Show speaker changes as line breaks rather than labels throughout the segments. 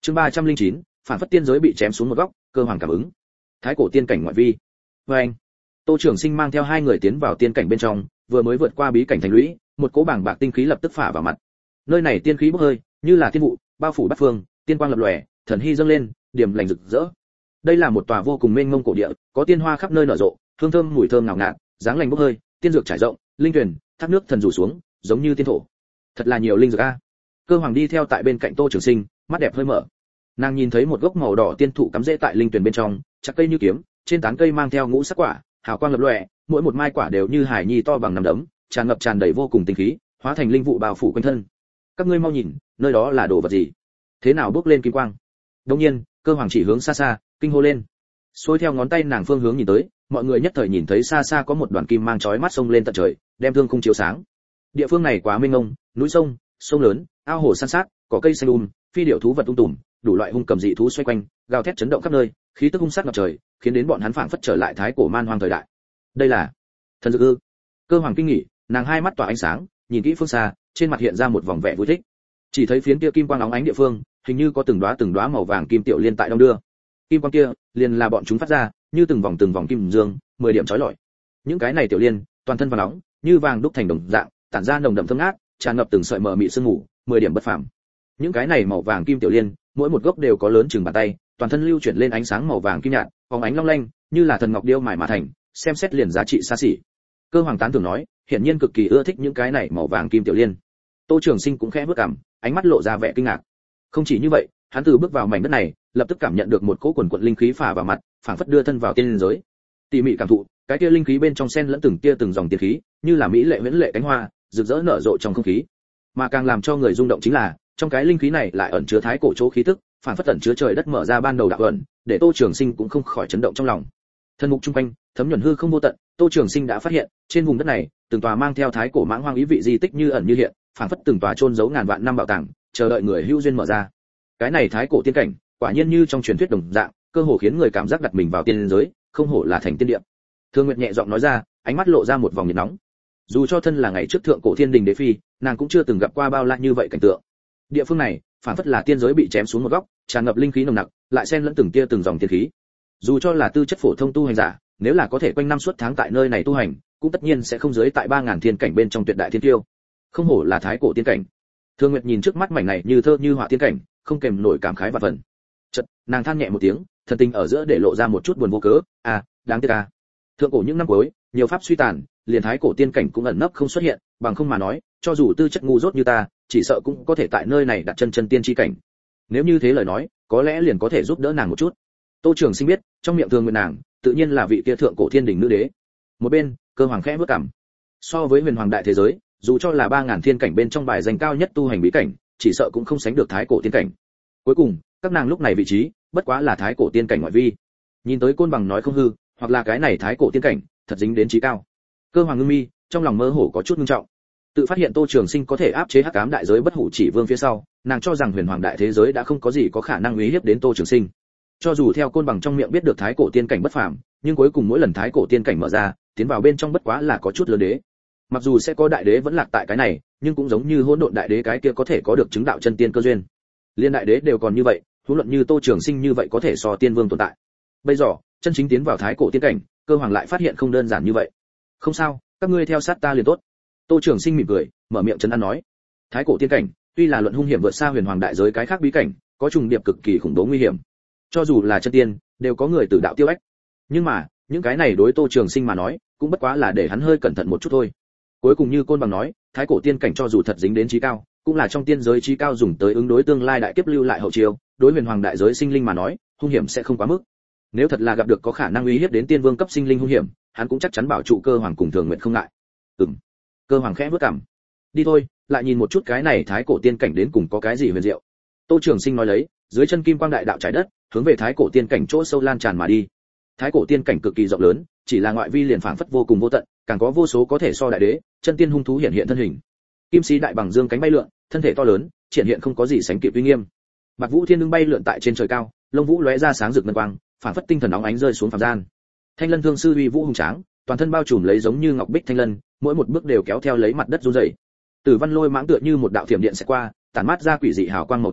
Chương 309, phản phất tiên giới bị chém xuống một góc, cơ hoàng cảm ứng. Thái cổ tiên cảnh ngoại vi. Anh, Tô Trường Sinh mang theo hai người tiến vào tiên cảnh bên trong, vừa mới vượt qua bí cảnh thành lũy, một cỗ bàng bạc tinh khí lập tức phả vào mặt. Nơi này tiên khí bốc hơi, như là tiên vụ, bao phủ bát phương, tiên quang lập lòe, thần hy dâng lên, điểm lành rực rỡ. Đây là một tòa vô cùng mênh mông cổ địa, có tiên hoa khắp nơi nở rộ, hương thơm mùi thơm ngào ngạt, dáng lành bốc hơi, tiên dược trải rộng, linh tuyển, thác nước thần rủ xuống, giống như tiên thổ. Thật là nhiều linh dược a. Cơ hoàng đi theo tại bên cạnh Tô Trường Sinh, mắt đẹp hơi mở. Nàng nhìn thấy một gốc màu đỏ tiên thụ cắm rễ tại linh tuyển bên trong, chặt cây như kiếm, trên tán cây mang theo ngũ sắc quả, hào quang lập lòe, mỗi một mai quả đều như hải nhi to bằng nắm đấm, tràn ngập tràn đầy vô cùng tinh khí, hóa thành linh vụ bao phủ quanh thân. Các ngươi mau nhìn, nơi đó là đồ vật gì? Thế nào bốc lên kim quang? Đương nhiên, cơ hoàng chỉ hướng xa xa, kinh hô lên. Xuôi theo ngón tay nàng phương hướng nhìn tới, mọi người nhất thời nhìn thấy xa xa có một đoàn kim mang chói mắt xông lên tận trời, đem thương khung chiếu sáng. Địa phương này quá mênh mông, núi sông, sông lớn, ao hồ san sát, cỏ cây xanh phi điểu thú vật tùm, đủ loại hung cầm dị thú xoay quanh, gào thét chấn động khắp nơi, khí tức hung sát ngập trời, khiến đến bọn hắn phảng phất trở lại thái cổ man hoang thời đại. Đây là thần dược ư? Cơ hoàng kinh nghỉ, nàng hai mắt tỏa ánh sáng, nhìn kỹ phương xa, trên mặt hiện ra một vòng vẻ vui thích. Chỉ thấy phiến kia kim quang óng ánh địa phương, hình như có từng đóa màu vàng kim tiểu liên tại đông đưa. Kim quang kia, liền là bọn chúng phát ra, như từng vòng kim dương, 10 điểm chói lọi. Những cái này tiểu liên, toàn thân vàng nóng, như vàng đúc thành đồng dạng, tản ra nồng đậm thơm ngát, tràn ngập từng sợi mờ mịt sương mù, 10 điểm bất phàm. Những cái này màu vàng kim tiểu liên, mỗi một gốc đều có lớn chừng bàn tay, toàn thân lưu chuyển lên ánh sáng màu vàng kim nhạt, phóng ánh long lanh, như là thần ngọc điêu mài mà thành, xem xét liền giá trị xa xỉ. Cơ hoàng tán thưởng nói, hiển nhiên cực kỳ ưa thích những cái này màu vàng kim tiểu liên. Tô Trường Sinh cũng khẽ bước cằm, ánh mắt lộ ra vẻ kinh ngạc. Không chỉ như vậy, hắn từ bước vào mảnh đất này, lập tức cảm nhận được một cỗ quần quật linh khí phả vào mặt, phảng phất đưa thân vào tiên giới. Tỉ mỉ cảm thụ, cái kia linh khí bên trong xen lẫn từng tia từng dòng tiên khí, như là mỹ lệ huyễn lệ cánh hoa, rực rỡ nở rộ trong không khí. Mà càng làm cho người rung động chính là, trong cái linh khí này lại ẩn chứa thái cổ chỗ khí tức, phảng phất ẩn chứa trời đất mở ra ban đầu đạo ẩn, để Tô Trường Sinh cũng không khỏi chấn động trong lòng. Thân mục trung quanh, thấm nhuần hư không vô tận, Tô Trường Sinh đã phát hiện, trên vùng đất này, từng tòa mang theo thái cổ mãng hoang ý vị di tích như ẩn như hiện, phảng phất từng tòa chôn giấu ngàn vạn năm bảo tàng, chờ đợi người hữu duyên mở ra. Cái này thái cổ tiên cảnh, quả nhiên như trong truyền thuyết đồng dạng, cơ hồ khiến người cảm giác đặt mình vào tiên giới, không hổ là thành tiên địa. Thương Nguyệt nhẹ giọng nói ra, ánh mắt lộ ra một vòng nhiệt nóng. Dù cho thân là ngày trước thượng cổ thiên đình đế phi, nàng cũng chưa từng gặp qua bao la như vậy cảnh tượng. Địa phương này, phảng phất là tiên giới bị chém xuống một góc, tràn ngập linh khí nồng nặc, lại xen lẫn từng tia từng dòng tiên khí. Dù cho là tư chất phổ thông tu hành giả, nếu là có thể quanh năm suốt tháng tại nơi này tu hành, cũng tất nhiên sẽ không dưới tại 3000 thiên cảnh bên trong tuyệt đại thiên tiêu. Không hổ là thái cổ tiên cảnh. Thương Nguyệt nhìn trước mắt mảnh này như thơ như họa tiên cảnh, không kèm nổi cảm khái và phần. Chợt, nàng than nhẹ một tiếng, thần tình ở giữa để lộ ra một chút buồn vô cớ, đáng tiếc à. Thượng cổ những năm cuối, nhiều pháp suy tàn, liền thái cổ tiên cảnh cũng ẩn nấp không xuất hiện, bằng không mà nói, cho dù tư chất ngu dốt như ta, chỉ sợ cũng có thể tại nơi này đặt chân tiên chi cảnh. Nếu như thế lời nói, có lẽ liền có thể giúp đỡ nàng một chút. Tô Trường Sinh biết, trong miệng Thương Nguyệt nàng, tự nhiên là vị kia thượng cổ thiên đình nữ đế. Một bên, Cơ Hoàng khẽ bước cằm. So với huyền hoàng đại thế giới, dù cho là 3000 thiên cảnh bên trong bài danh cao nhất tu hành bí cảnh, chỉ sợ cũng không sánh được thái cổ tiên cảnh. Cuối cùng, các nàng lúc này vị trí, bất quá là thái cổ tiên cảnh ngoại vi. Nhìn tới côn bằng nói không hư, hoặc là cái này thái cổ tiên cảnh, thật dính đến trí cao. Cơ Hoàng ngưng mi, trong lòng mơ hồ có chút nghiêm trọng. Tự phát hiện Tô Trường Sinh có thể áp chế hắc ám đại giới bất hủ chỉ vương phía sau, nàng cho rằng huyền hoàng đại thế giới đã không có gì có khả năng uy hiếp đến Tô Trường Sinh. Cho dù theo côn bằng trong miệng biết được thái cổ tiên cảnh bất phàm, nhưng cuối cùng mỗi lần thái cổ tiên cảnh mở ra, tiến vào bên trong bất quá là có chút lớn đế. Mặc dù sẽ có đại đế vẫn lạc tại cái này, nhưng cũng giống như hỗn độn đại đế cái kia có thể có được chứng đạo chân tiên cơ duyên. Liên đại đế đều còn như vậy, huống luận như Tô Trường Sinh như vậy có thể so tiên vương tồn tại. Bây giờ, chân chính tiến vào thái cổ tiên cảnh, Cơ Hoàng lại phát hiện không đơn giản như vậy. Không sao, các ngươi theo sát ta liền tốt. Tô Trường Sinh mỉm cười, mở miệng trấn an nói. Thái cổ tiên cảnh, tuy là luận hung hiểm vượt xa huyền hoàng đại giới cái khác bí cảnh, có trùng điệp cực kỳ khủng bố nguy hiểm. Cho dù là chân tiên, đều có người tử đạo tiêu ách. Nhưng mà, những cái này đối Tô Trường Sinh mà nói, cũng bất quá là để hắn hơi cẩn thận một chút thôi. Cuối cùng như côn bằng nói, thái cổ tiên cảnh cho dù thật dính đến chí cao, cũng là trong tiên giới chí cao dùng tới ứng đối tương lai đại kiếp lưu lại hậu chiêu, đối huyền hoàng đại giới sinh linh mà nói, hung hiểm sẽ không quá mức. Nếu thật là gặp được có khả năng uy hiếp đến tiên vương cấp sinh linh hung hiểm, hắn cũng chắc chắn bảo trụ Cơ Hoàng cùng Thường Nguyện không ngại. Cơ Hoàng khẽ bước cằm. Đi thôi, lại nhìn một chút cái này thái cổ tiên cảnh đến cùng có cái gì huyền diệu. Tô Trường Sinh nói lấy, dưới chân kim quang đại đạo trái đất, hướng về thái cổ tiên cảnh chỗ sâu lan tràn mà đi. Thái cổ tiên cảnh cực kỳ rộng lớn, chỉ là ngoại vi liền phảng phất vô cùng vô tận, càng có vô số có thể so đại đế, chân tiên hung thú hiện hiện thân hình. Kim sĩ đại bằng dương cánh bay lượn, thân thể to lớn, triển hiện không có gì sánh kịp uy nghiêm. Bạc Vũ Thiên đứng bay lượn tại trên trời cao, lông vũ lóe ra sáng rực ngân quang, phảng phất tinh thần óng ánh rơi xuống phàm gian. Thanh Lân Thương sư uy vũ hùng tráng, toàn thân bao trùm lấy giống như ngọc bích thanh lân, mỗi một bước đều kéo theo lấy mặt đất rung rẩy. Tử Văn Lôi mãng tựa như một đạo thiểm điện sẽ qua, tản mát ra quỷ dị hào quang màu tím,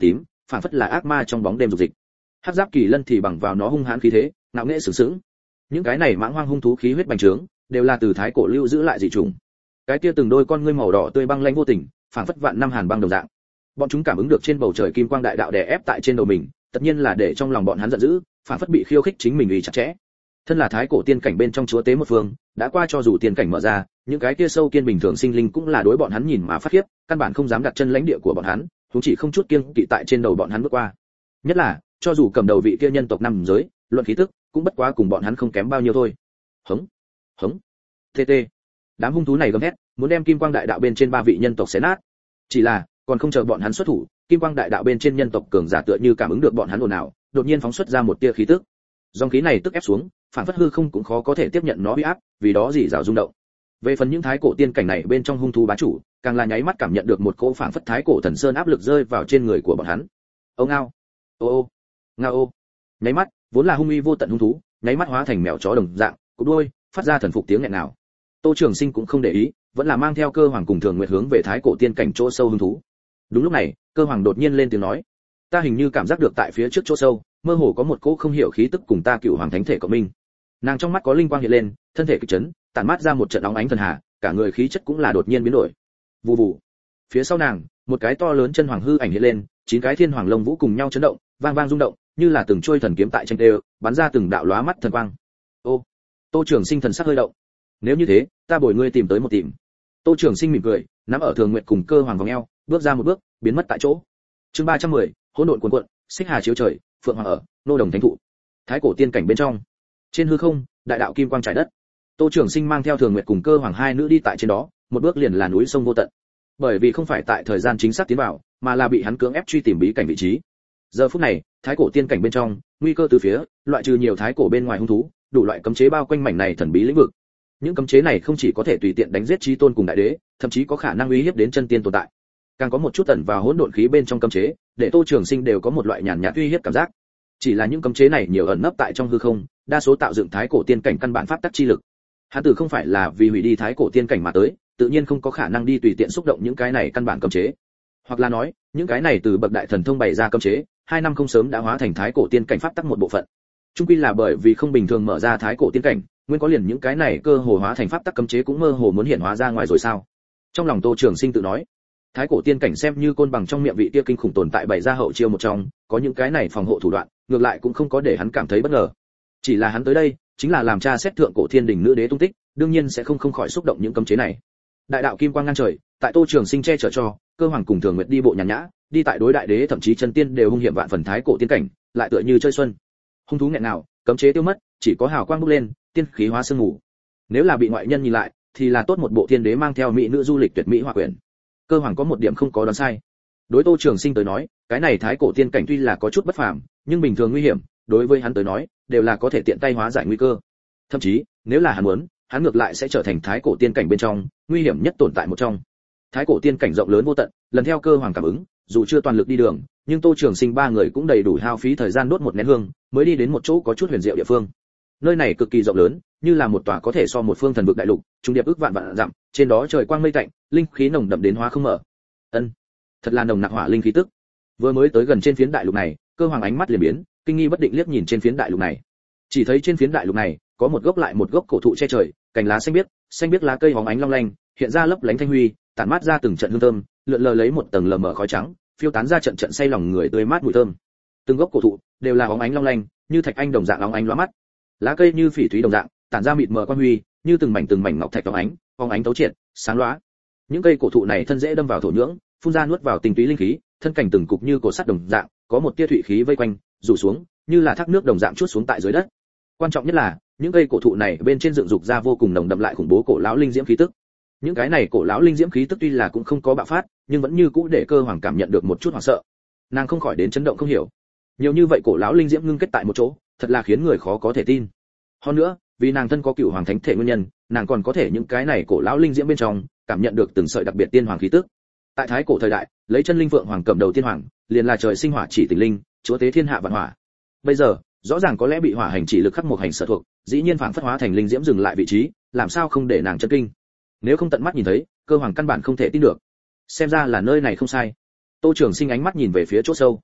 phản phất là ác ma trong bóng đêm dục dịch. Hắc giáp kỳ lân thì bằng vào nó hung hãn khí thế, ngạo nghễ sướng sướng. Những cái này mãng hoang hung thú khí huyết bành trướng, đều là từ thái cổ lưu giữ lại dị trùng. Cái kia từng đôi con ngươi màu đỏ tươi băng lãnh vô tình, phản phất vạn năm hàn băng đồng dạng. Bọn chúng cảm ứng được trên bầu trời kim quang đại đạo đè ép tại trên đầu mình, tất nhiên là để trong lòng bọn hắn giận dữ, phản phất bị khiêu khích chính mình ủy chặt chẽ. Thân là thái cổ tiên cảnh bên trong chúa tế một phương, đã qua cho dù tiên cảnh mở ra, những cái kia sâu kiên bình thường sinh linh cũng là đối bọn hắn nhìn mà phát khiếp, căn bản không dám đặt chân lãnh địa của bọn hắn, chúng chỉ không chút kiêng kỵ tại trên đầu bọn hắn bước qua. Nhất là, cho dù cầm đầu vị kia nhân tộc năm giới, luận khí tức, cũng bất quá cùng bọn hắn không kém bao nhiêu thôi. Hống, hống, tê. Đám hung thú này gầm hét, muốn đem kim quang đại đạo bên trên ba vị nhân tộc xé nát. Chỉ là, còn không chờ bọn hắn xuất thủ, kim quang đại đạo bên trên nhân tộc cường giả tựa như cảm ứng được bọn hắn ồn ào, đột nhiên phóng xuất ra một tia khí tức. Dòng khí này tức ép xuống, phản phất hư không cũng khó có thể tiếp nhận nó uy áp, vì đó gì rào rung động. Về phần những thái cổ tiên cảnh này bên trong hung thú bá chủ, càng là nháy mắt cảm nhận được một cỗ phản phất thái cổ thần sơn áp lực rơi vào trên người của bọn hắn. Ô ngao, ô ngao ô. Nháy mắt, vốn là hung uy vô tận hung thú, nháy mắt hóa thành mèo chó đồng dạng, cụp đuôi, phát ra thần phục tiếng nghẹn nào. Tô Trường Sinh cũng không để ý, vẫn là mang theo Cơ Hoàng cùng Thường Nguyệt hướng về thái cổ tiên cảnh chỗ sâu hung thú. Đúng lúc này, Cơ Hoàng đột nhiên lên tiếng nói: "Ta hình như cảm giác được tại phía trước chỗ sâu, mơ hồ có một cỗ không hiểu khí tức cùng ta Cựu Hoàng Thánh thể cộng minh." Nàng trong mắt có linh quang hiện lên, thân thể kịch chấn, tản mát ra một trận óng ánh thần hà, cả người khí chất cũng là đột nhiên biến đổi. Vù vù. Phía sau nàng, một cái to lớn chân hoàng hư ảnh hiện lên, 9 cái thiên hoàng lông vũ cùng nhau chấn động, vang vang rung động, như là từng trôi thần kiếm tại tranh đều, bắn ra từng đạo lóa mắt thần quang. Ô, Tô Trường Sinh thần sắc hơi động. Nếu như thế, ta bồi ngươi tìm tới một tìm. Tô Trường Sinh mỉm cười, nắm ở Thường Nguyệt cùng Cơ Hoàng vòng eo, bước ra một bước, biến mất tại chỗ. Chương 310, hỗn độn cuồn cuộn, xích hà chiếu trời, phượng hoàng ở, nô đồng thánh thụ. Thái cổ tiên cảnh bên trong. Trên hư không, đại đạo kim quang trải đất. Tô Trường Sinh mang theo Thường Nguyệt cùng Cơ Hoàng hai nữ đi tại trên đó, một bước liền là núi sông vô tận. Bởi vì không phải tại thời gian chính xác tiến vào, mà là bị hắn cưỡng ép truy tìm bí cảnh vị trí. Giờ phút này, thái cổ tiên cảnh bên trong, nguy cơ từ phía, loại trừ nhiều thái cổ bên ngoài hung thú, đủ loại cấm chế bao quanh mảnh này thần bí lĩnh vực. Những cấm chế này không chỉ có thể tùy tiện đánh giết chí tôn cùng đại đế, thậm chí có khả năng uy hiếp đến chân tiên tồn tại. Càng có một chút tẩn vào hỗn độn khí bên trong cấm chế, để Tô Trường Sinh đều có một loại nhàn nhạt uy hiếp cảm giác. Chỉ là những cấm chế này nhiều ẩn nấp tại trong hư không, đa số tạo dựng thái cổ tiên cảnh căn bản pháp tắc chi lực. Hắn tử không phải là vì hủy đi thái cổ tiên cảnh mà tới, tự nhiên không có khả năng đi tùy tiện xúc động những cái này căn bản cấm chế. Hoặc là nói, những cái này từ bậc đại thần thông bày ra cấm chế, 2 năm không sớm đã hóa thành thái cổ tiên cảnh pháp tắc một bộ phận. Chung quy là bởi vì không bình thường mở ra thái cổ tiên cảnh, nguyên có liền những cái này cơ hồ hóa thành pháp tắc cấm chế cũng mơ hồ muốn hiện hóa ra ngoài rồi sao? Trong lòng Tô Trường Sinh tự nói, thái cổ tiên cảnh xem như côn bằng trong miệng vị kia kinh khủng tồn tại bày ra hậu chiêu một trong, có những cái này phòng hộ thủ đoạn, ngược lại cũng không có để hắn cảm thấy bất ngờ. Chỉ là hắn tới đây, chính là làm tra xét thượng cổ thiên đình nữ đế tung tích, đương nhiên sẽ không khỏi xúc động những cấm chế này. Đại đạo kim quang ngang trời, tại Tô Trường Sinh che chở cho, Cơ Hoàng cùng Thường Nguyệt đi bộ nhàn nhã, đi tại đối đại đế thậm chí chân tiên đều hung hiểm vạn phần thái cổ tiên cảnh, lại tựa như chơi xuân. Hung thú nghẹn nào, cấm chế tiêu mất, chỉ có hào quang bốc lên, tiên khí hóa sương mù. Nếu là bị ngoại nhân nhìn lại, thì là tốt một bộ thiên đế mang theo mỹ nữ du lịch tuyệt mỹ hoa quyển. Cơ Hoàng có một điểm không có đoán sai. Đối Tô Trường Sinh tới nói, cái này thái cổ tiên cảnh tuy là có chút bất phàm, nhưng bình thường nguy hiểm, đối với hắn tới nói, đều là có thể tiện tay hóa giải nguy cơ. Thậm chí, nếu là hắn muốn, hắn ngược lại sẽ trở thành thái cổ tiên cảnh bên trong nguy hiểm nhất tồn tại một trong. Thái cổ tiên cảnh rộng lớn vô tận, lần theo Cơ Hoàng cảm ứng, dù chưa toàn lực đi đường, nhưng Tô Trường Sinh ba người cũng đầy đủ hao phí thời gian đốt một nén hương, mới đi đến một chỗ có chút huyền diệu địa phương. Nơi này cực kỳ rộng lớn, như là một tòa có thể so một phương thần vực đại lục, trung điệp ước vạn vạn dặm, trên đó trời quang mây tạnh, linh khí nồng đậm đến hóa không mở. Ân, thật là nồng nặc hỏa linh khí tức. Vừa mới tới gần trên phiến đại lục này, Cơ Hoàng ánh mắt liền biến, kinh nghi bất định liếc nhìn trên phiến đại lục này. Chỉ thấy trên phiến đại lục này, có một gốc lại một gốc cổ thụ che trời, cành lá xanh biếc lá cây hóng ánh long lanh, hiện ra lấp lánh thanh huy, tản mát ra từng trận hương thơm, lượn lờ lấy một tầng lờ mờ khói trắng, phiêu tán ra trận trận say lòng người tươi mát mùi thơm. Từng gốc cổ thụ đều là hóng ánh long lanh, như thạch anh đồng dạng óng ánh lóa mắt. Lá cây như phỉ thúy đồng dạng, tản ra mịt mờ quang huy, như từng mảnh ngọc thạch óng ánh tấu triệt, sáng lóa. Những cây cổ thụ này thân dễ đâm vào thổ nhưỡng, phun ra nuốt vào tinh túy linh khí, thân cảnh từng cục như cổ sắt đồng dạng, có một tia thủy khí vây quanh, rủ xuống, như là thác nước đồng dạng chuốt xuống tại dưới đất. Quan trọng nhất là, những cây cổ thụ này bên trên dựng dục ra vô cùng nồng đậm lại khủng bố cổ lão linh diễm khí tức. Những cái này cổ lão linh diễm khí tức tuy là cũng không có bạo phát, nhưng vẫn như cũ để Cơ Hoàng cảm nhận được một chút hoảng sợ. Nàng không khỏi đến chấn động không hiểu. Nhiều như vậy cổ lão linh diễm ngưng kết tại một chỗ, thật là khiến người khó có thể tin. Hơn nữa, vì nàng thân có Cựu Hoàng Thánh thể nguyên nhân, nàng còn có thể những cái này cổ lão linh diễm bên trong cảm nhận được từng sợi đặc biệt tiên hoàng khí tức. Tại thái cổ thời đại, lấy chân linh vượng hoàng cầm đầu tiên hoàng, liền là trời sinh hỏa chỉ tình linh, chúa tế thiên hạ vạn hỏa. Bây giờ, rõ ràng có lẽ bị hỏa hành chỉ lực khắc một hành sở thuộc, dĩ nhiên phản phất hóa thành linh diễm dừng lại vị trí, làm sao không để nàng chấn kinh. Nếu không tận mắt nhìn thấy, Cơ Hoàng căn bản không thể tin được. Xem ra là nơi này không sai. Tô Trường Sinh ánh mắt nhìn về phía chỗ sâu.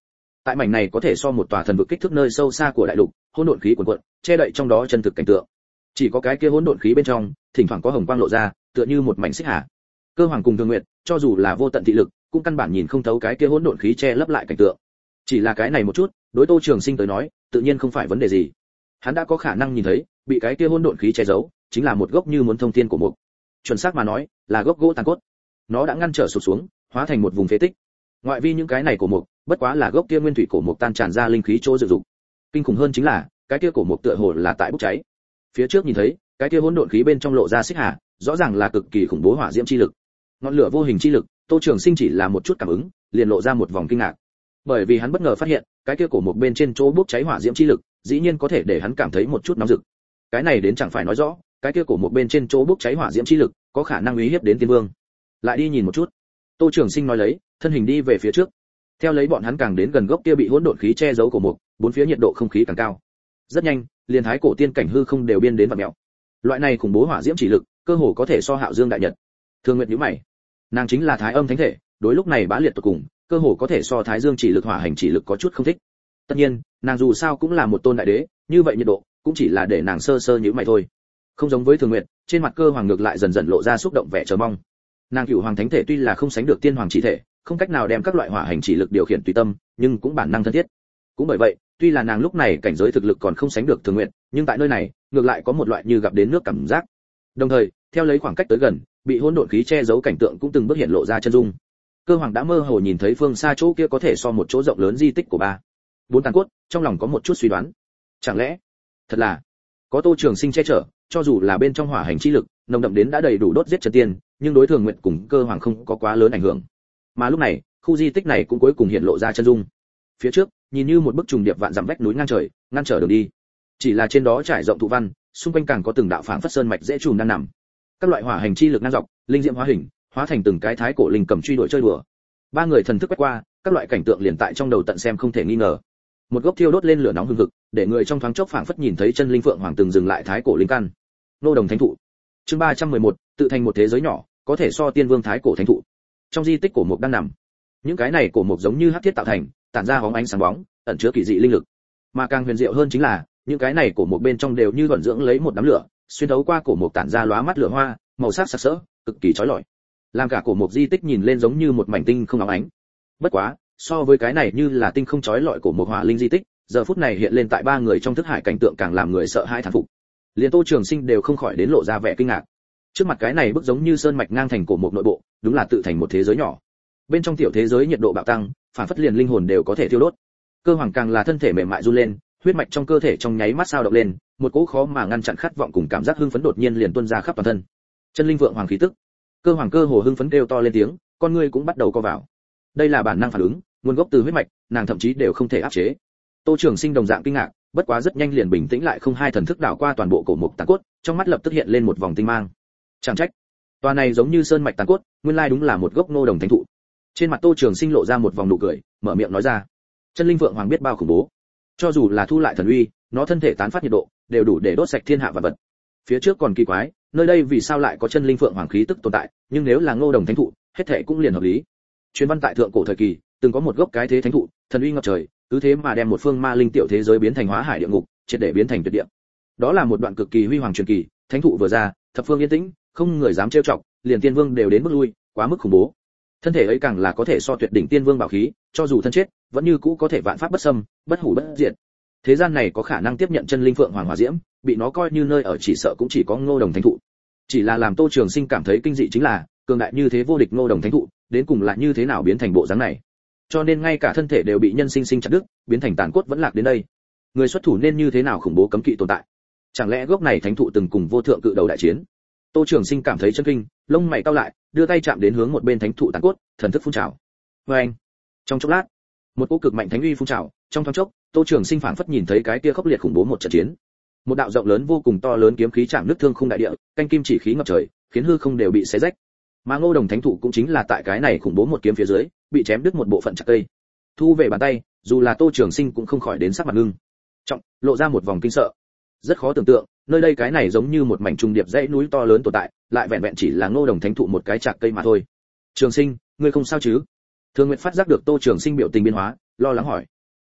Tại mảnh này có thể so một tòa thần vực kích thước nơi sâu xa của đại lục, hỗn độn khí cuồn cuộn, che đậy trong đó chân thực cảnh tượng. Chỉ có cái kia hỗn độn khí bên trong, thỉnh thoảng có hồng quang lộ ra, tựa như một mảnh xích hà. Cơ Hoàng cùng Thường Nguyệt, cho dù là vô tận thị lực, cũng căn bản nhìn không thấu cái kia hỗn độn khí che lấp lại cảnh tượng. Chỉ là cái này một chút, đối Tô Trường Sinh tới nói, tự nhiên không phải vấn đề gì. Hắn đã có khả năng nhìn thấy, bị cái kia hỗn độn khí che giấu, chính là một gốc như muốn thông thiên của mục. Chuẩn xác mà nói, là gốc gỗ tàn cốt. Nó đã ngăn trở sụp xuống, hóa thành một vùng phế tích. Ngoại vi những cái này của mục, bất quá là gốc kia nguyên thủy cổ mục tan tràn ra linh khí chỗ dự dụng. Kinh khủng hơn chính là, cái kia cổ mục tựa hồ là tại bốc cháy. Phía trước nhìn thấy, cái kia hỗn độn khí bên trong lộ ra xích hà, rõ ràng là cực kỳ khủng bố hỏa diễm chi lực. Ngọn lửa vô hình chi lực, Tô Trường Sinh chỉ là một chút cảm ứng, liền lộ ra một vòng kinh ngạc. Bởi vì hắn bất ngờ phát hiện, cái kia cổ mục bên trên chỗ bốc cháy hỏa diễm chi lực, dĩ nhiên có thể để hắn cảm thấy một chút nóng rực. Cái này đến chẳng phải nói rõ, cái kia cổ mục bên trên chỗ bốc cháy hỏa diễm chi lực, có khả năng uy hiếp đến tiên vương. Lại đi nhìn một chút. Tô Trường Sinh nói lấy, thân hình đi về phía trước. Theo lấy bọn hắn càng đến gần gốc kia bị hỗn độn khí che giấu cổ mục, bốn phía nhiệt độ không khí càng cao. Rất nhanh, liền thái cổ tiên cảnh hư không đều biên đến vặn mèo. Loại này khủng bố hỏa diễm chỉ lực, cơ hồ có thể so Hạo Dương đại nhật. Thường Nguyệt nhíu mày. Nàng chính là Thái Âm thánh thể, đối lúc này bá liệt tột cùng, cơ hồ có thể so Thái Dương chỉ lực hỏa hành chỉ lực có chút không thích. Tất nhiên, nàng dù sao cũng là một tôn đại đế, như vậy nhiệt độ cũng chỉ là để nàng sơ sơ nhíu mày thôi. Không giống với Thường Nguyệt, trên mặt Cơ Hoàng ngược lại dần dần lộ ra xúc động vẻ chờ mong. Nàng Cửu Hoàng thánh thể tuy là không sánh được Tiên Hoàng chỉ thể, không cách nào đem các loại hỏa hành chỉ lực điều khiển tùy tâm, nhưng cũng bản năng thân thiết. Cũng bởi vậy, tuy là nàng lúc này cảnh giới thực lực còn không sánh được Thường Nguyệt, nhưng tại nơi này, ngược lại có một loại như gặp đến nước cảm giác. Đồng thời, theo lấy khoảng cách tới gần, bị hỗn độn khí che giấu cảnh tượng cũng từng bước hiện lộ ra chân dung. Cơ Hoàng đã mơ hồ nhìn thấy phương xa chỗ kia có thể so một chỗ rộng lớn di tích của ba bốn tàn cốt, trong lòng có một chút suy đoán. Chẳng lẽ, thật là có Tô Trường Sinh che chở, cho dù là bên trong hỏa hành chi lực, nồng đậm đến đã đầy đủ đốt giết Trần Tiên, nhưng đối Thường Nguyện cùng Cơ Hoàng không có quá lớn ảnh hưởng. Mà lúc này, khu di tích này cũng cuối cùng hiện lộ ra chân dung. Phía trước, nhìn như một bức trùng điệp vạn dặm vách núi ngang trời, ngăn trở đường đi. Chỉ là trên đó trải rộng thụ văn, xung quanh càng có từng đạo phảng phất sơn mạch dễ trùm đang nằm. Các loại hỏa hành chi lực ngang dọc, linh diễm hóa hình, hóa thành từng cái thái cổ linh cầm truy đuổi chơi đùa. Ba người thần thức quét qua, các loại cảnh tượng liền tại trong đầu tận xem không thể nghi ngờ. Một gốc thiêu đốt lên lửa nóng hừng hực, để người trong thoáng chốc phảng phất nhìn thấy chân linh phượng hoàng từng dừng lại thái cổ linh căn. Nô đồng thánh thụ. Chương 311, tự thành một thế giới nhỏ, có thể so tiên vương thái cổ thánh thụ. Trong di tích cổ mục đang nằm. Những cái này cổ mục giống như hắc thiết tạo thành, tản ra hóng ánh sáng bóng, ẩn chứa kỳ dị linh lực. Mà càng huyền diệu hơn chính là, những cái này cổ mục bên trong đều như thuần dưỡng lấy một đám lửa, xuyên thấu qua cổ mục tản ra lóa mắt lửa hoa, màu sắc sặc sỡ, cực kỳ chói lọi. Làm cả cổ mục di tích nhìn lên giống như một mảnh tinh không óng ánh. Bất quá, so với cái này như là tinh không chói lọi cổ mục hỏa linh di tích, giờ phút này hiện lên tại ba người trong thức hải cảnh tượng càng làm người sợ hãi thán phục. Liên Tô Trường Sinh đều không khỏi đến lộ ra vẻ kinh ngạc. Trước mặt cái này bức giống như sơn mạch ngang thành cổ mục nội bộ, đúng là tự thành một thế giới nhỏ. Bên trong tiểu thế giới nhiệt độ bạo tăng, phản phất liền linh hồn đều có thể thiêu đốt. Cơ Hoàng càng là thân thể mềm mại run lên, huyết mạch trong cơ thể trong nháy mắt sao động lên, một cỗ khó mà ngăn chặn khát vọng cùng cảm giác hưng phấn đột nhiên liền tuôn ra khắp toàn thân. Chân linh vượng hoàng khí tức. Cơ Hoàng cơ hồ hưng phấn kêu to lên tiếng, con ngươi cũng bắt đầu co vào. Đây là bản năng phản ứng, nguồn gốc từ huyết mạch, nàng thậm chí đều không thể áp chế. Tô Trường Sinh đồng dạng kinh ngạc, bất quá rất nhanh liền bình tĩnh lại, không hai thần thức đảo qua toàn bộ cổ mục tàn cốt, trong mắt lập tức hiện lên một vòng tinh mang. Chẳng trách, tòa này giống như sơn mạch tàn cốt, nguyên lai đúng là một gốc nô đồng thánh thụ. Trên mặt Tô Trường Sinh lộ ra một vòng nụ cười, mở miệng nói ra, chân linh vượng hoàng biết bao khủng bố, cho dù là thu lại thần uy, nó thân thể tán phát nhiệt độ, đều đủ để đốt sạch thiên hạ vạn vật. Phía trước còn kỳ quái, nơi đây vì sao lại có chân linh vượng hoàng khí tức tồn tại, nhưng nếu là ngô đồng thánh thụ, hết thảy cũng liền hợp lý. Truyền văn tại thượng cổ thời kỳ, từng có một gốc cái thế thánh thụ, thần uy ngập trời, cứ thế mà đem một phương ma linh tiểu thế giới biến thành hóa hải địa ngục, triệt để biến thành tuyệt địa. Đó là một đoạn cực kỳ huy hoàng truyền kỳ, thánh thụ vừa ra, thập phương yên tĩnh, không người dám trêu chọc, liền tiên vương đều đến bước lui, quá mức khủng bố. Thân thể ấy càng là có thể so tuyệt đỉnh tiên vương bảo khí, cho dù thân chết, vẫn như cũ có thể vạn pháp bất xâm, bất hủ bất diệt. Thế gian này có khả năng tiếp nhận chân linh phượng hoàng hỏa diễm, bị nó coi như nơi ở chỉ sợ cũng chỉ có ngô đồng thánh thụ. Chỉ là làm Tô Trường Sinh cảm thấy kinh dị chính là, cường đại như thế vô địch ngô đồng thánh thụ, đến cùng là như thế nào biến thành bộ dáng này. Cho nên ngay cả thân thể đều bị nhân sinh sinh chặt đứt, biến thành tàn cốt vẫn lạc đến đây. Người xuất thủ nên như thế nào khủng bố cấm kỵ tồn tại? Chẳng lẽ gốc này thánh thụ từng cùng vô thượng cự đầu đại chiến? Tô Trường Sinh cảm thấy chân kinh, lông mày cau lại, đưa tay chạm đến hướng một bên thánh thụ tàn cốt, thần thức phun trào. Oeng! Trong chốc lát, một cỗ cực mạnh thánh uy phun trào, trong thoáng chốc, Tô Trường Sinh phảng phất nhìn thấy cái kia khốc liệt khủng bố một trận chiến. Một đạo rộng lớn vô cùng to lớn kiếm khí chạm nứt thương khung đại địa, canh kim chỉ khí ngập trời, khiến hư không đều bị xé rách. Mà Ngô Đồng thánh thụ cũng chính là tại cái này khủng bố một kiếm phía dưới, bị chém đứt một bộ phận chặt cây. Thu về bàn tay, dù là Tô Trường Sinh cũng không khỏi đến sắc mặt ngưng trọng, lộ ra một vòng kinh sợ. Rất khó tưởng tượng, nơi đây cái này giống như một mảnh trung điệp dãy núi to lớn tồn tại, lại vẹn vẹn chỉ là Ngô Đồng thánh thụ một cái chạc cây mà thôi. Trường Sinh, ngươi không sao chứ? Thương Nguyệt phát giác được Tô Trường Sinh biểu tình biến hóa, lo lắng hỏi.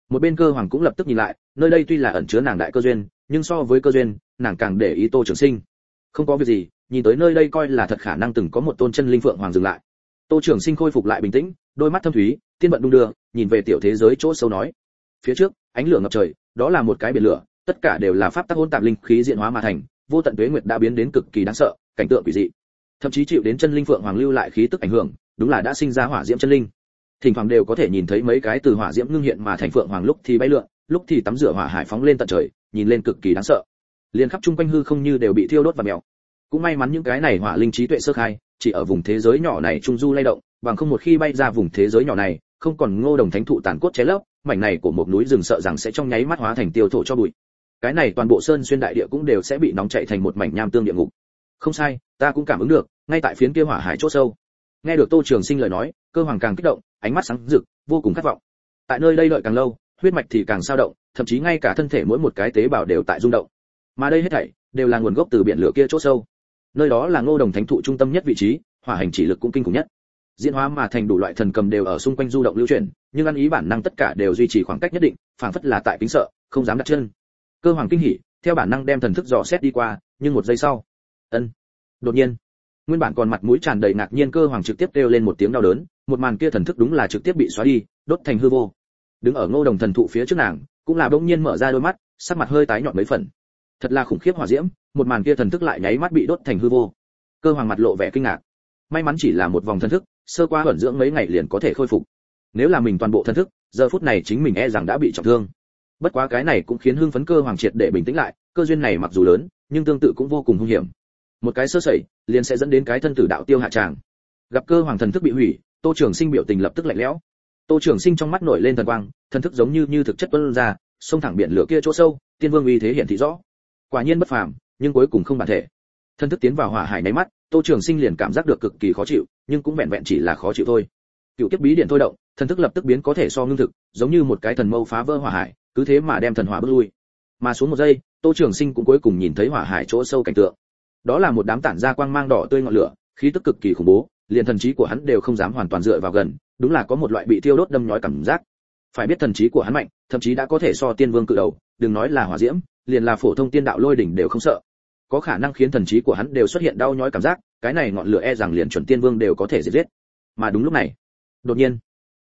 Một bên Cơ Hoàng cũng lập tức nhìn lại, nơi đây tuy là ẩn chứa nàng đại cơ duyên, nhưng so với cơ duyên, nàng càng để ý Tô Trường Sinh. Không có việc gì, nhìn tới nơi đây coi là thật khả năng từng có một tôn chân linh phượng hoàng dừng lại. Tô Trường Sinh khôi phục lại bình tĩnh, đôi mắt thâm thúy, tiên vận đung đưa, nhìn về tiểu thế giới chỗ sâu nói: phía trước, ánh lửa ngập trời, đó là một cái biển lửa, tất cả đều là pháp tắc hỗn tạp linh khí diễn hóa mà thành, vô tận tuế nguyệt đã biến đến cực kỳ đáng sợ, cảnh tượng quỷ dị. Thậm chí chịu đến chân linh phượng hoàng lưu lại khí tức ảnh hưởng, đúng là đã sinh ra hỏa diễm chân linh. Thỉnh thoảng đều có thể nhìn thấy mấy cái từ hỏa diễm ngưng hiện mà thành phượng hoàng lúc thì bay lượn, lúc thì tắm rửa hỏa hải phóng lên tận trời, nhìn lên cực kỳ đáng sợ. Liên khắp chung quanh hư không như đều bị thiêu đốt và mèo. Cũng may mắn những cái này hỏa linh trí tuệ sơ khai, chỉ ở vùng thế giới nhỏ này trung du lay động, bằng không một khi bay ra vùng thế giới nhỏ này, không còn Ngô Đồng thánh thụ tàn cốt cháy lấp, mảnh này của một núi rừng sợ rằng sẽ trong nháy mắt hóa thành tiêu thổ cho bụi. Cái này toàn bộ sơn xuyên đại địa cũng đều sẽ bị nóng chảy thành một mảnh nham tương địa ngục. Không sai, ta cũng cảm ứng được, ngay tại phiến kia hỏa hải chỗ sâu. Nghe được Tô Trường Sinh lời nói, Cơ Hoàng càng kích động, ánh mắt sáng rực, vô cùng khát vọng. Tại nơi đây đợi càng lâu, huyết mạch thì càng sao động, thậm chí ngay cả thân thể mỗi một cái tế bào đều tại rung động. Mà đây hết thảy đều là nguồn gốc từ biển lửa kia chỗ sâu. Nơi đó là Ngô Đồng thánh thụ trung tâm nhất vị trí, hỏa hành chỉ lực cũng kinh khủng nhất. Diễn hóa mà thành đủ loại thần cầm đều ở xung quanh du động lưu chuyển, nhưng ăn ý bản năng tất cả đều duy trì khoảng cách nhất định, phảng phất là tại kính sợ, không dám đặt chân. Cơ Hoàng kinh hỉ, theo bản năng đem thần thức dò xét đi qua, nhưng một giây sau, đột nhiên, nguyên bản còn mặt mũi tràn đầy ngạc nhiên Cơ Hoàng trực tiếp kêu lên một tiếng đau đớn, một màn kia thần thức đúng là trực tiếp bị xóa đi, đốt thành hư vô. Đứng ở Ngô Đồng thần thụ phía trước nàng, cũng là bỗng nhiên mở ra đôi mắt, sắc mặt hơi tái nhợt mấy phần. Thật là khủng khiếp hỏa diễm, một màn kia thần thức lại nháy mắt bị đốt thành hư vô. Cơ Hoàng mặt lộ vẻ kinh ngạc. May mắn chỉ là một vòng thần thức, sơ qua ẩn dưỡng mấy ngày liền có thể khôi phục. Nếu là mình toàn bộ thần thức, giờ phút này chính mình e rằng đã bị trọng thương. Bất quá cái này cũng khiến hưng phấn Cơ Hoàng triệt để bình tĩnh lại, cơ duyên này mặc dù lớn, nhưng tương tự cũng vô cùng hung hiểm. Một cái sơ sẩy, liền sẽ dẫn đến cái thân tử đạo tiêu hạ tràng. Gặp Cơ Hoàng thần thức bị hủy, Tô Trường Sinh biểu tình lập tức lạnh lẽo. Tô Trường Sinh trong mắt nổi lên thần quang, thần thức giống như thực chất tuôn ra, xông thẳng biển lửa kia chỗ sâu, tiên vương uy thế hiện thị rõ. Quả nhiên bất phàm, nhưng cuối cùng không bản thể. Thần thức tiến vào hỏa hải nháy mắt, Tô Trường Sinh liền cảm giác được cực kỳ khó chịu, nhưng cũng vẹn vẹn chỉ là khó chịu thôi. Cựu kiếp bí điện thôi động, thần thức lập tức biến có thể so ngưng thực, giống như một cái thần mâu phá vỡ hỏa hải, cứ thế mà đem thần hỏa bước lui. Mà xuống một giây, Tô Trường Sinh cũng cuối cùng nhìn thấy hỏa hải chỗ sâu cảnh tượng. Đó là một đám tản ra quang mang đỏ tươi ngọn lửa, khí tức cực kỳ khủng bố, liền thần trí của hắn đều không dám hoàn toàn dựa vào gần, đúng là có một loại bị thiêu đốt đâm nhói cảm giác. Phải biết thần trí của hắn mạnh, thậm chí đã có thể so tiên vương cự đầu, đừng nói là hỏa diễm, liền là phổ thông tiên đạo lôi đỉnh đều không sợ. Có khả năng khiến thần trí của hắn đều xuất hiện đau nhói cảm giác, cái này ngọn lửa e rằng liền chuẩn tiên vương đều có thể diệt giết. Mà đúng lúc này, đột nhiên,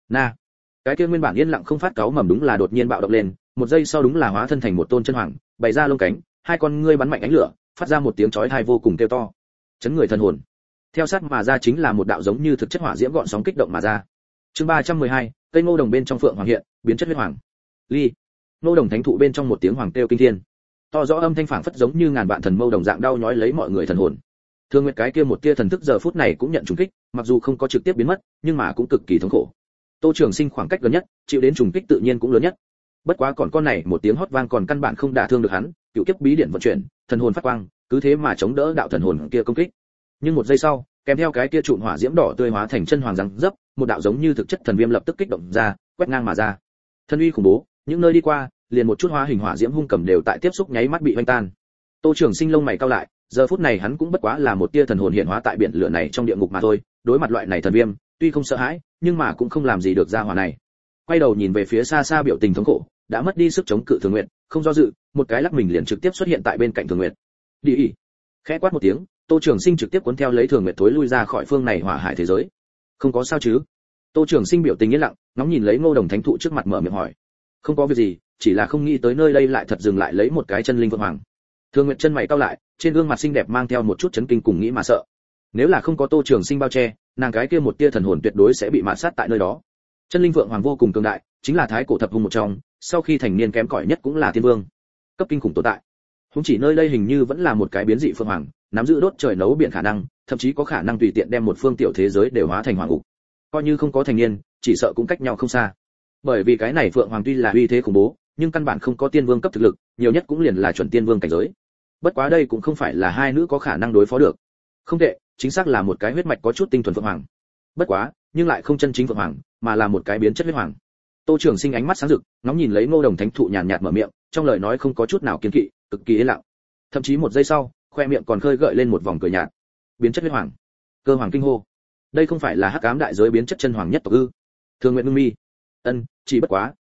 cái kia nguyên bản yên lặng không phát cáu mầm đúng là đột nhiên bạo động lên, một giây sau đúng là hóa thân thành một tôn chân hoàng, bày ra lông cánh, hai con ngươi bắn mạnh ánh lửa, phát ra một tiếng chói tai vô cùng kêu to, chấn người thần hồn. Theo sát mà ra chính là một đạo giống như thực chất hỏa diễm gọn sóng kích động mà ra. Chương 312, cây ngô đồng bên trong phượng hoàng hiện, biến chất huyết hoàng. Ly. Ngô đồng thánh thụ bên trong một tiếng hoàng kêu kinh thiên. To rõ âm thanh phảng phất giống như ngàn vạn thần mâu đồng dạng đau nhói lấy mọi người thần hồn. Thương Nguyệt cái kia một tia thần thức giờ phút này cũng nhận trùng kích, mặc dù không có trực tiếp biến mất, nhưng mà cũng cực kỳ thống khổ. Tô Trường Sinh khoảng cách gần nhất, chịu đến trùng kích tự nhiên cũng lớn nhất. Bất quá còn con này một tiếng hót vang còn căn bản không đả thương được hắn, cựu kiếp bí điển vận chuyển, thần hồn phát quang, cứ thế mà chống đỡ đạo thần hồn kia công kích. Nhưng một giây sau, kèm theo cái kia trụn hỏa diễm đỏ tươi hóa thành chân hoàng răng dấp, một đạo giống như thực chất thần viêm lập tức kích động ra, quét ngang mà ra. Thân uy khủng bố, những nơi đi qua, liền một chút hóa hình hỏa diễm hung cầm đều tại tiếp xúc nháy mắt bị hoành tan. Tô Trường Sinh lông mày cau lại, giờ phút này hắn cũng bất quá là một tia thần hồn hiện hóa tại biển lửa này trong địa ngục mà thôi, đối mặt loại này thần viêm, tuy không sợ hãi, nhưng mà cũng không làm gì được gia hỏa này. Quay đầu nhìn về phía xa xa biểu tình thống khổ, đã mất đi sức chống cự Thường Nguyệt, không do dự, một cái lắc mình liền trực tiếp xuất hiện tại bên cạnh Thường Nguyệt. Đi ỉ. Khẽ quát một tiếng, Tô Trường Sinh trực tiếp cuốn theo lấy Thường Nguyệt thối lui ra khỏi phương này hỏa hải thế giới. Không có sao chứ? Tô Trường Sinh biểu tình yên lặng, ngóng nhìn lấy Ngô Đồng Thánh thụ trước mặt mở miệng hỏi. Không có việc gì, chỉ là không nghĩ tới nơi đây lại thật dừng lại lấy một cái chân linh vượng hoàng. Thường Nguyệt chân mày cau lại, trên gương mặt xinh đẹp mang theo một chút chấn kinh cùng nghĩ mà sợ. Nếu là không có Tô Trường Sinh bao che, nàng cái kia một tia thần hồn tuyệt đối sẽ bị mạt sát tại nơi đó. Chân linh vượng hoàng vô cùng cường đại, chính là thái cổ thập hung một trong, sau khi thành niên kém cỏi nhất cũng là tiên vương, cấp kinh khủng tồn tại. Húng chỉ nơi đây hình như vẫn là một cái biến dị phượng hoàng, nắm giữ đốt trời nấu biển khả năng, thậm chí có khả năng tùy tiện đem một phương tiểu thế giới đều hóa thành hoàng ngục. Coi như không có thành niên, chỉ sợ cũng cách nhau không xa. Bởi vì cái này phượng hoàng tuy là uy thế khủng bố, nhưng căn bản không có tiên vương cấp thực lực, nhiều nhất cũng liền là chuẩn tiên vương cảnh giới. Bất quá đây cũng không phải là hai nữ có khả năng đối phó được. Không tệ, chính xác là một cái huyết mạch có chút tinh thuần phượng hoàng. Bất quá, nhưng lại không chân chính phượng hoàng, mà là một cái biến chất huyết hoàng. Tô Trường Sinh ánh mắt sáng rực, ngóng nhìn lấy Ngô Đồng Thánh thụ nhàn nhạt mở miệng, trong lời nói không có chút nào kiêng kỵ, cực kỳ yên lặng. Thậm chí một giây sau, khoe miệng còn khơi gợi lên một vòng cười nhạt. Biến chất huyết hoàng. Cơ Hoàng kinh hô. Đây không phải là hắc ám đại giới biến chất chân hoàng nhất tộc ư? Thường Nguyệt ngưng mi. Chỉ bất quá,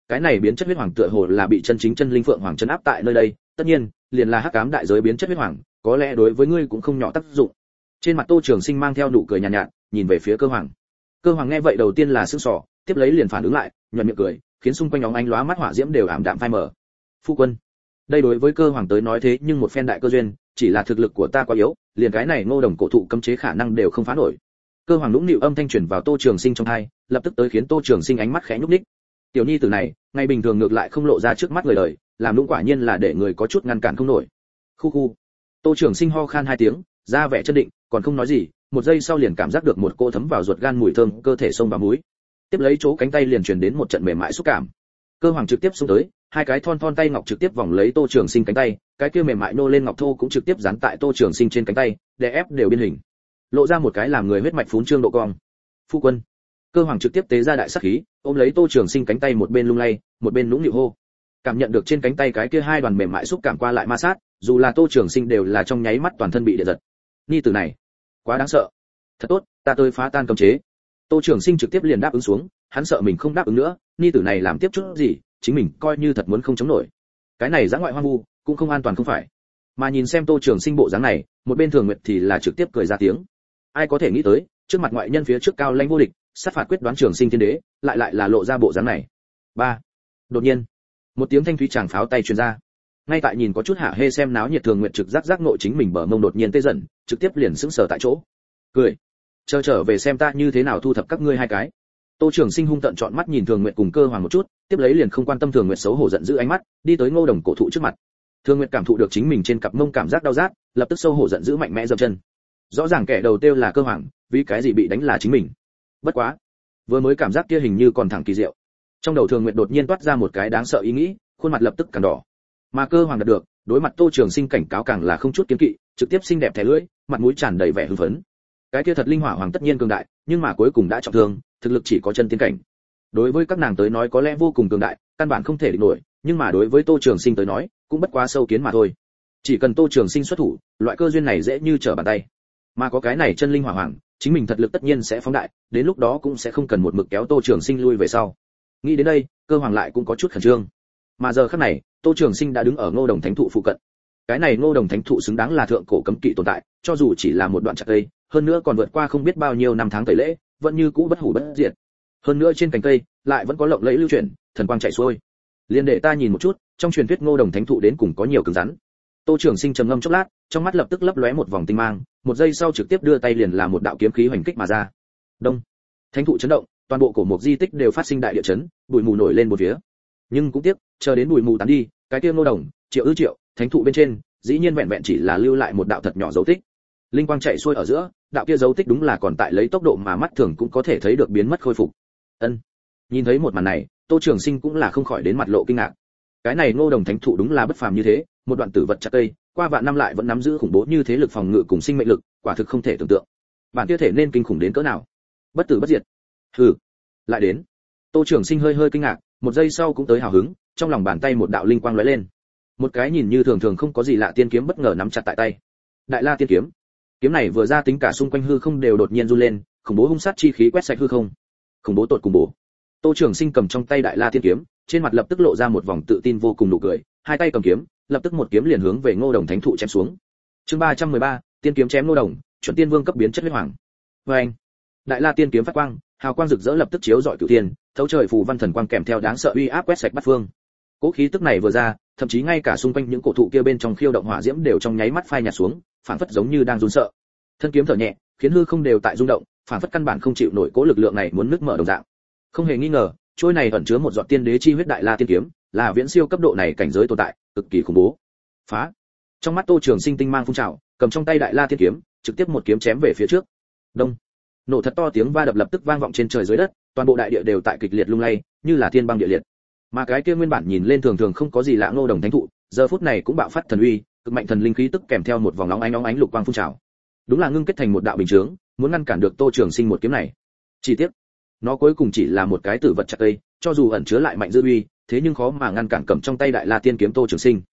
cái này biến chất huyết hoàng tựa hồ là bị chân chính chân linh phượng hoàng trấn áp tại nơi đây, tất nhiên, liền là hắc ám đại giới biến chất huyết hoàng, có lẽ đối với ngươi cũng không nhỏ tác dụng. Trên mặt Tô Trường Sinh mang theo nụ cười nhàn nhạt, nhìn về phía Cơ Hoàng. Cơ Hoàng nghe vậy đầu tiên là sững sờ, tiếp lấy liền phản ứng lại, nhợt miệng cười, khiến xung quanh óng ánh lóa mắt hỏa diễm đều ảm đạm phai mờ. Phu quân, đây đối với Cơ Hoàng tới nói thế nhưng một phen đại cơ duyên, chỉ là thực lực của ta quá yếu, liền cái này Ngô Đồng cổ thụ cấm chế khả năng đều không phá nổi. Cơ Hoàng nũng nịu âm thanh truyền vào Tô Trường Sinh trong tai, lập tức tới khiến Tô Trường Sinh ánh mắt khẽ nhúc nhích. Tiểu nhi tử này, ngày bình thường ngược lại không lộ ra trước mắt người đời, làm nũng quả nhiên là để người có chút ngăn cản không nổi. Khu khu. Tô Trường Sinh ho khan hai tiếng, ra vẻ chân định, còn không nói gì, một giây sau liền cảm giác được một cỗ thấm vào ruột gan mùi thơm cơ thể xông vào mũi. Tiếp lấy chỗ cánh tay liền truyền đến một trận mềm mại xúc cảm. Cơ Hoàng trực tiếp xông tới, hai cái thon thon tay ngọc trực tiếp vòng lấy Tô Trường Sinh cánh tay, cái kia mềm mại nô lên ngọc thô cũng trực tiếp dán tại Tô Trường Sinh trên cánh tay, đè ép đều biên hình, lộ ra một cái làm người huyết mạch phún trương độ cong. Phu quân. Cơ Hoàng trực tiếp tế ra đại sát khí, ôm lấy Tô Trường Sinh cánh tay một bên lung lay, một bên nũng nịu hô. Cảm nhận được trên cánh tay cái kia hai đoàn mềm mại xúc cảm qua lại ma sát, dù là Tô Trường Sinh đều là trong nháy mắt toàn thân bị điện giật. Ni tử này, quá đáng sợ. Thật tốt, ta tới phá tan cấm chế. Tô Trường Sinh trực tiếp liền đáp ứng xuống, hắn sợ mình không đáp ứng nữa, ni tử này làm tiếp chút gì, chính mình coi như thật muốn không chống nổi. Cái này dã ngoại hoang vu, cũng không an toàn không phải. Mà nhìn xem Tô Trường Sinh bộ dáng này, một bên Thường Nguyệt thì là trực tiếp cười ra tiếng. Ai có thể nghĩ tới, trước mặt ngoại nhân phía trước cao lãnh vô địch, sát phạt quyết đoán Trường Sinh thiên đế, lại là lộ ra bộ dáng này. 3. Đột nhiên, một tiếng thanh thúy tràng pháo tay truyền ra. Ngay tại nhìn có chút hạ hê xem náo nhiệt Thường Nguyệt trực giác nội chính mình bờ mông đột nhiên tê dần, trực tiếp liền sững sờ tại chỗ. Cười, chờ trở về xem ta như thế nào thu thập các ngươi hai cái. Tô Trường Sinh hung tợn trọn mắt nhìn Thường Nguyệt cùng Cơ Hoàng một chút, tiếp lấy liền không quan tâm Thường Nguyệt xấu hổ giận dữ ánh mắt, đi tới Ngô Đồng cổ thụ trước mặt. Thường Nguyệt cảm thụ được chính mình trên cặp mông cảm giác đau rát, lập tức xấu hổ giận dữ mạnh mẽ dậm chân. Rõ ràng kẻ đầu tiêu là Cơ Hoàng, vì cái gì bị đánh là chính mình. Bất quá, vừa mới cảm giác kia hình như còn thẳng kỳ diệu. Trong đầu Thường Nguyệt đột nhiên toát ra một cái đáng sợ ý nghĩ, khuôn mặt lập tức càng đỏ. Mà Cơ Hoàng đạt được, đối mặt Tô Trường Sinh cảnh cáo càng là không chút kiêng kỵ, trực tiếp xinh đẹp thẻ lưỡi, mặt mũi tràn đầy vẻ hưng phấn. Cái kia thật linh hỏa hoàng tất nhiên cường đại, nhưng mà cuối cùng đã trọng thương, thực lực chỉ có chân tiên cảnh. Đối với các nàng tới nói có lẽ vô cùng cường đại, căn bản không thể địch nổi, nhưng mà đối với Tô Trường Sinh tới nói, cũng bất quá sâu kiến mà thôi. Chỉ cần Tô Trường Sinh xuất thủ, loại cơ duyên này dễ như trở bàn tay. Mà có cái này chân linh hỏa hoàng, chính mình thật lực tất nhiên sẽ phóng đại, đến lúc đó cũng sẽ không cần một mực kéo Tô Trường Sinh lui về sau. Nghĩ đến đây, Cơ Hoàng lại cũng có chút khẩn trương. Mà giờ khắc này, Tô Trường Sinh đã đứng ở Ngô Đồng Thánh thụ phụ cận. Cái này Ngô Đồng Thánh thụ xứng đáng là thượng cổ cấm kỵ tồn tại, cho dù chỉ là một đoạn chặt cây, hơn nữa còn vượt qua không biết bao nhiêu năm tháng tẩy lễ, vẫn như cũ bất hủ bất diệt. Hơn nữa trên cành cây lại vẫn có lộng lẫy lưu chuyển, thần quang chảy xuôi. Liên để ta nhìn một chút, trong truyền thuyết Ngô Đồng Thánh thụ đến cùng có nhiều cứng rắn. Tô Trường Sinh trầm ngâm chốc lát, trong mắt lập tức lấp lóe một vòng tinh mang, một giây sau trực tiếp đưa tay liền làm một đạo kiếm khí hoành kích mà ra. Đông, thánh thụ chấn động, toàn bộ cổ mục di tích đều phát sinh đại địa chấn, bụi mù nổi lên một phía. Nhưng cũng tiếc, chờ đến bụi mù tán đi, cái kia Ngô Đồng, triệu, thánh thụ bên trên, dĩ nhiên vẹn vẹn chỉ là lưu lại một đạo thật nhỏ dấu tích. Linh quang chạy xuôi ở giữa, đạo kia dấu tích đúng là còn tại lấy tốc độ mà mắt thường cũng có thể thấy được biến mất khôi phục. Ân. Nhìn thấy một màn này, Tô Trường Sinh cũng là không khỏi đến mặt lộ kinh ngạc. Cái này Ngô Đồng Thánh thụ đúng là bất phàm như thế, một đoạn tử vật chặt cây, qua vạn năm lại vẫn nắm giữ khủng bố như thế lực phòng ngự cùng sinh mệnh lực, quả thực không thể tưởng tượng. Bản kia thể nên kinh khủng đến cỡ nào? Bất tử bất diệt. Hừ. Lại đến. Tô Trường Sinh hơi kinh ngạc, một giây sau cũng tới hào hứng, trong lòng bàn tay một đạo linh quang lóe lên. Một cái nhìn như thường thường không có gì lạ tiên kiếm bất ngờ nắm chặt tại tay. Đại La tiên kiếm. Kiếm này vừa ra tính cả xung quanh hư không đều đột nhiên run lên, khủng bố hung sát chi khí quét sạch hư không. Khủng bố tột cùng bổ. Tô Trường Sinh cầm trong tay Đại La tiên kiếm, trên mặt lập tức lộ ra một vòng tự tin vô cùng nụ cười, hai tay cầm kiếm, lập tức một kiếm liền hướng về Ngô Đồng Thánh thụ chém xuống. Chương 313, tiên kiếm chém Ngô Đồng, chuẩn tiên vương cấp biến chất huyết hoàng. Oeng! Đại La tiên kiếm phát quang, hào quang rực rỡ lập tức chiếu rọi cửu thiên, thấu trời phù văn thần quang kèm theo đáng sợ uy áp quét sạch bát phương. Cố khí tức này vừa ra, thậm chí ngay cả xung quanh những cổ thụ kia bên trong khiêu động hỏa diễm đều trong nháy mắt phai nhạt xuống, phản phất giống như đang run sợ. Thân kiếm thở nhẹ, khiến hư không đều tại rung động, phản phất căn bản không chịu nổi cố lực lượng này muốn nứt mở đồng dạng. Không hề nghi ngờ, chuôi này ẩn chứa một giọt tiên đế chi huyết Đại La tiên kiếm, là viễn siêu cấp độ này cảnh giới tồn tại, cực kỳ khủng bố. Phá! Trong mắt Tô Trường Sinh tinh mang phun trào, cầm trong tay Đại La tiên kiếm, trực tiếp một kiếm chém về phía trước. Đông! Nổ thật to tiếng va đập lập tức vang vọng trên trời dưới đất, toàn bộ đại địa đều tại kịch liệt lung lay, như là thiên băng địa liệt. Mà cái kia nguyên bản nhìn lên thường thường không có gì lạ Ngô Đồng Thánh thụ, giờ phút này cũng bạo phát thần uy, cực mạnh thần linh khí tức kèm theo một vòng óng ánh lục quang phun trào. Đúng là ngưng kết thành một đạo bình chướng, muốn ngăn cản được Tô Trường Sinh một kiếm này. Chỉ tiếc, nó cuối cùng chỉ là một cái tử vật chặt cây, cho dù ẩn chứa lại mạnh dư uy, thế nhưng khó mà ngăn cản cầm trong tay Đại La tiên kiếm Tô Trường Sinh.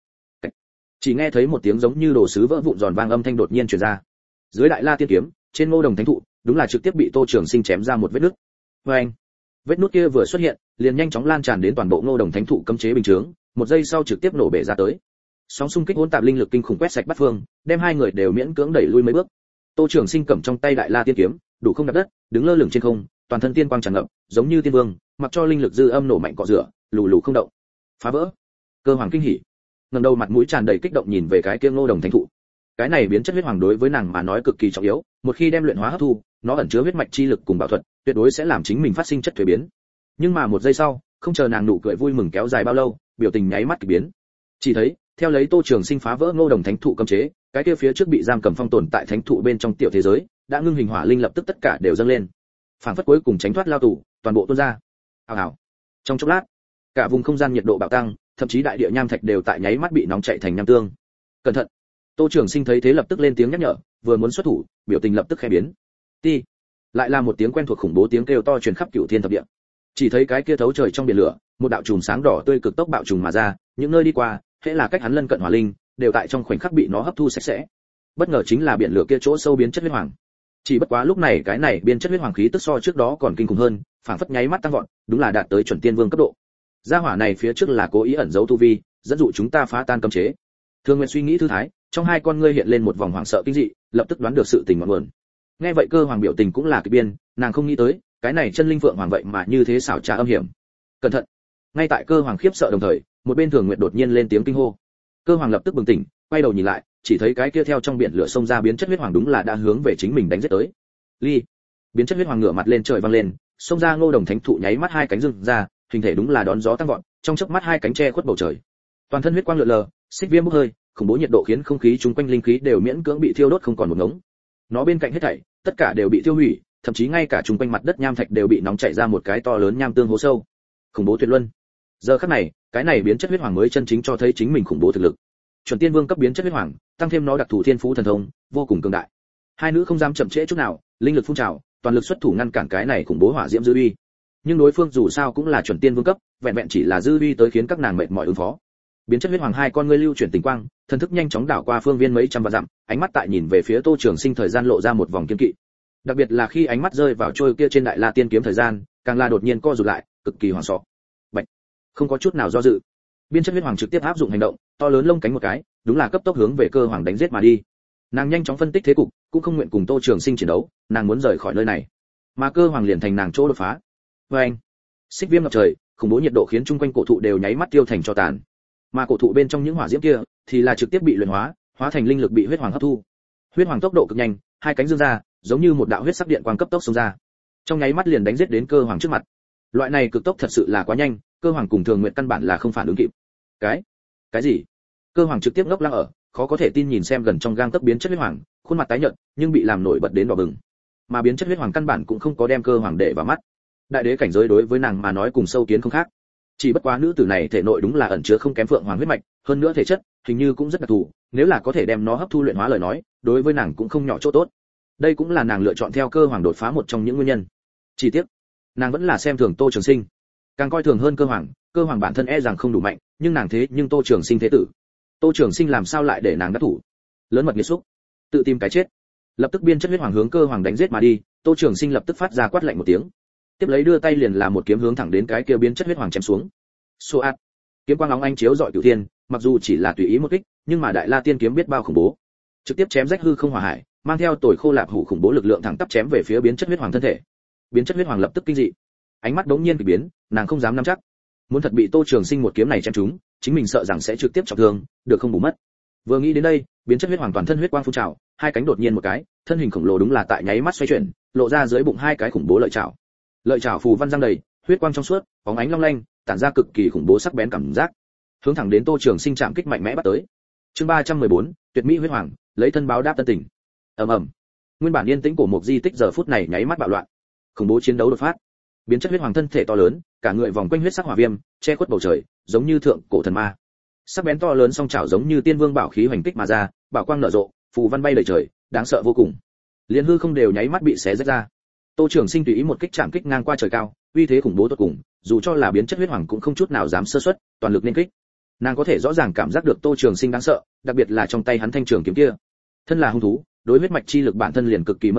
Chỉ nghe thấy một tiếng giống như đồ sứ vỡ vụn giòn vang âm thanh đột nhiên truyền ra. Dưới Đại La tiên kiếm, trên Ngô Đồng Thánh thụ, đúng là trực tiếp bị Tô Trường Sinh chém ra một vết nứt. Oeng! Vết nứt kia vừa xuất hiện, liền nhanh chóng lan tràn đến toàn bộ Ngô Đồng Thánh thụ cấm chế bình chướng, một giây sau trực tiếp nổ bể ra tới. Sóng xung kích hỗn tạp linh lực kinh khủng quét sạch bát phương, đem hai người đều miễn cưỡng đẩy lui mấy bước. Tô Trường Sinh cầm trong tay Đại La Tiên kiếm, đủ không đạp đất, đứng lơ lửng trên không, toàn thân tiên quang tràn ngập, giống như tiên vương, mặc cho linh lực dư âm nổ mạnh cọ rửa, lù lù không động. Phá vỡ. Cơ Hoàng kinh hỉ, ngẩng đầu mặt mũi tràn đầy kích động nhìn về cái kia Ngô Đồng Thánh thụ. Cái này biến chất huyết hoàng đối với nàng mà nói cực kỳ trọng yếu, một khi đem luyện hóa hấp thu, nó ẩn chứa huyết mạch chi lực cùng bảo thuật, tuyệt đối sẽ làm chính mình phát sinh chất thuế biến. Nhưng mà một giây sau, không chờ nàng nụ cười vui mừng kéo dài bao lâu, biểu tình nháy mắt kỳ biến. Chỉ thấy, theo lấy Tô Trường Sinh phá vỡ Ngô Đồng Thánh thụ cấm chế, cái kia phía trước bị giam cầm phong tồn tại thánh thụ bên trong tiểu thế giới, đã ngưng hình hỏa linh lập tức tất cả đều dâng lên. Phản phất cuối cùng tránh thoát lao tù, toàn bộ tuôn ra. Ào ào. Trong chốc lát, cả vùng không gian nhiệt độ bạo tăng, thậm chí đại địa nham thạch đều tại nháy mắt bị nóng chảy thành nham tương. Cẩn thận. Tô Trường Sinh thấy thế lập tức lên tiếng nhắc nhở, vừa muốn xuất thủ, biểu tình lập tức khẽ biến. Ti. Lại là một tiếng quen thuộc khủng bố tiếng kêu to truyền khắp cửu thiên thập địa. Chỉ thấy cái kia thấu trời trong biển lửa, một đạo chùm sáng đỏ tươi cực tốc bạo trùng mà ra, những nơi đi qua, hễ là cách hắn lân cận hỏa linh, đều tại trong khoảnh khắc bị nó hấp thu sạch sẽ. Bất ngờ chính là biển lửa kia chỗ sâu biến chất huyết hoàng. Chỉ bất quá lúc này cái này biến chất huyết hoàng khí tức so trước đó còn kinh khủng hơn, phảng phất nháy mắt tăng vọt, đúng là đạt tới chuẩn tiên vương cấp độ. Gia hỏa này phía trước là cố ý ẩn giấu tu vi, dẫn dụ chúng ta phá tan cấm chế. Thương Nguyên suy nghĩ thư thái, trong hai con ngươi hiện lên một vòng hoảng sợ kinh dị, lập tức đoán được sự tình ngọn nguồn. Nghe vậy Cơ Hoàng biểu tình cũng là kỳ biên, nàng không nghĩ tới, cái này chân linh phượng hoàng vậy mà như thế xảo trá âm hiểm. Cẩn thận. Ngay tại Cơ Hoàng khiếp sợ đồng thời, một bên Thường Nguyệt đột nhiên lên tiếng kinh hô. Cơ Hoàng lập tức bừng tỉnh, quay đầu nhìn lại, chỉ thấy cái kia theo trong biển lửa xông ra biến chất huyết hoàng đúng là đã hướng về chính mình đánh giết tới. Ly. Biến chất huyết hoàng ngửa mặt lên trời vang lên, xông ra Ngô Đồng Thánh thụ nháy mắt hai cánh rừng ra, hình thể đúng là đón gió tăng vọt, trong chớp mắt hai cánh che khuất bầu trời. Toàn thân huyết quang lượn lờ, xích viêm bốc hơi, khủng bố nhiệt độ khiến không khí chung quanh linh khí đều miễn cưỡng bị thiêu đốt không còn một ngống. Nó bên cạnh hết thảy, tất cả đều bị tiêu hủy, thậm chí ngay cả chung quanh mặt đất nham thạch đều bị nóng chảy ra một cái to lớn nham tương hố sâu. Khủng bố tuyệt luân. Giờ khắc này, cái này biến chất huyết hoàng mới chân chính cho thấy chính mình khủng bố thực lực. Chuẩn tiên vương cấp biến chất huyết hoàng, tăng thêm nó đặc thù thiên phú thần thông, vô cùng cường đại. Hai nữ không dám chậm trễ chút nào, linh lực phun trào, toàn lực xuất thủ ngăn cản cái này khủng bố hỏa diễm dư uy. Nhưng đối phương dù sao cũng là chuẩn tiên vương cấp, vẹn vẹn chỉ là dư uy tới khiến các nàng mệt mỏi ứng phó. Biến chất huyết hoàng hai con ngươi lưu chuyển tình quang, thần thức nhanh chóng đảo qua phương viên mấy trăm vạn dặm, ánh mắt tại nhìn về phía Tô Trường Sinh thời gian lộ ra một vòng kiên kỵ. Đặc biệt là khi ánh mắt rơi vào trôi kia trên Đại La Tiên kiếm thời gian, càng là đột nhiên co rụt lại, cực kỳ hoảng sợ. Bạch, không có chút nào do dự. Biến chất huyết hoàng trực tiếp áp dụng hành động, to lớn lông cánh một cái, đúng là cấp tốc hướng về Cơ Hoàng đánh giết mà đi. Nàng nhanh chóng phân tích thế cục, cũng không nguyện cùng Tô Trường Sinh chiến đấu, nàng muốn rời khỏi nơi này. Mà Cơ Hoàng liền thành nàng chỗ đột phá. Oeng! Xích viêm ngập trời, khủng bố nhiệt độ khiến chung quanh cổ thụ đều nháy mắt tiêu thành tro tàn. Mà cổ thụ bên trong những hỏa diễm kia thì là trực tiếp bị luyện hóa, hóa thành linh lực bị huyết hoàng hấp thu. Huyết hoàng tốc độ cực nhanh, hai cánh dương ra, giống như một đạo huyết sắc điện quang cấp tốc xông ra. Trong nháy mắt liền đánh giết đến Cơ Hoàng trước mặt. Loại này cực tốc thật sự là quá nhanh, Cơ Hoàng cùng Thường Nguyện căn bản là không phản ứng kịp. Cái gì? Cơ Hoàng trực tiếp ngốc lăng ở, khó có thể tin nhìn xem gần trong gang tấc biến chất huyết hoàng, khuôn mặt tái nhợt, nhưng bị làm nổi bật đến đỏ bừng. Mà biến chất huyết hoàng căn bản cũng không có đem Cơ Hoàng để vào mắt. Đại đế cảnh giới đối với nàng mà nói cùng sâu kiến không khác. Chỉ bất quá nữ tử này thể nội đúng là ẩn chứa không kém phượng hoàng huyết mạch, hơn nữa thể chất hình như cũng rất đặc thù, nếu là có thể đem nó hấp thu luyện hóa lời nói, đối với nàng cũng không nhỏ chỗ tốt. Đây cũng là nàng lựa chọn theo Cơ Hoàng đột phá một trong những nguyên nhân. Chỉ tiếc, nàng vẫn là xem thường Tô Trường Sinh, càng coi thường hơn Cơ Hoàng. Cơ Hoàng bản thân e rằng không đủ mạnh, nhưng nàng thế nhưng Tô Trường Sinh thế tử. Tô Trường Sinh làm sao lại để nàng đắc thủ? Lớn mật nghiệt xúc, tự tìm cái chết. Lập tức biên chất huyết hoàng hướng Cơ Hoàng đánh giết mà đi, Tô Trường Sinh lập tức phát ra quát lạnh một tiếng, tiếp lấy đưa tay liền là một kiếm hướng thẳng đến cái kia biến chất huyết hoàng chém xuống. Xô ạt, kiếm quang óng ánh chiếu rọi cửu thiên, mặc dù chỉ là tùy ý một kích, nhưng mà Đại La Tiên kiếm biết bao khủng bố, trực tiếp chém rách hư không hỏa hải, mang theo tồi khô lạp hủ khủng bố lực lượng thẳng tắp chém về phía biến chất huyết hoàng thân thể. Biến chất huyết hoàng lập tức kinh dị, ánh mắt đống nhiên kỳ biến, nàng không dám nắm chắc, muốn thật bị Tô Trường Sinh một kiếm này chém trúng, chính mình sợ rằng sẽ trực tiếp trọng thương, được không bù mất. Vừa nghĩ đến đây, biến chất huyết hoàng toàn thân huyết quang phun trào, hai cánh đột nhiên một cái, thân hình khổng lồ đúng là tại nháy mắt xoay chuyển, lộ ra dưới bụng hai cái khủng bố lợi chảo. Lợi chảo phù văn răng đầy, huyết quang trong suốt, bóng ánh long lanh, tản ra cực kỳ khủng bố sắc bén cảm giác, hướng thẳng đến Tô Trường Sinh chạm kích mạnh mẽ bắt tới. Chương 314, Tuyệt mỹ huyết hoàng, lấy thân báo đáp tân tình. Ầm ầm. Nguyên bản yên tĩnh của một di tích giờ phút này nháy mắt bạo loạn. Khủng bố chiến đấu đột phát. Biến chất huyết hoàng thân thể to lớn, cả người vòng quanh huyết sắc hỏa viêm, che khuất bầu trời, giống như thượng cổ thần ma. Sắc bén to lớn song chảo giống như tiên vương bảo khí hoành kích mà ra, bảo quang nở rộ, phù văn bay đầy trời, đáng sợ vô cùng. Liên hư không đều nháy mắt bị xé rách ra. Tô Trường Sinh tùy ý một kích chạm kích ngang qua trời cao, uy thế khủng bố tột cùng, dù cho là biến chất huyết hoàng cũng không chút nào dám sơ suất, toàn lực nên kích. Nàng có thể rõ ràng cảm giác được Tô Trường Sinh đáng sợ, đặc biệt là trong tay hắn thanh trường kiếm kia. Thân là hung thú, đối huyết mạch chi lực bản thân liền cực kỳ mất cảm,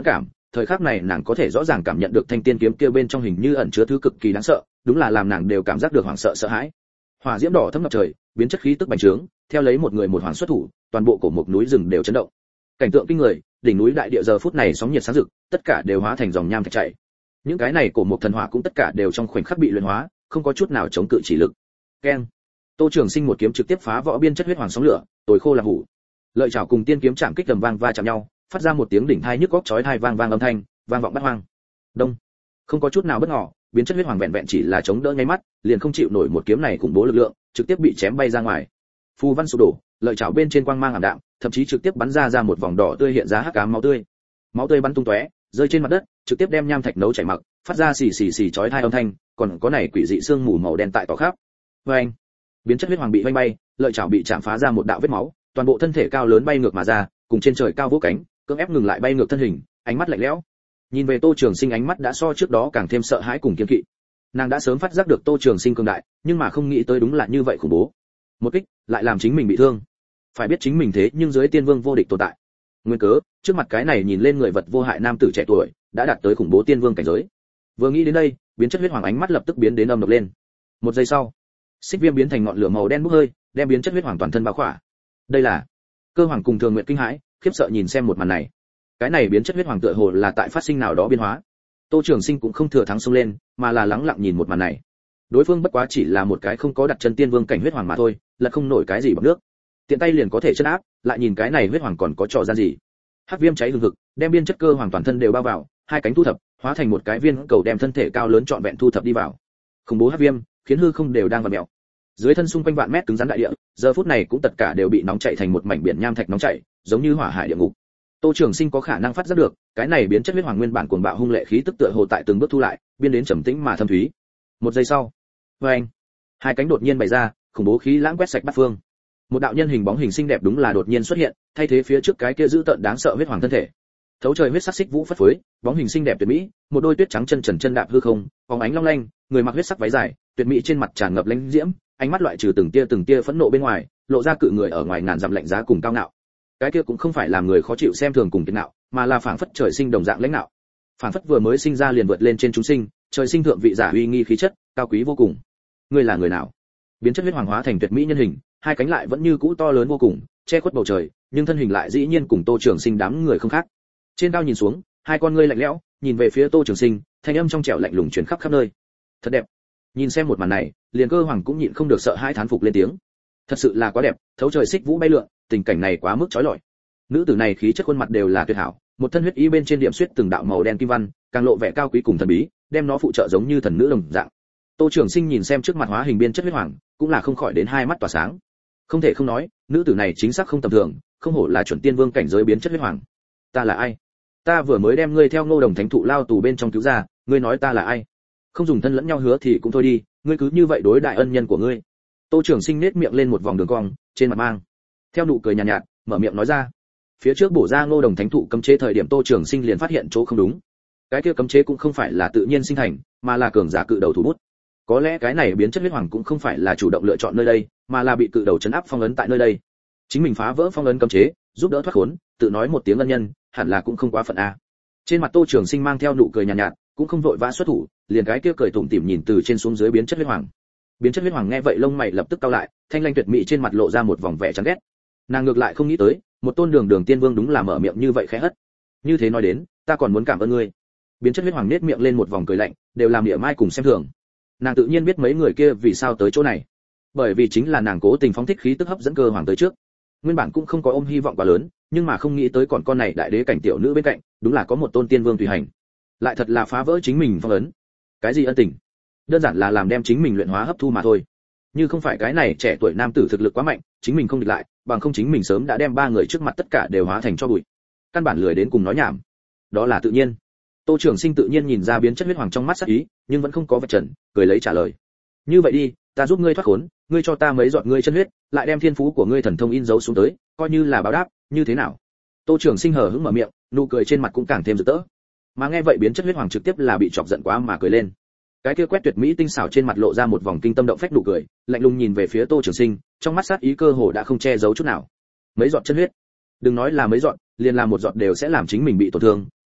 thời khắc này nàng có thể rõ ràng cảm nhận được thanh tiên kiếm kia bên trong hình như ẩn chứa thứ cực kỳ đáng sợ, đúng là làm nàng đều cảm giác được hoảng sợ sợ hãi. Hỏa diễm đỏ thấm ngập trời, biến chất khí tức bành trướng, theo lấy một người một hoàng xuất thủ, toàn bộ cổ một núi rừng đều chấn động. Cảnh tượng kinh người, đỉnh núi đại địa giờ phút này sóng nhiệt sáng rực, tất cả đều hóa thành dòng nham thạch chảy. Những cái này cổ một thần hỏa cũng tất cả đều trong khoảnh khắc bị luyện hóa, không có chút nào chống cự chỉ lực. Keng. Tô Trường Sinh một kiếm trực tiếp phá võ biên chất huyết hoàng sóng lửa, tối khô là hủ. Lợi chảo cùng tiên kiếm chạm kích tầm vang va chạm nhau, phát ra một tiếng đỉnh thai nhức óc chói tai vang vang âm thanh, vang vọng bát hoang. Đông. Không có chút nào bất ngờ, biến chất huyết hoàng vẹn vẹn chỉ là chống đỡ nháy mắt, liền không chịu nổi một kiếm này khủng bố lực lượng, trực tiếp bị chém bay ra ngoài. Phù văn sụp đổ, lợi chảo bên trên quang mang ảm đạm, thậm chí trực tiếp bắn ra một vòng đỏ tươi hiện ra hắc ám máu tươi. Máu tươi bắn tung tóe, rơi trên mặt đất, trực tiếp đem nham thạch nấu chảy mặc, phát ra xì xì xì chói tai âm thanh, còn có này quỷ dị xương mù màu đen tại tỏ khắp. Oeng. Biến chất huyết hoàng bị vênh bay, lợi chảo bị chạm phá ra một đạo vết máu, toàn bộ thân thể cao lớn bay ngược mà ra, cùng trên trời cao vỗ cánh, cưỡng ép ngừng lại bay ngược thân hình, ánh mắt lạnh lẽo. Nhìn về Tô Trường Sinh ánh mắt đã so trước đó càng thêm sợ hãi cùng kiêng kỵ. Nàng đã sớm phát giác được Tô Trường Sinh cường đại, nhưng mà không nghĩ tới đúng là như vậy khủng bố. Một kích, lại làm chính mình bị thương. Phải biết chính mình thế nhưng dưới tiên vương vô địch tồn tại. Nguyên cớ, trước mặt cái này nhìn lên người vật vô hại nam tử trẻ tuổi, đã đạt tới khủng bố tiên vương cảnh giới. Vừa nghĩ đến đây, biến chất huyết hoàng ánh mắt lập tức biến đến âm độc lên. Một giây sau, xích viêm biến thành ngọn lửa màu đen bốc hơi, đem biến chất huyết hoàng toàn thân bao khỏa. Đây là Cơ Hoàng cùng Thường Nguyện kinh hãi, khiếp sợ nhìn xem một màn này. Cái này biến chất huyết hoàng tựa hồ là tại phát sinh nào đó biến hóa. Tô Trường Sinh cũng không thừa thắng xông lên, mà là lắng lặng nhìn một màn này. Đối phương bất quá chỉ là một cái không có đặt chân tiên vương cảnh huyết hoàng mà thôi, là không nổi cái gì bằng nước. Tiện tay liền có thể chân áp, lại nhìn cái này huyết hoàng còn có trò gian gì. Hắc viêm cháy hừng hực, đem biên chất Cơ Hoàng toàn thân đều bao vào, hai cánh thu thập, hóa thành một cái viên cầu đem thân thể cao lớn trọn vẹn thu thập đi vào. Khủng bố hắc viêm, khiến hư không đều đang vặn mèo. Dưới thân xung quanh vạn mét cứng rắn đại địa, giờ phút này cũng tất cả đều bị nóng chảy thành một mảnh biển nham thạch nóng chảy, giống như hỏa hải địa ngục. Tô Trường Sinh có khả năng phát giác được, cái này biến chất huyết hoàng nguyên bản cuồng bạo hung lệ khí tức tựa hồ tại từng bước thu lại, biên đến trầm tĩnh mà thâm thúy. Một giây sau, oeng, hai cánh đột nhiên bày ra, khủng bố khí lãng quét sạch bát phương. Một đạo nhân hình bóng hình xinh đẹp đúng là đột nhiên xuất hiện, thay thế phía trước cái kia dữ tợn đáng sợ huyết hoàng thân thể. Thấu trời huyết sắc xích vũ phất phới, bóng hình xinh đẹp tuyệt mỹ, một đôi tuyết trắng chân trần chân đạp hư không, phóng ánh long lanh, người mặc huyết sắc váy dài, tuyệt mỹ trên mặt tràn ngập lãnh diễm, ánh mắt loại trừ từng tia phẫn nộ bên ngoài, lộ ra cự người ở ngoài ngàn dặm lạnh giá cùng cao ngạo. Cái kia cũng không phải làm người khó chịu xem thường cùng kiệt ngạo, mà là phảng phất trời sinh đồng dạng lãnh ngạo. Phảng phất vừa mới sinh ra liền vượt lên trên chúng sinh, trời sinh thượng vị giả uy nghi khí chất, cao quý vô cùng. Ngươi là người nào? Biến chất huyết hoàng hóa thành tuyệt mỹ nhân hình, hai cánh lại vẫn như cũ to lớn vô cùng, che khuất bầu trời, nhưng thân hình lại dĩ nhiên cùng Tô Trường Sinh đám người không khác. Trên cao nhìn xuống, hai con ngươi lạnh lẽo, nhìn về phía Tô Trường Sinh, thanh âm trong trẻo lạnh lùng truyền khắp khắp nơi. Thật đẹp. Nhìn xem một màn này, liền Cơ Hoàng cũng nhịn không được sợ hãi thán phục lên tiếng. Thật sự là quá đẹp, thấu trời xích vũ bay lượn, tình cảnh này quá mức chói lọi. Nữ tử này khí chất khuôn mặt đều là tuyệt hảo, một thân huyết y bên trên điểm xuyết từng đạo màu đen kim văn, càng lộ vẻ cao quý cùng thần bí, đem nó phụ trợ giống như thần nữ đồng dạng. Tô Trường Sinh nhìn xem trước mặt hóa hình biên chất huyết hoàng, cũng là không khỏi đến hai mắt tỏa sáng. Không thể không nói, nữ tử này chính xác không tầm thường, không hổ là chuẩn tiên vương cảnh giới biến chất huyết hoàng. Ta là ai? Ta vừa mới đem ngươi theo Ngô Đồng Thánh thụ lao tù bên trong cứu ra, ngươi nói ta là ai? Không dùng thân lẫn nhau hứa thì cũng thôi đi, ngươi cứ như vậy đối đại ân nhân của ngươi. Tô Trường Sinh nét miệng lên một vòng đường cong, trên mặt mang theo nụ cười nhàn nhạt, mở miệng nói ra. Phía trước bổ ra Ngô Đồng Thánh thụ cấm chế thời điểm Tô Trường Sinh liền phát hiện chỗ không đúng. Cái kia cấm chế cũng không phải là tự nhiên sinh thành, mà là cường giả cự đầu thủ bút. Có lẽ cái này biến chất huyết hoàng cũng không phải là chủ động lựa chọn nơi đây, mà là bị cự đầu trấn áp phong ấn tại nơi đây. Chính mình phá vỡ phong ấn cấm chế, giúp đỡ thoát khốn, tự nói một tiếng ân nhân, hẳn là cũng không quá phận a. Trên mặt Tô Trường Sinh mang theo nụ cười nhàn nhạt, cũng không vội vã xuất thủ, liền cái kia cười tủm tỉm nhìn từ trên xuống dưới biến chất huyết hoàng. Biến chất huyết hoàng nghe vậy lông mày lập tức cau lại, thanh lanh tuyệt mỹ trên mặt lộ ra một vòng vẻ chán ghét. Nàng ngược lại không nghĩ tới, một tôn đường tiên vương đúng là mở miệng như vậy khẽ hất. Như thế nói đến, ta còn muốn cảm ơn ngươi. Biến chất huyết hoàng nét miệng lên một vòng cười lạnh, đều làm địa mai cùng xem thường. Nàng tự nhiên biết mấy người kia vì sao tới chỗ này, bởi vì chính là nàng cố tình phóng thích khí tức hấp dẫn Cơ Hoàng tới trước. Nguyên bản cũng không có ôm hy vọng quá lớn, nhưng mà không nghĩ tới còn con này đại đế cảnh tiểu nữ bên cạnh, đúng là có một tôn tiên vương tùy hành. Lại thật là phá vỡ chính mình phong ấn. Cái gì ân tình? Đơn giản là làm đem chính mình luyện hóa hấp thu mà thôi. Như không phải cái này trẻ tuổi nam tử thực lực quá mạnh, chính mình không địch lại, bằng không chính mình sớm đã đem ba người trước mặt tất cả đều hóa thành cho bụi. Căn bản lười đến cùng nói nhảm. Đó là tự nhiên. Tô Trường Sinh tự nhiên nhìn ra biến chất huyết hoàng trong mắt sắc ý, nhưng vẫn không có vạch trần, cười lấy trả lời. Như vậy đi, ta giúp ngươi thoát khốn, ngươi cho ta mấy giọt ngươi chân huyết, lại đem thiên phú của ngươi thần thông in dấu xuống tới, coi như là báo đáp, như thế nào? Tô Trường Sinh hờ hững mở miệng, nụ cười trên mặt cũng càng thêm rực rỡ. Mà nghe vậy biến chất huyết hoàng trực tiếp là bị chọc giận quá mà cười lên. Cái kia quét tuyệt mỹ tinh xảo trên mặt lộ ra một vòng kinh tâm động phách nụ cười, lạnh lùng nhìn về phía Tô Trường Sinh, trong mắt sát ý cơ hồ đã không che giấu chút nào. Mấy giọt chân huyết, đừng nói là mấy giọt, liền là một giọt đều sẽ làm chính mình bị tổn thương,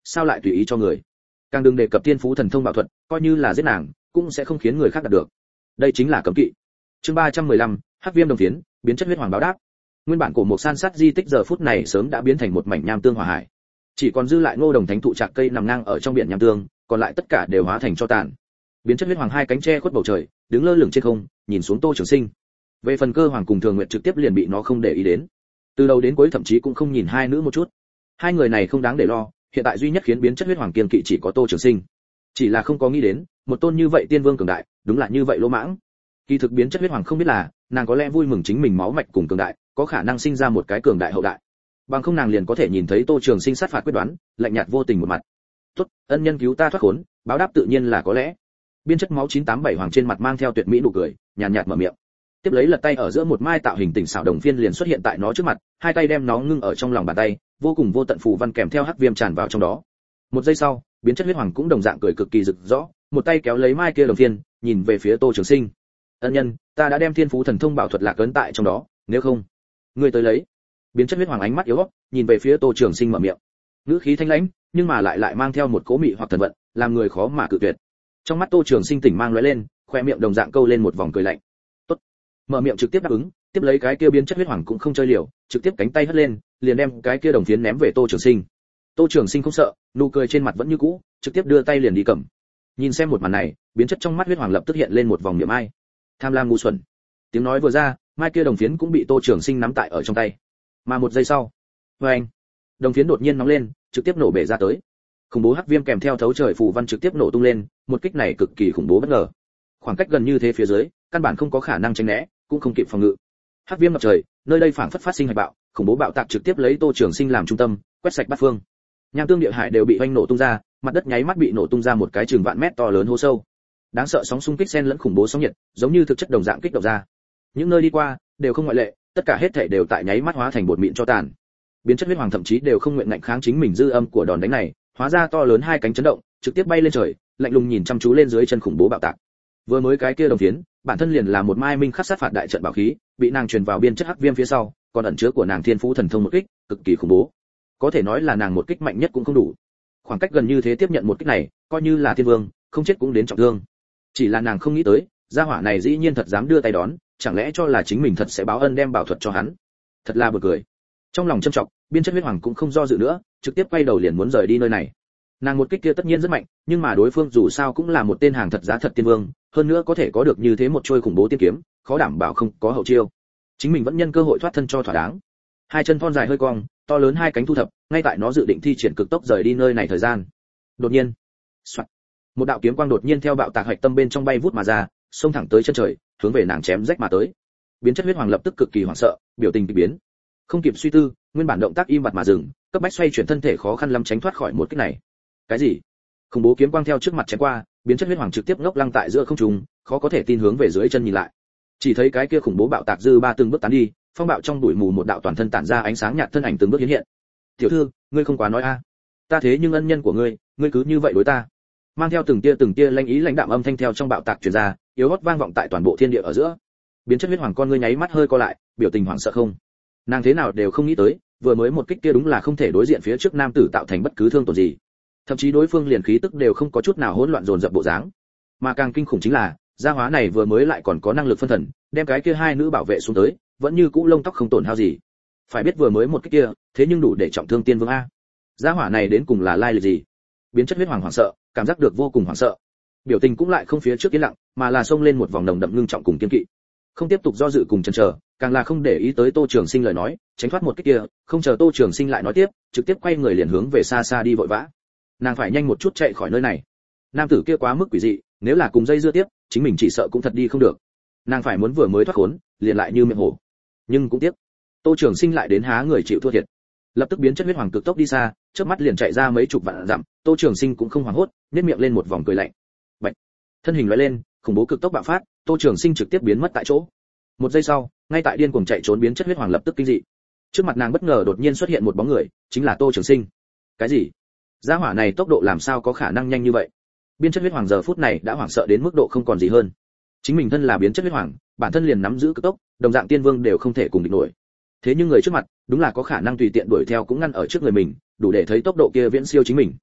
sao lại tùy ý cho người. Càng đừng đề cập thiên phú thần thông bảo thuật, coi như là giết nàng cũng sẽ không khiến người khác đạt được. Đây chính là cấm kỵ. Chương 315, Hắc Viêm đồng phiến, biến chất huyết hoàng báo đáp. Nguyên bản cổ mục san sát di tích giờ phút này sớm đã biến thành một mảnh nham tương hỏa hải. Chỉ còn dư lại Ngô Đồng Thánh thụ trạc cây nằm ngang ở trong biển nham tương, còn lại tất cả đều hóa thành tro tàn. Biến chất huyết hoàng hai cánh che khuất bầu trời, đứng lơ lửng trên không, nhìn xuống Tô Trường Sinh. Về phần Cơ Hoàng cùng Thường Nguyệt trực tiếp liền bị nó không để ý đến. Từ đầu đến cuối thậm chí cũng không nhìn hai nữ một chút. Hai người này không đáng để lo, hiện tại duy nhất khiến biến chất huyết hoàng kiên kỵ chỉ có Tô Trường Sinh. Chỉ là không có nghĩ đến, một tôn như vậy tiên vương cường đại, đúng là như vậy lỗ mãng. Kỳ thực biến chất huyết hoàng không biết là, nàng có lẽ vui mừng chính mình máu mạch cùng cường đại, có khả năng sinh ra một cái cường đại hậu đại. Bằng không nàng liền có thể nhìn thấy Tô Trường Sinh sát phạt quyết đoán, lạnh nhạt vô tình một mặt. "Tốt, ân nhân cứu ta thoát khốn, báo đáp tự nhiên là có lẽ." Biên chất máu 987 hoàng trên mặt mang theo tuyệt mỹ nụ cười, nhàn nhạt mở miệng. Tiếp lấy lật tay ở giữa một mai tạo hình tỉnh xảo đồng phiên liền xuất hiện tại nó trước mặt, hai tay đem nó ngưng ở trong lòng bàn tay, vô cùng vô tận phù văn kèm theo hắc viêm tràn vào trong đó. Một giây sau, biến chất huyết hoàng cũng đồng dạng cười cực kỳ rực rõ, một tay kéo lấy mai kia đồng phiên, nhìn về phía Tô Trường Sinh. "Ân nhân, ta đã đem thiên phú thần thông bảo thuật lạc ấn tại trong đó, nếu không, ngươi tới lấy." Biến chất huyết hoàng ánh mắt yếu ớt, nhìn về phía Tô Trường Sinh mở miệng. Ngữ khí thanh lãnh, nhưng mà lại mang theo một cố mị hoặc thần vận, làm người khó mà cự tuyệt. Trong mắt Tô Trường Sinh tỉnh mang lóe lên, khoe miệng đồng dạng câu lên một vòng cười lạnh. "Tốt." Mở miệng trực tiếp đáp ứng, tiếp lấy cái kia biến chất huyết hoàng cũng không chơi liều, trực tiếp cánh tay hất lên, liền đem cái kia đồng phiến ném về Tô Trường Sinh. Tô Trường Sinh không sợ, nụ cười trên mặt vẫn như cũ, trực tiếp đưa tay liền đi cầm. Nhìn xem một màn này, biến chất trong mắt huyết hoàng lập tức hiện lên một vòng niệm ai. Tham lam ngu xuẩn. Tiếng nói vừa ra, mai kia đồng phiến cũng bị Tô Trường Sinh nắm tại ở trong tay. Mà một giây sau, oeng, đồng phiến đột nhiên nóng lên, trực tiếp nổ bể ra tới. Khủng bố hắc viêm kèm theo thấu trời phù văn trực tiếp nổ tung lên, một kích này cực kỳ khủng bố bất ngờ. Khoảng cách gần như thế phía dưới, căn bản không có khả năng tránh né, cũng không kịp phòng ngự. Hắc viêm ngập trời, nơi đây phảng phất phát sinh hạch bạo, khủng bố bạo tạc trực tiếp lấy Tô Trường Sinh làm trung tâm, quét sạch bát phương. Nham tương địa hải đều bị hoành nổ tung ra, mặt đất nháy mắt bị nổ tung ra một cái chừng vạn mét to lớn hố sâu. Đáng sợ sóng xung kích xen lẫn khủng bố sóng nhiệt, giống như thực chất đồng dạng kích động ra. Những nơi đi qua đều không ngoại lệ, tất cả hết thảy đều tại nháy mắt hóa thành bột mịn cho tàn. Biến chất huyết hoàng thậm chí đều không nguyện ngạnh kháng chính mình dư âm của đòn đánh này, hóa ra to lớn hai cánh chấn động, trực tiếp bay lên trời, lạnh lùng nhìn chăm chú lên dưới chân khủng bố bạo tạc. Vừa mới cái kia đồng phiến, bản thân liền là một mai minh khắc sát phạt đại trận bảo khí, bị nàng truyền vào biên chất hắc viêm phía sau, còn ẩn chứa của nàng thiên phú thần thông một kích, cực kỳ khủng bố. Có thể nói là nàng một kích mạnh nhất cũng không đủ. Khoảng cách gần như thế tiếp nhận một kích này, coi như là thiên vương, không chết cũng đến trọng thương. Chỉ là nàng không nghĩ tới, gia hỏa này dĩ nhiên thật dám đưa tay đón, chẳng lẽ cho là chính mình thật sẽ báo ân đem bảo thuật cho hắn. Thật là buồn cười. Trong lòng châm trọng, biên chất huyết hoàng cũng không do dự nữa, trực tiếp quay đầu liền muốn rời đi nơi này. Nàng một kích kia tất nhiên rất mạnh, nhưng mà đối phương dù sao cũng là một tên hàng thật giá thật tiên vương, hơn nữa có thể có được như thế một trôi khủng bố tiên kiếm, khó đảm bảo không có hậu chiêu. Chính mình vẫn nhân cơ hội thoát thân cho thỏa đáng. Hai chân thon dài hơi cong, to lớn hai cánh thu thập, ngay tại nó dự định thi triển cực tốc rời đi nơi này thời gian. Đột nhiên, soạt, một đạo kiếm quang đột nhiên theo bạo tạc hạch tâm bên trong bay vút mà ra, xông thẳng tới chân trời, hướng về nàng chém rách mà tới. Biến chất huyết hoàng lập tức cực kỳ hoảng sợ, biểu tình kỳ biến. Không kịp suy tư, nguyên bản động tác im bặt mà dừng, cấp bách xoay chuyển thân thể khó khăn lắm tránh thoát khỏi một kích này. Cái gì? Khủng bố kiếm quang theo trước mặt chém qua, biến chất huyết hoàng trực tiếp ngốc lăng tại giữa không trung, khó có thể tin hướng về dưới chân nhìn lại. Chỉ thấy cái kia khủng bố bạo tạc dư ba từng bước tán đi, phong bạo trong bụi mù một đạo toàn thân tản ra ánh sáng nhạt thân ảnh từng bước hiện hiện. "Tiểu thư, ngươi không quá nói a? Ta thế nhưng ân nhân của ngươi, ngươi cứ như vậy đối ta?" Mang theo từng tia lanh ý lãnh đạm âm thanh theo trong bạo tạc truyền ra, yếu ớt vang vọng tại toàn bộ thiên địa ở giữa. Biến chất huyết hoàng con ngươi nháy mắt hơi co lại, biểu tình hoảng sợ không. Nàng thế nào đều không nghĩ tới, vừa mới một kích kia đúng là không thể đối diện phía trước nam tử tạo thành bất cứ thương tổn gì. Thậm chí đối phương liền khí tức đều không có chút nào hỗn loạn dồn dập bộ dáng. Mà càng kinh khủng chính là, gia hóa này vừa mới lại còn có năng lực phân thần, đem cái kia hai nữ bảo vệ xuống tới, vẫn như cũ lông tóc không tổn hao gì. Phải biết vừa mới một kích kia, thế nhưng đủ để trọng thương tiên vương a. Gia hỏa này đến cùng là lai lịch gì? Biến chất huyết hoàng hoảng sợ, cảm giác được vô cùng hoảng sợ. Biểu tình cũng lại không phía trước yên lặng, mà là xông lên một vòng nồng đậm ngưng trọng cùng kiên kỵ. Không tiếp tục do dự cùng chần chờ, càng là không để ý tới Tô Trường Sinh lời nói, tránh thoát một kích kia, không chờ Tô Trường Sinh lại nói tiếp, trực tiếp quay người liền hướng về xa xa đi vội vã. Nàng phải nhanh một chút chạy khỏi nơi này. Nam tử kia quá mức quỷ dị, nếu là cùng dây dưa tiếp, chính mình chỉ sợ cũng thật đi không được. Nàng phải muốn vừa mới thoát khốn, liền lại như miệng hổ. Nhưng cũng tiếc, Tô Trường Sinh lại đến há người chịu thua thiệt. Lập tức biến chất huyết hoàng cực tốc đi xa, chớp mắt liền chạy ra mấy chục vạn dặm. Tô Trường Sinh cũng không hoảng hốt, nhếch miệng lên một vòng cười lạnh. Bạch, thân hình lóe lên, khủng bố cực tốc bạo phát, Tô Trường Sinh trực tiếp biến mất tại chỗ. Một giây sau, ngay tại điên cuồng chạy trốn biến chất huyết hoàng lập tức kinh dị. Trước mặt nàng bất ngờ đột nhiên xuất hiện một bóng người, chính là Tô Trường Sinh. Cái gì? Gia hỏa này tốc độ làm sao có khả năng nhanh như vậy? Biến chất huyết hoàng giờ phút này đã hoảng sợ đến mức độ không còn gì hơn. Chính mình thân là biến chất huyết hoàng, bản thân liền nắm giữ cực tốc, đồng dạng tiên vương đều không thể cùng địch nổi. Thế nhưng người trước mặt, đúng là có khả năng tùy tiện đuổi theo cũng ngăn ở trước người mình, đủ để thấy tốc độ kia viễn siêu chính mình.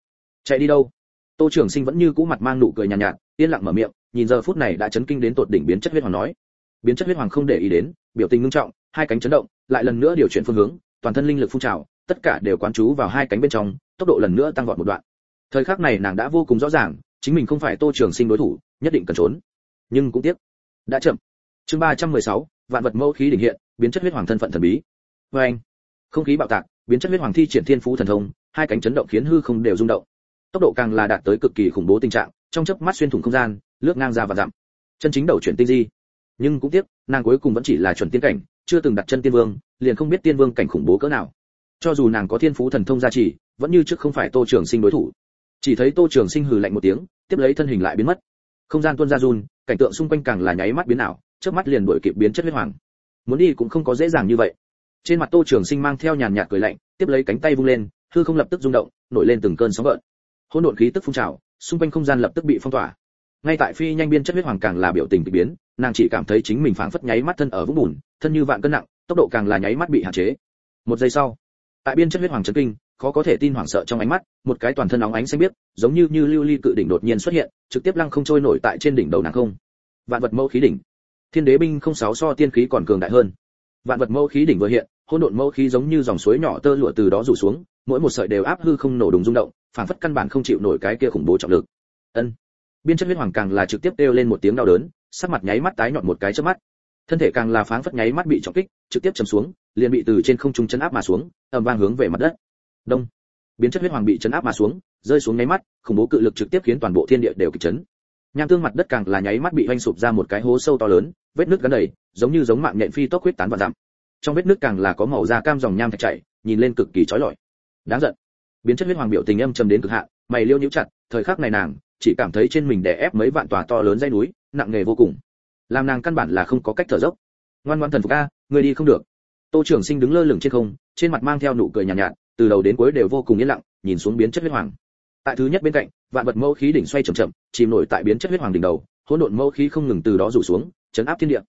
Chạy đi đâu? Tô Trường Sinh vẫn như cũ mặt mang nụ cười nhàn nhạt, yên lặng mở miệng, nhìn giờ phút này đã chấn kinh đến tột đỉnh biến chất huyết hoàng nói. Biến chất huyết hoàng không để ý đến, biểu tình nghiêm trọng, hai cánh chấn động, lại lần nữa điều chuyển phương hướng, toàn thân linh lực phun trào, tất cả đều quán chú vào hai cánh bên trong, tốc độ lần nữa tăng vọt một đoạn. Thời khắc này nàng đã vô cùng rõ ràng, chính mình không phải Tô Trường Sinh đối thủ, nhất định cần trốn. Nhưng cũng tiếc, đã chậm. Chương 316, vạn vật mẫu khí đỉnh hiện, biến chất huyết hoàng thân phận thần bí. Oeng, không khí bạo tạc, biến chất huyết hoàng thi triển thiên phú thần thông, hai cánh chấn động khiến hư không đều rung động. Tốc độ càng là đạt tới cực kỳ khủng bố tình trạng, trong chớp mắt xuyên thủng không gian, lướt ngang ra và dặm. Chân chính đầu chuyển tinh di. Nhưng cũng tiếc, nàng cuối cùng vẫn chỉ là chuẩn tiên cảnh, chưa từng đặt chân tiên vương, liền không biết tiên vương cảnh khủng bố cỡ nào. Cho dù nàng có thiên phú thần thông gia trì, vẫn như trước không phải Tô Trường Sinh đối thủ. Chỉ thấy Tô Trường Sinh hừ lạnh một tiếng, tiếp lấy thân hình lại biến mất. Không gian tuôn ra run, cảnh tượng xung quanh càng là nháy mắt biến ảo, chớp mắt liền đuổi kịp biến chất huyết hoàng. Muốn đi cũng không có dễ dàng như vậy. Trên mặt Tô Trường Sinh mang theo nhàn nhạt cười lạnh, tiếp lấy cánh tay vung lên, hư không lập tức rung động, nổi lên từng cơn sóng gợn. Hỗn độn khí tức phun trào, xung quanh không gian lập tức bị phong tỏa. Ngay tại phi nhanh biến chất huyết hoàng càng là biểu tình kỳ biến, nàng chỉ cảm thấy chính mình phảng phất nháy mắt thân ở vũng bùn, thân như vạn cân nặng, tốc độ càng là nháy mắt bị hạn chế. Một giây sau, tại biên chất huyết hoàng chấn kinh, khó có thể tin hoảng sợ trong ánh mắt, một cái toàn thân óng ánh xanh biếc, giống như lưu ly cự đỉnh đột nhiên xuất hiện, trực tiếp lăng không trôi nổi tại trên đỉnh đầu nàng không. Vạn vật mẫu khí đỉnh. Thiên đế binh không sáu so tiên khí còn cường đại hơn. Vạn vật mẫu khí đỉnh vừa hiện, hỗn độn mẫu khí giống như dòng suối nhỏ tơ lụa từ đó rủ xuống, mỗi một sợi đều áp hư không nổ đùng rung động, phảng phất căn bản không chịu nổi cái kia khủng bố trọng lực. Ân. Biên chất huyết hoàng càng là trực tiếp kêu lên một tiếng đau đớn, sắc mặt nháy mắt tái nhợt một cái chớp mắt. Thân thể càng là phảng phất nháy mắt bị trọng kích, trực tiếp chầm xuống, liền bị từ trên không trung chấn áp mà xuống, ầm vang hướng về mặt đất. Đông. Biến chất huyết hoàng bị chấn áp mà xuống, rơi xuống nháy mắt, khủng bố cự lực trực tiếp khiến toàn bộ thiên địa đều kịch chấn. Nham tương mặt đất càng là nháy mắt bị hoành sụp ra một cái hố sâu to lớn, vết nứt gắn đầy, giống mạng nhện phi tốc huyết tán vào dặm. Trong vết nứt càng là có màu da cam dòng nham thạch chảy, nhìn lên cực kỳ chói lọi. Đáng giận. Biến chất huyết hoàng biểu tình âm trầm đến cực hạn, mày liêu nhíu chặt, thời khắc này nàng chỉ cảm thấy trên mình đè ép mấy vạn tòa to lớn dãy núi, nặng nề vô cùng. Làm nàng căn bản là không có cách thở dốc. Ngoan ngoãn thần phục a, người đi không được. Tô Trường Sinh đứng lơ lửng trên không, trên mặt mang theo nụ cười nhàn nhạt, từ đầu đến cuối đều vô cùng yên lặng, nhìn xuống biến chất huyết hoàng. Tại thứ nhất bên cạnh, vạn vật mẫu khí đỉnh xoay chậm chậm, chìm nổi tại biến chất huyết hoàng đỉnh đầu, hỗn độn mẫu khí không ngừng từ đó rủ xuống, chấn áp thiên địa.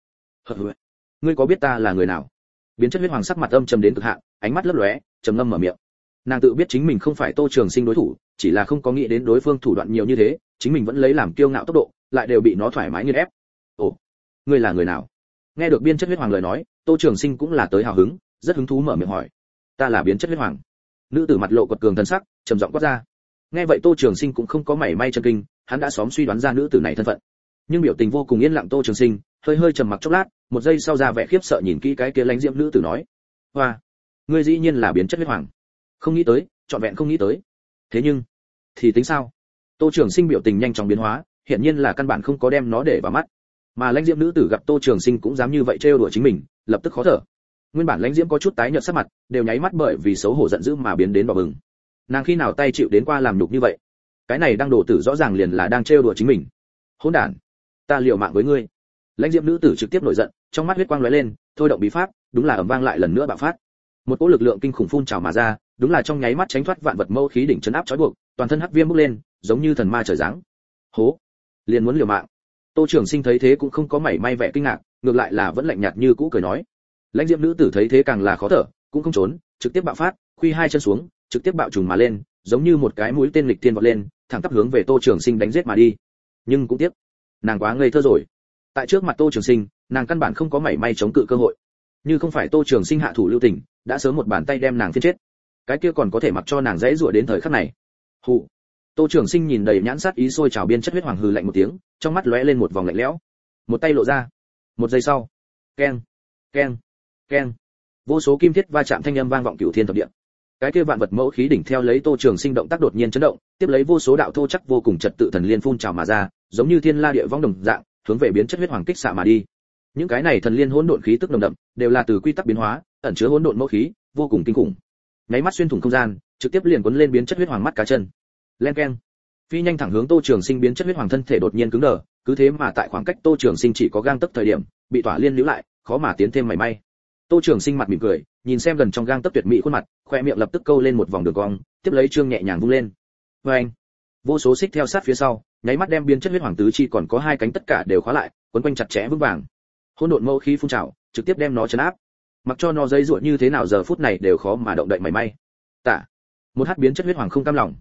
Ngươi có biết ta là người nào? Biến chất huyết hoàng sắc mặt âm trầm đến cực hạn, ánh mắt lấp lóe, trầm ngâm mở miệng. Nàng tự biết chính mình không phải Tô Trường Sinh đối thủ, chỉ là không có nghĩ đến đối phương thủ đoạn nhiều như thế, chính mình vẫn lấy làm kiêu ngạo tốc độ, lại đều bị nó thoải mái nghiền ép. Ồ, ngươi là người nào? Nghe được biến chất huyết hoàng lời nói, Tô Trường Sinh cũng là tới hào hứng, rất hứng thú mở miệng hỏi. Ta là biến chất huyết hoàng. Nữ tử mặt lộ quật cường thần sắc, trầm giọng quát ra. Nghe vậy Tô Trường Sinh cũng không có mảy may chần kinh, hắn đã xóm suy đoán ra nữ tử này thân phận. Nhưng biểu tình vô cùng yên lặng Tô Trường Sinh, hơi trầm mặc chốc lát, một giây sau ra vẻ khiếp sợ nhìn kỹ cái kia lãnh diễm nữ tử nói: "Hoa, ngươi dĩ nhiên là biến chất huyết hoàng. Không nghĩ tới, trọn vẹn không nghĩ tới. Thế nhưng, thì tính sao?" Tô Trường Sinh biểu tình nhanh chóng biến hóa, hiển nhiên là căn bản không có đem nó để vào mắt. Mà lãnh diễm nữ tử gặp Tô Trường Sinh cũng dám như vậy trêu đùa chính mình, lập tức khó thở. Nguyên bản lãnh diễm có chút tái nhợt sắc mặt, đều nháy mắt bởi vì xấu hổ giận dữ mà biến đến đỏ bừng. Nàng khi nào tay chịu đến qua làm nhục như vậy? Cái này đang đổ tử rõ ràng liền là đang trêu đùa chính mình. Hỗn đản, ta liều mạng với ngươi. Lãnh diễm nữ tử trực tiếp nổi giận, trong mắt huyết quang lóe lên, thôi động bí pháp, đúng là ầm vang lại lần nữa bạo phát. Một cỗ lực lượng kinh khủng phun trào mà ra, đúng là trong nháy mắt tránh thoát vạn vật mâu khí đỉnh chấn áp trói buộc, toàn thân hắc viêm bốc lên, giống như thần ma trời giáng. Hố, liền muốn liều mạng. Tô Trường Sinh thấy thế cũng không có mảy may vẻ kinh ngạc, ngược lại là vẫn lạnh nhạt như cũ cười nói. Lãnh diễm nữ tử thấy thế càng là khó thở, cũng không trốn, trực tiếp bạo phát, khuy hai chân xuống, trực tiếp bạo trùng mà lên, giống như một cái mũi tên lịch thiên vọt lên, thẳng tắp hướng về Tô Trường Sinh đánh giết mà đi. Nhưng cũng tiếc, nàng quá ngây thơ rồi. Tại trước mặt Tô Trường Sinh, nàng căn bản không có mảy may chống cự cơ hội. Như không phải Tô Trường Sinh hạ thủ lưu tình, đã sớm một bàn tay đem nàng phiến chết. Cái kia còn có thể mặc cho nàng dãy rủa đến thời khắc này. Hù. Tô Trường Sinh nhìn đầy nhãn sát ý sôi trào biên chất huyết hoàng hừ lạnh một tiếng, trong mắt lóe lên một vòng lạnh lẽo. Một tay lộ ra. Một giây sau, keng, keng, keng. Vô số kim thiết va chạm thanh âm vang vọng cửu thiên thập địa. Cái kia vạn vật mẫu khí đỉnh theo lấy Tô Trường Sinh động tác đột nhiên chấn động, tiếp lấy vô số đạo thô chắc vô cùng trật tự thần liên phun trào mà ra, giống như thiên la địa vong đồng dạng, hướng về biến chất huyết hoàng kích xạ mà đi. Những cái này thần liên hỗn độn khí tức nồng đậm, đều là từ quy tắc biến hóa, ẩn chứa hỗn độn mẫu khí, vô cùng kinh khủng. Nháy mắt xuyên thủng không gian, trực tiếp liền cuốn lên biến chất huyết hoàng mắt cá chân. Len keng. Phi nhanh thẳng hướng Tô Trường Sinh biến chất huyết hoàng thân thể đột nhiên cứng đờ, cứ thế mà tại khoảng cách Tô Trường Sinh chỉ có gang tấc thời điểm, bị tỏa liên níu lại, khó mà tiến thêm mảy may. Tô Trường Sinh mặt mỉm cười, nhìn xem gần trong gang tấc tuyệt mỹ khuôn mặt, khoe miệng lập tức câu lên một vòng đường cong, tiếp lấy trương nhẹ nhàng vung lên. Oeng! Vô số xích theo sát phía sau, nháy mắt đem biến chất huyết hoàng tứ chi còn có hai cánh tất cả đều khóa lại, quấn quanh chặt chẽ vững vàng. Hỗn độn mâu khí phun trào, trực tiếp đem nó trấn áp. Mặc cho nó dây dụa như thế nào giờ phút này đều khó mà động đậy mảy may. Tạ. Một hát biến chất huyết hoàng không cam lòng.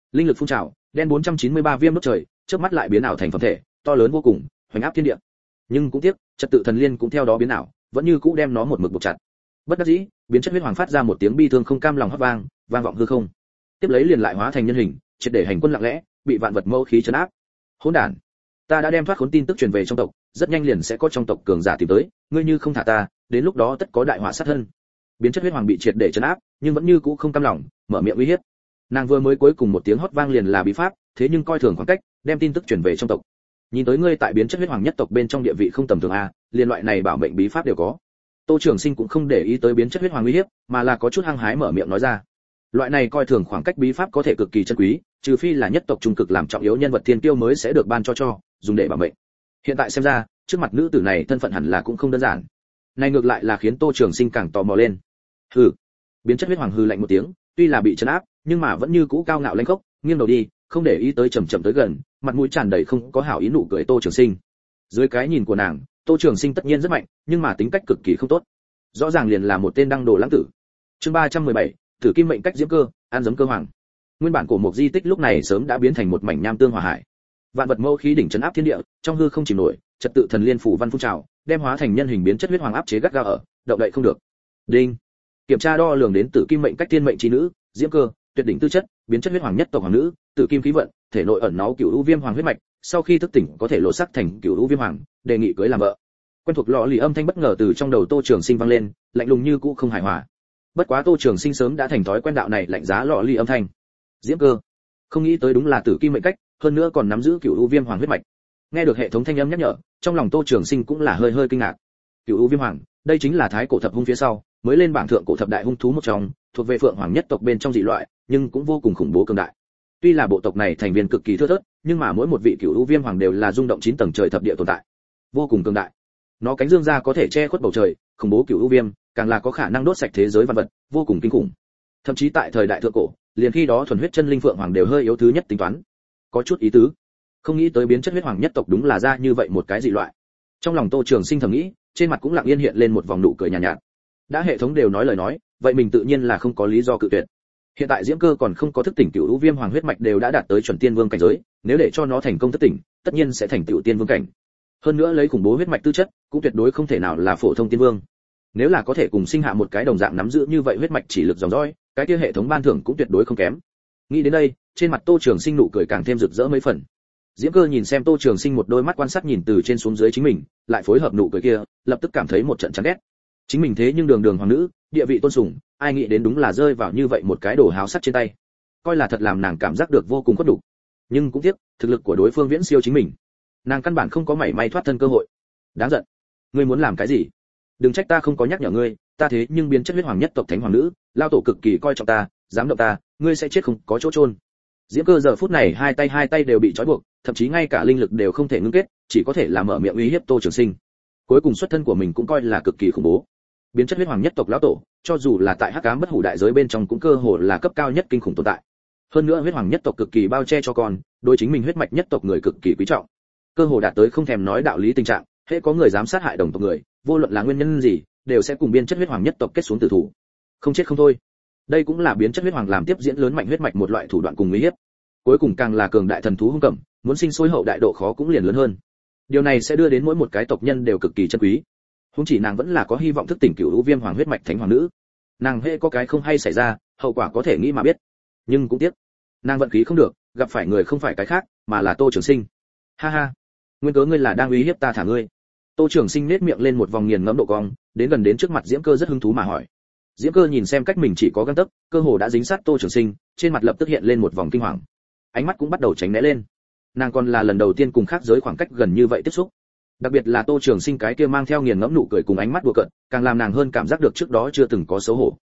Linh lực phun trào, đen 493 viêm đốt trời, chớp mắt lại biến ảo thành phẩm thể, to lớn vô cùng, hoành áp thiên địa. Nhưng cũng tiếc, trật tự thần liên cũng theo đó biến ảo, vẫn như cũ đem nó một mực buộc chặt. Bất đắc dĩ, biến chất huyết hoàng phát ra một tiếng bi thương không cam lòng hót vang, vang vọng hư không. Tiếp lấy liền lại hóa thành nhân hình, triệt để hành quân lặng lẽ, bị vạn vật mâu khí trấn áp. Hỗn đản, ta đã đem thoát khốn tin tức truyền về trong tộc, rất nhanh liền sẽ có trong tộc cường giả tìm tới, ngươi như không thả ta, đến lúc đó tất có đại họa sát thân. Biến chất huyết hoàng bị triệt để trấn áp, nhưng vẫn như cũ không cam lòng, mở miệng uy hiếp. Nàng vừa mới cuối cùng một tiếng hót vang liền là bí pháp, thế nhưng coi thường khoảng cách, đem tin tức truyền về trong tộc. Nhìn tới ngươi tại biến chất huyết hoàng nhất tộc bên trong địa vị không tầm thường a, liên loại này bảo mệnh bí pháp đều có. Tô Trường Sinh cũng không để ý tới biến chất huyết hoàng uy hiếp, mà là có chút hăng hái mở miệng nói ra. Loại này coi thường khoảng cách bí pháp có thể cực kỳ chân quý, trừ phi là nhất tộc trung cực làm trọng yếu nhân vật thiên kiêu mới sẽ được ban cho, dùng để bảo mệnh. Hiện tại xem ra, trước mặt nữ tử này thân phận hẳn là cũng không đơn giản. Này ngược lại là khiến Tô Trường Sinh càng tò mò lên. Hừ. Biến chất huyết hoàng hừ lạnh một tiếng, tuy là bị trấn áp, nhưng mà vẫn như cũ cao ngạo lãnh khốc, nghiêng đầu đi, không để ý tới chậm tới gần, mặt mũi tràn đầy không có hảo ý nụ cười Tô Trường Sinh. Dưới cái nhìn của nàng, Tô Trường Sinh tất nhiên rất mạnh, nhưng mà tính cách cực kỳ không tốt. Rõ ràng liền là một tên đăng đồ lãng tử. Chương 317, Tử Kim mệnh cách diễm cơ, an giấm cơ hoàng. Nguyên bản của một di tích lúc này sớm đã biến thành một mảnh nham tương hỏa hải. Vạn vật mâu khí đỉnh trấn áp thiên địa, trong hư không chìm nổi, trật tự thần liên phủ văn phun trào, đem hóa thành nhân hình biến chất huyết hoàng áp chế gắt gao ở, động đậy không được. Đinh. Kiểm tra đo lường đến Tử Kim mệnh cách thiên mệnh chi nữ, diễm cơ, tuyệt đỉnh tư chất, biến chất huyết hoàng nhất tộc hoàng nữ, Tử Kim khí vận, thể nội ẩn náu cửu u viêm hoàng huyết mạch, sau khi thức tỉnh có thể lộ sắc thành cửu u viêm hoàng, đề nghị cưới làm vợ. Quen thuộc lọ lì âm thanh bất ngờ từ trong đầu Tô Trường Sinh vang lên, lạnh lùng như cũ không hài hòa. Bất quá Tô Trường Sinh sớm đã thành thói quen đạo này lạnh giá lọ lì âm thanh. Diễm cơ, không nghĩ tới đúng là Tử Kim mệnh cách, hơn nữa còn nắm giữ cửu u viêm hoàng huyết mạch. Nghe được hệ thống thanh âm nhắc nhở, trong lòng Tô Trường Sinh cũng là hơi kinh ngạc. Cửu u viêm hoàng, đây chính là thái cổ thập hung phía sau, mới lên bảng thượng cổ thập đại hung thú một trong, thuộc về phượng hoàng nhất tộc bên trong dị loại, nhưng cũng vô cùng khủng bố cường đại. Tuy là bộ tộc này thành viên cực kỳ thưa thớt, nhưng mà mỗi một vị cửu u viêm hoàng đều là rung động 9 tầng trời thập địa tồn tại, vô cùng cường đại. Nó cánh dương ra có thể che khuất bầu trời, khủng bố cửu u viêm, càng là có khả năng đốt sạch thế giới vạn vật, vô cùng kinh khủng. Thậm chí tại thời đại thượng cổ, liền khi đó thuần huyết chân linh phượng hoàng đều hơi yếu thứ nhất tính toán. Có chút ý tứ. Không nghĩ tới biến chất huyết hoàng nhất tộc đúng là ra như vậy một cái dị loại. Trong lòng Tô Trường Sinh thầm nghĩ, trên mặt cũng lặng yên hiện lên một vòng nụ cười nhàn nhạt. Đã hệ thống đều nói lời nói, vậy mình tự nhiên là không có lý do cự tuyệt. Hiện tại diễm cơ còn không có thức tỉnh cửu u viêm hoàng huyết mạch đều đã đạt tới chuẩn tiên vương cảnh giới, nếu để cho nó thành công thức tỉnh, tất nhiên sẽ thành tiểu tiên vương cảnh. Hơn nữa lấy khủng bố huyết mạch tư chất, cũng tuyệt đối không thể nào là phổ thông tiên vương. Nếu là có thể cùng sinh hạ một cái đồng dạng nắm giữ như vậy huyết mạch chỉ lực dòng dõi, cái kia hệ thống ban thưởng cũng tuyệt đối không kém. Nghĩ đến đây, trên mặt Tô Trường Sinh nụ cười càng thêm rực rỡ mấy phần. Diễm cơ nhìn xem Tô Trường Sinh một đôi mắt quan sát nhìn từ trên xuống dưới chính mình, lại phối hợp nụ cười kia, lập tức cảm thấy một trận chán ghét. Chính mình thế nhưng đường đường hoàng nữ, địa vị tôn sùng, ai nghĩ đến đúng là rơi vào như vậy một cái đồ háo sắc trên tay. Coi là thật làm nàng cảm giác được vô cùng khuất đủ. Nhưng cũng tiếc, thực lực của đối phương viễn siêu chính mình. Nàng căn bản không có mảy may thoát thân cơ hội. Đáng giận. Ngươi muốn làm cái gì? Đừng trách ta không có nhắc nhở ngươi, ta thế nhưng biến chất huyết hoàng nhất tộc thánh hoàng nữ, lao tổ cực kỳ coi trọng ta, dám động ta, ngươi sẽ chết không có chỗ chôn. Diễm cơ giờ phút này hai tay đều bị trói buộc, thậm chí ngay cả linh lực đều không thể ngưng kết, chỉ có thể là mở miệng uy hiếp Tô Trường Sinh. Cuối cùng xuất thân của mình cũng coi là cực kỳ khủng bố. Biến chất huyết hoàng nhất tộc lão tổ, cho dù là tại hắc ám bất hủ đại giới bên trong cũng cơ hồ là cấp cao nhất kinh khủng tồn tại. Hơn nữa huyết hoàng nhất tộc cực kỳ bao che cho con, đối chính mình huyết mạch nhất tộc người cực kỳ quý trọng. Cơ hồ đạt tới không thèm nói đạo lý tình trạng, hễ có người dám sát hại đồng tộc người, vô luận là nguyên nhân gì, đều sẽ cùng biến chất huyết hoàng nhất tộc kết xuống tử thủ. Không chết không thôi. Đây cũng là biến chất huyết hoàng làm tiếp diễn lớn mạnh huyết mạch một loại thủ đoạn cùng uy hiếp. Cuối cùng càng là cường đại thần thú hung cẩm, muốn sinh sôi hậu đại độ khó cũng liền lớn hơn. Điều này sẽ đưa đến mỗi một cái tộc nhân đều cực kỳ chân quý. Huống chỉ nàng vẫn là có hy vọng thức tỉnh cửu u viêm hoàng huyết mạch thánh hoàng nữ. Nàng hễ có cái không hay xảy ra, hậu quả có thể nghĩ mà biết. Nhưng cũng tiếc, nàng vận khí không được, gặp phải người không phải cái khác, mà là Tô Trường Sinh. Ha ha, nguyên cớ ngươi là đang uy hiếp ta thả ngươi. Tô Trường Sinh nét miệng lên một vòng nghiền ngẫm độ cong, đến gần đến trước mặt Diễm Cơ rất hứng thú mà hỏi. Diễm Cơ nhìn xem cách mình chỉ có gang tấc, cơ hồ đã dính sát Tô Trường Sinh, trên mặt lập tức hiện lên một vòng kinh hoàng. Ánh mắt cũng bắt đầu tránh né lên. Nàng còn là lần đầu tiên cùng khác giới khoảng cách gần như vậy tiếp xúc. Đặc biệt là Tô Trường Sinh cái kia mang theo nghiền ngẫm nụ cười cùng ánh mắt đùa cợt, càng làm nàng hơn cảm giác được trước đó chưa từng có xấu hổ.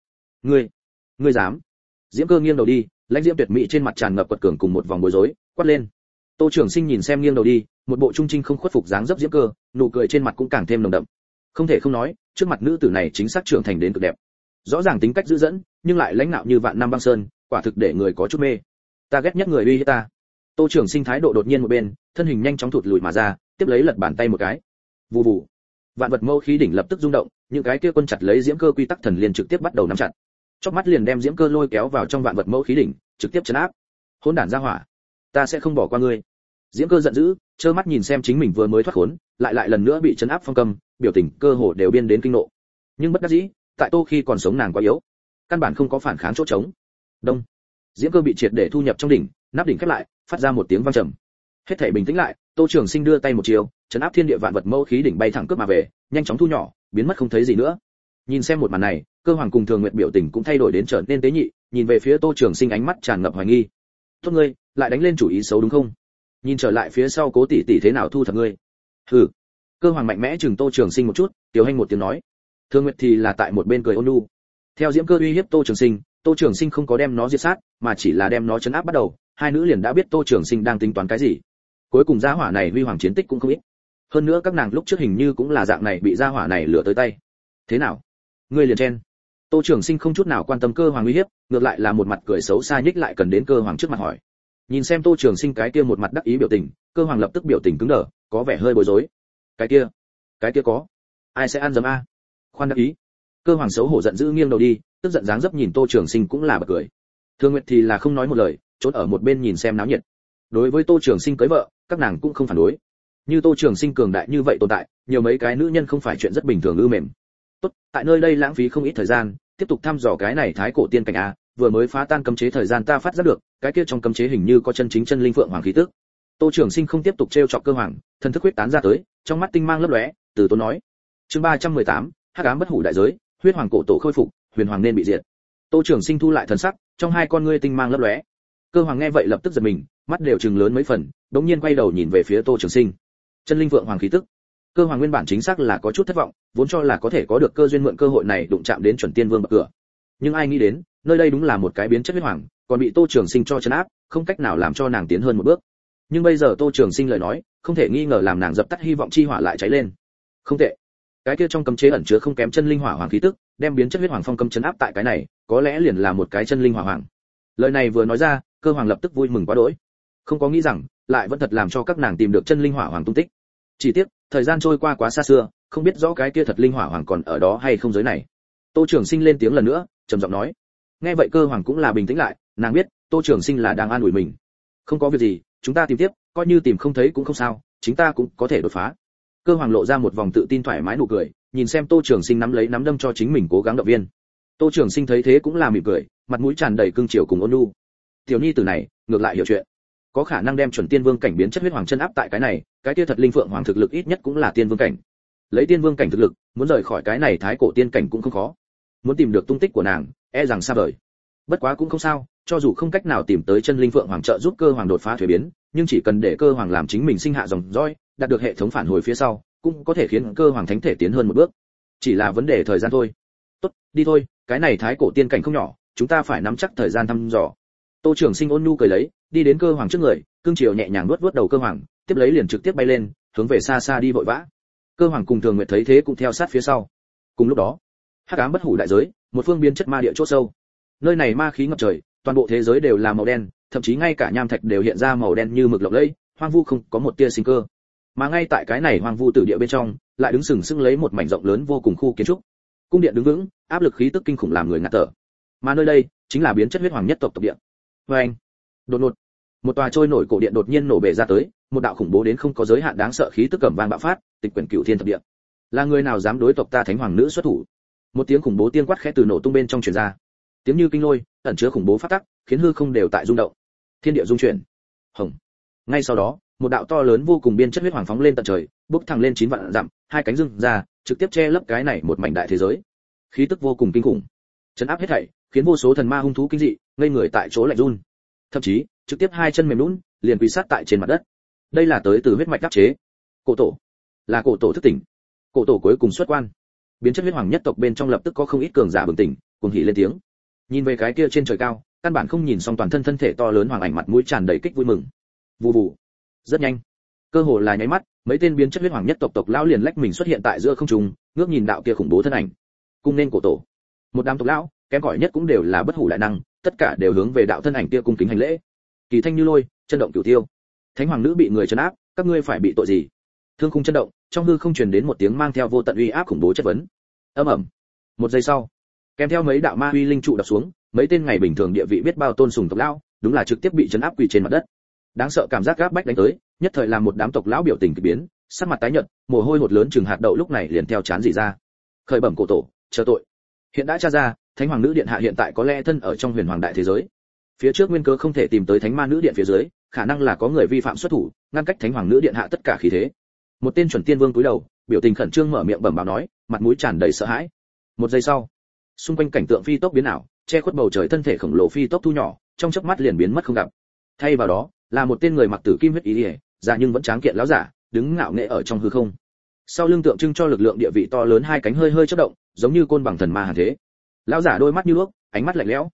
Ngươi dám? Diễm Cơ nghiêng đầu đi, lãnh diễm tuyệt mỹ trên mặt tràn ngập quật cường cùng một vòng bối rối, quát lên. Tô Trường Sinh nhìn xem nghiêng đầu đi, một bộ trung trinh không khuất phục dáng dấp Diễm Cơ, nụ cười trên mặt cũng càng thêm nồng đậm. Không thể không nói, trước mặt nữ tử này chính xác trưởng thành đến cực đẹp. Rõ ràng tính cách dữ dẫn, nhưng lại lãnh nạo như vạn năm băng sơn, quả thực để người có chút mê. Ta ghét nhất người uy hiếp ta. Tô Trường Sinh thái độ đột nhiên một bên, thân hình nhanh chóng thụt lùi mà ra, tiếp lấy lật bàn tay một cái. Vù vù. Vạn vật mâu khí đỉnh lập tức rung động, những cái kia quân chặt lấy Diễm Cơ quy tắc thần liền trực tiếp bắt đầu nắm chặt. Chốc mắt liền đem Diễm Cơ lôi kéo vào trong vạn vật mâu khí đỉnh, trực tiếp trấn áp. Hỗn đản gia hỏa, ta sẽ không bỏ qua ngươi. Diễm Cơ giận dữ, trơ mắt nhìn xem chính mình vừa mới thoát khốn, lại lần nữa bị trấn áp phong cầm, biểu tình cơ hồ đều biên đến kinh nộ. Nhưng bất đắc dĩ, tại Tô khi còn sống nàng quá yếu, căn bản không có phản kháng chỗ trống. Đông. Diễm Cơ bị triệt để thu nhập trong đỉnh, nắp đỉnh khép lại, phát ra một tiếng vang trầm. Hết thảy bình tĩnh lại, Tô Trường Sinh đưa tay một chiều, trấn áp thiên địa vạn vật mâu khí đỉnh bay thẳng cướp mà về, nhanh chóng thu nhỏ, biến mất không thấy gì nữa. Nhìn xem một màn này, Cơ Hoàng cùng Thường Nguyệt biểu tình cũng thay đổi đến trở nên tế nhị, nhìn về phía Tô Trường Sinh ánh mắt tràn ngập hoài nghi. "Tốt ngươi, lại đánh lên chủ ý xấu đúng không? Nhìn trở lại phía sau Cố tỷ tỷ thế nào thu thập ngươi?" "Hừ." Cơ Hoàng mạnh mẽ chừng Tô Trường Sinh một chút, tiểu hành một tiếng nói. Thường Nguyệt thì là tại một bên cười ôn nhu. Theo Diễm Cơ uy hiếp Tô Trường Sinh không có đem nó diệt sát, mà chỉ là đem nó trấn áp bắt đầu, hai nữ liền đã biết Tô Trường Sinh đang tính toán cái gì. Cuối cùng gia hỏa này huy hoàng chiến tích cũng không ít. Hơn nữa các nàng lúc trước hình như cũng là dạng này bị gia hỏa này lừa tới tay. "Thế nào? Ngươi liền chen?" Tô Trường Sinh không chút nào quan tâm Cơ Hoàng uy hiếp, ngược lại là một mặt cười xấu xa nhích lại cần đến Cơ Hoàng trước mặt hỏi. Nhìn xem Tô Trường Sinh cái kia một mặt đắc ý biểu tình, Cơ Hoàng lập tức biểu tình cứng đờ, có vẻ hơi bối rối. Cái kia có, ai sẽ ăn dấm a?" "Khoan đắc ý." Cơ Hoàng xấu hổ giận dữ nghiêng đầu đi, tức giận dáng dấp nhìn Tô Trường Sinh cũng là bật cười. Thương Nguyệt thì là không nói một lời, trốn ở một bên nhìn xem náo nhiệt. Đối với Tô Trường Sinh cưới vợ, các nàng cũng không phản đối. Như Tô Trường Sinh cường đại như vậy tồn tại, nhiều mấy cái nữ nhân không phải chuyện rất bình thường ư mềm. Tốt, tại nơi đây lãng phí không ít thời gian, tiếp tục thăm dò cái này thái cổ tiên cảnh a, vừa mới phá tan cấm chế thời gian ta phát giác được, cái kia trong cấm chế hình như có chân chính chân linh phượng hoàng khí tức. Tô Trường Sinh không tiếp tục trêu chọc Cơ Hoàng, thần thức huyết tán ra tới, trong mắt tinh mang lấp lóe, từ tốn nói. Chương 318, Hắc ám bất hủ đại giới, huyết hoàng cổ tổ khôi phục, huyền hoàng nên bị diệt. Tô Trường Sinh thu lại thần sắc, trong hai con ngươi tinh mang lấp lóe. Cơ Hoàng nghe vậy lập tức giật mình, mắt đều trừng lớn mấy phần, đống nhiên quay đầu nhìn về phía Tô Trường Sinh. Chân linh vượng hoàng khí tức. Cơ Hoàng nguyên bản chính xác là có chút thất vọng, vốn cho là có thể có được cơ duyên mượn cơ hội này đụng chạm đến chuẩn tiên vương bậc cửa. Nhưng ai nghĩ đến, nơi đây đúng là một cái biến chất huyết hoàng, còn bị Tô Trường Sinh cho trấn áp, không cách nào làm cho nàng tiến hơn một bước. Nhưng bây giờ Tô Trường Sinh lời nói, không thể nghi ngờ làm nàng dập tắt hy vọng chi hỏa lại cháy lên. Không tệ. Cái kia trong cấm chế ẩn chứa không kém chân linh hỏa hoàng khí tức, đem biến chất huyết hoàng phong cấm trấn áp tại cái này, có lẽ liền là một cái chân linh hỏa hoàng. Lời này vừa nói ra, Cơ Hoàng lập tức vui mừng quá đỗi. Không có nghĩ rằng, lại vẫn thật làm cho các nàng tìm được chân linh hỏa hoàng tung tích. Chỉ tiếc, thời gian trôi qua quá xa xưa, không biết rõ cái kia thật linh hỏa hoàng còn ở đó hay không giới này. Tô Trường Sinh lên tiếng lần nữa, trầm giọng nói. Nghe vậy Cơ Hoàng cũng là bình tĩnh lại, nàng biết, Tô Trường Sinh là đang an ủi mình. Không có việc gì, chúng ta tìm tiếp, coi như tìm không thấy cũng không sao, chúng ta cũng có thể đột phá. Cơ Hoàng lộ ra một vòng tự tin thoải mái nụ cười, nhìn xem Tô Trường Sinh nắm lấy nắm đâm cho chính mình cố gắng động viên. Tô Trường Sinh thấy thế cũng là mỉm cười, mặt mũi tràn đầy cương triều cùng ôn nhu. Tiểu nhi tử này, ngược lại hiểu chuyện, có khả năng đem chuẩn tiên vương cảnh biến chất huyết hoàng chân áp tại cái này, cái kia thật linh phượng hoàng thực lực ít nhất cũng là tiên vương cảnh. Lấy tiên vương cảnh thực lực, muốn rời khỏi cái này thái cổ tiên cảnh cũng không khó. Muốn tìm được tung tích của nàng, e rằng xa vời. Bất quá cũng không sao, cho dù không cách nào tìm tới chân linh phượng hoàng trợ giúp Cơ Hoàng đột phá thuế biến, nhưng chỉ cần để Cơ Hoàng làm chính mình sinh hạ dòng dõi, đạt được hệ thống phản hồi phía sau, cũng có thể khiến Cơ Hoàng thánh thể tiến hơn một bước. Chỉ là vấn đề thời gian thôi. Tốt, đi thôi, cái này thái cổ tiên cảnh không nhỏ, chúng ta phải nắm chắc thời gian thăm dò. Tô Trường Sinh ôn nhu cười lấy, đi đến Cơ Hoàng trước người, cương chiều nhẹ nhàng vuốt vuốt đầu Cơ Hoàng, tiếp lấy liền trực tiếp bay lên, hướng về xa xa đi vội vã. Cơ Hoàng cùng Thường Nguyệt thấy thế cũng theo sát phía sau. Cùng lúc đó, Hắc ám bất hủ đại giới, một phương biến chất ma địa chỗ sâu. Nơi này ma khí ngập trời, toàn bộ thế giới đều là màu đen, thậm chí ngay cả nham thạch đều hiện ra màu đen như mực lộng lẫy, hoang vu không có một tia sinh cơ. Mà ngay tại cái này hoang vu tử địa bên trong, lại đứng sừng sững lấy một mảnh rộng lớn vô cùng khu kiến trúc. Cung điện đứng vững, áp lực khí tức kinh khủng làm người ngạt thở. Mà nơi đây chính là biến chất huyết hoàng nhất tộc điện. Oeng! Đột ngột, một tòa trôi nổi cổ điện đột nhiên nổ bể ra tới, một đạo khủng bố đến không có giới hạn đáng sợ khí tức cẩm vang bạo phát, tịch quyển cửu thiên thập địa. Là người nào dám đối tộc ta thánh hoàng nữ xuất thủ? Một tiếng khủng bố tiên quát khẽ từ nổ tung bên trong truyền ra. Tiếng như kinh lôi, ẩn chứa khủng bố phát tắc, khiến hư không đều tại rung động. Thiên địa rung chuyển. Hồng. Ngay sau đó, một đạo to lớn vô cùng biên chất huyết hoàng phóng lên tận trời, bốc thẳng lên 9 vạn dặm, hai cánh dương ra, trực tiếp che lấp cái này một mảnh đại thế giới. Khí tức vô cùng kinh khủng, chấn áp hết thảy, khiến vô số thần ma hung thú kinh dị, ngây người tại chỗ lạnh run. Thậm chí, trực tiếp hai chân mềm nhũn, liền quỳ sát tại trên mặt đất. Đây là tới từ huyết mạch đắc chế. Cổ tổ, là cổ tổ thức tỉnh. Cổ tổ cuối cùng xuất quan. Biến chất huyết hoàng nhất tộc bên trong lập tức có không ít cường giả bừng tỉnh, cùng hỉ lên tiếng. Nhìn về cái kia trên trời cao, căn bản không nhìn xong toàn thân thân thể to lớn hoàng ảnh mặt mũi tràn đầy kích vui mừng. Vù vù. Rất nhanh, cơ hồ là nháy mắt, mấy tên biến chất huyết hoàng nhất tộc tộc lão liền lách mình xuất hiện tại giữa không trung, ngước nhìn đạo kia khủng bố thân ảnh. Cung nên cổ tổ. Một đám tộc lão, kém cỏi nhất cũng đều là bất hủ đại năng, tất cả đều hướng về đạo thân ảnh kia cung kính hành lễ. Kỳ thanh như lôi, chân động cửu tiêu. Thánh hoàng nữ bị người trấn áp, các ngươi phải bị tội gì? Thương khung chân động, trong hư không truyền đến một tiếng mang theo vô tận uy áp khủng bố chất vấn. Ầm ầm. Một giây sau, kèm theo mấy đạo ma uy linh trụ đập xuống, mấy tên ngày bình thường địa vị biết bao tôn sùng tộc lão, đúng là trực tiếp bị chấn áp quỳ trên mặt đất. Đáng sợ cảm giác áp bách đánh tới, nhất thời làm một đám tộc lão biểu tình kỳ biến, sắc mặt tái nhợt, mồ hôi hột lớn chừng hạt đậu lúc này liền theo chán rỉ ra. Khởi bẩm cổ tổ, chờ tội. Hiện đã tra ra, Thánh Hoàng nữ điện hạ hiện tại có lẽ thân ở trong Huyền Hoàng đại thế giới. Phía trước nguyên cớ không thể tìm tới Thánh Ma nữ điện phía dưới, khả năng là có người vi phạm xuất thủ, ngăn cách Thánh Hoàng nữ điện hạ tất cả khí thế. Một tên chuẩn tiên vương cúi đầu, biểu tình khẩn trương mở miệng bẩm báo nói, mặt mũi tràn đầy sợ hãi. Một giây sau, xung quanh cảnh tượng phi tốc biến ảo, che khuất bầu trời thân thể khổng lồ phi tốc thu nhỏ, trong chớp mắt liền biến mất không gặp. Thay vào đó, là một tên người mặc tử kim huyết y, già nhưng vẫn tráng kiện lão giả, đứng ngạo nghễ ở trong hư không. Sau lưng tượng trưng cho lực lượng địa vị to lớn hai cánh hơi hơi chớp động, giống như côn bằng thần ma hàn thế. Lão giả đôi mắt như nước, ánh mắt lạnh lẽo.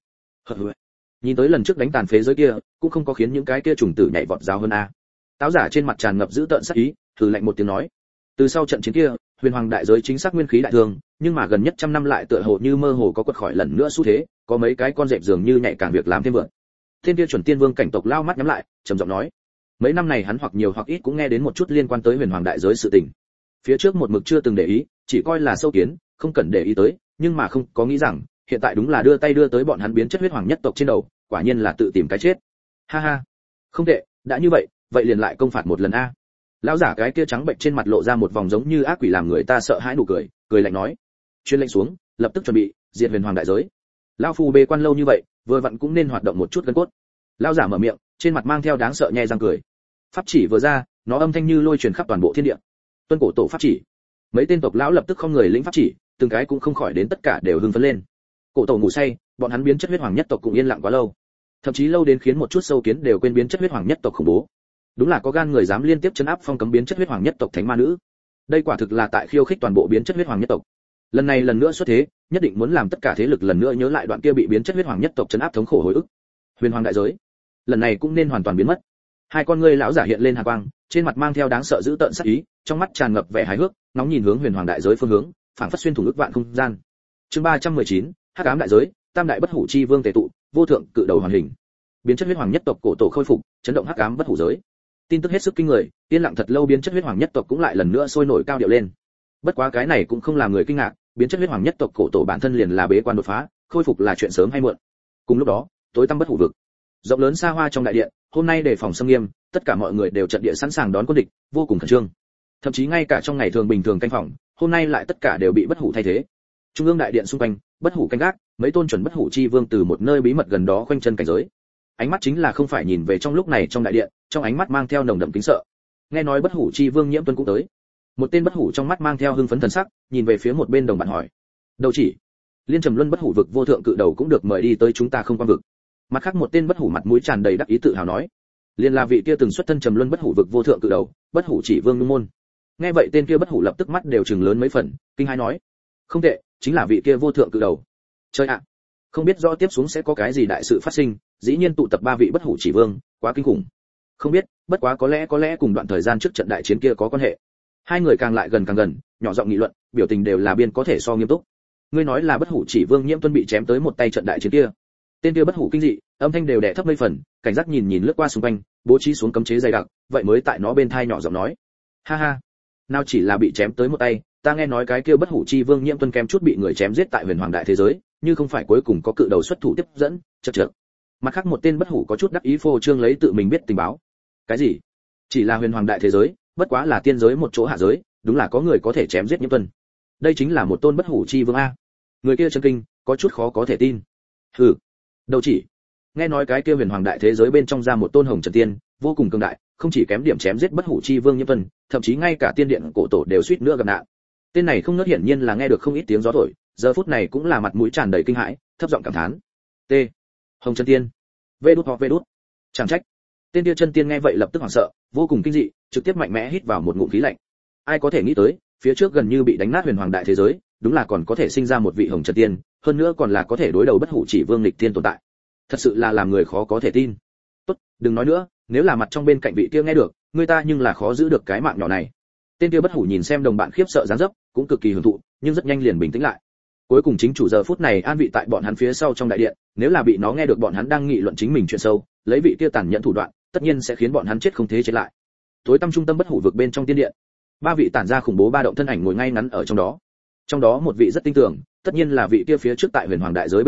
Nhìn tới lần trước đánh tàn phế giới kia, cũng không có khiến những cái kia trùng tử nhảy vọt giáo hơn a. Lão giả trên mặt tràn ngập dữ tợn sắc ý, thử lạnh một tiếng nói. Từ sau trận chiến kia, Huyền Hoàng đại giới chính xác nguyên khí đại thương, nhưng mà gần nhất trăm năm lại tựa hồ như mơ hồ có quật khỏi lần nữa xu thế, có mấy cái con dẹp dường như nhạy càng việc làm thêm vượt. Thiên kia chuẩn tiên vương cảnh tộc lao mắt nhắm lại, trầm giọng nói: mấy năm này hắn hoặc nhiều hoặc ít cũng nghe đến một chút liên quan tới Huyền Hoàng đại giới sự tình. Phía trước một mực chưa từng để ý, chỉ coi là sâu kiến, không cần để ý tới, nhưng mà không có nghĩ rằng, hiện tại đúng là đưa tay đưa tới bọn hắn biến chất huyết hoàng nhất tộc trên đầu, quả nhiên là tự tìm cái chết. Ha ha, không tệ, đã như vậy, vậy liền lại công phạt một lần a. Lão giả cái kia trắng bệnh trên mặt lộ ra một vòng giống như ác quỷ làm người ta sợ hãi nụ cười, cười lạnh nói: chuyên lệnh xuống, lập tức chuẩn bị diệt Huyền Hoàng đại giới. Lão phu bê quan lâu như vậy, vừa vặn cũng nên hoạt động một chút gân cốt. Lão giả mở miệng, trên mặt mang theo đáng sợ nhe răng cười. Pháp chỉ vừa ra, nó âm thanh như lôi truyền khắp toàn bộ thiên địa. Tuân cổ tổ pháp chỉ. Mấy tên tộc lão lập tức không người lĩnh pháp chỉ, từng cái cũng không khỏi đến tất cả đều hưng phấn lên. Cổ tổ ngủ say, bọn hắn biến chất huyết hoàng nhất tộc cũng yên lặng quá lâu, thậm chí lâu đến khiến một chút sâu kiến đều quên biến chất huyết hoàng nhất tộc khủng bố. Đúng là có gan người dám liên tiếp chấn áp phong cấm biến chất huyết hoàng nhất tộc thánh ma nữ. Đây quả thực là tại khiêu khích toàn bộ biến chất huyết hoàng nhất tộc. Lần này lần nữa xuất thế, nhất định muốn làm tất cả thế lực lần nữa nhớ lại đoạn kia bị biến chất huyết hoàng nhất tộc chấn áp thống khổ hồi ức. Huyền Hoàng đại giới, lần này cũng nên hoàn toàn biến mất. Hai con ngươi lão giả hiện lên hàn quang, trên mặt mang theo đáng sợ dữ tợn sắc ý, trong mắt tràn ngập vẻ hài hước, nóng nhìn hướng Huyền Hoàng đại giới phương hướng, phảng phất xuyên thủng ức vạn không gian. Chương 319, Hắc ám đại giới, Tam đại bất hủ chi vương tề tụ, vô thượng cự đầu hoàn hình. Biến chất huyết hoàng nhất tộc cổ tổ khôi phục, chấn động hắc ám bất hủ giới. Tin tức hết sức kinh người, yên lặng thật lâu biến chất huyết hoàng nhất tộc cũng lại lần nữa sôi nổi cao điệu lên. Bất quá cái này cũng không làm người kinh ngạc, biến chất huyết hoàng nhất tộc cổ tổ bản thân liền là bế quan đột phá, khôi phục là chuyện sớm hay muộn. Cùng lúc đó, tối tăm bất hủ vực, rộng lớn xa hoa trong đại điện, hôm nay đề phòng xâm nghiêm, tất cả mọi người đều trận địa sẵn sàng đón quân địch, vô cùng khẩn trương. Thậm chí ngay cả trong ngày thường bình thường canh phòng, hôm nay lại tất cả đều bị bất hủ thay thế. Trung ương đại điện xung quanh, bất hủ canh gác, mấy tôn chuẩn bất hủ chi vương từ một nơi bí mật gần đó khoanh chân cảnh giới. Ánh mắt chính là không phải nhìn về trong lúc này trong đại điện, trong ánh mắt mang theo nồng đậm kính sợ. Nghe nói bất hủ chi vương Nhiễm Tuân cũng tới. Một tên bất hủ trong mắt mang theo hưng phấn thần sắc, nhìn về phía một bên đồng bạn hỏi: "Đầu chỉ, Liên Trầm Luân bất hủ vực vô thượng cự đầu cũng được mời đi tới chúng ta không quan vực." Mặt khác một tên bất hủ mặt mũi tràn đầy đắc ý tự hào nói: "Liên là vị kia từng xuất thân Trầm Luân bất hủ vực vô thượng cự đầu, bất hủ chỉ vương Nhung môn." Nghe vậy tên kia bất hủ lập tức mắt đều trừng lớn mấy phần, kinh hãi nói: "Không tệ, chính là vị kia vô thượng cự đầu." Chơi ạ, không biết rõ tiếp xuống sẽ có cái gì đại sự phát sinh, dĩ nhiên tụ tập ba vị bất hủ chỉ vương, quá kinh khủng. Không biết, bất quá có lẽ cùng đoạn thời gian trước trận đại chiến kia có quan hệ. Hai người càng lại càng gần, nhỏ giọng nghị luận, biểu tình đều là biên có thể so nghiêm túc. Ngươi nói là bất hủ chỉ vương Nhiễm Tuân bị chém tới một tay trận đại chiến kia. Tên kia bất hủ kinh dị, âm thanh đều đè thấp mấy phần, cảnh giác nhìn lướt qua xung quanh, bố trí xuống cấm chế dày đặc, vậy mới tại nó bên tai nhỏ giọng nói: "Ha ha, nào chỉ là bị chém tới một tay, ta nghe nói cái kia bất hủ chi vương Nhiễm Tuân kém chút bị người chém giết tại Huyền Hoàng đại thế giới, như không phải cuối cùng có cự đầu xuất thủ tiếp dẫn, chậc." Mặt khác một tên bất hủ có chút đắc ý phô trương lấy tự mình biết tình báo. Cái gì? Chỉ là Huyền Hoàng đại thế giới, bất quá là tiên giới một chỗ hạ giới, đúng là có người có thể chém giết Nhiễm Tuân. Đây chính là một tôn bất hủ chi vương a. Người kia chân kinh, có chút khó có thể tin. Hừ. Đâu chỉ. Nghe nói cái kia Huyền Hoàng đại thế giới bên trong ra một tôn hồng trần tiên, vô cùng cường đại, không chỉ kém điểm chém giết bất hủ chi vương Nhiễm Tuân, thậm chí ngay cả tiên điện cổ tổ đều suýt nữa gặp nạn. Tên này không ngớt hiển nhiên là nghe được không ít tiếng gió thổi, giờ phút này cũng là mặt mũi tràn đầy kinh hãi, thấp giọng cảm thán. T. Hồng chân tiên. Vê đút. Chẳng trách. Tên kia chân tiên nghe vậy lập tức hoảng sợ, vô cùng kinh dị, trực tiếp mạnh mẽ hít vào một ngụm khí lạnh. Ai có thể nghĩ tới, phía trước gần như bị đánh nát Huyền Hoàng đại thế giới, đúng là còn có thể sinh ra một vị hồng chân tiên, hơn nữa còn là có thể đối đầu bất hủ chỉ vương nghịch tiên tồn tại. Thật sự là làm người khó có thể tin. Tốt, đừng nói nữa, nếu là mặt trong bên cạnh vị kia nghe được, người ta nhưng là khó giữ được cái mạng nhỏ này. Tên kia bất hủ nhìn xem đồng bạn khiếp sợ dáng dấp, cũng cực kỳ hưởng thụ, nhưng rất nhanh liền bình tĩnh lại. Cuối cùng chính chủ giờ phút này an vị tại bọn hắn phía sau trong đại điện, nếu là bị nó nghe được bọn hắn đang nghị luận chính mình chuyện sâu, lấy vị kia tàn nhẫn thủ đoạn, tất nhiên sẽ khiến bọn hắn chết không thế chết lại. Tối tăm trung tâm bất hủ vực bên trong tiên điện, ba vị tản ra khủng bố ba động thân ảnh ngồi ngay ngắn ở trong đó. Trong đó một vị rất tinh tường, tất nhiên là vị kia phía trước tại Huyền Hoàng đại giới bên trong,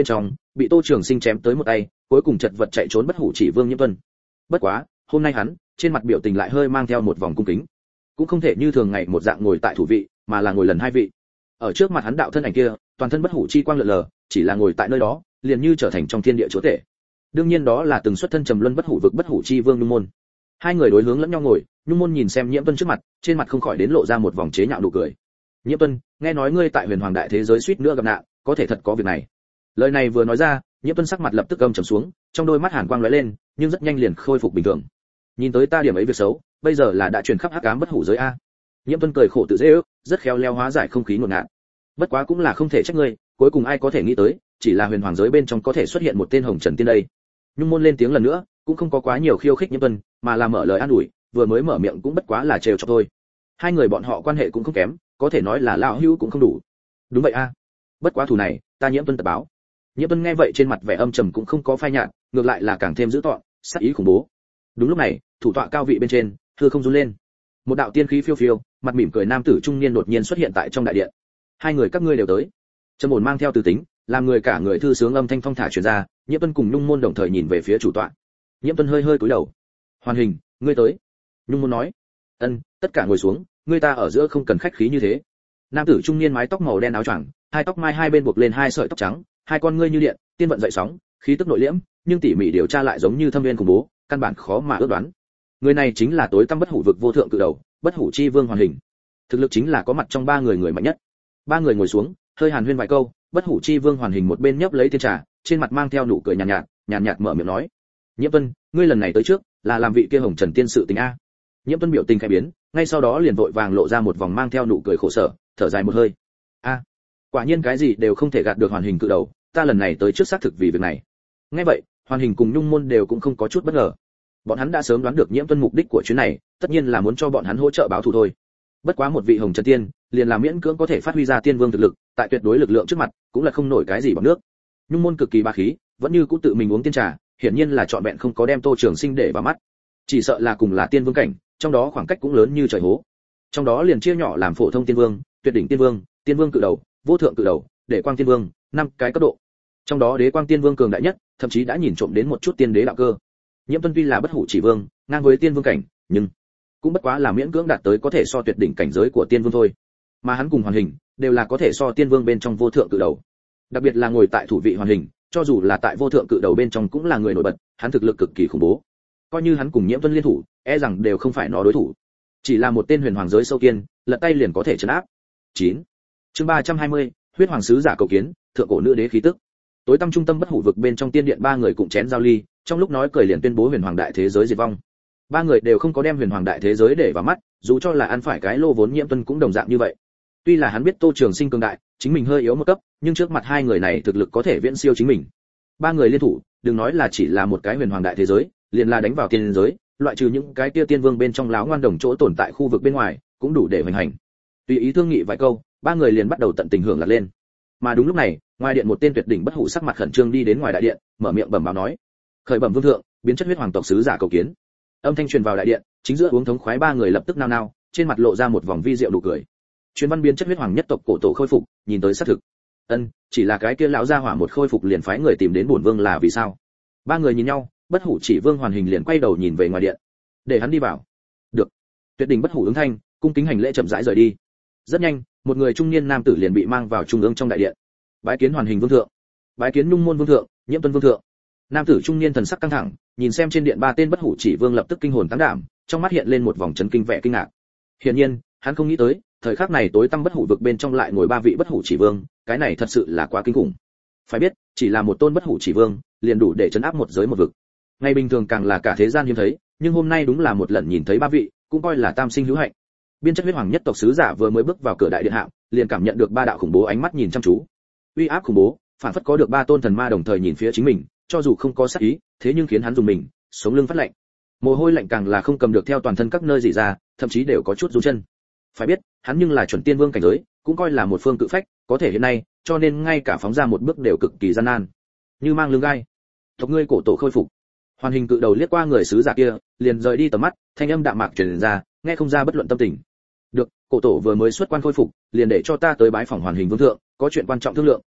bị Tô Trường Sinh chém tới một tay, cuối cùng chật vật chạy trốn bất hủ chỉ vương Nhiễm Tuân. Bất quá, hôm nay hắn, trên mặt biểu tình lại hơi mang theo một vòng cung kính, cũng không thể như thường ngày một dạng ngồi tại thủ vị, mà là ngồi lần hai vị. Ở trước mặt hắn đạo thân ảnh kia, toàn thân bất hủ chi quang lượn lờ, chỉ là ngồi tại nơi đó, liền như trở thành trong thiên địa chúa tể. Đương nhiên đó là từng xuất thân trầm luân bất hủ vực bất hủ chi vương Nhung Môn. Hai người đối hướng lẫn nhau ngồi, Nhung Môn nhìn xem Nhiễm Tuân trước mặt, trên mặt không khỏi đến lộ ra một vòng chế nhạo nụ cười. Nhiễm Tuân, nghe nói ngươi tại Huyền Hoàng đại thế giới suýt nữa gặp nạn, có thể thật có việc này. Lời này vừa nói ra, Nhiễm Tuân sắc mặt lập tức âm trầm xuống, trong đôi mắt hàn quang lóe lên, nhưng rất nhanh liền khôi phục bình thường. Nhìn tới ta điểm ấy việc xấu, bây giờ là đã truyền khắp hắc ám bất hủ giới a. Nhiễm Tuân cười khổ tự dễ ước, rất khéo léo hóa giải không khí ngột ngạt. Bất quá cũng là không thể trách ngươi, cuối cùng ai có thể nghĩ tới, chỉ là Huyền Hoàng giới bên trong có thể xuất hiện một tên Hồng Trần Tiên đây. Nhung Môn lên tiếng lần nữa, cũng không có quá nhiều khiêu khích Nhiễm Tuân, mà là mở lời an ủi, vừa mới mở miệng cũng bất quá là trêu chọc thôi. Hai người bọn họ quan hệ cũng không kém, có thể nói là lão hữu cũng không đủ. Đúng vậy a. Bất quá thù này, ta Nhiễm Tuân tập báo. Nhiễm Tuân nghe vậy trên mặt vẻ âm trầm cũng không có phai nhạt, ngược lại là càng thêm dữ tợn, sát ý khủng bố. Đúng lúc này, thủ tọa cao vị bên trên, hư không run lên. Một đạo tiên khí phiêu phiêu, mặt mỉm cười nam tử trung niên đột nhiên xuất hiện tại trong đại điện. Hai người các ngươi đều tới. Trầm ổn mang theo từ tính, làm người cả người thư sướng âm thanh phong thả truyền ra, Nhiễm Tuân cùng Nhung Môn đồng thời nhìn về phía chủ tọa. Nhiễm Tuân hơi hơi cúi đầu. Hoàn Hình, ngươi tới. Nhung Môn nói. Ân, tất cả ngồi xuống, ngươi ta ở giữa không cần khách khí như thế. Nam tử trung niên mái tóc màu đen áo choàng, hai tóc mai hai bên buộc lên hai sợi tóc trắng, hai con ngươi như điện, tiên vận dậy sóng, khí tức nội liễm, nhưng tỉ mỉ điều tra lại giống như thâm viên khủng bố, căn bản khó mà ước đoán. Người này chính là tối tăm bất hủ vực vô thượng cự đầu, bất hủ chi vương Hoàn Hình. Thực lực chính là có mặt trong ba người người mạnh nhất. Ba người ngồi xuống, hơi hàn huyên vài câu, bất hủ chi vương Hoàn Hình một bên nhấp lấy tiên trà, trên mặt mang theo nụ cười nhàn nhạt mở miệng nói: Nhiễm Tuân, ngươi lần này tới trước, là làm vị kia Hồng Trần Tiên sự tình a. Nhiễm Tuân biểu tình khẽ biến, ngay sau đó liền vội vàng lộ ra một vòng mang theo nụ cười khổ sở, thở dài một hơi. A, quả nhiên cái gì đều không thể gạt được Hoàn Hình cự đầu, ta lần này tới trước xác thực vì việc này. Nghe vậy, Hoàn Hình cùng Nhung Môn đều cũng không có chút bất ngờ. Bọn hắn đã sớm đoán được Nhiễm Tuân mục đích của chuyến này, tất nhiên là muốn cho bọn hắn hỗ trợ báo thù thôi. Bất quá một vị Hồng Trần Tiên, liền là miễn cưỡng có thể phát huy ra tiên vương thực lực, tại tuyệt đối lực lượng trước mặt, cũng là không nổi cái gì bằng nước. Nhung Môn cực kỳ bá khí, vẫn như cũng tự mình uống tiên trà, hiển nhiên là trọn vẹn không có đem Tô Trường Sinh để vào mắt. Chỉ sợ là cùng là tiên vương cảnh, trong đó khoảng cách cũng lớn như trời hố. Trong đó liền chia nhỏ làm phổ thông tiên vương, tuyệt đỉnh tiên vương, tiên vương cự đầu, vô thượng cự đầu, để quang tiên vương, năm cái cấp độ. Trong đó đế quang tiên vương cường đại nhất, thậm chí đã nhìn trộm đến một chút tiên đế đạo cơ. Nhiễm Tuân tuy là bất hủ chỉ vương, ngang với tiên vương cảnh, nhưng cũng bất quá là miễn cưỡng đạt tới có thể so tuyệt đỉnh cảnh giới của tiên vương thôi. Mà hắn cùng Hoàn Hình đều là có thể so tiên vương bên trong vô thượng cự đầu. Đặc biệt là ngồi tại thủ vị Hoàn Hình, cho dù là tại vô thượng cự đầu bên trong cũng là người nổi bật, hắn thực lực cực kỳ khủng bố. Coi như hắn cùng Nhiễm Tuân liên thủ, e rằng đều không phải nó đối thủ. Chỉ là một tên huyền hoàng giới sâu kiên, lật tay liền có thể trấn áp. 9. Chương 320, huyết hoàng sứ giả cầu kiến, thượng cổ nữ đế khí tức. Tối tăm trung tâm bất hủ vực bên trong tiên điện ba người cùng chén giao ly, trong lúc nói cười liền tuyên bố huyền hoàng đại thế giới diệt vong. Ba người đều không có đem huyền hoàng đại thế giới để vào mắt, dù cho là ăn phải cái lô vốn Nhiễm Tuân cũng đồng dạng như vậy. Tuy là hắn biết Tô Trường Sinh cường đại, chính mình hơi yếu một cấp, nhưng trước mặt hai người này thực lực có thể viễn siêu chính mình. Ba người liên thủ, đừng nói là chỉ là một cái huyền hoàng đại thế giới, liền là đánh vào tiên giới, loại trừ những cái kia tiên vương bên trong láo ngoan đồng chỗ tồn tại khu vực bên ngoài, cũng đủ để hoành hành. Tùy ý thương nghị vài câu, ba người liền bắt đầu tận tình hưởng lạc lên. Mà đúng lúc này, ngoài điện một tên tuyệt đỉnh bất hủ sắc mặt khẩn trương đi đến ngoài đại điện, mở miệng bẩm báo nói: khởi bẩm vương thượng, biến chất huyết hoàng tộc sứ giả cầu kiến. Âm thanh truyền vào đại điện, chính giữa uống thống khoái ba người lập tức nao nao, trên mặt lộ ra một vòng vi diệu nụ cười. Truyền văn biến chất huyết hoàng nhất tộc cổ tổ khôi phục, nhìn tới xác thực. Chỉ là cái kia lão gia hỏa một khôi phục liền phái người tìm đến bổn vương là vì sao? Ba người nhìn nhau, bất hủ chỉ vương Hoàn Hình liền quay đầu nhìn về ngoài điện, để hắn đi vào. Được. Tuyệt đỉnh bất hủ ứng thanh, cung kính hành lễ chậm rãi rời đi. Rất nhanh, một người trung niên nam tử liền bị mang vào trung ương trong đại điện. Bái kiến Hoàn Hình vương thượng. Bái kiến Nhung Môn vương thượng, Nhiễm Tuân vương thượng. Nam tử trung niên thần sắc căng thẳng, nhìn xem trên điện ba tên bất hủ chỉ vương lập tức kinh hồn tán đảm, trong mắt hiện lên một vòng chấn kinh vẻ kinh ngạc. Hiển nhiên, hắn không nghĩ tới, thời khắc này tối tăm bất hủ vực bên trong lại ngồi ba vị bất hủ chỉ vương, cái này thật sự là quá kinh khủng. Phải biết, chỉ là một tôn bất hủ chỉ vương, liền đủ để trấn áp một giới một vực. Ngày bình thường càng là cả thế gian hiếm thấy, nhưng hôm nay đúng là một lần nhìn thấy ba vị, cũng coi là tam sinh hữu hạnh. Biên chất huyết hoàng nhất tộc sứ giả vừa mới bước vào cửa đại điện hạm, liền cảm nhận được ba đạo khủng bố ánh mắt nhìn chăm chú. Uy áp khủng bố, phản phất có được ba tôn thần ma đồng thời nhìn phía chính mình, cho dù không có sát ý, thế nhưng khiến hắn dùng mình, sống lưng phát lạnh. Mồ hôi lạnh càng là không cầm được theo toàn thân các nơi rỉ ra, thậm chí đều có chút run chân. Phải biết, hắn nhưng là chuẩn tiên vương cảnh giới, cũng coi là một phương cự phách, có thể hiện nay, cho nên ngay cả phóng ra một bước đều cực kỳ gian nan. Như mang lưng gai. Tộc ngươi cổ tổ khôi phục. Hoàn Hình cự đầu liếc qua người sứ giả kia, liền rời đi tầm mắt, thanh âm đạm mạc truyền ra, nghe không ra bất luận tâm tình. Được, cổ tổ vừa mới xuất quan khôi phục, liền để cho ta tới bái phỏng Hoàn Hình vương thượng, có chuyện quan trọng thương lượng,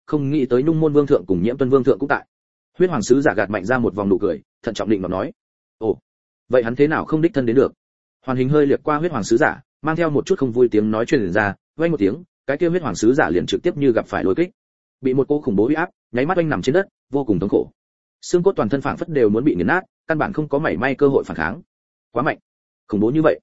không nghĩ tới Nhung Môn Vương thượng cùng Nhiễm Tuân Vương thượng cũng tại. Huyết Hoàng sứ giả gạt mạnh ra một vòng nụ cười, thận trọng định mà nói: "Ồ, vậy hắn thế nào không đích thân đến được?" Hoàn Hình hơi liếc qua Huyết Hoàng sứ giả, mang theo một chút không vui tiếng nói truyền ra, vang một tiếng, cái kia Huyết Hoàng sứ giả liền trực tiếp như gặp phải lôi kích, bị một cỗ khủng bố uy áp, nháy mắt oanh nằm trên đất, vô cùng thống khổ. Xương cốt toàn thân phảng phất đều muốn bị nghiền nát, căn bản không có mảy may cơ hội phản kháng. Quá mạnh, khủng bố như vậy.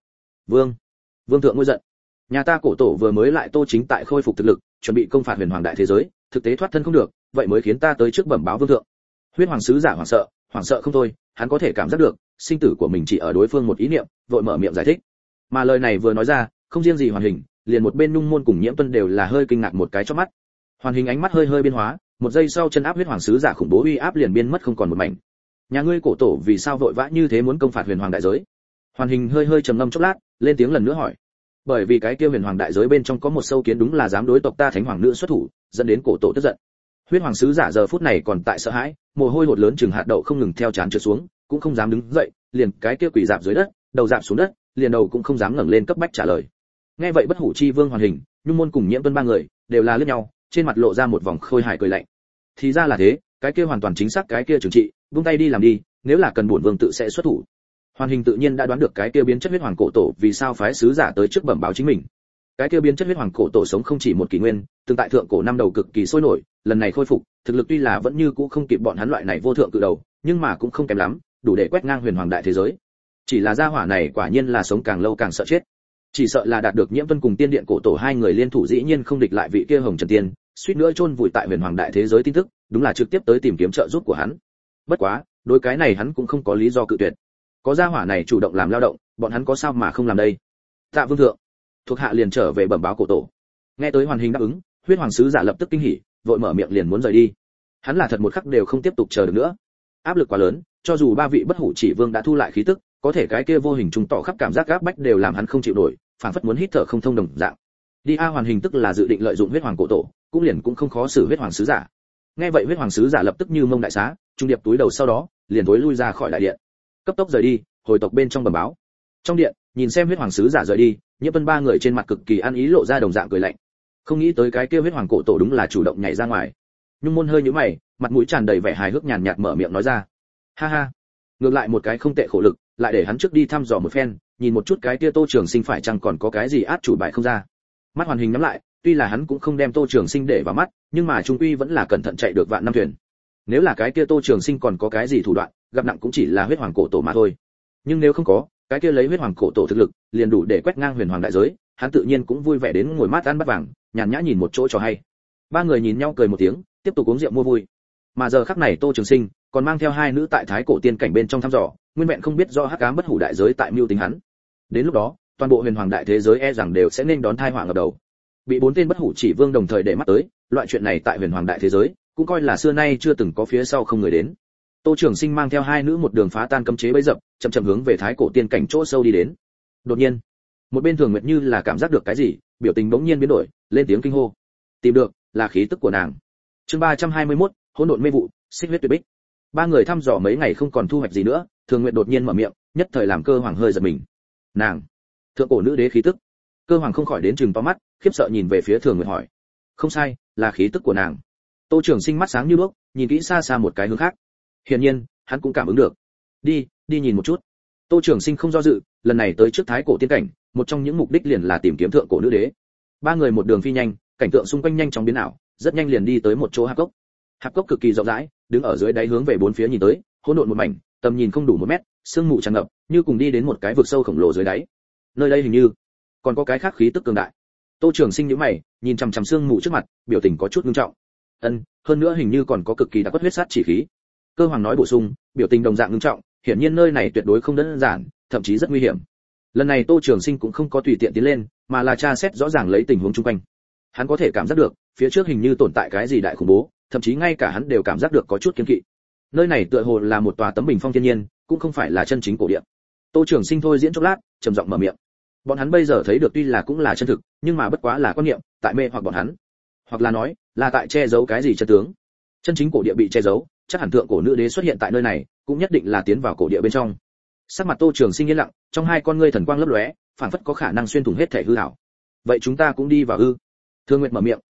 Vương thượng ngôi giận. Nhà ta cổ tổ vừa mới lại Tô Chính tại khôi phục thực lực, chuẩn bị công phạt Huyền Hoàng đại thế giới, thực tế thoát thân không được, vậy mới khiến ta tới trước bẩm báo vương thượng. Huyết Hoàng sứ giả hoảng sợ không thôi, hắn có thể cảm giác được, sinh tử của mình chỉ ở đối phương một ý niệm, vội mở miệng giải thích. Mà lời này vừa nói ra, không riêng gì Hoàn Hình, liền một bên Nhung Môn cùng Nhiễm Tuân đều là hơi kinh ngạc một cái chớp mắt. Hoàn Hình ánh mắt hơi biến hóa, một giây sau chân áp Huyết Hoàng sứ giả khủng bố uy áp liền biến mất không còn một mảnh. Nhà ngươi cổ tổ vì sao vội vã như thế muốn công phạt Huyền Hoàng đại giới? Hoàn Hình hơi trầm ngâm chốc lát, lên tiếng lần nữa hỏi. Bởi vì cái kia Huyền Hoàng đại giới bên trong có một sâu kiến đúng là dám đối tộc ta Thánh Hoàng nữ xuất thủ, dẫn đến cổ tổ tức giận. Huyết Hoàng sứ giả giờ phút này còn tại sợ hãi, mồ hôi hột lớn chừng hạt đậu không ngừng theo trán trượt xuống, cũng không dám đứng dậy, liền cái kia quỳ dạp dưới đất, đầu dạp xuống đất, liền đầu cũng không dám ngẩng lên cấp bách trả lời. Nghe vậy Bất Hủ Chi Vương Hoàn Hình, Nhung Môn cùng Nhiễm Tuân ba người đều là liếc nhau, trên mặt lộ ra một vòng khôi hài cười lạnh. Thì ra là thế, cái kia hoàn toàn chính xác cái kia trừng trị, buông tay đi làm đi, nếu là cần bổn vương tự sẽ xuất thủ. Hoàn Hình tự nhiên đã đoán được cái kia biến chất huyết hoàng cổ tổ vì sao phái sứ giả tới trước bẩm báo chính mình. Cái kia biến chất huyết hoàng cổ tổ sống không chỉ một kỷ nguyên, từng tại thượng cổ năm đầu cực kỳ sôi nổi, lần này khôi phục, thực lực tuy là vẫn như cũ không kịp bọn hắn loại này vô thượng cự đầu, nhưng mà cũng không kém lắm, đủ để quét ngang Huyền Hoàng đại thế giới. Chỉ là gia hỏa này quả nhiên là sống càng lâu càng sợ chết. Chỉ sợ là đạt được Nhiễm Tuân cùng Tiên Điện cổ tổ hai người liên thủ dĩ nhiên không địch lại vị kia Hồng Trần Tiên, suýt nữa chôn vùi tại Huyền Hoàng đại thế giới tin tức, đúng là trực tiếp tới tìm kiếm trợ giúp của hắn. Bất quá, đối cái này hắn cũng không có lý do cự tuyệt. Có gia hỏa này chủ động làm lao động, bọn hắn có sao mà không làm đây? Tạ vương thượng, thuộc hạ liền trở về bẩm báo cổ tổ. Nghe tới Hoàn Hình đáp ứng, Huyết Hoàng sứ giả lập tức kinh hỉ, vội mở miệng liền muốn rời đi. Hắn là thật một khắc đều không tiếp tục chờ được nữa. Áp lực quá lớn, cho dù ba vị Bất Hủ Chỉ Vương đã thu lại khí tức, có thể cái kia vô hình trùng tỏ khắp cảm giác áp bách đều làm hắn không chịu nổi, phảng phất muốn hít thở không thông đồng dạng. Đi a Hoàn Hình tức là dự định lợi dụng Huyết Hoàng cổ tổ, cũng liền cũng không khó xử Huyết Hoàng sứ giả. Nghe vậy Huyết Hoàng sứ giả lập tức như mông đại xá, trung điệp túi đầu sau đó, liền tối lui ra khỏi đại điện. Cấp tốc rời đi, hồi tộc bên trong bẩm báo. Trong điện, nhìn xem Huyết Hoàng sứ giả rời đi, Nhiễm Tuân ba người trên mặt cực kỳ ăn ý lộ ra đồng dạng cười lạnh. Không nghĩ tới cái kia Huyết Hoàng cổ tổ đúng là chủ động nhảy ra ngoài. Nhung Môn hơi nhíu mày, mặt mũi tràn đầy vẻ hài hước nhàn nhạt mở miệng nói ra. Ha ha, ngược lại một cái không tệ khổ lực, lại để hắn trước đi thăm dò một phen, nhìn một chút cái kia Tô Trường Sinh phải chăng còn có cái gì át chủ bài không ra. Mắt Hoàn Hình nhắm lại, tuy là hắn cũng không đem Tô Trường Sinh để vào mắt, nhưng mà trung quy vẫn là cẩn thận chạy được vạn năm thuyền. Nếu là cái kia Tô Trường Sinh còn có cái gì thủ đoạn, gặp nặng cũng chỉ là Huyết Hoàng cổ tổ mà thôi. Nhưng nếu không có, cái kia lấy Huyết Hoàng cổ tổ thực lực, liền đủ để quét ngang Huyền Hoàng đại giới, hắn tự nhiên cũng vui vẻ đến ngồi mát ăn bát vàng, nhàn nhã nhìn một chỗ trò hay. Ba người nhìn nhau cười một tiếng, tiếp tục uống rượu mua vui. Mà giờ khắc này Tô Trường Sinh còn mang theo hai nữ tại Thái cổ tiên cảnh bên trong thăm dò, nguyên vẹn không biết do hắc ám bất hủ đại giới tại mưu tính hắn. Đến lúc đó, toàn bộ Huyền Hoàng đại thế giới e rằng đều sẽ nên đón tai họa ngập đầu. Bị bốn tên bất hủ chỉ vương đồng thời để mắt tới, loại chuyện này tại Huyền Hoàng đại thế giới cũng coi là xưa nay chưa từng có phía sau không người đến. Tô Trường Sinh mang theo hai nữ một đường phá tan cấm chế bẫy dập, chậm chậm hướng về Thái cổ tiên cảnh chỗ sâu đi đến. Đột nhiên, một bên Thường Nguyệt như là cảm giác được cái gì, biểu tình bỗng nhiên biến đổi, lên tiếng kinh hô. Tìm được, là khí tức của nàng. Chương 321, hỗn độn mê vụ, xích huyết tuyệt bích. Ba người thăm dò mấy ngày không còn thu hoạch gì nữa, Thường Nguyệt đột nhiên mở miệng, nhất thời làm Cơ Hoàng hơi giật mình. Nàng, thượng cổ nữ đế khí tức. Cơ Hoàng không khỏi đến trừng to mắt, khiếp sợ nhìn về phía Thường Nguyệt hỏi. Không sai, là khí tức của nàng. Tô Trường Sinh mắt sáng như đuốc, nhìn kỹ xa xa một cái hướng khác. Hiển nhiên, hắn cũng cảm ứng được. Đi nhìn một chút. Tô Trường Sinh không do dự, lần này tới trước Thái cổ tiên cảnh, một trong những mục đích liền là tìm kiếm thượng cổ nữ đế. Ba người một đường phi nhanh, cảnh tượng xung quanh nhanh chóng biến ảo, rất nhanh liền đi tới một chỗ hạp cốc. Hạp cốc cực kỳ rộng rãi, đứng ở dưới đáy hướng về bốn phía nhìn tới, hỗn độn một mảnh, tầm nhìn không đủ 1 mét, sương mù tràn ngập, như cùng đi đến một cái vực sâu khổng lồ dưới đáy. Nơi đây hình như còn có cái khác khí tức cường đại. Tô Trường Sinh nhíu mày, nhìn chằm chằm sương mù trước mặt, biểu tình có chút nghiêm trọng. Hơn nữa hình như còn có cực kỳ đặc quất huyết sát chỉ khí. Cơ Hoàng nói bổ sung, biểu tình đồng dạng nghiêm trọng, hiển nhiên nơi này tuyệt đối không đơn giản, thậm chí rất nguy hiểm. Lần này Tô Trường Sinh cũng không có tùy tiện tiến lên, mà là tra xét rõ ràng lấy tình huống xung quanh. Hắn có thể cảm giác được, phía trước hình như tồn tại cái gì đại khủng bố, thậm chí ngay cả hắn đều cảm giác được có chút kiêng kỵ. Nơi này tựa hồ là một tòa tấm bình phong thiên nhiên, cũng không phải là chân chính cổ địa. Tô Trường Sinh thôi diễn chốc lát, trầm giọng mở miệng. Bọn hắn bây giờ thấy được tuy là cũng là chân thực, nhưng mà bất quá là quan niệm, tại mê hoặc bọn hắn, hoặc là nói, là tại che giấu cái gì chân tướng. Chân chính cổ địa bị che giấu, chắc hẳn thượng cổ nữ đế xuất hiện tại nơi này, cũng nhất định là tiến vào cổ địa bên trong. Sắc mặt Tô Trường Sinh yên lặng, trong hai con ngươi thần quang lấp lóe, phản phất có khả năng xuyên thủng hết thể hư ảo. Vậy chúng ta cũng đi vào ư? Thương Nguyệt mở miệng,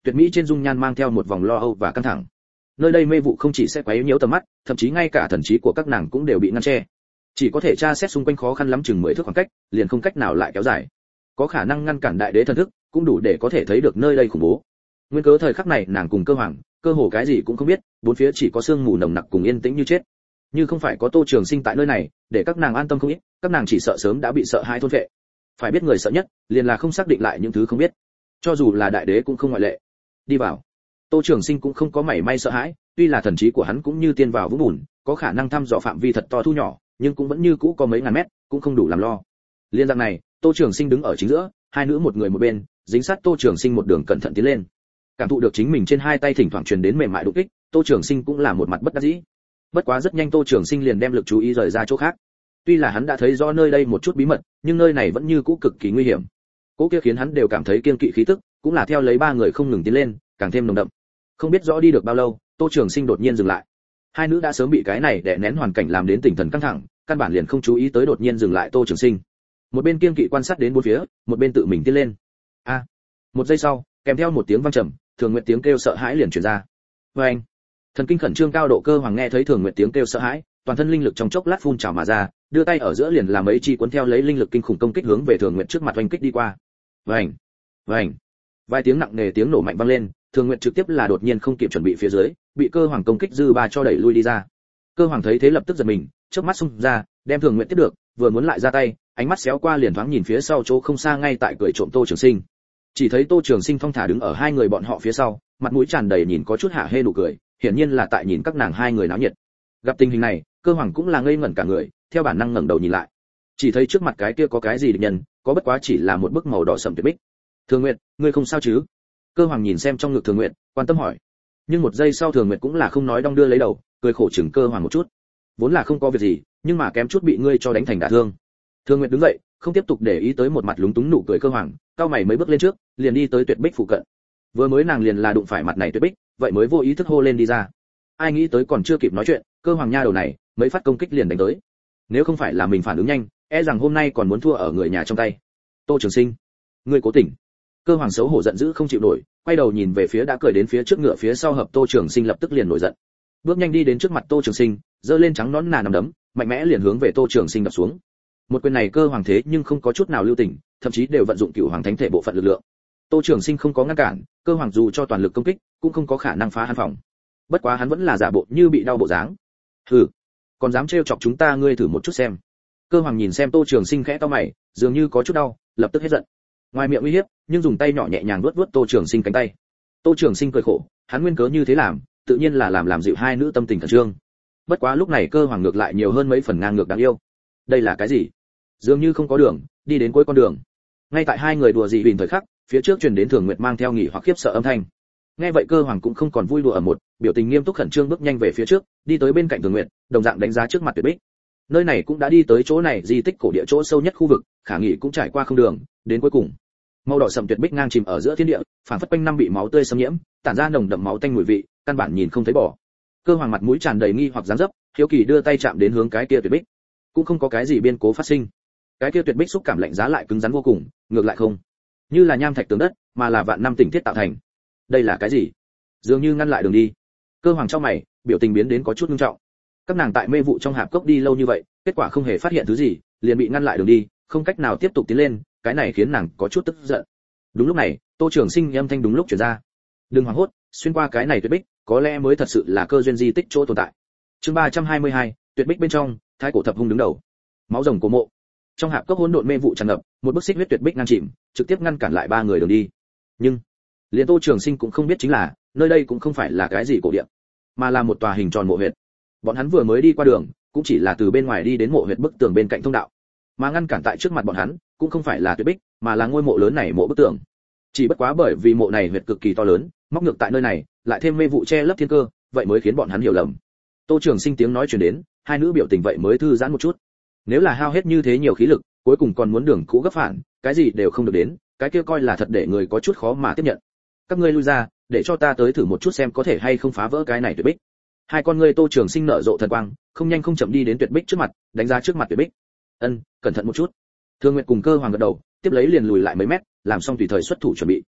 tuyệt mỹ trên dung nhan mang theo một vòng lo âu và căng thẳng. Nơi đây mê vụ không chỉ sẽ quấy nhiễu tầm mắt, thậm chí ngay cả thần trí của các nàng cũng đều bị ngăn che. Chỉ có thể tra xét xung quanh khó khăn lắm chừng 10 thước khoảng cách, liền không cách nào lại kéo dài. Có khả năng ngăn cản đại đế thần thức, cũng đủ để có thể thấy được nơi đây khủng bố. Nguyên cớ thời khắc này nàng cùng Cơ Hoàng, cơ hồ cái gì cũng không biết, bốn phía chỉ có sương mù nồng nặc cùng yên tĩnh như chết. Như không phải có Tô Trường Sinh tại nơi này, để các nàng an tâm không ít, các nàng chỉ sợ sớm đã bị sợ hãi thôn phệ. Phải biết người sợ nhất, liền là không xác định lại những thứ không biết. Cho dù là đại đế cũng không ngoại lệ. Đi vào. Tô Trường Sinh cũng không có mảy may sợ hãi, tuy là thần trí của hắn cũng như tiên vào vũng bùn, có khả năng thăm dò phạm vi thật to thu nhỏ, nhưng cũng vẫn như cũ có mấy ngàn mét, cũng không đủ làm lo. Liên dạng này, Tô Trường Sinh đứng ở chính giữa, hai nữ một người một bên, dính sát Tô Trường Sinh một đường cẩn thận tiến lên. Cảm thụ được chính mình trên hai tay thỉnh thoảng truyền đến mềm mại đụng kích, Tô Trường Sinh cũng là một mặt bất đắc dĩ. Bất quá rất nhanh Tô Trường Sinh liền đem lực chú ý rời ra chỗ khác. Tuy là hắn đã thấy rõ nơi đây một chút bí mật, nhưng nơi này vẫn như cũ cực kỳ nguy hiểm. Cố kia khiến hắn đều cảm thấy kiêng kỵ khí tức, cũng là theo lấy ba người không ngừng tiến lên, càng thêm nồng đậm. Không biết rõ đi được bao lâu, Tô Trường Sinh đột nhiên dừng lại. Hai nữ đã sớm bị cái này đè nén hoàn cảnh làm đến tinh thần căng thẳng, căn bản liền không chú ý tới đột nhiên dừng lại Tô Trường Sinh. Một bên kiêng kỵ quan sát đến bốn phía, một bên tự mình tiến lên. A! Một giây sau, kèm theo một tiếng vang trầm, Thường Nguyệt tiếng kêu sợ hãi liền truyền ra. Oeng! Thần kinh khẩn trương cao độ Cơ Hoàng nghe thấy Thường Nguyệt tiếng kêu sợ hãi, toàn thân linh lực trong chốc lát phun trào mà ra, đưa tay ở giữa liền làm mấy chi cuốn theo lấy linh lực kinh khủng công kích hướng về Thường Nguyệt trước mặt oanh kích đi qua. Oeng! Oeng! Vài tiếng nặng nề tiếng nổ mạnh vang lên, Thường Nguyệt trực tiếp là đột nhiên không kịp chuẩn bị phía dưới, bị Cơ Hoàng công kích dư ba cho đẩy lui đi ra. Cơ Hoàng thấy thế lập tức giật mình, chớp mắt xung ra, đem Thường Nguyệt tiếp được, vừa muốn lại ra tay, ánh mắt xéo qua liền thoáng nhìn phía sau chỗ không xa ngay tại cười trộm Tô Trường Sinh. Chỉ thấy Tô Trường Sinh thong thả đứng ở hai người bọn họ phía sau, mặt mũi tràn đầy nhìn có chút hạ hê nụ cười, hiển nhiên là tại nhìn các nàng hai người náo nhiệt. Gặp tình hình này, Cơ Hoàng cũng là ngây ngẩn cả người, theo bản năng ngẩng đầu nhìn lại. Chỉ thấy trước mặt cái kia có cái gì địch nhân, có bất quá chỉ là một bức màu đỏ sẫm tuyệt bích. Thường Nguyệt, ngươi không sao chứ? Cơ Hoàng nhìn xem trong ngực Thường Nguyệt, quan tâm hỏi. Nhưng một giây sau Thường Nguyệt cũng là không nói đong đưa lấy đầu, cười khổ chừng Cơ Hoàng một chút. Vốn là không có việc gì, nhưng mà kém chút bị ngươi cho đánh thành đả thương. Thường Nguyệt đứng dậy, không tiếp tục để ý tới một mặt lúng túng nụ cười Cơ Hoàng, cao mày mấy bước lên trước, liền đi tới tuyệt bích phụ cận. Vừa mới nàng liền là đụng phải mặt này tuyệt bích, vậy mới vô ý thức hô lên đi ra. Ai nghĩ tới còn chưa kịp nói chuyện, Cơ Hoàng nha đầu này, mấy phát công kích liền đánh tới. Nếu không phải là mình phản ứng nhanh, e rằng hôm nay còn muốn thua ở người nhà trong tay. Tô Trường Sinh, ngươi cố tình. Cơ Hoàng xấu hổ giận dữ không chịu nổi, quay đầu nhìn về phía đã cười đến phía trước ngựa phía sau hợp Tô Trường Sinh lập tức liền nổi giận. Bước nhanh đi đến trước mặt Tô Trường Sinh, giơ lên trắng nõn nà nằm đấm, mạnh mẽ liền hướng về Tô Trường Sinh đập xuống. Một quyền này Cơ Hoàng thế nhưng không có chút nào lưu tình, thậm chí đều vận dụng Cửu Hoàng Thánh thể bộ phận lực lượng. Tô Trường Sinh không có ngăn cản, Cơ Hoàng dù cho toàn lực công kích, cũng không có khả năng phá hắn phòng. Bất quá hắn vẫn là giả bộ như bị đau bộ dáng. Hừ, còn dám trêu chọc chúng ta, ngươi thử một chút xem. Cơ Hoàng nhìn xem Tô Trường Sinh khẽ cau mày, dường như có chút đau, lập tức hết giận. Ngoài miệng uy hiếp, nhưng dùng tay nhỏ nhẹ nhàng vuốt vuốt Tô Trường Sinh cánh tay. Tô Trường Sinh cười khổ, hắn nguyên cớ như thế làm, tự nhiên là làm dịu hai nữ tâm tình khẩn trương. Bất quá lúc này Cơ Hoàng ngược lại nhiều hơn mấy phần ngang ngược đáng yêu. Đây là cái gì? Dường như không có đường, đi đến cuối con đường. Ngay tại hai người đùa dị bình thời khắc, phía trước truyền đến Thường Nguyệt mang theo nghỉ hoặc khiếp sợ âm thanh. Nghe vậy Cơ Hoàng cũng không còn vui đùa ở một, biểu tình nghiêm túc khẩn trương bước nhanh về phía trước, đi tới bên cạnh Thường Nguyệt, đồng dạng đánh giá trước mặt tuyệt bích. Nơi này cũng đã đi tới chỗ này di tích cổ địa chỗ sâu nhất khu vực, khả nghĩ cũng trải qua không đường, đến cuối cùng. Màu đỏ sẫm tuyệt bích ngang chìm ở giữa thiên địa, phản phất quanh năm bị máu tươi xâm nhiễm, tản ra nồng đậm máu tanh mùi vị, căn bản nhìn không thấy bỏ. Cơ Hoàng mặt mũi tràn đầy nghi hoặc dáng dấp, hiếu kỳ đưa tay chạm đến hướng cái kia tuyệt bích. Cũng không có cái gì biên cố phát sinh. Cái kia tuyệt bích xúc cảm lạnh giá lại cứng rắn vô cùng, ngược lại không như là nham thạch tường đất, mà là vạn năm tình thiết tạo thành. Đây là cái gì? Dường như ngăn lại đường đi. Cơ Hoàng chau mày, biểu tình biến đến có chút nghiêm trọng. Các nàng tại mê vụ trong hạp cốc đi lâu như vậy, kết quả không hề phát hiện thứ gì, liền bị ngăn lại đường đi, không cách nào tiếp tục tiến lên, cái này khiến nàng có chút tức giận. Đúng lúc này, Tô Trường Sinh âm thanh đúng lúc truyền ra. Đừng hoảng hốt, xuyên qua cái này tuyệt bích, có lẽ mới thật sự là cơ duyên di tích chỗ tồn tại. Chương 322, tuyệt bích bên trong, thái cổ thập hung đứng đầu. Máu rồng cổ mộ. Trong hạp cốc hỗn độn mê vụ tràn ngập, một bức xích huyết tuyệt bích ngang chìm, trực tiếp ngăn cản lại ba người đường đi. Nhưng, liền Tô Trường Sinh cũng không biết chính là, nơi đây cũng không phải là cái gì cổ địa, mà là một tòa hình tròn mộ huyệt. Bọn hắn vừa mới đi qua đường, cũng chỉ là từ bên ngoài đi đến mộ huyệt bức tường bên cạnh thông đạo. Mà ngăn cản tại trước mặt bọn hắn, cũng không phải là tuyệt bích, mà là ngôi mộ lớn này mộ bức tường. Chỉ bất quá bởi vì mộ này huyệt cực kỳ to lớn, móc ngược tại nơi này, lại thêm mê vụ che lấp thiên cơ, vậy mới khiến bọn hắn hiểu lầm. Tô Trường Sinh tiếng nói truyền đến, hai nữ biểu tình vậy mới thư giãn một chút. Nếu là hao hết như thế nhiều khí lực, cuối cùng còn muốn đường cũ gấp phản, cái gì đều không được đến, cái kia coi là thật để người có chút khó mà tiếp nhận. Các ngươi lui ra, để cho ta tới thử một chút xem có thể hay không phá vỡ cái này tuyệt bích. Hai con ngươi Tô Trường Sinh nở rộ thần quang, không nhanh không chậm đi đến tuyệt bích trước mặt, đánh giá trước mặt tuyệt bích. Ân, cẩn thận một chút. Thương Nguyệt cùng Cơ Hoàng gật đầu, tiếp lấy liền lùi lại mấy mét, làm xong tùy thời xuất thủ chuẩn bị.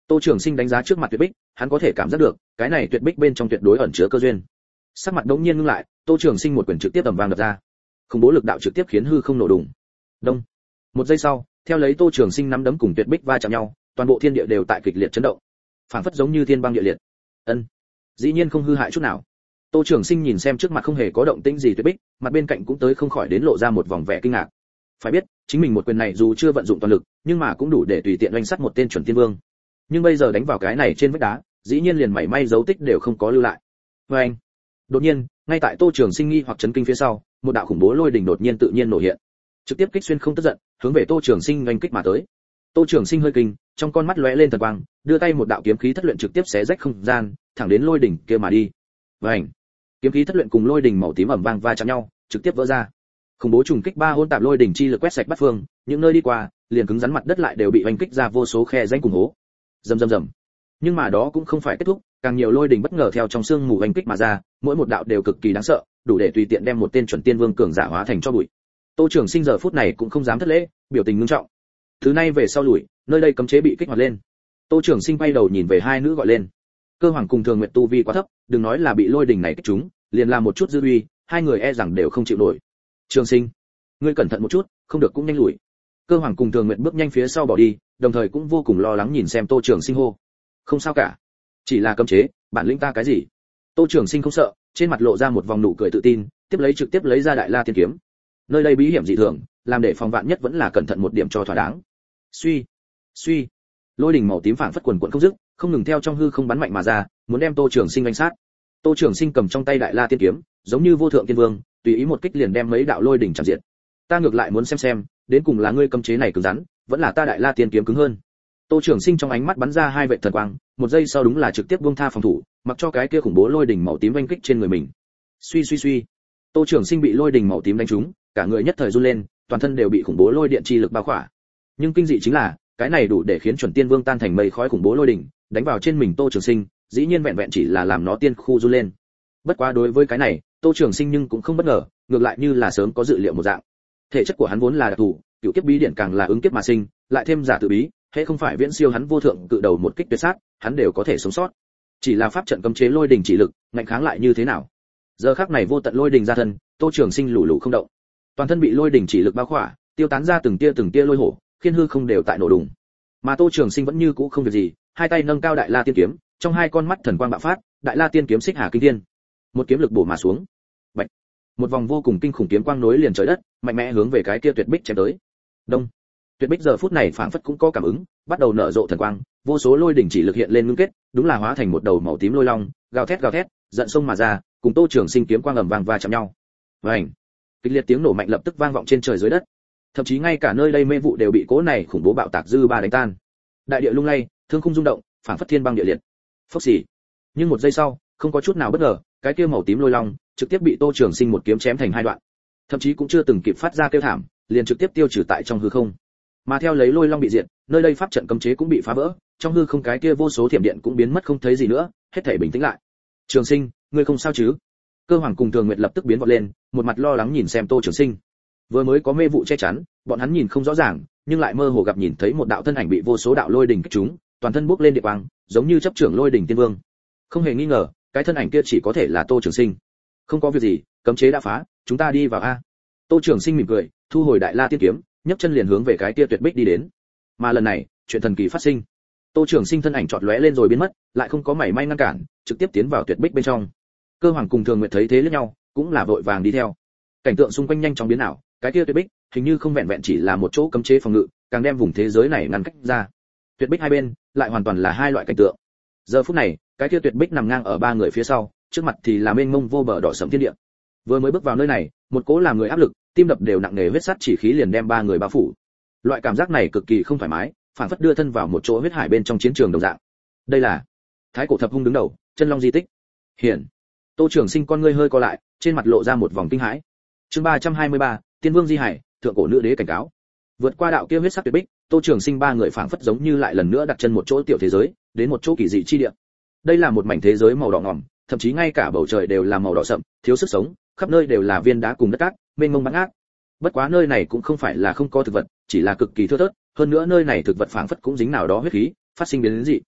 Tô Trường Sinh đánh giá trước mặt tuyệt bích, hắn có thể cảm giác được, cái này tuyệt bích bên trong tuyệt đối ẩn chứa cơ duyên. Sắc mặt đống nhiên ngưng lại, Tô Trường Sinh một quyền trực tiếp tầm vang đập ra. Khủng bố lực đạo trực tiếp khiến hư không nổ đùng. Đông. Một giây sau, theo lấy Tô Trường Sinh nắm đấm cùng tuyệt bích va chạm nhau, toàn bộ thiên địa đều tại kịch liệt chấn động. Phảng phất giống như thiên băng địa liệt. Ân. Dĩ nhiên không hư hại chút nào. Tô Trường Sinh nhìn xem trước mặt không hề có động tĩnh gì tuyệt bích, mặt bên cạnh cũng tới không khỏi đến lộ ra một vòng vẻ kinh ngạc. Phải biết, chính mình một quyền này dù chưa vận dụng toàn lực, nhưng mà cũng đủ để tùy tiện oanh sát một tên chuẩn tiên vương. Nhưng bây giờ đánh vào cái này trên vách đá, dĩ nhiên liền mảy may dấu tích đều không có lưu lại. Oeng! Đột nhiên, ngay tại Tô Trường Sinh nghi hoặc chấn kinh phía sau, một đạo khủng bố lôi đỉnh đột nhiên tự nhiên nổ hiện, trực tiếp kích xuyên không tức giận, hướng về Tô Trường Sinh oanh kích mà tới. Tô Trường Sinh hơi kinh, trong con mắt lóe lên thần quang, đưa tay một đạo kiếm khí thất luyện trực tiếp xé rách không gian, thẳng đến lôi đỉnh kia mà đi. Oeng! Kiếm khí thất luyện cùng lôi đỉnh màu tím ầm vang va chạm nhau, trực tiếp vỡ ra. Khủng bố trùng kích ba hỗn tạp lôi đỉnh chi lực quét sạch bát phương, những nơi đi qua, liền cứng rắn mặt đất lại đều bị oanh kích ra vô số khe rãnh cùng hố. Rầm rầm rầm. Nhưng mà đó cũng không phải kết thúc, càng nhiều lôi đỉnh bất ngờ theo trong xương mù oanh kích mà ra, mỗi một đạo đều cực kỳ đáng sợ, đủ để tùy tiện đem một tên chuẩn tiên vương cường giả hóa thành tro bụi. Tô Trường Sinh giờ phút này cũng không dám thất lễ, biểu tình nghiêm trọng. Thứ này về sau lùi, nơi đây cấm chế bị kích hoạt lên. Tô Trường Sinh quay đầu nhìn về hai nữ gọi lên. Cơ Hoàng cùng Thường Nguyệt tu vi quá thấp, đừng nói là bị lôi đỉnh này kích trúng, liền làm một chút dư uy, hai người e rằng đều không chịu nổi. Trường Sinh, ngươi cẩn thận một chút, không được cũng nhanh lùi. Cơ Hoàng cùng Thường Nguyệt bước nhanh phía sau bỏ đi, đồng thời cũng vô cùng lo lắng nhìn xem Tô Trường Sinh hô. Không sao cả, chỉ là cấm chế, bản lĩnh ta cái gì? Tô Trường Sinh không sợ, trên mặt lộ ra một vòng nụ cười tự tin, tiếp lấy trực tiếp lấy ra Đại La Tiên kiếm. Nơi đây bí hiểm dị thường, làm để phòng vạn nhất vẫn là cẩn thận một điểm cho thỏa đáng. Suy, suy, lôi đỉnh màu tím phảng phất quần quần không dứt, không ngừng theo trong hư không bắn mạnh mà ra, muốn đem Tô Trường Sinh đánh sát. Tô Trường Sinh cầm trong tay Đại La Tiên kiếm, giống như vô thượng tiên vương, tùy ý một kích liền đem mấy đạo lôi đỉnh chạm diệt. Ta ngược lại muốn xem, đến cùng là ngươi cấm chế này cứng rắn, vẫn là ta Đại La Tiên kiếm cứng hơn. Tô Trường Sinh trong ánh mắt bắn ra hai vệt thần quang, một giây sau đúng là trực tiếp buông tha phòng thủ, mặc cho cái kia khủng bố lôi đỉnh màu tím vây kích trên người mình. Suy suy suy, Tô Trường Sinh bị lôi đỉnh màu tím đánh trúng, cả người nhất thời run lên, toàn thân đều bị khủng bố lôi điện chi lực bao khỏa. Nhưng kinh dị chính là, cái này đủ để khiến chuẩn tiên vương tan thành mây khói khủng bố lôi đỉnh, đánh vào trên mình Tô Trường Sinh, dĩ nhiên vẹn vẹn chỉ là làm nó tiên khu run lên. Bất quá đối với cái này, Tô Trường Sinh nhưng cũng không bất ngờ, ngược lại như là sớm có dự liệu một dạng. Thể chất của hắn vốn là đặc thù, cửu kiếp bí điển càng là ứng kiếp mà sinh, lại thêm giả tự bí, hễ không phải viễn siêu hắn vô thượng cự đầu một kích tuyệt sát, hắn đều có thể sống sót. Chỉ là pháp trận cấm chế lôi đỉnh chỉ lực, ngạnh kháng lại như thế nào? Giờ khắc này vô tận lôi đỉnh ra thân, Tô Trường Sinh lù lù không động. Toàn thân bị lôi đỉnh chỉ lực bao khỏa, tiêu tán ra từng tia lôi hổ, khiến hư không đều tại nổ đùng. Mà Tô Trường Sinh vẫn như cũ không việc gì, hai tay nâng cao Đại La Tiên kiếm, trong hai con mắt thần quang bạo phát, Đại La Tiên kiếm xích hà kinh thiên. Một kiếm lực bổ mà xuống. Bạch. Một vòng vô cùng kinh khủng kiếm quang nối liền trời đất, mạnh mẽ hướng về cái kia tuyệt bích chém tới. Đông. Tuyệt bích giờ phút này phảng phất cũng có cảm ứng, bắt đầu nở rộ thần quang, vô số lôi đỉnh chỉ lực hiện lên ngưng kết, đúng là hóa thành một đầu màu tím lôi long, gào thét, giận sông mà ra, cùng Tô Trường Sinh kiếm quang ầm vang va chạm nhau. Vành. Kịch liệt tiếng nổ mạnh lập tức vang vọng trên trời dưới đất. Thậm chí ngay cả nơi đây mê vụ đều bị cỗ này khủng bố bạo tạc dư ba đánh tan. Đại địa lung lay, thương khung rung động, phảng phất thiên băng địa liệt. Phốc xì. Nhưng một giây sau, không có chút nào bất ngờ, cái kia màu tím lôi long trực tiếp bị Tô Trường Sinh một kiếm chém thành hai đoạn. Thậm chí cũng chưa từng kịp phát ra kêu thảm, liền trực tiếp tiêu trừ tại trong hư không. Mà theo lấy lôi long bị diệt, nơi đây pháp trận cấm chế cũng bị phá vỡ, trong hư không cái kia vô số thiểm điện cũng biến mất không thấy gì nữa, hết thảy bình tĩnh lại. Trường Sinh, ngươi không sao chứ? Cơ Hoàng cùng Thường Nguyệt lập tức biến vọt lên, một mặt lo lắng nhìn xem Tô Trường Sinh. Vừa mới có mê vụ che chắn, bọn hắn nhìn không rõ ràng, nhưng lại mơ hồ gặp nhìn thấy một đạo thân ảnh bị vô số đạo lôi đỉnh kích trúng, toàn thân bốc lên địa quang, giống như chấp trưởng lôi đỉnh tiên vương. Không hề nghi ngờ, cái thân ảnh kia chỉ có thể là Tô Trường Sinh. Không có việc gì, cấm chế đã phá, chúng ta đi vào a. Tô Trường Sinh mỉm cười, thu hồi Đại La Tiên kiếm, nhấc chân liền hướng về cái kia tuyệt bích đi đến. Mà lần này, chuyện thần kỳ phát sinh. Tô Trường Sinh thân ảnh chợt lóe lên rồi biến mất, lại không có mảy may ngăn cản, trực tiếp tiến vào tuyệt bích bên trong. Cơ Hoàng cùng Thường Nguyệt thấy thế liếc nhau, cũng là vội vàng đi theo. Cảnh tượng xung quanh nhanh chóng biến ảo, cái kia tuyệt bích hình như không vẹn vẹn chỉ là một chỗ cấm chế phòng ngự, càng đem vùng thế giới này ngăn cách ra. Tuyệt bích hai bên lại hoàn toàn là hai loại cảnh tượng. Giờ phút này, cái kia tuyệt bích nằm ngang ở ba người phía sau, trước mặt thì là mênh mông vô bờ đỏ sẫm thiên địa. Vừa mới bước vào nơi này, một cỗ làm người áp lực, tim đập đều nặng nề huyết sắt chỉ khí liền đem ba người bao phủ. Loại cảm giác này cực kỳ không thoải mái, phản phất đưa thân vào một chỗ huyết hải bên trong chiến trường đồng dạng. Đây là Thái Cổ Thập Hung đứng đầu, chân long di tích. Hiện, Tô Trường Sinh con ngươi hơi co lại, trên mặt lộ ra một vòng kinh hãi. Chương 323, Tiên Vương Di Hải, thượng cổ nữ đế cảnh cáo. Vượt qua đạo kia huyết sắc tuyệt bích, Tô Trường Sinh ba người phảng phất giống như lại lần nữa đặt chân một chỗ tiểu thế giới, đến một chỗ kỳ dị chi địa. Đây là một mảnh thế giới màu đỏ ngòm, thậm chí ngay cả bầu trời đều là màu đỏ sậm, thiếu sức sống, khắp nơi đều là viên đá cùng đất cát, mênh mông bắn ác. Bất quá nơi này cũng không phải là không có thực vật, chỉ là cực kỳ thưa thớt, hơn nữa nơi này thực vật phảng phất cũng dính nào đó huyết khí, phát sinh biến dị.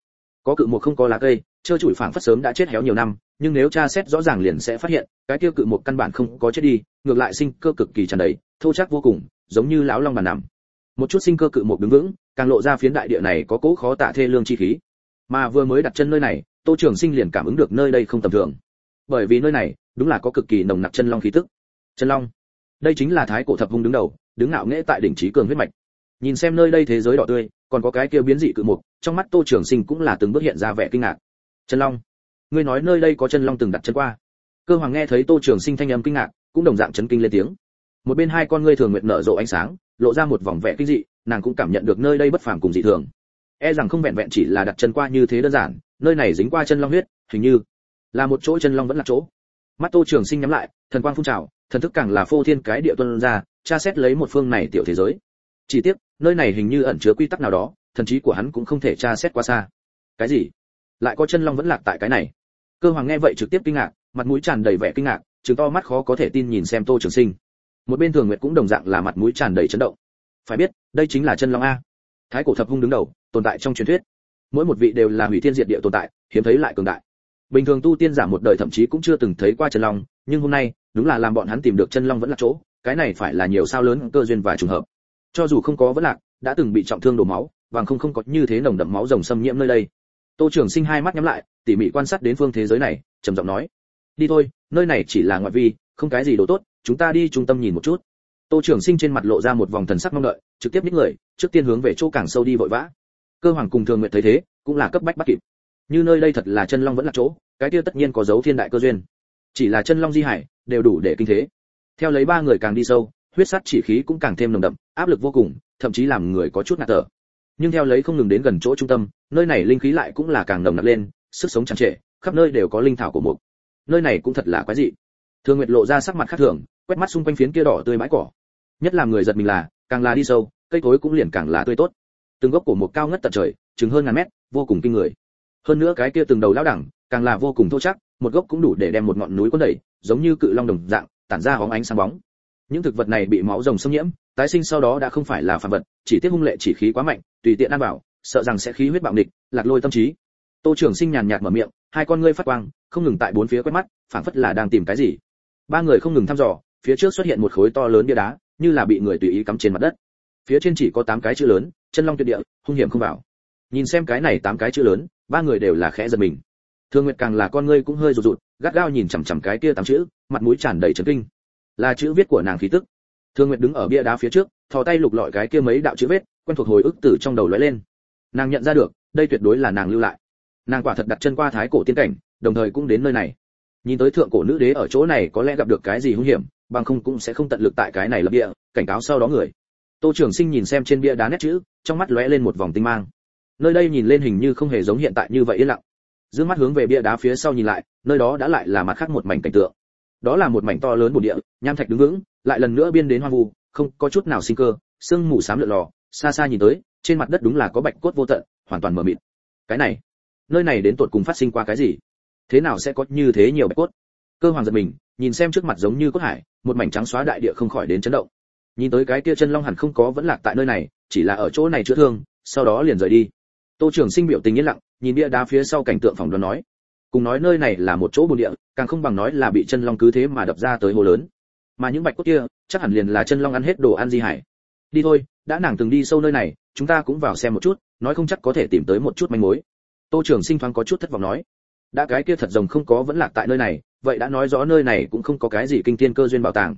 Có cự mục không có lá cây, trơ trụi phảng phất sớm đã chết héo nhiều năm, nhưng nếu tra xét rõ ràng liền sẽ phát hiện, cái kia cự mục căn bản không có chết đi, ngược lại sinh cơ cực kỳ tràn đầy, thô chắc vô cùng, giống như lão long bàn nằm. Một chút sinh cơ cự mục đứng vững, càng lộ ra phiến đại địa này có cố khó tả thê lương chi khí. Mà vừa mới đặt chân nơi này, Tô Trường Sinh liền cảm ứng được nơi đây không tầm thường. Bởi vì nơi này, đúng là có cực kỳ nồng nặc chân long khí tức. Chân long, đây chính là thái cổ thập hung đứng đầu, đứng ngạo nghễ tại đỉnh trí cường huyết mạch. Nhìn xem nơi đây thế giới đỏ tươi, còn có cái kia biến dị cự mục, trong mắt Tô Trường Sinh cũng là từng bước hiện ra vẻ kinh ngạc. Chân long, ngươi nói nơi đây có chân long từng đặt chân qua? Cơ Hoàng nghe thấy Tô Trường Sinh thanh âm kinh ngạc, cũng đồng dạng chấn kinh lên tiếng. Một bên hai con ngươi thường nguyệt nở rộ ánh sáng, lộ ra một vòng vẻ kinh dị, nàng cũng cảm nhận được nơi đây bất phàm cùng dị thường. E rằng không vẹn vẹn chỉ là đặt chân qua như thế đơn giản, nơi này dính qua chân long huyết, hình như là một chỗ chân long vẫn là chỗ. Mắt Tô Trường Sinh nhắm lại, thần quang phun trào, thần thức càng là phô thiên cái địa tuôn ra, tra xét lấy một phương này tiểu thế giới. Chỉ tiếc, nơi này hình như ẩn chứa quy tắc nào đó, thần trí của hắn cũng không thể tra xét quá xa. Cái gì? Lại có chân long vẫn lạc tại cái này? Cơ Hoàng nghe vậy trực tiếp kinh ngạc, mặt mũi tràn đầy vẻ kinh ngạc, trừng to mắt khó có thể tin nhìn xem Tô Trường Sinh. Một bên Thường Nguyệt cũng đồng dạng là mặt mũi tràn đầy chấn động. Phải biết, đây chính là chân long a. Thái cổ thập hung đứng đầu, tồn tại trong truyền thuyết. Mỗi một vị đều là hủy thiên diệt địa tồn tại, hiếm thấy lại cường đại. Bình thường tu tiên giả một đời thậm chí cũng chưa từng thấy qua chân long, nhưng hôm nay, đúng là làm bọn hắn tìm được chân long vẫn là chỗ, cái này phải là nhiều sao lớn cơ duyên và trùng hợp. Cho dù không có vẫn lạc, đã từng bị trọng thương đổ máu, vàng không có như thế nồng đậm máu rồng xâm nhiễm nơi đây. Tô Trường Sinh hai mắt nhắm lại, tỉ mỉ quan sát đến phương thế giới này, trầm giọng nói: "Đi thôi, nơi này chỉ là ngoại vi, không cái gì đồ tốt, chúng ta đi trung tâm nhìn một chút." Tô Trường Sinh trên mặt lộ ra một vòng thần sắc mong đợi, trực tiếp nhích người, trước tiên hướng về chỗ càng sâu đi vội vã. Cơ Hoàng cùng Thường Nguyệt thấy thế, cũng là cấp bách bắt kịp. Như nơi đây thật là chân long vẫn là chỗ, cái kia tất nhiên có dấu thiên đại cơ duyên. Chỉ là chân long di hải, đều đủ để kinh thế. Theo lấy ba người càng đi sâu, huyết sát chỉ khí cũng càng thêm nồng đậm, áp lực vô cùng, thậm chí làm người có chút ngạt thở. Nhưng theo lấy không ngừng đến gần chỗ trung tâm, nơi này linh khí lại cũng là càng nồng nặc lên, sức sống tràn trề, khắp nơi đều có linh thảo của mục. Nơi này cũng thật là quái dị. Thường Nguyệt lộ ra sắc mặt khác thường, quét mắt xung quanh phiến kia đỏ tươi bãi cỏ. Nhất làm người giật mình là, càng là đi sâu, cây cối cũng liền càng là tươi tốt. Từng gốc cổ mục cao ngất tận trời, chừng hơn ngàn mét, vô cùng kinh người. Hơn nữa cái kia từng đầu lão đẳng, càng là vô cùng thô chắc, một gốc cũng đủ để đem một ngọn núi cuốn đẩy, giống như cự long đồng dạng, tản ra hóng ánh sáng bóng. Những thực vật này bị máu rồng xâm nhiễm, tái sinh sau đó đã không phải là phàm vật, chỉ tiếc hung lệ chỉ khí quá mạnh, tùy tiện ăn vào, sợ rằng sẽ khí huyết bạo nghịch, lạc lôi tâm trí. Tô Trường Sinh nhàn nhạt mở miệng, hai con ngươi phát quang, không ngừng tại bốn phía quét mắt, phảng phất là đang tìm cái gì. Ba người không ngừng thăm dò, phía trước xuất hiện một khối to lớn bia đá, như là bị người tùy ý cắm trên mặt đất. Phía trên chỉ có 8 cái chữ lớn, chân long tuyệt địa, hung hiểm không vào. Nhìn xem cái này 8 cái chữ lớn, ba người đều là khẽ giật mình. Thương Nguyệt càng là con ngươi cũng hơi rụt rụt, gắt gao nhìn chằm chằm cái kia 8 chữ, mặt mũi tràn đầy chấn kinh. Là chữ viết của nàng khí tức. Thương Nguyệt đứng ở bia đá phía trước, thò tay lục lọi cái kia mấy đạo chữ viết, quen thuộc hồi ức từ trong đầu lóe lên. Nàng nhận ra được, đây tuyệt đối là nàng lưu lại. Nàng quả thật đặt chân qua thái cổ tiên cảnh, đồng thời cũng đến nơi này. Nhìn tới thượng cổ nữ đế ở chỗ này có lẽ gặp được cái gì hung hiểm, bằng không cũng sẽ không tận lực tại cái này lập địa, cảnh cáo sau đó người. Tô Trường Sinh nhìn xem trên bia đá nét chữ, trong mắt lóe lên một vòng tinh mang. Nơi đây nhìn lên hình như không hề giống hiện tại như vậy yên lặng. Dương mắt hướng về bia đá phía sau nhìn lại, nơi đó đã lại là mặt khác một mảnh cảnh tượng. Đó là một mảnh to lớn bồn địa, nham thạch đứng vững, lại lần nữa biên đến hoang vu, không có chút nào sinh cơ, sương mù xám lượn lò, xa xa nhìn tới, trên mặt đất đúng là có bạch cốt vô tận, hoàn toàn mờ mịt. Cái này, nơi này đến tột cùng phát sinh qua cái gì? Thế nào sẽ có như thế nhiều bạch cốt? Cơ Hoàng giật mình, nhìn xem trước mặt giống như cốt hải, một mảnh trắng xóa đại địa không khỏi đến chấn động. Nhìn tới cái kia chân long hẳn không có vẫn lạc tại nơi này, chỉ là ở chỗ này chữa thương, sau đó liền rời đi. Tô Trường Sinh biểu tình yên lặng, nhìn bia đá phía sau cảnh tượng phỏng đoán nói, cùng nói nơi này là một chỗ bồn địa, càng không bằng nói là bị chân long cứ thế mà đập ra tới hồ lớn. Mà những bạch cốt kia, chắc hẳn liền là chân long ăn hết đồ ăn di hải. Đi thôi, đã nàng từng đi sâu nơi này, chúng ta cũng vào xem một chút, nói không chắc có thể tìm tới một chút manh mối. Tô Trường Sinh thoáng có chút thất vọng nói, đã cái kia thật rồng không có vẫn lạc tại nơi này, vậy đã nói rõ nơi này cũng không có cái gì kinh thiên cơ duyên bảo tàng.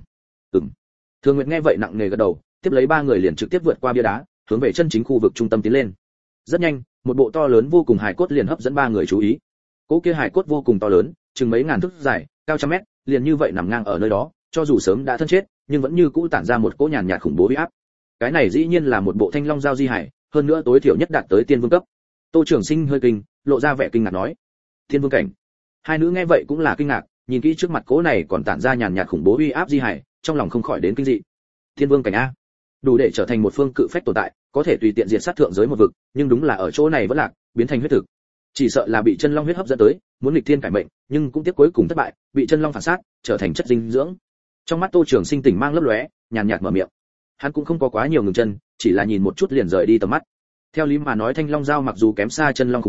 Thường Nguyệt nghe vậy nặng nề gật đầu, tiếp lấy ba người liền trực tiếp vượt qua bia đá, hướng về chân chính khu vực trung tâm tiến lên. Rất nhanh, một bộ to lớn vô cùng hài cốt liền hấp dẫn ba người chú ý. Cỗ kia hài cốt vô cùng to lớn, chừng mấy ngàn thước dài, cao trăm mét, liền như vậy nằm ngang ở nơi đó, cho dù sớm đã thân chết, nhưng vẫn như cũ tản ra một cỗ nhàn nhạt khủng bố uy áp. Cái này dĩ nhiên là một bộ thanh long giao di hải, hơn nữa tối thiểu nhất đạt tới tiên vương cấp. Tô Trường Sinh hơi kinh, lộ ra vẻ kinh ngạc nói, tiên vương cảnh. Hai nữ nghe vậy cũng là kinh ngạc, nhìn kỹ trước mặt cỗ này còn tản ra nhàn nhạt khủng bố uy áp di hải, trong lòng không khỏi đến kinh dị. Thiên vương cảnh a, đủ để trở thành một phương cự phách tồn tại, có thể tùy tiện diệt sát thượng giới một vực, nhưng đúng là ở chỗ này vẫn lạc, biến thành huyết thực. Chỉ sợ là bị chân long huyết hấp dẫn tới, muốn nghịch thiên cải mệnh, nhưng cũng tiếc cuối cùng thất bại, bị chân long phản sát, trở thành chất dinh dưỡng. Trong mắt Tô Trường Sinh tỉnh mang lấp lóe, nhàn nhạt mở miệng. Hắn cũng không có quá nhiều ngừng chân, chỉ là nhìn một chút liền rời đi tầm mắt. Theo lý mà nói thanh long giao mặc dù kém xa chân long khủng bố,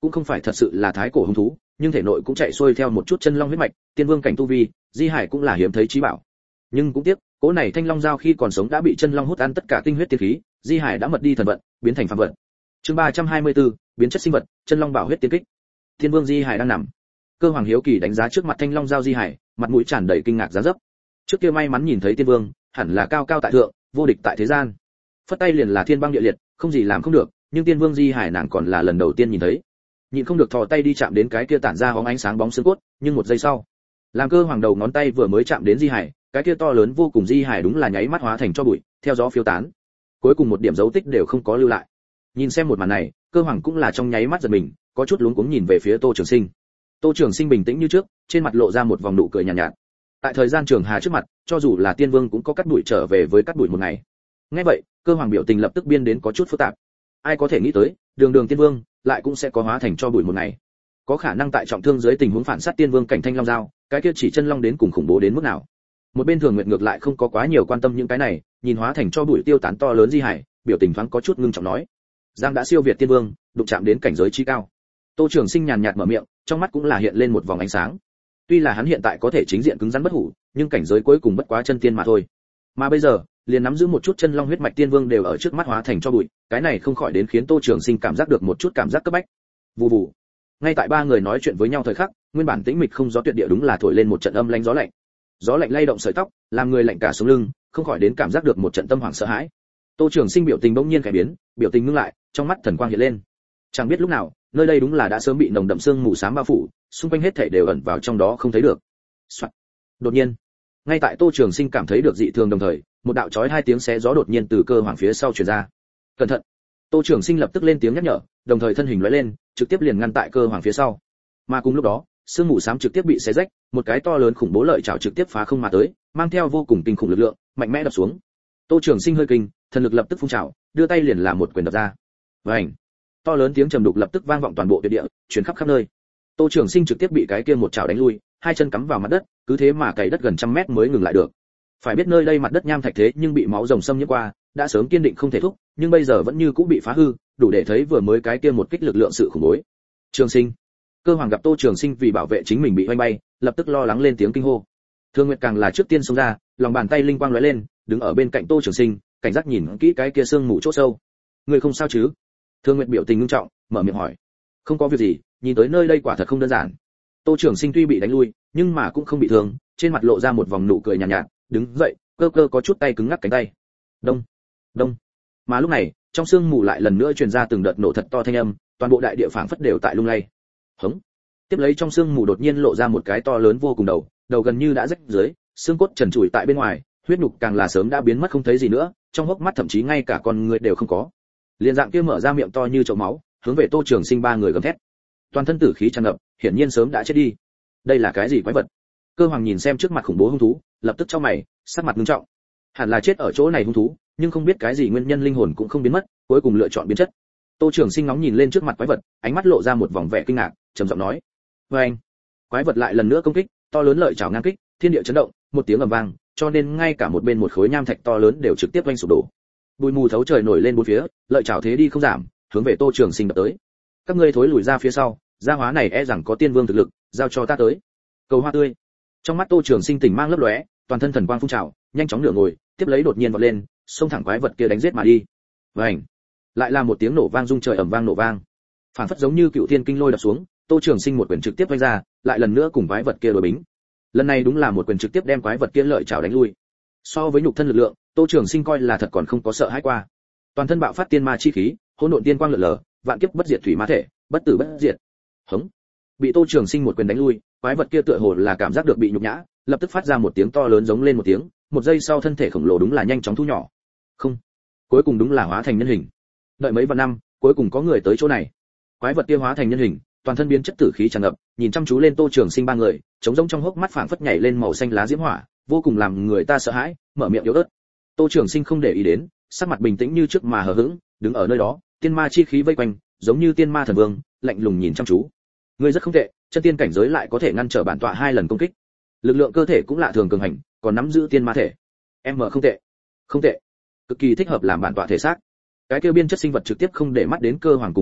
cũng không phải thật sự là thái cổ hung thú, nhưng thể nội cũng chạy xuôi theo một chút chân long huyết mạch, tiên vương cảnh tu vi, di hải cũng là hiếm thấy chí bảo. Nhưng cũng tiếc, cỗ này thanh long giao khi còn sống đã bị chân long hút ăn tất cả tinh huyết tiên khí, di hải đã mất đi thần vận, biến thành phàm vật. Chương 324, biến chất sinh vật, chân long bảo huyết tiên kích. Tiên vương di hải đang nằm. Cơ Hoàng hiếu kỳ đánh giá trước mặt thanh long giao di hải, mặt mũi tràn đầy kinh ngạc giá dấp. Trước kia may mắn nhìn thấy tiên vương, hẳn là cao cao tại thượng, vô địch tại thế gian. Phất tay liền là thiên băng địa liệt, không gì làm không được, nhưng tiên vương di hải nàng còn là lần đầu tiên nhìn thấy. Nhịn không được thò tay đi chạm đến cái kia tản ra bóng ánh sáng bóng xương cốt, nhưng một giây sau, làm Cơ Hoàng đầu ngón tay vừa mới chạm đến di hải, cái kia to lớn vô cùng di hải đúng là nháy mắt hóa thành cho bụi, theo gió phiêu tán. Cuối cùng một điểm dấu tích đều không có lưu lại. Nhìn xem một màn này, Cơ Hoàng cũng là trong nháy mắt giật mình, có chút luống cuống nhìn về phía Tô Trường Sinh. Tô Trường Sinh bình tĩnh như trước, trên mặt lộ ra một vòng nụ cười nhàn nhạt. Tại thời gian trường hà trước mặt, cho dù là tiên vương cũng có cắt đuổi trở về với cắt đuổi một ngày. Nghe vậy, Cơ Hoàng biểu tình lập tức biên đến có chút phức tạp. Ai có thể nghĩ tới, đường tiên vương lại cũng sẽ có hóa thành cho bụi một ngày. Có khả năng tại trọng thương dưới tình huống phản sát tiên vương cảnh thanh long dao, cái kia chỉ chân long đến cùng khủng bố đến mức nào. Một bên Thường Nguyệt ngược lại không có quá nhiều quan tâm những cái này, nhìn hóa thành cho bụi tiêu tán to lớn di hải, biểu tình thoáng có chút ngưng trọng nói: Giang đã siêu việt tiên vương, đụng chạm đến cảnh giới chí cao. Tô Trường Sinh nhàn nhạt mở miệng, trong mắt cũng là hiện lên một vòng ánh sáng. Tuy là hắn hiện tại có thể chính diện cứng rắn bất hủ, nhưng cảnh giới cuối cùng bất quá chân tiên mà thôi. Mà bây giờ, liền nắm giữ một chút chân long huyết mạch tiên vương đều ở trước mắt hóa thành cho bụi, cái này không khỏi đến khiến Tô Trường Sinh cảm giác được một chút cảm giác cấp bách. Vù vù. Ngay tại ba người nói chuyện với nhau thời khắc, nguyên bản tĩnh mịch không gió tuyệt địa đúng là thổi lên một trận âm lãnh gió lạnh. Gió lạnh lay động sợi tóc, làm người lạnh cả sống lưng, không khỏi đến cảm giác được một trận tâm hoảng sợ hãi. Tô Trường Sinh biểu tình bỗng nhiên cải biến, biểu tình ngưng lại, trong mắt thần quang hiện lên. Chẳng biết lúc nào, nơi đây đúng là đã sớm bị nồng đậm sương mù xám bao phủ, xung quanh hết thảy đều ẩn vào trong đó không thấy được. Soạt. Đột nhiên, ngay tại Tô Trường Sinh cảm thấy được dị thường đồng thời, một đạo chói hai tiếng xé gió đột nhiên từ Cơ Hoàng phía sau truyền ra. Cẩn thận! Tô Trường Sinh lập tức lên tiếng nhắc nhở, đồng thời thân hình lóe lên, trực tiếp liền ngăn tại Cơ Hoàng phía sau. Mà cùng lúc đó, sương mù xám trực tiếp bị xé rách, một cái to lớn khủng bố lợi chảo trực tiếp phá không mà tới, mang theo vô cùng kinh khủng lực lượng, mạnh mẽ đập xuống. Tô Trường Sinh hơi kinh, thần lực lập tức phun trào, đưa tay liền làm một quyền đập ra. Vành! To lớn tiếng trầm đục lập tức vang vọng toàn bộ tuyệt địa, truyền khắp khắp nơi. Tô Trường Sinh trực tiếp bị cái kia một chảo đánh lui, hai chân cắm vào mặt đất, cứ thế mà cày đất gần trăm mét mới ngừng lại được. Phải biết nơi đây mặt đất nham thạch thế nhưng bị máu rồng xâm nhiễm qua, đã sớm kiên định không thể thúc, nhưng bây giờ vẫn như cũ bị phá hư, đủ để thấy vừa mới cái kia một kích lực lượng sự khủng bố. Trường Sinh. Cơ Hoàng gặp Tô Trường Sinh vì bảo vệ chính mình bị oanh bay, lập tức lo lắng lên tiếng kinh hô. Thương Nguyệt càng là trước tiên xông ra, lòng bàn tay linh quang lóe lên, đứng ở bên cạnh Tô Trường Sinh, cảnh giác nhìn kỹ cái kia sương mù chỗ sâu. Người không sao chứ? Thương Nguyệt biểu tình nghiêm trọng, mở miệng hỏi. Không có việc gì, nhìn tới nơi đây quả thật không đơn giản. Tô Trường Sinh tuy bị đánh lui, nhưng mà cũng không bị thương, trên mặt lộ ra một vòng nụ cười nhàn nhạt, đứng dậy, cơ có chút tay cứng ngắc cánh tay. Đông, đông. Mà lúc này, trong sương mù lại lần nữa truyền ra từng đợt nổ thật to thanh âm, toàn bộ đại địa phảng phất đều tại lung lay. Hống. Tiếp lấy trong sương mù đột nhiên lộ ra một cái to lớn vô cùng đầu gần như đã rách dưới, xương cốt trần trụi tại bên ngoài, huyết nhục càng là sớm đã biến mất không thấy gì nữa, trong hốc mắt thậm chí ngay cả con người đều không có. Liên dạng kia mở ra miệng to như chậu máu, hướng về Tô Trường Sinh ba người gầm thét. Toàn thân tử khí tràn ngập, hiển nhiên sớm đã chết đi. Đây là cái gì quái vật? Cơ Hoàng nhìn xem trước mặt khủng bố hung thú, lập tức chau mày, sắc mặt nghiêm trọng. Hẳn là chết ở chỗ này hung thú, nhưng không biết cái gì nguyên nhân linh hồn cũng không biến mất, cuối cùng lựa chọn biến chất. Tô Trường Sinh ngóng nhìn lên trước mặt quái vật, ánh mắt lộ ra một vòng vẻ kinh ngạc, trầm giọng nói: "Với anh." Quái vật lại lần nữa công kích, to lớn lợi chảo ngang kích, thiên địa chấn động, một tiếng ầm vang, cho nên ngay cả một bên một khối nham thạch to lớn đều trực tiếp vênh sụp đổ. Bụi mù thấu trời nổi lên bốn phía, lợi chảo thế đi không giảm, hướng về Tô Trường Sinh đập tới. Các ngươi thối lùi ra phía sau, gia hóa này e rằng có tiên vương thực lực, giao cho ta tới. Cầu hoa tươi. Trong mắt Tô Trường Sinh tỉnh mang lấp lóe, toàn thân thần quang phun trào, nhanh chóng nửa ngồi, tiếp lấy đột nhiên vọt lên, xông thẳng quái vật kia đánh giết mà đi. Vành. Lại là một tiếng nổ vang rung trời ầm vang nổ vang. Phản phất giống như cựu thiên kinh lôi đập xuống, Tô Trường Sinh một quyền trực tiếp vung ra, lại lần nữa cùng quái vật kia đối bính. Lần này đúng là một quyền trực tiếp đem quái vật kia lợi chảo đánh lui. So với nhục thân lực lượng, Tô Trường Sinh coi là thật còn không có sợ hãi qua. Toàn thân bạo phát tiên ma chi khí, hỗn độn tiên quang lượn lờ, vạn kiếp bất diệt thủy ma thể, bất tử bất diệt. Hống. Bị Tô Trường Sinh một quyền đánh lui, quái vật kia tựa hồ là cảm giác được bị nhục nhã, lập tức phát ra một tiếng to lớn giống lên một tiếng, một giây sau thân thể khổng lồ đúng là nhanh chóng thu nhỏ. Không, cuối cùng đúng là hóa thành nhân hình. Đợi mấy vạn năm, cuối cùng có người tới chỗ này. Quái vật kia hóa thành nhân hình, toàn thân biến chất tử khí tràn ngập, nhìn chăm chú lên Tô Trường Sinh ba người, trống rỗng trong hốc mắt phảng phất nhảy lên màu xanh lá diễm hỏa, vô cùng làm người ta sợ hãi, mở miệng yếu ớt. Tô Trường Sinh không để ý đến, sắc mặt bình tĩnh như trước mà hờ hững, đứng ở nơi đó, tiên ma chi khí vây quanh, giống như tiên ma thần vương, lạnh lùng nhìn chăm chú. Ngươi rất không tệ, chân tiên cảnh giới lại có thể ngăn trở bản tọa hai lần công kích. Lực lượng cơ thể cũng lạ thường cường hành, còn nắm giữ tiên ma thể. Em mở không tệ, không tệ, cực kỳ thích hợp làm bản tọa thể xác. Cái kia biên chất sinh vật trực tiếp không để mắt đến Cơ Hoàng cùng Thường Nguyệt,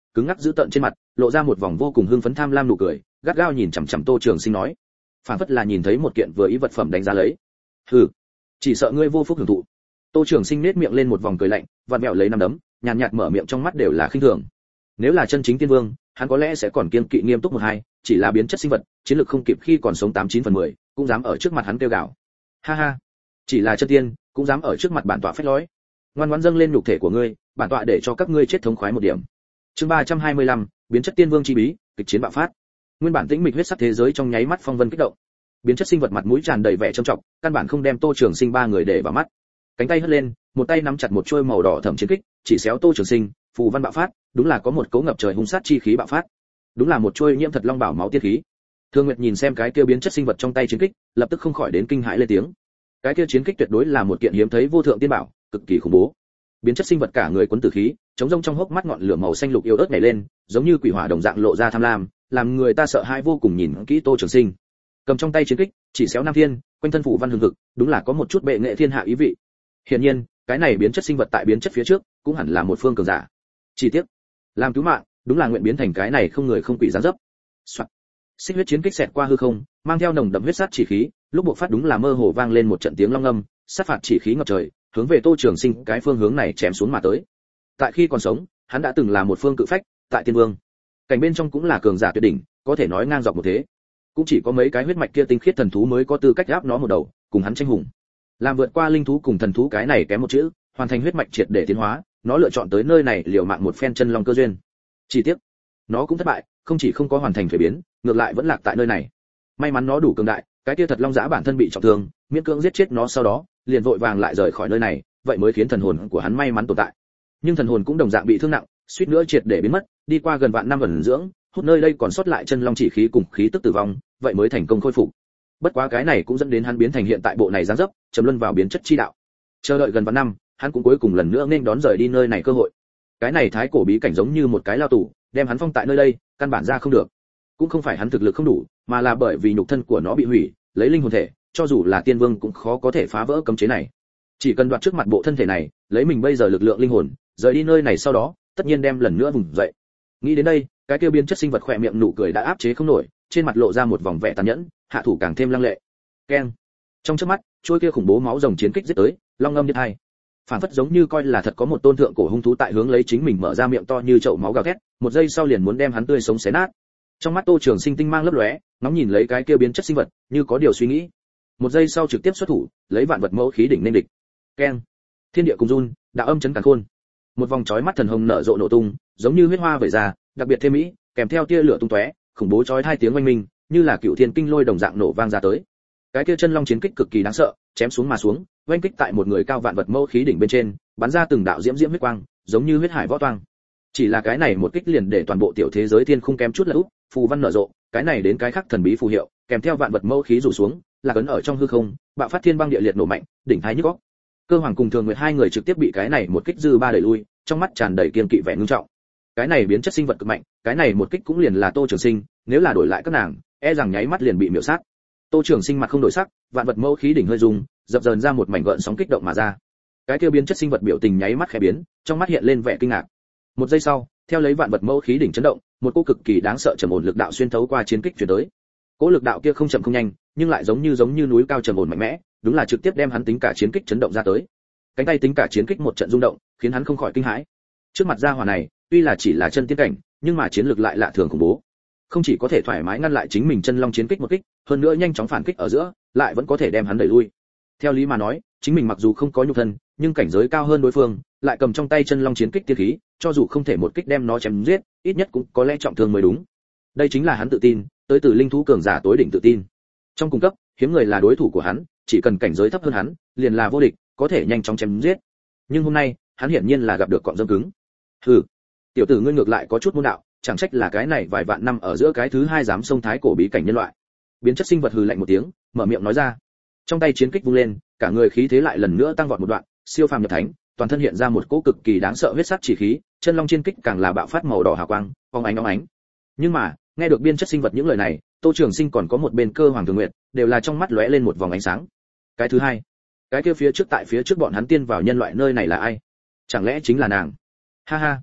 cứng ngắc giữ tận trên mặt lộ ra một vòng vô cùng hưng phấn tham lam nụ cười, gắt gao nhìn chằm chằm Tô Trường Sinh nói, phảng phất là nhìn thấy một kiện vừa ý vật phẩm đánh giá lấy. Hừ, chỉ sợ ngươi vô phúc hưởng thụ. Tô Trường Sinh nét miệng lên một vòng cười lạnh, vặn mẹo lấy nắm đấm, nhàn nhạt mở miệng, trong mắt đều là khinh thường. Nếu là chân chính tiên vương, hắn có lẽ sẽ còn kiêng kỵ nghiêm túc một hai, chỉ là biến chất sinh vật, chiến lược không kịp khi còn sống 89/10, cũng dám ở trước mặt hắn kêu gào. Ha ha, chỉ là chân tiên, cũng dám ở trước mặt bản tọa phách lối. Ngoan ngoãn dâng lên nhục thể của ngươi, bản tọa để cho các ngươi chết thống khoái một điểm. Chương 325, biến chất tiên vương chi bí, kịch chiến bạo phát. Nguyên bản tĩnh mịch huyết sắc thế giới trong nháy mắt phong vân kích động. Biến chất sinh vật mặt mũi tràn đầy vẻ trầm trọng, căn bản không đem Tô Trường Sinh ba người để vào mắt. Cánh tay hất lên, một tay nắm chặt một chuôi màu đỏ thẫm chiến kích, chỉ xéo Tô Trường Sinh, phù văn bạo phát, đúng là có một cấu ngập trời hung sát chi khí bạo phát. Đúng là một chuôi nhiễm thật long bảo máu tiên khí. Thương Nguyệt nhìn xem cái kia biến chất sinh vật trong tay chiến kích, lập tức không khỏi đến kinh hãi lên tiếng. Cái kia chiến kích tuyệt đối là một kiện hiếm thấy vô thượng tiên bảo, cực kỳ khủng bố. Biến chất sinh vật cả người cuốn tử khí, chống rông trong hốc mắt ngọn lửa màu xanh lục yếu ớt nhảy lên, giống như quỷ hỏa đồng dạng lộ ra tham lam, làm người ta sợ hãi vô cùng nhìn kỹ Tô Trường Sinh. Cầm trong tay chiến kích, chỉ xéo Nam Thiên, quanh thân phủ văn hừng hực, đúng là có một chút bệ nghệ thiên hạ ý vị. Hiển nhiên, cái này biến chất sinh vật tại biến chất phía trước, cũng hẳn là một phương cường giả. Chi tiết, làm cứu mạng, đúng là nguyện biến thành cái này không người không quỷ dáng dấp. Soạt. Xích huyết chiến kích xẹt qua hư không, mang theo nồng đậm huyết sát chỉ khí, lúc bộc phát đúng là mơ hồ vang lên một trận tiếng long ngâm, sát phạt chỉ khí ngập trời, hướng về Tô Trường Sinh cái phương hướng này chém xuống mà tới. Tại khi còn sống, hắn đã từng là một phương cự phách, tại tiên vương cảnh bên trong cũng là cường giả tuyệt đỉnh, có thể nói ngang dọc một thế. Cũng chỉ có mấy cái huyết mạch kia tinh khiết thần thú mới có tư cách áp nó một đầu, cùng hắn tranh hùng. Làm vượt qua linh thú cùng thần thú cái này kém một chữ, hoàn thành huyết mạch triệt để tiến hóa, nó lựa chọn tới nơi này liều mạng một phen chân long cơ duyên. Chỉ tiếc, nó cũng thất bại, không chỉ không có hoàn thành thuế biến, ngược lại vẫn lạc tại nơi này. May mắn nó đủ cường đại, cái kia thật long dã bản thân bị trọng thương, miễn cưỡng giết chết nó, sau đó liền vội vàng lại rời khỏi nơi này, vậy mới khiến thần hồn của hắn may mắn tồn tại. Nhưng thần hồn cũng đồng dạng bị thương nặng, suýt nữa triệt để biến mất, đi qua gần vạn năm ẩn dưỡng, hút nơi đây còn sót lại chân long chỉ khí cùng khí tức tử vong, vậy mới thành công khôi phục. Bất quá cái này cũng dẫn đến hắn biến thành hiện tại bộ này dáng dấp, trầm luân vào biến chất chi đạo. Chờ đợi gần vạn năm, hắn cũng cuối cùng lần nữa nên đón rời đi nơi này cơ hội. Cái này thái cổ bí cảnh giống như một cái lao tù, đem hắn phong tại nơi đây, căn bản ra không được. Cũng không phải hắn thực lực không đủ, mà là bởi vì nhục thân của nó bị hủy, lấy linh hồn thể, cho dù là tiên vương cũng khó có thể phá vỡ cấm chế này. Chỉ cần đoạt trước mặt bộ thân thể này, lấy mình bây giờ lực lượng linh hồn, rời đi nơi này sau đó, tất nhiên đem lần nữa vùng dậy. Nghĩ đến đây, cái kia biến chất sinh vật khỏe miệng nụ cười đã áp chế không nổi, trên mặt lộ ra một vòng vẻ tàn nhẫn, hạ thủ càng thêm lăng lệ. Keng. Trong chớp mắt, chuôi kia khủng bố máu rồng chiến kích giết tới, long ngâm điếc hai. Phản phất giống như coi là thật có một tôn thượng cổ hung thú tại hướng lấy chính mình mở ra miệng to như chậu máu gào thét, một giây sau liền muốn đem hắn tươi sống xé nát. Trong mắt Tô Trường Sinh tinh mang lấp lóe, ngóng nhìn lấy cái kia biến chất sinh vật, như có điều suy nghĩ. Một giây sau trực tiếp xuất thủ, lấy vạn vật mẫu khí đỉnh nên địch. Keng. Thiên địa cùng run, đạo âm chấn càn khôn. Một vòng chói mắt thần hồng nở rộ nổ tung, giống như huyết hoa vẩy ra, đặc biệt thêm mỹ, kèm theo tia lửa tung tóe, khủng bố chói hai tiếng oanh minh, như là cựu thiên kinh lôi đồng dạng nổ vang ra tới. Cái kia chân long chiến kích cực kỳ đáng sợ, chém xuống mà xuống, oanh kích tại một người cao vạn vật mẫu khí đỉnh bên trên, bắn ra từng đạo diễm diễm huyết quang, giống như huyết hải võ toang. Chỉ là cái này một kích liền để toàn bộ tiểu thế giới thiên khung kém chút là úp, phù văn nở rộ, cái này đến cái khác thần bí phù hiệu, kèm theo vạn vật mẫu khí rủ xuống, là cấn ở trong hư không, bạo phát thiên băng địa liệt nổ mạnh, đỉnh thái nhức óc. Cơ Hoàng cùng Thường Nguyệt hai người trực tiếp bị cái này một kích dư ba đẩy lui, trong mắt tràn đầy kiên kỵ vẻ ngưng trọng. Cái này biến chất sinh vật cực mạnh, cái này một kích cũng liền là Tô Trường Sinh, nếu là đổi lại các nàng, e rằng nháy mắt liền bị miểu sát. Tô Trường Sinh mặt không đổi sắc, vạn vật mẫu khí đỉnh hơi rung, dập dờn ra một mảnh gợn sóng kích động mà ra. Cái kia biến chất sinh vật biểu tình nháy mắt khẽ biến, trong mắt hiện lên vẻ kinh ngạc. Một giây sau, theo lấy vạn vật mẫu khí đỉnh chấn động, một cỗ cực kỳ đáng sợ trầm ổn lực đạo xuyên thấu qua chiến kích truyền tới. Cỗ lực đạo kia không chậm không nhanh, nhưng lại giống như núi cao trầm ổn mạnh mẽ, đúng là trực tiếp đem hắn tính cả chiến kích chấn động ra tới. Cánh tay tính cả chiến kích một trận rung động, khiến hắn không khỏi kinh hãi. Trước mặt gia hỏa này, tuy là chỉ là chân tiên cảnh, nhưng mà chiến lược lại lạ thường khủng bố. Không chỉ có thể thoải mái ngăn lại chính mình chân long chiến kích một kích, hơn nữa nhanh chóng phản kích ở giữa, lại vẫn có thể đem hắn đẩy lui. Theo lý mà nói, chính mình mặc dù không có nhục thân, nhưng cảnh giới cao hơn đối phương, lại cầm trong tay chân long chiến kích tiên khí, cho dù không thể một kích đem nó chém giết, ít nhất cũng có lẽ trọng thương mới đúng. Đây chính là hắn tự tin, tới từ linh thú cường giả tối đỉnh tự tin. Trong cung cấp, hiếm người là đối thủ của hắn, chỉ cần cảnh giới thấp hơn hắn, liền là vô địch, có thể nhanh chóng chém giết. Nhưng hôm nay, hắn hiển nhiên là gặp được cọng dâm cứng. Hừ, tiểu tử ngươi ngược lại có chút môn đạo, chẳng trách là cái này vài vạn năm ở giữa cái thứ hai dám xông thái cổ bí cảnh nhân loại. Biến chất sinh vật hừ lạnh một tiếng, mở miệng nói ra. Trong tay chiến kích vung lên, cả người khí thế lại lần nữa tăng vọt một đoạn, siêu phàm nhập thánh, toàn thân hiện ra một cỗ cực kỳ đáng sợ huyết sát chỉ khí, chân long chiến kích càng là bạo phát màu đỏ hào quang, phóng ánh óng ánh. Nhưng mà, nghe được biến chất sinh vật những lời này, Tô Trường Sinh còn có một bên Cơ Hoàng Thường Nguyệt, đều là trong mắt lóe lên một vòng ánh sáng. Cái thứ hai, cái kia phía trước bọn hắn tiên vào nhân loại nơi này là ai? Chẳng lẽ chính là nàng? Ha ha.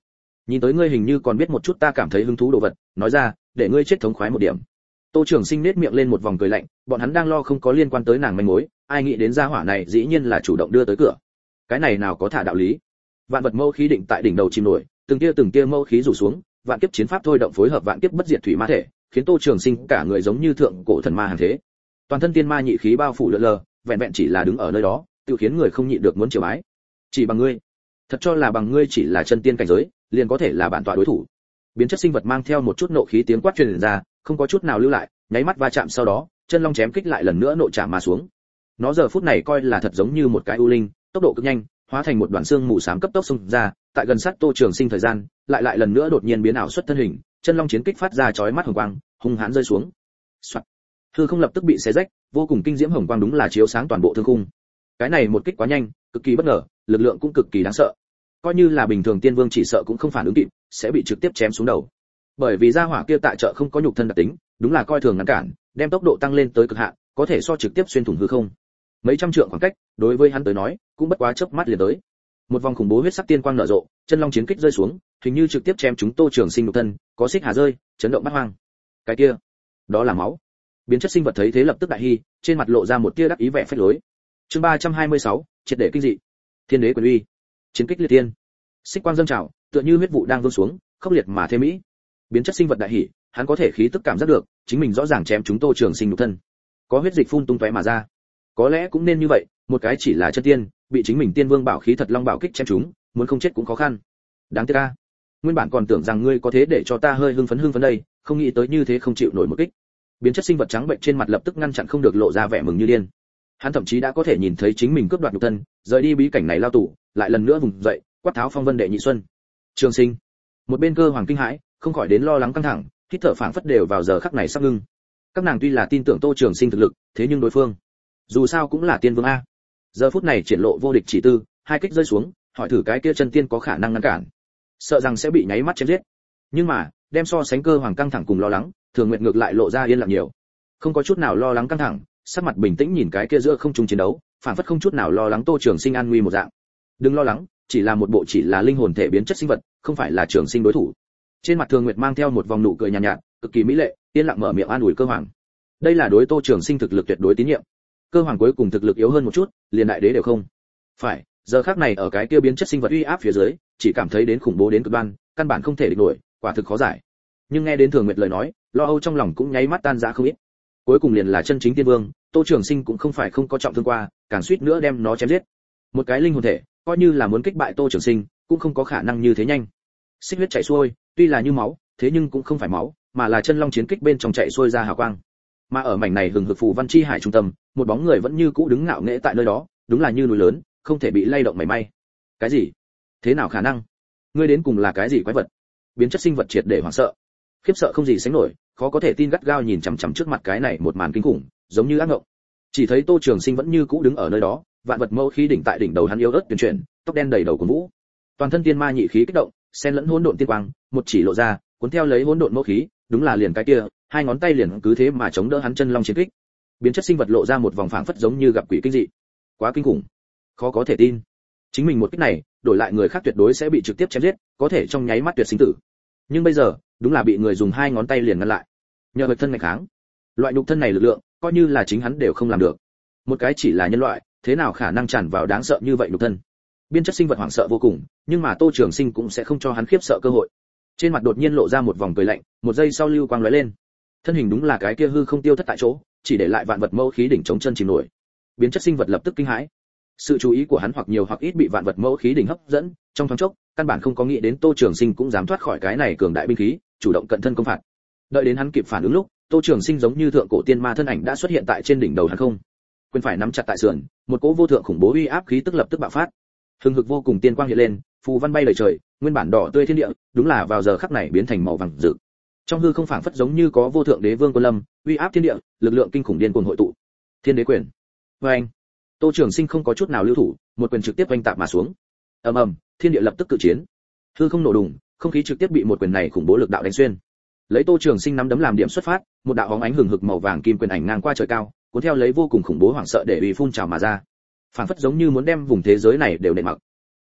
Nhìn tới ngươi hình như còn biết một chút ta cảm thấy hứng thú đồ vật, nói ra, để ngươi chết thống khoái một điểm. Tô Trường Sinh nét miệng lên một vòng cười lạnh, bọn hắn đang lo không có liên quan tới nàng manh mối, ai nghĩ đến gia hỏa này dĩ nhiên là chủ động đưa tới cửa. Cái này nào có thả đạo lý. Vạn vật mâu khí định tại đỉnh đầu chìm nổi, từng tia mâu khí rủ xuống, vạn kiếp chiến pháp thôi động phối hợp vạn kiếp bất diệt thủy ma thể, khiến Tô Trường Sinh cả người giống như thượng cổ thần ma hàng thế. Toàn thân tiên ma nhị khí bao phủ lượn lờ, vẹn vẹn chỉ là đứng ở nơi đó, tự khiến người không nhịn được muốn triều bái. Chỉ bằng ngươi, thật cho là bằng ngươi chỉ là chân tiên cảnh giới, liền có thể là bản tọa đối thủ. Biến chất sinh vật mang theo một chút nộ khí tiếng quát truyền ra, không có chút nào lưu lại, nháy mắt va chạm sau đó, chân long chém kích lại lần nữa nộ chạm mà xuống. Nó giờ phút này coi là thật giống như một cái u linh, tốc độ cực nhanh, hóa thành một đoàn xương mù xám cấp tốc xông ra, tại gần sát Tô Trường Sinh thời gian, lại lần nữa đột nhiên biến ảo xuất thân hình, chân long chiến kích phát ra chói mắt hồng quang, hung hãn rơi xuống. Soạt. Hư không lập tức bị xé rách, vô cùng kinh diễm hồng quang đúng là chiếu sáng toàn bộ thương khung. Cái này một kích quá nhanh, cực kỳ bất ngờ, lực lượng cũng cực kỳ đáng sợ. Coi như là bình thường tiên vương chỉ sợ cũng không phản ứng kịp, sẽ bị trực tiếp chém xuống đầu. Bởi vì gia hỏa kia tại trợ không có nhục thân đặc tính, đúng là coi thường ngăn cản, đem tốc độ tăng lên tới cực hạn, có thể so trực tiếp xuyên thủng hư không. Mấy trăm trượng khoảng cách, đối với hắn tới nói, cũng bất quá chớp mắt liền tới. Một vòng khủng bố huyết sắc tiên quang nở rộ, chân long chiến kích rơi xuống, hình như trực tiếp chém chúng Tô Trường Sinh nhục thân, có xích hà rơi, chấn động bát hoang. Cái kia, đó là máu. Biến chất sinh vật thấy thế lập tức đại hi, trên mặt lộ ra một tia đắc ý vẻ phách lối. Chương 326, triệt để kinh dị. Thiên đế quyền uy. Chiến kích liệt tiên. Xích quang dâng trào, tựa như huyết vụ đang vương xuống, khốc liệt mà thêm mỹ. Biến chất sinh vật đại hỉ, hắn có thể khí tức cảm giác được, chính mình rõ ràng chém chúng Tô Trường Sinh nhục thân. Có huyết dịch phun tung tóe mà ra. Có lẽ cũng nên như vậy, một cái chỉ là chân tiên, bị chính mình tiên vương bảo khí thật long bảo kích chém chúng, muốn không chết cũng khó khăn. Đáng tiếc a. Nguyên bản còn tưởng rằng ngươi có thế để cho ta hơi hưng phấn đây, không nghĩ tới như thế không chịu nổi một kích. Biến chất sinh vật trắng bệnh trên mặt lập tức ngăn chặn không được lộ ra vẻ mừng như điên. Hắn thậm chí đã có thể nhìn thấy chính mình cướp đoạt nhục thân, rời đi bí cảnh này lao tù, lại lần nữa vùng dậy, quát tháo phong vân đệ nhị xuân. Trường Sinh, một bên Cơ Hoàng kinh hãi, không khỏi đến lo lắng căng thẳng, hít thở phảng phất đều vào giờ khắc này sắp ngưng. Các nàng tuy là tin tưởng Tô Trường Sinh thực lực, thế nhưng đối phương, dù sao cũng là tiên vương a. Giờ phút này triển lộ vô địch chỉ tư, hai kích rơi xuống, hỏi thử cái kia chân tiên có khả năng ngăn cản, sợ rằng sẽ bị nháy mắt chém giết. Nhưng mà, đem so sánh Cơ Hoàng căng thẳng cùng lo lắng, Thường Nguyệt ngược lại lộ ra yên lặng nhiều, không có chút nào lo lắng căng thẳng, sắc mặt bình tĩnh nhìn cái kia giữa không trung chiến đấu, phản phất không chút nào lo lắng Tô Trường Sinh an nguy một dạng. Đừng lo lắng, chỉ là một bộ chỉ là linh hồn thể biến chất sinh vật, không phải là Trường Sinh đối thủ. Trên mặt Thường Nguyệt mang theo một vòng nụ cười nhàn nhạt, cực kỳ mỹ lệ, yên lặng mở miệng an ủi Cơ Hoàng. Đây là đối Tô Trường Sinh thực lực tuyệt đối tín nhiệm. Cơ Hoàng cuối cùng thực lực yếu hơn một chút, liền đại đế đều không. Phải, giờ khắc này ở cái kia biến chất sinh vật uy áp phía dưới, chỉ cảm thấy đến khủng bố đến cực đoan, căn bản không thể địch nổi, quả thực khó giải. Nhưng nghe đến Thường Nguyệt lời nói, lo âu trong lòng cũng nháy mắt tan rã không ít. Cuối cùng liền là chân chính tiên vương, Tô Trường Sinh cũng không phải không có trọng thương qua, càng suýt nữa đem nó chém giết. Một cái linh hồn thể, coi như là muốn kích bại Tô Trường Sinh, cũng không có khả năng như thế nhanh. Xích huyết chảy xuôi, tuy là như máu, thế nhưng cũng không phải máu, mà là chân long chiến kích bên trong chạy xuôi ra hào quang. Mà ở mảnh này hừng hực phù văn chi hải trung tâm, một bóng người vẫn như cũ đứng ngạo nghễ tại nơi đó, đúng là như núi lớn, không thể bị lay động mảy may. Cái gì? Thế nào khả năng? Ngươi đến cùng là cái gì quái vật? Biến chất sinh vật triệt để hoảng sợ, khiếp sợ không gì sánh nổi, khó có thể tin gắt gao nhìn chằm chằm trước mặt cái này một màn kinh khủng, giống như ác mộng. Chỉ thấy Tô Trường Sinh vẫn như cũ đứng ở nơi đó, vạn vật mâu khí đỉnh tại đỉnh đầu hắn yếu ớt tuyển chuyển, tóc đen đầy đầu của vũ, toàn thân tiên ma nhị khí kích động, xen lẫn hỗn độn tiên quang, một chỉ lộ ra, cuốn theo lấy hỗn độn mâu khí, đúng là liền cái kia, hai ngón tay liền cứ thế mà chống đỡ hắn chân long chiến kích. Biến chất sinh vật lộ ra một vòng phảng phất giống như gặp quỷ kinh dị, quá kinh khủng, khó có thể tin. Chính mình một kích này, đổi lại người khác tuyệt đối sẽ bị trực tiếp chém giết, có thể trong nháy mắt tuyệt sinh tử. Nhưng bây giờ, đúng là bị người dùng hai ngón tay liền ngăn lại. Nhờ vật thân ngày kháng, loại nhục thân này lực lượng, coi như là chính hắn đều không làm được. Một cái chỉ là nhân loại, thế nào khả năng tràn vào đáng sợ như vậy nhục thân? Biên chất sinh vật hoảng sợ vô cùng, nhưng mà Tô Trường Sinh cũng sẽ không cho hắn khiếp sợ cơ hội. Trên mặt đột nhiên lộ ra một vòng cười lạnh, một giây sau lưu quang lóe lên. Thân hình đúng là cái kia hư không tiêu thất tại chỗ, chỉ để lại vạn vật mâu khí đỉnh chống chân chìm nổi. Biến chất sinh vật lập tức kinh hãi. Sự chú ý của hắn hoặc nhiều hoặc ít bị vạn vật mâu khí đỉnh hấp dẫn, trong thoáng chốc, căn bản không có nghĩ đến Tô Trường Sinh cũng dám thoát khỏi cái này cường đại binh khí, chủ động cận thân công phạt. Đợi đến hắn kịp phản ứng lúc, Tô Trường Sinh giống như thượng cổ tiên ma thân ảnh đã xuất hiện tại trên đỉnh đầu hắn không. Quyền phải nắm chặt tại sườn, một cỗ vô thượng khủng bố uy áp khí tức lập tức bạo phát. Hừng hực vô cùng tiên quang hiện lên, phù văn bay lượn trời, nguyên bản đỏ tươi thiên địa, đúng là vào giờ khắc này biến thành màu vàng rực. Trong hư không phảng phất giống như có vô thượng đế vương quân lâm, uy áp thiên địa, lực lượng kinh khủng điên cuồng hội tụ. Thiên đế quyền. Oeng. Tô Trường Sinh không có chút nào lưu thủ, một quyền trực tiếp oanh tạc mà xuống. Ầm ầm, thiên địa lập tức cự chiến. Hư không nổ đùng, không khí trực tiếp bị một quyền này khủng bố lực đạo đánh xuyên. Lấy Tô Trường Sinh nắm đấm làm điểm xuất phát, một đạo hóng ánh hừng hực màu vàng kim quyền ảnh ngang qua trời cao, cuốn theo lấy vô cùng khủng bố hoảng sợ để uy phun trào mà ra. Phảng phất giống như muốn đem vùng thế giới này đều nện mặc.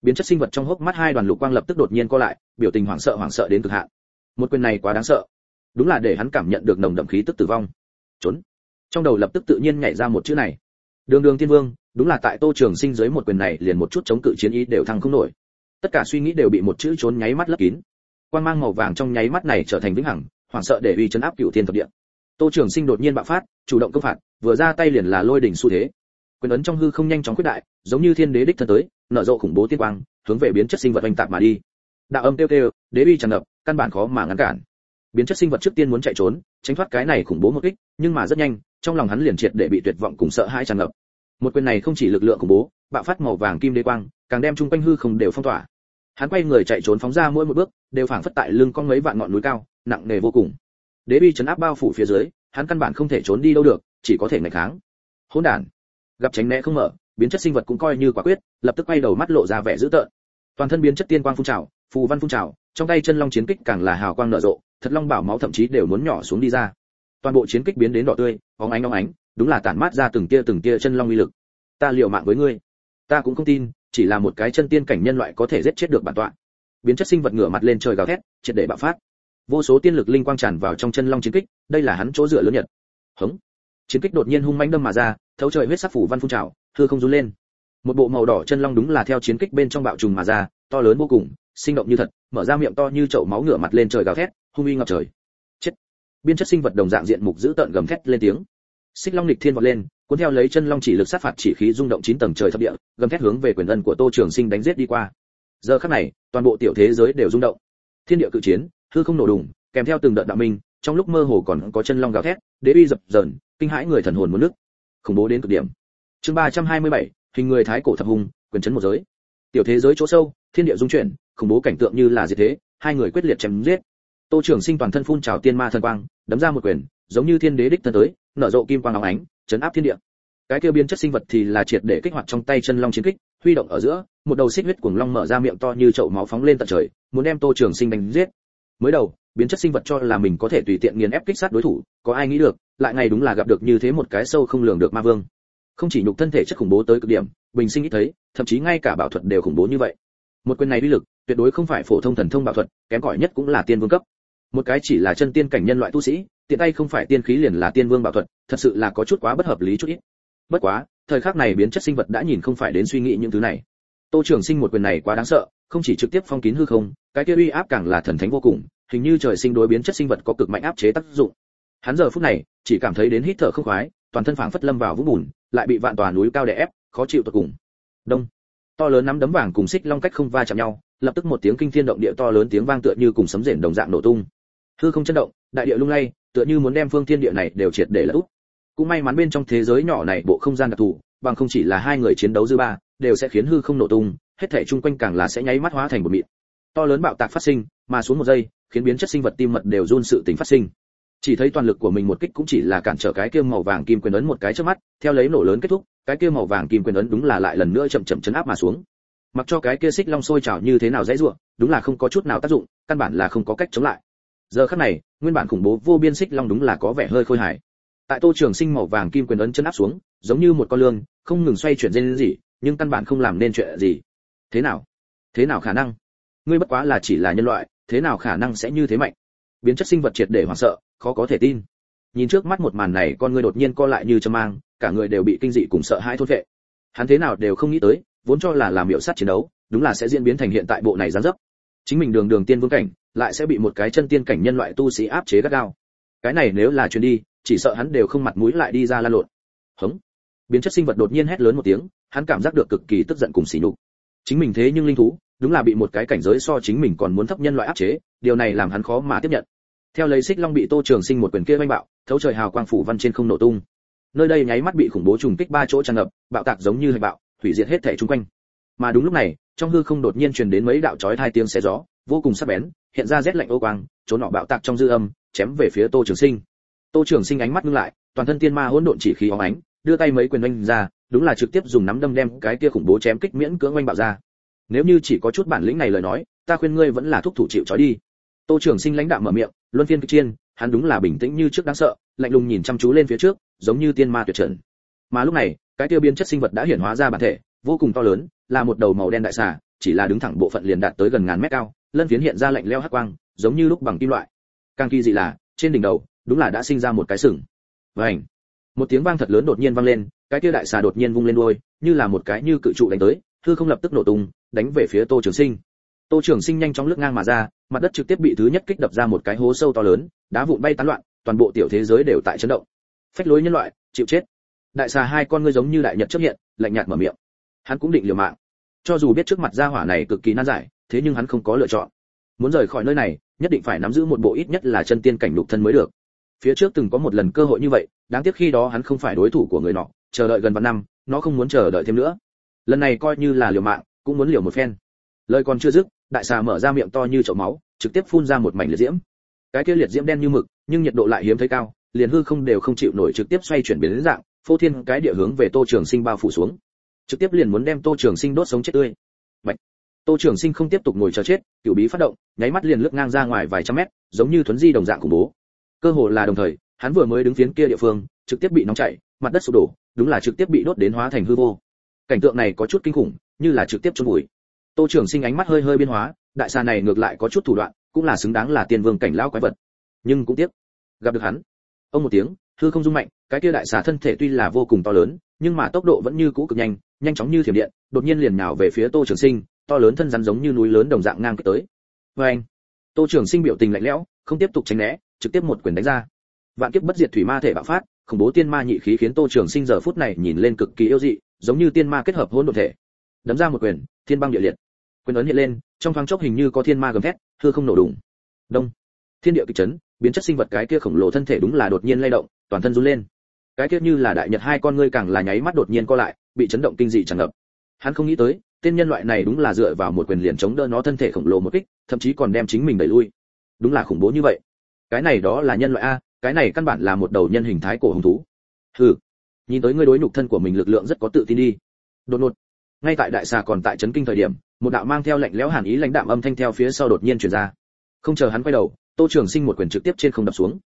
Biến chất sinh vật trong hốc mắt hai đoàn lục quang lập tức đột nhiên co lại, biểu tình hoảng sợ đến cực hạn. Một quyền này quá đáng sợ, đúng là để hắn cảm nhận được nồng đậm khí tức tử vong. Trốn. Trong đầu lập tức tự nhiên nhảy ra một chữ này. Đường Tiên Vương, đúng là tại Tô Trường Sinh dưới một quyền này liền một chút chống cự chiến ý đều thăng không nổi. Tất cả suy nghĩ đều bị một chữ trốn nháy mắt lấp kín. Quang mang màu vàng trong nháy mắt này trở thành vĩnh hằng, hoảng sợ để uy chấn áp cửu thiên thập địa. Tô Trường Sinh đột nhiên bạo phát, chủ động công phạt, vừa ra tay liền là lôi đỉnh xu thế. Quyền ấn trong hư không nhanh chóng quyết đại, giống như thiên đế đích thân tới, nở rộ khủng bố tiên quang, hướng về biến chất sinh vật oanh tạc mà đi. Đạo âm kêu kêu, đế uy tràn ngập, căn bản khó mà ngăn cản. Biến chất sinh vật trước tiên muốn chạy trốn, tránh thoát cái này khủng bố một kích, nhưng mà rất nhanh, trong lòng hắn liền triệt để bị tuyệt vọng cùng sợ hãi tràn ngập. Một quyền này không chỉ lực lượng khủng bố, bạo phát màu vàng kim đế quang, càng đem trung quanh hư không đều phong tỏa. Hắn quay người chạy trốn phóng ra mỗi một bước, đều phảng phất tại lưng con mấy vạn ngọn núi cao, nặng nề vô cùng. Đế uy trấn áp bao phủ phía dưới, hắn căn bản không thể trốn đi đâu được, chỉ có thể nghịch kháng. Hỗn đản, gặp tránh né không mở, biến chất sinh vật cũng coi như quả quyết, lập tức quay đầu mắt lộ ra vẻ dữ tợn. Toàn thân biến chất tiên quang phun trào, phù văn phun trào, trong tay chân long chiến kích càng là hào quang nở rộ, thật long bảo máu thậm chí đều muốn nhỏ xuống đi ra. Toàn bộ chiến kích biến đến đỏ tươi, óng ánh, đúng là tản mát ra từng tia chân long uy lực. Ta liều mạng với ngươi, ta cũng không tin, chỉ là một cái chân tiên cảnh nhân loại có thể giết chết được bản tọa. Biến chất sinh vật ngửa mặt lên trời gào thét, triệt để bạo phát. Vô số tiên lực linh quang tràn vào trong chân long chiến kích, đây là hắn chỗ dựa lớn nhất. Hống. Chiến kích đột nhiên hung mãnh đâm mà ra, thấu trời huyết sắc phủ văn phun trào, hư không run lên. Một bộ màu đỏ chân long đúng là theo chiến kích bên trong bạo trùng mà ra, to lớn vô cùng, sinh động như thật, mở ra miệng to như chậu máu ngửa mặt lên trời gào thét, hung uy ngập trời. Chết. Biến chất sinh vật đồng dạng diện mục dữ tợn gầm thét lên tiếng. Xích long lịch thiên vọt lên, cuốn theo lấy chân long chỉ lực sát phạt chỉ khí rung động 9 tầng trời thập địa, gầm thét hướng về quyền ân của Tô Trường Sinh đánh giết đi qua. Giờ khắc này, toàn bộ tiểu thế giới đều rung động. Thiên địa cự chiến, hư không nổ đùng, kèm theo từng đợt đạo minh, trong lúc mơ hồ còn có chân long gào thét, đế uy dập dờn, kinh hãi người thần hồn muốn nứt. Khủng bố đến cực điểm. Chương 327, hình người thái cổ thập hùng, quyền chấn một giới. Tiểu thế giới chỗ sâu, thiên địa rung chuyển, khủng bố cảnh tượng như là diệt thế, hai người quyết liệt chém giết. Tô Trường Sinh toàn thân phun trào tiên ma thần quang, đấm ra một quyền, giống như thiên đế đích thân tới, nở rộ kim quang óng ánh, chấn áp thiên địa. Cái kia biến chất sinh vật thì là triệt để kích hoạt trong tay chân long chiến kích, huy động ở giữa, một đầu xích huyết cuồng long mở ra miệng to như chậu máu phóng lên tận trời, muốn đem Tô Trường Sinh đánh giết. Mới đầu, biến chất sinh vật cho là mình có thể tùy tiện nghiền ép kích sát đối thủ, có ai nghĩ được, lại ngày đúng là gặp được như thế một cái sâu không lường được ma vương. Không chỉ nhục thân thể chất khủng bố tới cực điểm, bình sinh ít thấy, thậm chí ngay cả bảo thuật đều khủng bố như vậy. Một quyền này uy lực, tuyệt đối không phải phổ thông thần thông bảo thuật, kém cỏi nhất cũng là tiên vương cấp. Một cái chỉ là chân tiên cảnh nhân loại tu sĩ, tiện tay không phải tiên khí liền là tiên vương bảo thuật, thật sự là có chút quá bất hợp lý chút ít. Bất quá, thời khắc này biến chất sinh vật đã nhìn không phải đến suy nghĩ những thứ này. Tô Trường Sinh một quyền này quá đáng sợ, không chỉ trực tiếp phong kín hư không, cái kia uy áp càng là thần thánh vô cùng, hình như trời sinh đối biến chất sinh vật có cực mạnh áp chế tác dụng. Hắn giờ phút này, chỉ cảm thấy đến hít thở không khoái, toàn thân phảng phất lâm vào vũng bùn, lại bị vạn tòa núi cao đè ép, khó chịu tột cùng. Đông. To lớn nắm đấm vàng cùng xích long cách không va chạm nhau, lập tức một tiếng kinh thiên động địa to lớn tiếng vang tựa như cùng sấm rền đồng dạng nổ tung. Hư không chấn động, đại địa lung lay, tựa như muốn đem phương thiên địa này đều triệt để lật úp. Cũng may mắn bên trong thế giới nhỏ này bộ không gian đặc thù, bằng không chỉ là hai người chiến đấu dư ba, đều sẽ khiến hư không nổ tung, hết thảy chung quanh càng là sẽ nháy mắt hóa thành một mịn. To lớn bạo tạc phát sinh, mà xuống một giây, khiến biến chất sinh vật tim mật đều run sự tình phát sinh. Chỉ thấy toàn lực của mình một kích cũng chỉ là cản trở cái kia màu vàng kim quyền ấn một cái trước mắt, theo lấy nổ lớn kết thúc, cái kia màu vàng kim quyền ấn đúng là lại lần nữa chậm chậm chấn áp mà xuống. Mặc cho cái kia xích long sôi trào như thế nào dãy rủa, đúng là không có chút nào tác dụng, căn bản là không có cách chống lại. Giờ khắc này, nguyên bản khủng bố vô biên xích long đúng là có vẻ hơi khôi hài. Tại Tô Trường Sinh màu vàng kim quyền ấn chân áp xuống, giống như một con lươn, không ngừng xoay chuyển lên gì, nhưng căn bản không làm nên chuyện gì. Thế nào? Thế nào khả năng? Ngươi bất quá là chỉ là nhân loại, thế nào khả năng sẽ như thế mạnh? Biến chất sinh vật triệt để hoảng sợ, khó có thể tin. Nhìn trước mắt một màn này, con ngươi đột nhiên co lại như châm mang, cả người đều bị kinh dị cùng sợ hãi thôn phệ. Hắn thế nào đều không nghĩ tới, vốn cho là làm miểu sát chiến đấu, đúng là sẽ diễn biến thành hiện tại bộ này giáng dấp. Chính mình đường tiên vương cảnh, lại sẽ bị một cái chân tiên cảnh nhân loại tu sĩ áp chế gắt gao. Cái này nếu là truyền đi, chỉ sợ hắn đều không mặt mũi lại đi ra la lộn. Hống. Biến chất sinh vật đột nhiên hét lớn một tiếng, hắn cảm giác được cực kỳ tức giận cùng sỉ nhục. Chính mình thế nhưng linh thú, đúng là bị một cái cảnh giới so chính mình còn muốn thấp nhân loại áp chế, điều này làm hắn khó mà tiếp nhận. Theo lấy xích long bị Tô Trường Sinh một quyền kia oanh bạo, thấu trời hào quang phủ văn trên không nổ tung. Nơi đây nháy mắt bị khủng bố trùng kích ba chỗ tràn ngập, bạo tạc giống như hạch bạo, hủy diệt hết thảy xung quanh. Mà đúng lúc này, trong hư không đột nhiên truyền đến mấy đạo chói tai tiếng xé gió, vô cùng sắc bén, hiện ra rét lạnh ô quang, chỗ nọ bạo tạc trong dư âm, chém về phía Tô Trường Sinh. Tô Trường Sinh ánh mắt ngưng lại, toàn thân tiên ma hỗn độn chỉ khí óng ánh, đưa tay mấy quyền oanh ra, đúng là trực tiếp dùng nắm đâm đem cái kia khủng bố chém kích miễn cưỡng oanh bạo ra. Nếu như chỉ có chút bản lĩnh này lời nói, ta khuyên ngươi vẫn là thúc thủ chịu trói đi. Tô Trường Sinh lãnh đạm mở miệng, luân phiên kích chiên, hắn đúng là bình tĩnh như trước đáng sợ, lạnh lùng nhìn chăm chú lên phía trước, giống như tiên ma tuyệt trần. Mà lúc này, cái kia biến chất sinh vật đã hiển hóa ra bản thể, vô cùng to lớn, là một đầu màu đen đại xà, chỉ là đứng thẳng bộ phận liền đạt tới gần ngàn mét cao, lân phiến hiện ra lạnh lẽo hắc quang, giống như lúc bằng kim loại. Càng kỳ dị là, trên đỉnh đầu, đúng là đã sinh ra một cái sừng. Vành. Một tiếng vang thật lớn đột nhiên vang lên, cái kia đại xà đột nhiên vung lên đuôi, như là một cái như cự trụ đánh tới, hư không lập tức nổ tung, đánh về phía Tô Trường Sinh. Tô Trường Sinh nhanh chóng lướt ngang mà ra, mặt đất trực tiếp bị thứ nhất kích đập ra một cái hố sâu to lớn, đá vụn bay tán loạn, toàn bộ tiểu thế giới đều tại chấn động. Phách lối nhân loại, chịu chết. Đại xà hai con ngươi giống như đại nhật chớp hiện, lạnh nhạt mở miệng. Hắn cũng định liều mạng. Cho dù biết trước mặt gia hỏa này cực kỳ nan giải, thế nhưng hắn không có lựa chọn. Muốn rời khỏi nơi này, nhất định phải nắm giữ một bộ ít nhất là chân tiên cảnh lục thân mới được. Phía trước từng có một lần cơ hội như vậy, đáng tiếc khi đó hắn không phải đối thủ của người nọ, chờ đợi gần vạn năm, nó không muốn chờ đợi thêm nữa. Lần này coi như là liều mạng, cũng muốn liều một phen. Lời còn chưa dứt, đại xà mở ra miệng to như chậu máu, trực tiếp phun ra một mảnh liệt diễm. Cái kia liệt diễm đen như mực, nhưng nhiệt độ lại hiếm thấy cao, liền hư không đều không chịu nổi, trực tiếp xoay chuyển biến dạng, phô thiên cái địa hướng về Tô Trường Sinh bao phủ xuống. Trực tiếp liền muốn đem Tô Trường Sinh đốt sống chết tươi. Bạch. Tô Trường Sinh không tiếp tục ngồi chờ chết, cửu bí phát động, nháy mắt liền lướt ngang ra ngoài vài trăm mét, giống như thuấn di đồng dạng khủng bố. Cơ hồ là đồng thời, hắn vừa mới đứng phiến kia địa phương, trực tiếp bị nóng chảy, mặt đất sụp đổ, đúng là trực tiếp bị đốt đến hóa thành hư vô. Cảnh tượng này có chút kinh khủng, như là trực tiếp chôn bụi. Tô Trường Sinh ánh mắt hơi hơi biến hóa, đại xà này ngược lại có chút thủ đoạn, cũng là xứng đáng là tiên vương cảnh lão quái vật. Nhưng cũng tiếc, gặp được hắn. Ông một tiếng, hư không rung mạnh, cái kia đại xà thân thể tuy là vô cùng to lớn, nhưng mà tốc độ vẫn như cũ cực nhanh, nhanh chóng như thiểm điện, đột nhiên liền nhào về phía Tô Trường Sinh, to lớn thân rắn giống như núi lớn đồng dạng ngang kích tới. Oeng! Tô Trường Sinh biểu tình lạnh lẽo, không tiếp tục tránh né, trực tiếp một quyền đánh ra. Vạn kiếp bất diệt thủy ma thể bạo phát, khủng bố tiên ma nhị khí khiến Tô Trường Sinh giờ phút này nhìn lên cực kỳ yêu dị, giống như tiên ma kết hợp hỗn độn thể. Đấm ra một quyền, thiên băng địa liệt. Quyền ấn hiện lên, trong thoáng chốc hình như có thiên ma gầm thét, hư không nổ đùng. Đông. Thiên địa kịch chấn, biến chất sinh vật cái kia khổng lồ thân thể đúng là đột nhiên lay động, toàn thân run lên. Cái kia như là đại nhật hai con ngươi càng là nháy mắt đột nhiên co lại, bị chấn động kinh dị tràn ngập. Hắn không nghĩ tới, tên nhân loại này đúng là dựa vào một quyền liền chống đỡ nó thân thể khổng lồ một kích, thậm chí còn đem chính mình đẩy lui. Đúng là khủng bố như vậy. Cái này đó là nhân loại a, cái này căn bản là một đầu nhân hình thái cổ hung thú. Hừ, nhìn tới ngươi đối nhục thân của mình lực lượng rất có tự tin đi. Đột ngột, ngay tại đại xà còn tại chấn kinh thời điểm, một đạo mang theo lạnh lẽo hàn ý lãnh đạm âm thanh theo phía sau đột nhiên truyền ra. Không chờ hắn quay đầu, Tô Trường Sinh một quyền trực tiếp trên không đập xuống.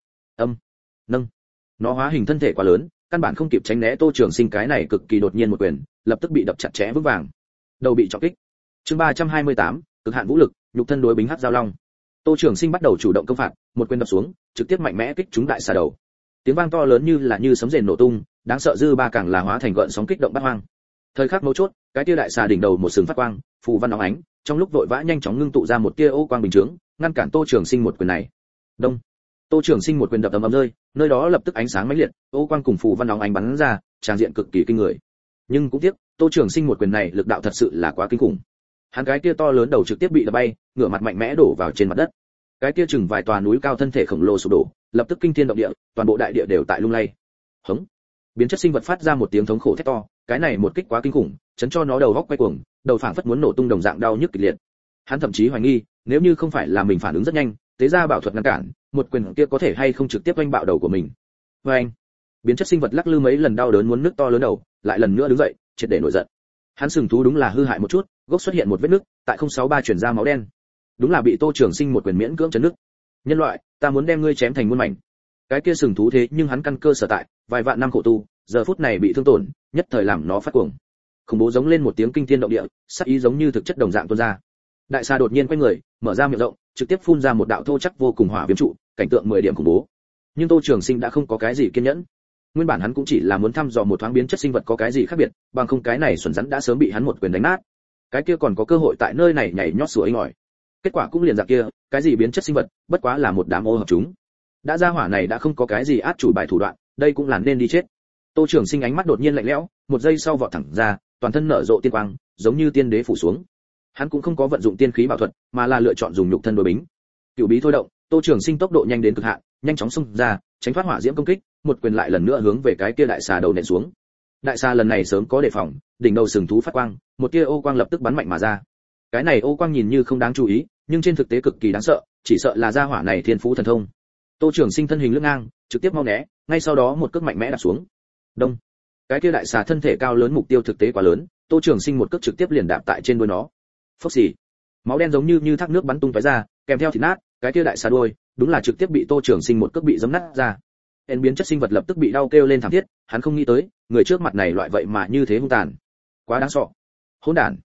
Nâng. Nó hóa hình thân thể quá lớn, căn bản không kịp tránh né Tô Trường Sinh cái này cực kỳ đột nhiên một quyền, lập tức bị đập chặt chẽ vững vàng. Đầu bị trọng kích. Chương 328, cực hạn vũ lực, nhục thân đối bính hắc giao long. Tô Trường Sinh bắt đầu chủ động công phạt, một quyền đập xuống, trực tiếp mạnh mẽ kích trúng đại xà đầu. Tiếng vang to lớn như là sấm rền nổ tung, đáng sợ dư ba càng là hóa thành gợn sóng kích động bát hoang. Thời khắc mấu chốt, cái tia đại xà đỉnh đầu một sừng phát quang, phù văn óng ánh, trong lúc vội vã nhanh chóng ngưng tụ ra một tia ô quang bình chướng, ngăn cản Tô Trường Sinh một quyền này. Đông. Tô Trường Sinh một quyền đập ầm ầm rơi, nơi đó lập tức ánh sáng mãnh liệt, ô quang cùng phù văn óng ánh bắn ra, tràn diện cực kỳ kinh người. Nhưng cũng tiếc, Tô Trường Sinh một quyền này lực đạo thật sự là quá kinh khủng. Hắn cái tia to lớn đầu trực tiếp bị đập bay, ngửa mặt mạnh mẽ đổ vào trên mặt đất. Cái tia chừng vài tòa núi cao thân thể khổng lồ sụp đổ, lập tức kinh thiên động địa, toàn bộ đại địa đều tại lung lay. Hống. Biến chất sinh vật phát ra một tiếng thống khổ thét to, cái này một kích quá kinh khủng, chấn cho nó đầu góc quay cuồng, đầu phảng phất muốn nổ tung đồng dạng đau nhức kịch liệt. Hắn thậm chí hoài nghi, nếu như không phải là mình phản ứng rất nhanh, tế ra bảo thuật ngăn cản, một quyền kia có thể hay không trực tiếp oanh bạo đầu của mình. Oanh! Biến chất sinh vật lắc lư mấy lần đau đớn muốn nứt to lớn đầu, lại lần nữa đứng dậy, triệt để nổi giận. Hắn sừng thú đúng là hư hại một chút, gốc xuất hiện một vết nứt, tại 063 truyền ra máu đen. Đúng là bị Tô Trường Sinh một quyền miễn cưỡng chấn nứt. Nhân loại, ta muốn đem ngươi chém thành muôn mảnh. Cái kia sừng thú thế nhưng hắn căn cơ sở tại, vài vạn năm khổ tu, giờ phút này bị thương tổn, nhất thời làm nó phát cuồng. Khủng bố giống lên một tiếng kinh thiên động địa, sắc ý giống như thực chất đồng dạng tuôn ra. Đại xà đột nhiên quay người, mở ra miệng rộng, trực tiếp phun ra một đạo thô chắc vô cùng hỏa viêm trụ, cảnh tượng 10 điểm khủng bố. Nhưng Tô Trường Sinh đã không có cái gì kiên nhẫn. Nguyên bản hắn cũng chỉ là muốn thăm dò một thoáng biến chất sinh vật có cái gì khác biệt, bằng không cái này xuẩn rắn đã sớm bị hắn một quyền đánh nát. Cái kia còn có cơ hội tại nơi này nhảy nhót sủa inh ỏi. Kết quả cũng liền dạng kia, cái gì biến chất sinh vật, bất quá là một đám ô hợp chúng. Đã ra hỏa này đã không có cái gì át chủ bài thủ đoạn, đây cũng là nên đi chết. Tô Trường Sinh ánh mắt đột nhiên lạnh lẽo, một giây sau vọt thẳng ra, toàn thân nở rộ tiên quang, giống như tiên đế phủ xuống. Hắn cũng không có vận dụng tiên khí bảo thuật, mà là lựa chọn dùng nhục thân đối bính. Cửu bí thôi động, Tô Trường Sinh tốc độ nhanh đến cực hạn, nhanh chóng xông ra, tránh thoát hỏa diễm công kích, một quyền lại lần nữa hướng về cái kia đại xà đầu nện xuống. Đại xà lần này sớm có đề phòng, đỉnh đầu sừng thú phát quang, một tia ô quang lập tức bắn mạnh mà ra. Cái này ô quang nhìn như không đáng chú ý, nhưng trên thực tế cực kỳ đáng sợ, chỉ sợ là gia hỏa này thiên phú thần thông. Tô Trường Sinh thân hình lướt ngang, trực tiếp mau né, ngay sau đó một cước mạnh mẽ đạp xuống. Đông. Cái kia đại xà thân thể cao lớn mục tiêu thực tế quá lớn, Tô Trường Sinh một cước trực tiếp liền đạp tại trên đuôi nó. Phốc xì. Máu đen giống như thác nước bắn tung tóe ra, kèm theo thịt nát, cái kia đại xà đuôi, đúng là trực tiếp bị Tô Trường Sinh một cước bị giẫm nát ra. Hèn biến chất sinh vật lập tức bị đau kêu lên thảm thiết, hắn không nghĩ tới, người trước mặt này loại vậy mà như thế hung tàn. Quá đáng sợ. Hỗn đản.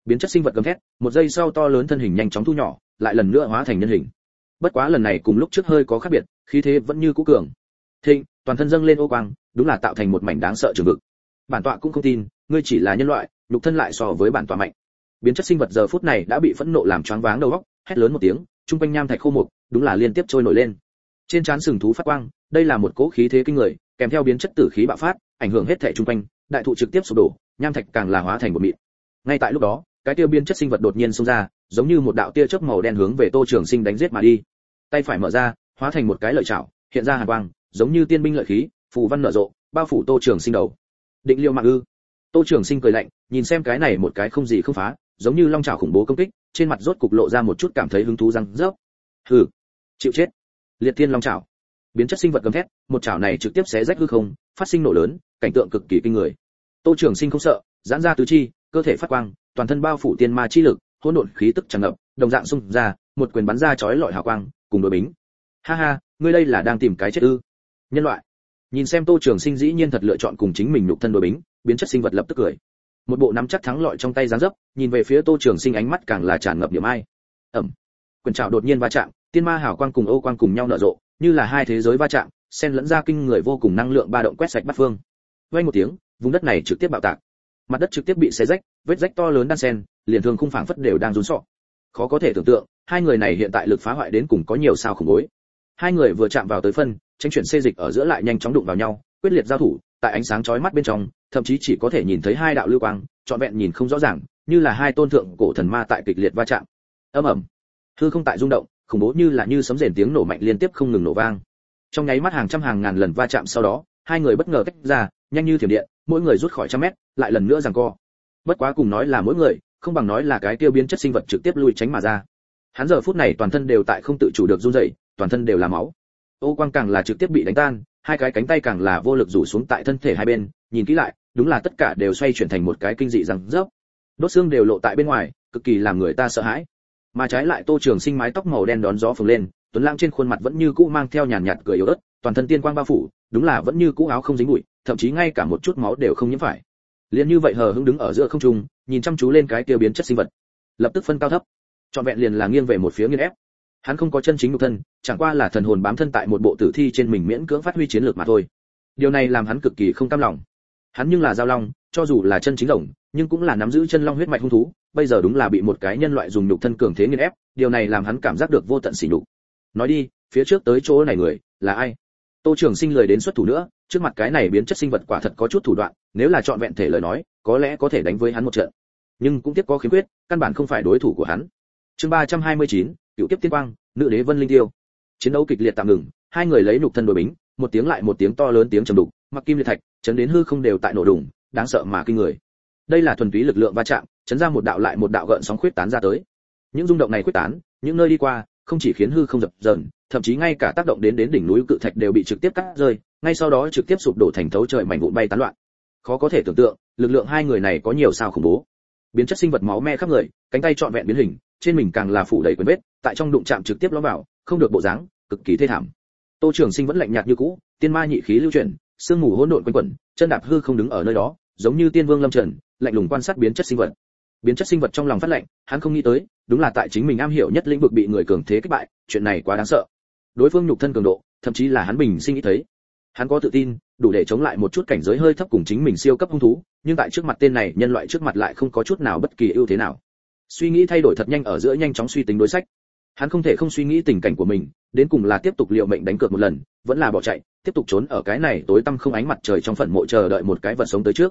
Biến chất sinh vật gầm thét, một giây sau to lớn thân hình nhanh chóng thu nhỏ, lại lần nữa hóa thành nhân hình. Bất quá lần này cùng lúc trước hơi có khác biệt, khí thế vẫn như cũ cường. Thịnh, toàn thân dâng lên ô quang, đúng là tạo thành một mảnh đáng sợ trường vực. Bản tọa cũng không tin, ngươi chỉ là nhân loại, nhục thân lại so với bản tọa mạnh. Biến chất sinh vật giờ phút này đã bị phẫn nộ làm choáng váng đầu óc, hét lớn một tiếng, trung quanh nham thạch khô mục, đúng là liên tiếp trôi nổi lên. Trên trán sừng thú phát quang, đây là một cỗ khí thế kinh người, kèm theo biến chất tử khí bạo phát, ảnh hưởng hết thảy trung quanh, đại thụ trực tiếp sụp đổ, nham thạch càng là hóa thành một mịn. Ngay tại lúc đó, cái tiêu biến chất sinh vật đột nhiên xông ra, giống như một đạo tia chớp màu đen hướng về Tô Trường Sinh đánh giết mà đi. Tay phải mở ra, hóa thành một cái lợi chảo, hiện ra hàn quang, giống như tiên binh lợi khí, phù văn nở rộ, bao phủ Tô Trường Sinh đầu. Định liêu mạng ư? Tô Trường Sinh cười lạnh, nhìn xem cái này một cái không gì không phá, giống như long chảo khủng bố công kích, trên mặt rốt cục lộ ra một chút cảm thấy hứng thú răng rớp. Hừ, chịu chết. Liệt Thiên Long chảo. Biến chất sinh vật gầm thét, một chảo này trực tiếp xé rách hư không, phát sinh nổ lớn, cảnh tượng cực kỳ kinh người. Tô Trường Sinh không sợ, giãn ra tứ chi, cơ thể phát quang, toàn thân bao phủ tiên ma chi lực, hỗn độn khí tức tràn ngập, đồng dạng xung ra, một quyền bắn ra chói lọi hào quang, cùng đối bính. Ha ha, ngươi đây là đang tìm cái chết ư? Nhân loại. Nhìn xem Tô Trường Sinh dĩ nhiên thật lựa chọn cùng chính mình nhục thân đối bính, biến chất sinh vật lập tức cười. Một bộ nắm chắc thắng lợi trong tay giáng dấp, nhìn về phía Tô Trường Sinh ánh mắt càng là tràn ngập niềm ai. Ầm. Quyền trảo đột nhiên va chạm, tiên ma hào quang cùng ô quang cùng nhau nở rộ, như là hai thế giới va chạm, xen lẫn ra kinh người vô cùng năng lượng ba động quét sạch bát phương. Vang một tiếng, vùng đất này trực tiếp bạo tạc. Mặt đất trực tiếp bị xé rách, vết rách to lớn đan xen, liền thường khung phảng phất đều đang run sợ. Khó có thể tưởng tượng, hai người này hiện tại lực phá hoại đến cùng có nhiều sao khủng bố. Hai người vừa chạm vào tới phân, tranh chuyển xê dịch ở giữa lại nhanh chóng đụng vào nhau, quyết liệt giao thủ, tại ánh sáng chói mắt bên trong, thậm chí chỉ có thể nhìn thấy hai đạo lưu quang, trọn vẹn nhìn không rõ ràng, như là hai tôn thượng cổ thần ma tại kịch liệt va chạm. Ầm ầm. Hư không tại rung động, khủng bố như là như sấm rền tiếng nổ mạnh liên tiếp không ngừng nổ vang. Trong nháy mắt hàng trăm hàng ngàn lần va chạm sau đó, hai người bất ngờ tách ra, nhanh như thiểm điện, mỗi người rút khỏi trăm mét, lại lần nữa giằng co. Bất quá cùng nói là mỗi người, không bằng nói là cái tiêu biến chất sinh vật trực tiếp lui tránh mà ra. Hắn giờ phút này toàn thân đều tại không tự chủ được run rẩy, toàn thân đều là máu. Ô quang càng là trực tiếp bị đánh tan, hai cái cánh tay càng là vô lực rủ xuống tại thân thể hai bên, nhìn kỹ lại, đúng là tất cả đều xoay chuyển thành một cái kinh dị răng rớp. Đốt xương đều lộ tại bên ngoài, cực kỳ làm người ta sợ hãi. Mà trái lại Tô Trường Sinh mái tóc màu đen đón gió phồng lên, tuấn lãng trên khuôn mặt vẫn như cũ mang theo nhàn nhạt cười yếu ớt, toàn thân tiên quang bao phủ, đúng là vẫn như cũ áo không dính bụi, thậm chí ngay cả một chút máu đều không nhiễm phải. Liền như vậy hờ hững đứng ở giữa không trung, nhìn chăm chú lên cái kia biến chất sinh vật. Lập tức phân cao thấp, trọn vẹn liền là nghiêng về một phía nghiêng ép. Hắn không có chân chính nhục thân, chẳng qua là thần hồn bám thân tại một bộ tử thi trên mình miễn cưỡng phát huy chiến lược mà thôi. Điều này làm hắn cực kỳ không cam lòng. Hắn nhưng là giao long, cho dù là chân chính rồng, nhưng cũng là nắm giữ chân long huyết mạch hung thú, bây giờ đúng là bị một cái nhân loại dùng nhục thân cường thế nghiền ép, điều này làm hắn cảm giác được vô tận sỉ nhục. Nói đi, phía trước tới chỗ này người là ai? Tô Trường Sinh lười đến xuất thủ nữa, trước mặt cái này biến chất sinh vật quả thật có chút thủ đoạn, nếu là chọn vẹn thể lời nói, có lẽ có thể đánh với hắn một trận. Nhưng cũng tiếc có khiếm khuyết, căn bản không phải đối thủ của hắn. Chương 329, Cựu Kiếp Tiên Quang, Nữ Đế Vân Linh Tiêu. Chiến đấu kịch liệt tạm ngừng, hai người lấy nhục thân đối bính, một tiếng lại một tiếng to lớn tiếng trầm đục, mặc kim liệt thạch, chấn đến hư không đều tại nổ đùng, đáng sợ mà kinh người. Đây là thuần túy lực lượng va chạm, chấn ra một đạo lại một đạo gợn sóng khuyết tán ra tới. Những rung động này khuyết tán, những nơi đi qua, không chỉ khiến hư không dập dờn, thậm chí ngay cả tác động đến đỉnh núi cự thạch đều bị trực tiếp cắt rơi, ngay sau đó trực tiếp sụp đổ thành thấu trời mảnh vụn bay tán loạn. Khó có thể tưởng tượng, lực lượng hai người này có nhiều sao khủng bố. Biến chất sinh vật máu me khắp người, cánh tay trọn vẹn biến hình, trên mình càng là phủ đầy quyền vết, tại trong đụng chạm trực tiếp ló vào, không được bộ dáng, cực kỳ thê thảm. Tô Trường Sinh vẫn lạnh nhạt như cũ, tiên ma nhị khí lưu chuyển, sương mù hỗn độn quanh quẩn, chân đạp hư không đứng ở nơi đó, giống như tiên vương lâm trần, lạnh lùng quan sát biến chất sinh vật. Biến chất sinh vật trong lòng phát lạnh, hắn không nghĩ tới, đúng là tại chính mình am hiểu nhất lĩnh vực bị người cường thế kích bại, chuyện này quá đáng sợ. Đối phương nhục thân cường độ, thậm chí là hắn bình sinh nghĩ thấy. Hắn có tự tin, đủ để chống lại một chút cảnh giới hơi thấp cùng chính mình siêu cấp hung thú, nhưng tại trước mặt tên này, nhân loại trước mặt lại không có chút nào bất kỳ ưu thế nào. Suy nghĩ thay đổi thật nhanh ở giữa nhanh chóng suy tính đối sách. Hắn không thể không suy nghĩ tình cảnh của mình, đến cùng là tiếp tục liều mệnh đánh cược một lần, vẫn là bỏ chạy, tiếp tục trốn ở cái này tối tăm không ánh mặt trời trong phận mộ chờ đợi một cái vật sống tới trước.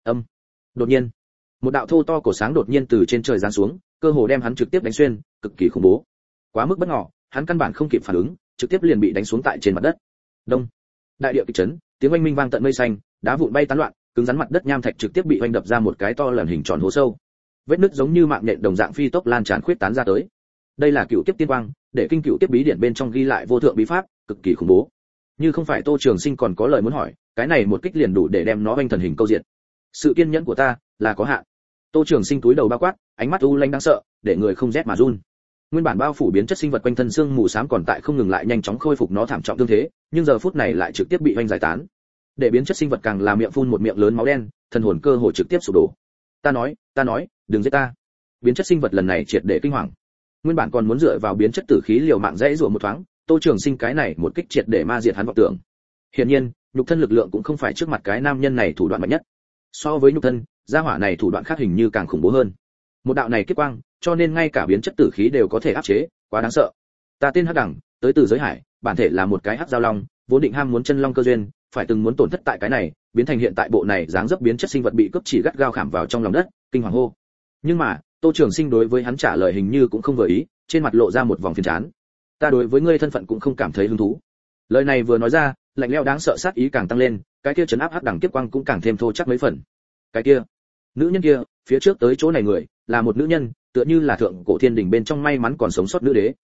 Đột nhiên, một đạo thô to cổ sáng đột nhiên từ trên trời giáng xuống, cơ hồ đem hắn trực tiếp đánh xuyên, cực kỳ khủng bố. Quá mức bất ngờ, hắn căn bản không kịp phản ứng, trực tiếp liền bị đánh xuống tại trên mặt đất. Đông, đại địa kịch chấn, tiếng oanh minh vang tận mây xanh, đá vụn bay tán loạn, cứng rắn mặt đất nham thạch trực tiếp bị oanh đập ra một cái to lần hình tròn hố sâu. Vết nứt giống như mạng nhện đồng dạng phi tốc lan tràn khuyết tán ra tới. Đây là Cựu Kiếp Tiên Quang, để kinh Cựu Kiếp bí điển bên trong ghi lại vô thượng bí pháp, cực kỳ khủng bố. Như không phải Tô Trường Sinh còn có lời muốn hỏi, cái này một kích liền đủ để đem nó oanh thần hình câu diệt. Sự kiên nhẫn của ta là có hạn. Tô Trường Sinh túi đầu bao quát, ánh mắt u lanh đáng sợ, để người không rét mà run. Nguyên bản bao phủ biến chất sinh vật quanh thân xương mù xám còn tại không ngừng lại nhanh chóng khôi phục nó thảm trọng tương thế, nhưng giờ phút này lại trực tiếp bị oanh giải tán. Để biến chất sinh vật càng làm miệng phun một miệng lớn máu đen, thần hồn cơ hồ trực tiếp sụp đổ. Ta nói, đừng giết ta. biến chất sinh vật lần này triệt để kinh hoàng. Nguyên bản còn muốn dựa vào biến chất tử khí liều mạng dễ dụa một thoáng, Tô Trường Sinh cái này một kích triệt để ma diệt hắn vọng tưởng. Hiển nhiên, nhục thân lực lượng cũng không phải trước mặt cái nam nhân này thủ đoạn mạnh nhất. So với nhục thân, gia hỏa này thủ đoạn khác hình như càng khủng bố hơn. Một đạo này kiếp quang, cho nên ngay cả biến chất tử khí đều có thể áp chế, quá đáng sợ. Ta tên Hắc Đẳng, tới từ giới hải, bản thể là một cái hắc giao long, vốn định ham muốn chân long cơ duyên, phải từng muốn tổn thất tại cái này, biến thành hiện tại bộ này dáng dấp biến chất sinh vật bị cướp chỉ gắt gao khảm vào trong lòng đất, kinh hoàng hô. Nhưng mà, Tô Trường Sinh đối với hắn trả lời hình như cũng không vừa ý, trên mặt lộ ra một vòng phiền chán. Ta đối với ngươi thân phận cũng không cảm thấy hứng thú. Lời này vừa nói ra, lạnh lẽo đáng sợ sát ý càng tăng lên, cái kia trấn áp Hắc Đẳng kiếp quang cũng càng thêm thô chắc mấy phần. Cái kia, nữ nhân kia, phía trước tới chỗ này người, là một nữ nhân, tựa như là thượng cổ thiên đình bên trong may mắn còn sống sót nữ đế.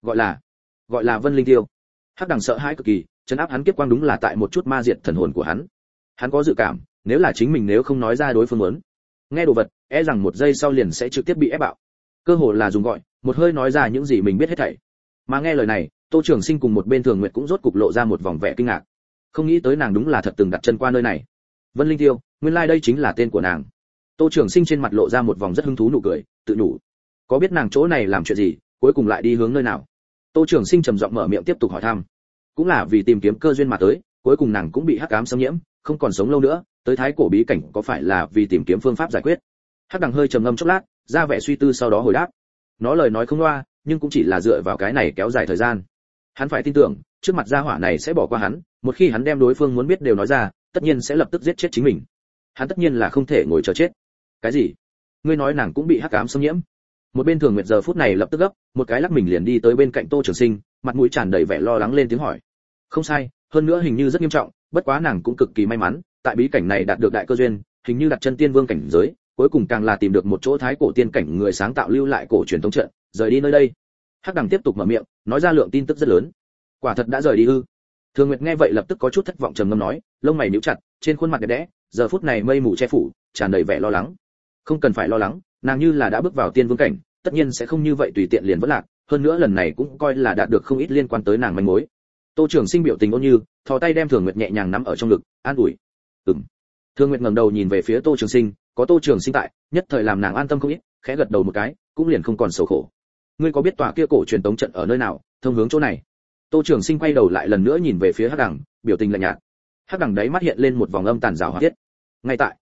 Gọi là Vân Linh Tiêu. Hắc Đẳng sợ hãi cực kỳ, trấn áp hắn kiếp quang đúng là tại một chút ma diệt thần hồn của hắn. Hắn có dự cảm, nếu là chính mình nếu không nói ra đối phương muốn nghe đồ vật, e rằng một giây sau liền sẽ trực tiếp bị ép bạo. Cơ hồ là dùng gọi, một hơi nói ra những gì mình biết hết thảy. Mà nghe lời này, Tô Trường Sinh cùng một bên Thường Nguyệt cũng rốt cục lộ ra một vòng vẻ kinh ngạc. Không nghĩ tới nàng đúng là thật từng đặt chân qua nơi này. Vân Linh Tiêu, nguyên lai đây chính là tên của nàng. Tô Trường Sinh trên mặt lộ ra một vòng rất hứng thú nụ cười, tự nhủ, có biết nàng chỗ này làm chuyện gì, cuối cùng lại đi hướng nơi nào? Tô Trường Sinh trầm giọng mở miệng tiếp tục hỏi thăm. Cũng là vì tìm kiếm cơ duyên mà tới, cuối cùng nàng cũng bị hắc ám xâm nhiễm, không còn sống lâu nữa, tới thái cổ bí cảnh có phải là vì tìm kiếm phương pháp giải quyết? Hắc Đằng hơi trầm ngâm chốc lát, ra vẻ suy tư sau đó hồi đáp. Nó lời nói không loa, nhưng cũng chỉ là dựa vào cái này kéo dài thời gian. Hắn phải tin tưởng, trước mặt gia hỏa này sẽ bỏ qua hắn, một khi hắn đem đối phương muốn biết đều nói ra, tất nhiên sẽ lập tức giết chết chính mình. Hắn tất nhiên là không thể ngồi chờ chết. Cái gì? Ngươi nói nàng cũng bị hắc ám xâm nhiễm? Một bên Thường Nguyệt giờ phút này lập tức gấp, một cái lắc mình liền đi tới bên cạnh Tô Trường Sinh, mặt mũi tràn đầy vẻ lo lắng lên tiếng hỏi. Không sai, hơn nữa hình như rất nghiêm trọng, bất quá nàng cũng cực kỳ may mắn, tại bí cảnh này đạt được đại cơ duyên, hình như đặt chân tiên vương cảnh giới, cuối cùng càng là tìm được một chỗ thái cổ tiên cảnh người sáng tạo lưu lại cổ truyền thống trận, rời đi nơi đây. Hắc Đằng tiếp tục mở miệng, nói ra lượng tin tức rất lớn. Quả thật đã rời đi ư? Thường Nguyệt nghe vậy lập tức có chút thất vọng trầm ngâm nói, lông mày nhíu chặt, trên khuôn mặt đẹp đẽ, giờ phút này mây mù che phủ, tràn đầy vẻ lo lắng. Không cần phải lo lắng, nàng như là đã bước vào tiên vương cảnh, tất nhiên sẽ không như vậy tùy tiện liền vỡ lạc, hơn nữa lần này cũng coi là đạt được không ít liên quan tới nàng manh mối. Tô Trường Sinh biểu tình ôn như, thò tay đem Thường Nguyệt nhẹ nhàng nắm ở trong ngực, an ủi. Thường Nguyệt ngẩng đầu nhìn về phía Tô Trường Sinh, có Tô Trường Sinh tại, nhất thời làm nàng an tâm không ít, khẽ gật đầu một cái, cũng liền không còn sầu khổ. Ngươi có biết tòa kia cổ truyền tống trận ở nơi nào, thông hướng chỗ này? Tô Trường Sinh quay đầu lại lần nữa nhìn về phía Hắc Đằng, biểu tình lạnh nhạt. Hắc Đằng đáy mắt hiện lên một vòng âm tàn rào hoạt thiết. Ngay tại,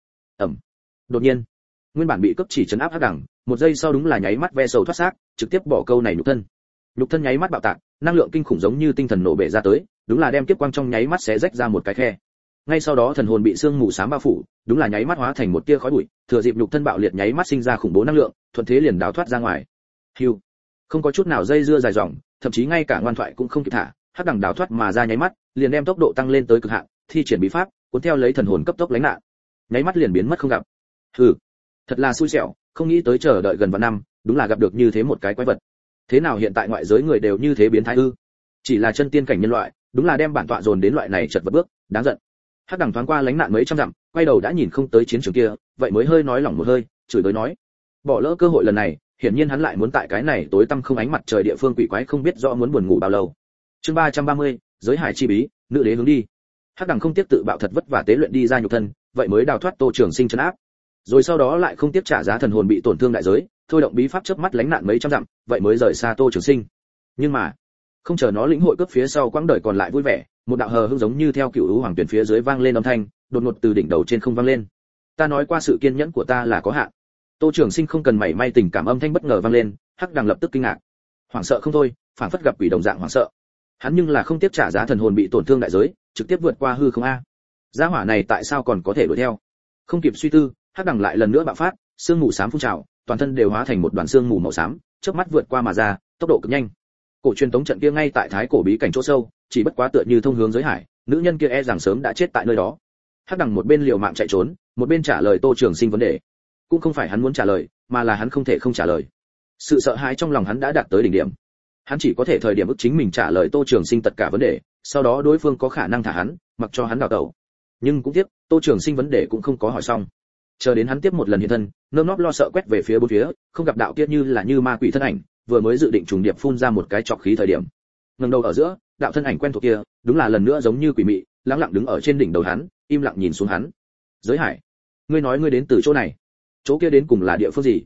đột nhiên, nguyên bản bị cấp chỉ trấn áp Hắc Đằng, một giây sau đúng là nháy mắt ve sầu thoát xác, trực tiếp bỏ câu này nhục thân nháy mắt bạo tạc, năng lượng kinh khủng giống như tinh thần nổ bể ra tới, đúng là đem kiếp quang trong nháy mắt xé rách ra một cái khe. Ngay sau đó thần hồn bị sương mù xám bao phủ, đúng là nháy mắt hóa thành một tia khói bụi, thừa dịp nhục thân bạo liệt nháy mắt sinh ra khủng bố năng lượng, thuận thế liền đào thoát ra ngoài. Hưu, không có chút nào dây dưa dài dòng, thậm chí ngay cả ngoan thoại cũng không kịp thả, Hắc Đằng đào thoát mà ra nháy mắt, liền đem tốc độ tăng lên tới cực hạn, thi triển bí pháp, cuốn theo lấy thần hồn cấp tốc lánh nạn, nháy mắt liền biến mất không gặp. Hừ, thật là xui xẻo, không nghĩ tới chờ đợi gần vạn năm, đúng là gặp được như thế một cái quái vật. Thế nào hiện tại ngoại giới người đều như thế biến thái ư? Chỉ là chân tiên cảnh nhân loại, đúng là đem bản tọa dồn đến loại này chật vật bước, đáng giận. Hắc Đằng thoáng qua lánh nạn mấy trăm dặm, quay đầu đã nhìn không tới chiến trường kia, vậy mới hơi nói lỏng một hơi, chửi bới nói: bỏ lỡ cơ hội lần này, hiển nhiên hắn lại muốn tại cái này tối tăm không ánh mặt trời địa phương quỷ quái không biết rõ muốn buồn ngủ bao lâu. Chương 330, giới hải chi bí, nữ đế hướng đi. Hắc Đằng không tiếc tự bạo thật vất vả tế luyện đi ra nhục thân, vậy mới đào thoát Tô Trường Sinh trấn áp. Rồi sau đó lại không tiếc trả giá thần hồn bị tổn thương đại giới, thôi động bí pháp chớp mắt lánh nạn mấy trăm dặm, vậy mới rời xa Tô Trường Sinh. Nhưng mà, không chờ nó lĩnh hội cướp phía sau quãng đời còn lại vui vẻ, một đạo hờ hững giống như theo cựu u hoàng tuyển phía dưới vang lên âm thanh, đột ngột từ đỉnh đầu trên không vang lên. Ta nói qua sự kiên nhẫn của ta là có hạn. Tô Trường Sinh không cần mảy may tình cảm âm thanh bất ngờ vang lên, Hắc Đằng lập tức kinh ngạc, hoảng sợ không thôi, phảng phất gặp quỷ đồng dạng hoảng sợ. Hắn nhưng là không tiếc trả giá thần hồn bị tổn thương đại giới, trực tiếp vượt qua hư không a. Gia hỏa này tại sao còn có thể đuổi theo? Không kịp suy tư, Hắc Đằng lại lần nữa bạo phát, sương mù xám phun trào, toàn thân đều hóa thành một đoàn sương mù màu xám, chớp mắt vượt qua mà ra, tốc độ cực nhanh. Cổ truyền tống trận kia ngay tại thái cổ bí cảnh chỗ sâu, chỉ bất quá tựa như thông hướng giới hải, nữ nhân kia e rằng sớm đã chết tại nơi đó. Hắc Đằng một bên liều mạng chạy trốn, một bên trả lời Tô Trường Sinh vấn đề. Cũng không phải hắn muốn trả lời, mà là hắn không thể không trả lời. Sự sợ hãi trong lòng hắn đã đạt tới đỉnh điểm. Hắn chỉ có thể thời điểm ức chính mình trả lời Tô Trường Sinh tất cả vấn đề, sau đó đối phương có khả năng thả hắn, mặc cho hắn đào tẩu. Nhưng cũng tiếc, Tô Trường Sinh vấn đề cũng không có hỏi xong. Chờ đến hắn tiếp một lần hiện thân, nơm nóp lo sợ quét về phía bốn phía, không gặp đạo kia như ma quỷ thân ảnh, vừa mới dự định trùng điệp phun ra một cái trọc khí thời điểm, ngẩng đầu ở giữa, đạo thân ảnh quen thuộc kia, đúng là lần nữa giống như quỷ mị, lặng lặng đứng ở trên đỉnh đầu hắn, im lặng nhìn xuống hắn. Giới hải, ngươi nói ngươi đến từ chỗ này, chỗ kia đến cùng là địa phương gì?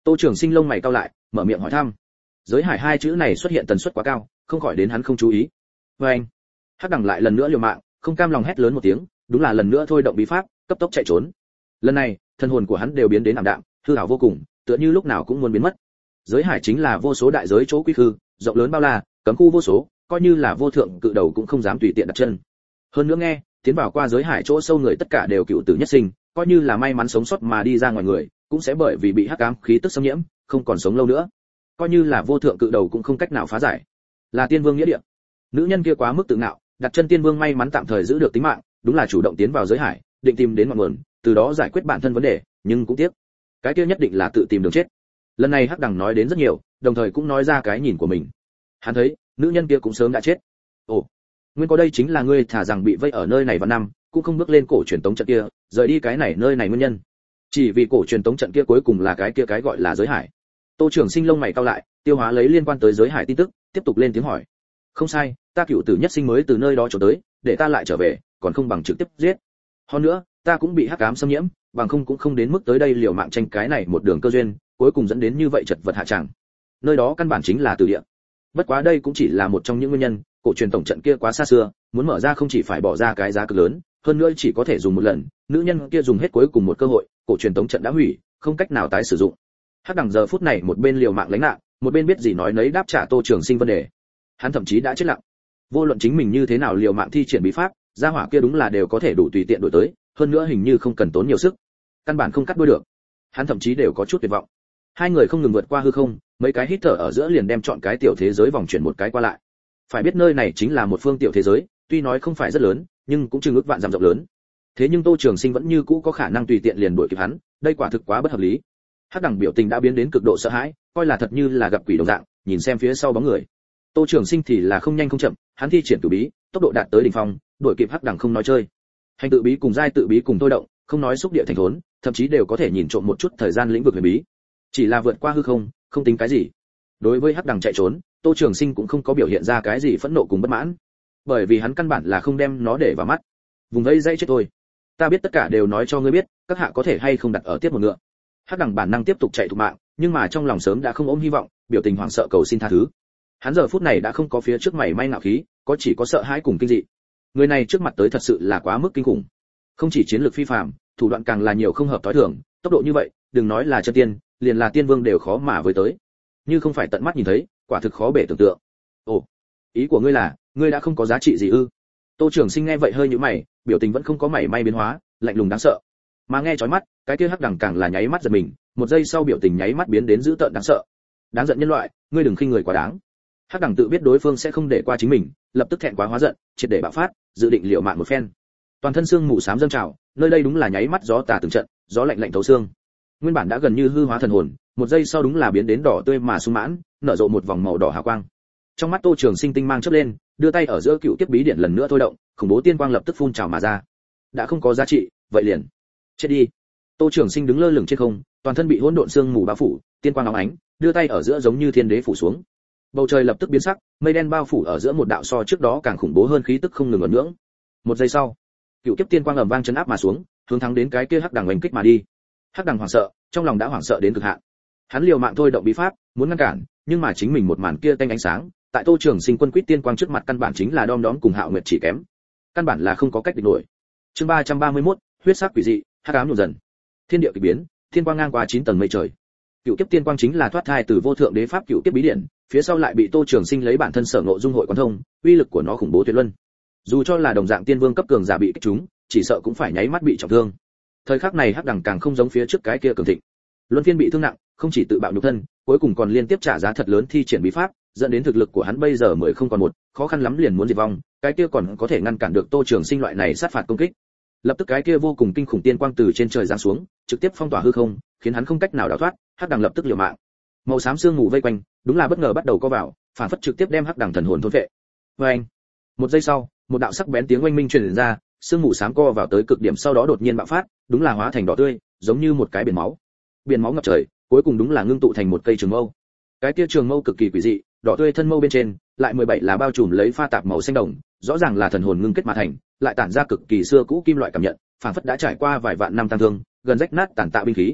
Tô Trường Sinh lông mày cau lại, mở miệng hỏi thăm. Giới hải hai chữ này xuất hiện tần suất quá cao, không khỏi đến hắn không chú ý. Anh, hắc đằng lại lần nữa liều mạng, không cam lòng hét lớn một tiếng, đúng là lần nữa thôi động bí pháp, cấp tốc chạy trốn. Lần này, thân hồn của hắn đều biến đến ảm đạm, hư ảo vô cùng, tựa như lúc nào cũng muốn biến mất. Giới hải chính là vô số đại giới chỗ quy khư, rộng lớn bao la, cấm khu vô số, coi như là vô thượng cự đầu cũng không dám tùy tiện đặt chân. Hơn nữa nghe, tiến vào qua giới hải chỗ sâu người tất cả đều cựu tử nhất sinh, coi như là may mắn sống sót mà đi ra ngoài người, cũng sẽ bởi vì bị hắc ám khí tức xâm nhiễm, không còn sống lâu nữa. Coi như là vô thượng cự đầu cũng không cách nào phá giải. Là tiên vương nghĩa địa. Nữ nhân kia quá mức tự ngạo, đặt chân tiên vương may mắn tạm thời giữ được tính mạng, đúng là chủ động tiến vào giới hải, định tìm đến ngọn nguồn, từ đó giải quyết bản thân vấn đề, nhưng cũng tiếc, cái kia nhất định là tự tìm đường chết. Lần này hắc đằng nói đến rất nhiều, đồng thời cũng nói ra cái nhìn của mình. Hắn thấy, nữ nhân kia cũng sớm đã chết. Ồ, nguyên có đây chính là ngươi thả rằng bị vây ở nơi này vào năm, cũng không bước lên cổ truyền tống trận kia, rời đi cái này nơi này nguyên nhân. Chỉ vì cổ truyền tống trận kia cuối cùng là cái kia cái gọi là giới hải. Tô Trường Sinh lông mày cau lại, tiêu hóa lấy liên quan tới giới hải tin tức, tiếp tục lên tiếng hỏi. Không sai, ta cựu tử nhất sinh mới từ nơi đó trở tới, để ta lại trở về, còn không bằng trực tiếp giết. Hơn nữa, ta cũng bị hắc ám xâm nhiễm, bằng không cũng không đến mức tới đây liều mạng tranh cái này một đường cơ duyên, cuối cùng dẫn đến như vậy chật vật hạ tràng. Nơi đó căn bản chính là tử địa. Bất quá đây cũng chỉ là một trong những nguyên nhân, cổ truyền tổng trận kia quá xa xưa, muốn mở ra không chỉ phải bỏ ra cái giá cực lớn, hơn nữa chỉ có thể dùng một lần, nữ nhân kia dùng hết cuối cùng một cơ hội, cổ truyền tống trận đã hủy, không cách nào tái sử dụng. Hắc đằng giờ phút này một bên liều mạng lánh nạn, một bên biết gì nói nấy đáp trả Tô Trường Sinh vấn đề. Hắn thậm chí đã chết lặng. Vô luận chính mình như thế nào liều mạng thi triển bí pháp, gia hỏa kia đúng là đều có thể đủ tùy tiện đổi tới, hơn nữa hình như không cần tốn nhiều sức, căn bản không cắt đuôi được. Hắn thậm chí đều có chút tuyệt vọng. Hai người không ngừng vượt qua hư không, mấy cái hít thở ở giữa liền đem chọn cái tiểu thế giới vòng chuyển một cái qua lại. Phải biết nơi này chính là một phương tiểu thế giới, tuy nói không phải rất lớn, nhưng cũng chừng ước vạn dặm rộng lớn. Thế nhưng Tô Trường Sinh vẫn như cũ có khả năng tùy tiện liền đuổi kịp hắn, đây quả thực quá bất hợp lý. Hắc đằng biểu tình đã biến đến cực độ sợ hãi, coi là thật như là gặp quỷ đồng dạng, nhìn xem phía sau bóng người. Tô Trường Sinh thì là không nhanh không chậm, hắn thi triển tự bí, tốc độ đạt tới đỉnh phong, đuổi kịp Hắc đằng không nói chơi. Hành tự bí cùng giai tự bí cùng thôi động, không nói xúc địa thành thốn, thậm chí đều có thể nhìn trộm một chút thời gian lĩnh vực huyền bí. Chỉ là vượt qua hư không, không tính cái gì. Đối với Hắc đằng chạy trốn, Tô Trường Sinh cũng không có biểu hiện ra cái gì phẫn nộ cùng bất mãn, bởi vì hắn căn bản là không đem nó để vào mắt. Vùng vây dây chết thôi. Ta biết tất cả đều nói cho ngươi biết, các hạ có thể hay không đặt ở tiếp một ngựa. Hắc đằng bản năng tiếp tục chạy thục mạng, nhưng mà trong lòng sớm đã không ôm hy vọng, biểu tình hoảng sợ cầu xin tha thứ. Hắn giờ phút này đã không có phía trước mảy may ngạo khí, có chỉ có sợ hãi cùng kinh dị. Người này trước mặt tới thật sự là quá mức kinh khủng. Không chỉ chiến lược phi phàm, thủ đoạn càng là nhiều không hợp tối thường, tốc độ như vậy, đừng nói là chân tiên, liền là tiên vương đều khó mà với tới. Như không phải tận mắt nhìn thấy, quả thực khó bể tưởng tượng. Ồ, ý của ngươi là, ngươi đã không có giá trị gì ư? Tô Trường Sinh nghe vậy hơi nhíu mày, biểu tình vẫn không có mảy may biến hóa, lạnh lùng đáng sợ. Mà nghe chói mắt, cái kia hắc đằng càng là nháy mắt giật mình, một giây sau biểu tình nháy mắt biến đến dữ tợn đáng sợ. Đáng giận nhân loại, ngươi đừng khinh người quá đáng. Hắc đằng tự biết đối phương sẽ không để qua chính mình, lập tức thẹn quá hóa giận, triệt để bạo phát, dự định liều mạng một phen. Toàn thân xương mù xám dâng trào, nơi đây đúng là nháy mắt gió tà từng trận, gió lạnh lạnh thấu xương. Nguyên bản đã gần như hư hóa thần hồn, một giây sau đúng là biến đến đỏ tươi mà sung mãn, nở rộ một vòng màu đỏ hào quang. Trong mắt Tô Trường Sinh tinh mang chớp lên, đưa tay ở giữa cựu kiếp bí điển lần nữa thôi động, khủng bố tiên quang lập tức phun trào mà ra. Đã không có giá trị, vậy liền chết đi. Tô Trường Sinh đứng lơ lửng trên không, toàn thân bị hỗn độn sương mù bao phủ, tiên quang óng ánh, đưa tay ở giữa giống như thiên đế phủ xuống. Bầu trời lập tức biến sắc, mây đen bao phủ ở giữa một đạo so trước đó càng khủng bố hơn khí tức không ngừng ẩn nhưỡng. Một giây sau, cựu kiếp tiên quang ầm vang chấn áp mà xuống, hướng thẳng đến cái kia hắc đằng oanh kích mà đi. Hắc đằng hoảng sợ, trong lòng đã hoảng sợ đến cực hạn. Hắn liều mạng thôi động bí pháp, muốn ngăn cản, nhưng mà chính mình một màn kia tanh ánh sáng, tại Tô Trường Sinh quân quýt tiên quang trước mặt căn bản chính là đom đóm cùng Hạo Nguyệt chỉ kém. Căn bản là không có cách địch nổi. Chương 331, huyết sắc quỷ dị, hắc ám nhộn dần. Thiên địa kỳ biến, thiên quang ngang qua 9 tầng mây trời. Cựu kiếp tiên quang chính là thoát thai từ vô thượng đế pháp cựu kiếp bí điển, phía sau lại bị Tô Trường Sinh lấy bản thân sở ngộ dung hội quán thông, uy lực của nó khủng bố tuyệt luân. Dù cho là đồng dạng tiên vương cấp cường giả bị kích trúng, chỉ sợ cũng phải nháy mắt bị trọng thương. Thời khắc này hắc đằng càng không giống phía trước cái kia cường thịnh. Luân Phiên bị thương nặng, không chỉ tự bạo nhục thân, cuối cùng còn liên tiếp trả giá thật lớn thi triển bí pháp, dẫn đến thực lực của hắn bây giờ mới không còn một, khó khăn lắm liền muốn diệt vong, cái kia còn có thể ngăn cản được Tô Trường Sinh loại này sát phạt công kích. Lập tức cái kia vô cùng kinh khủng tiên quang từ trên trời giáng xuống, trực tiếp phong tỏa hư không, khiến hắn không cách nào đào thoát, hắc đằng lập tức liều mạng. Màu xám sương mù vây quanh, đúng là bất ngờ bắt đầu co vào, phản phất trực tiếp đem hắc đằng thần hồn thôn phệ. Oeng! Một giây sau, một đạo sắc bén tiếng oanh minh truyền ra, sương mù xám co vào tới cực điểm sau đó đột nhiên bạo phát, đúng là hóa thành đỏ tươi, giống như một cái biển máu. Biển máu ngập trời, cuối cùng đúng là ngưng tụ thành một cây trường mâu. Cái kia trường mâu cực kỳ quỷ dị, đỏ tươi thân mâu bên trên, lại 17 là bao trùm lấy pha tạp màu xanh đồng, rõ ràng là thần hồn ngưng kết mà thành, lại tản ra cực kỳ xưa cũ kim loại cảm nhận, phảng phất đã trải qua vài vạn năm tăng thương, gần rách nát tàn tạ binh khí.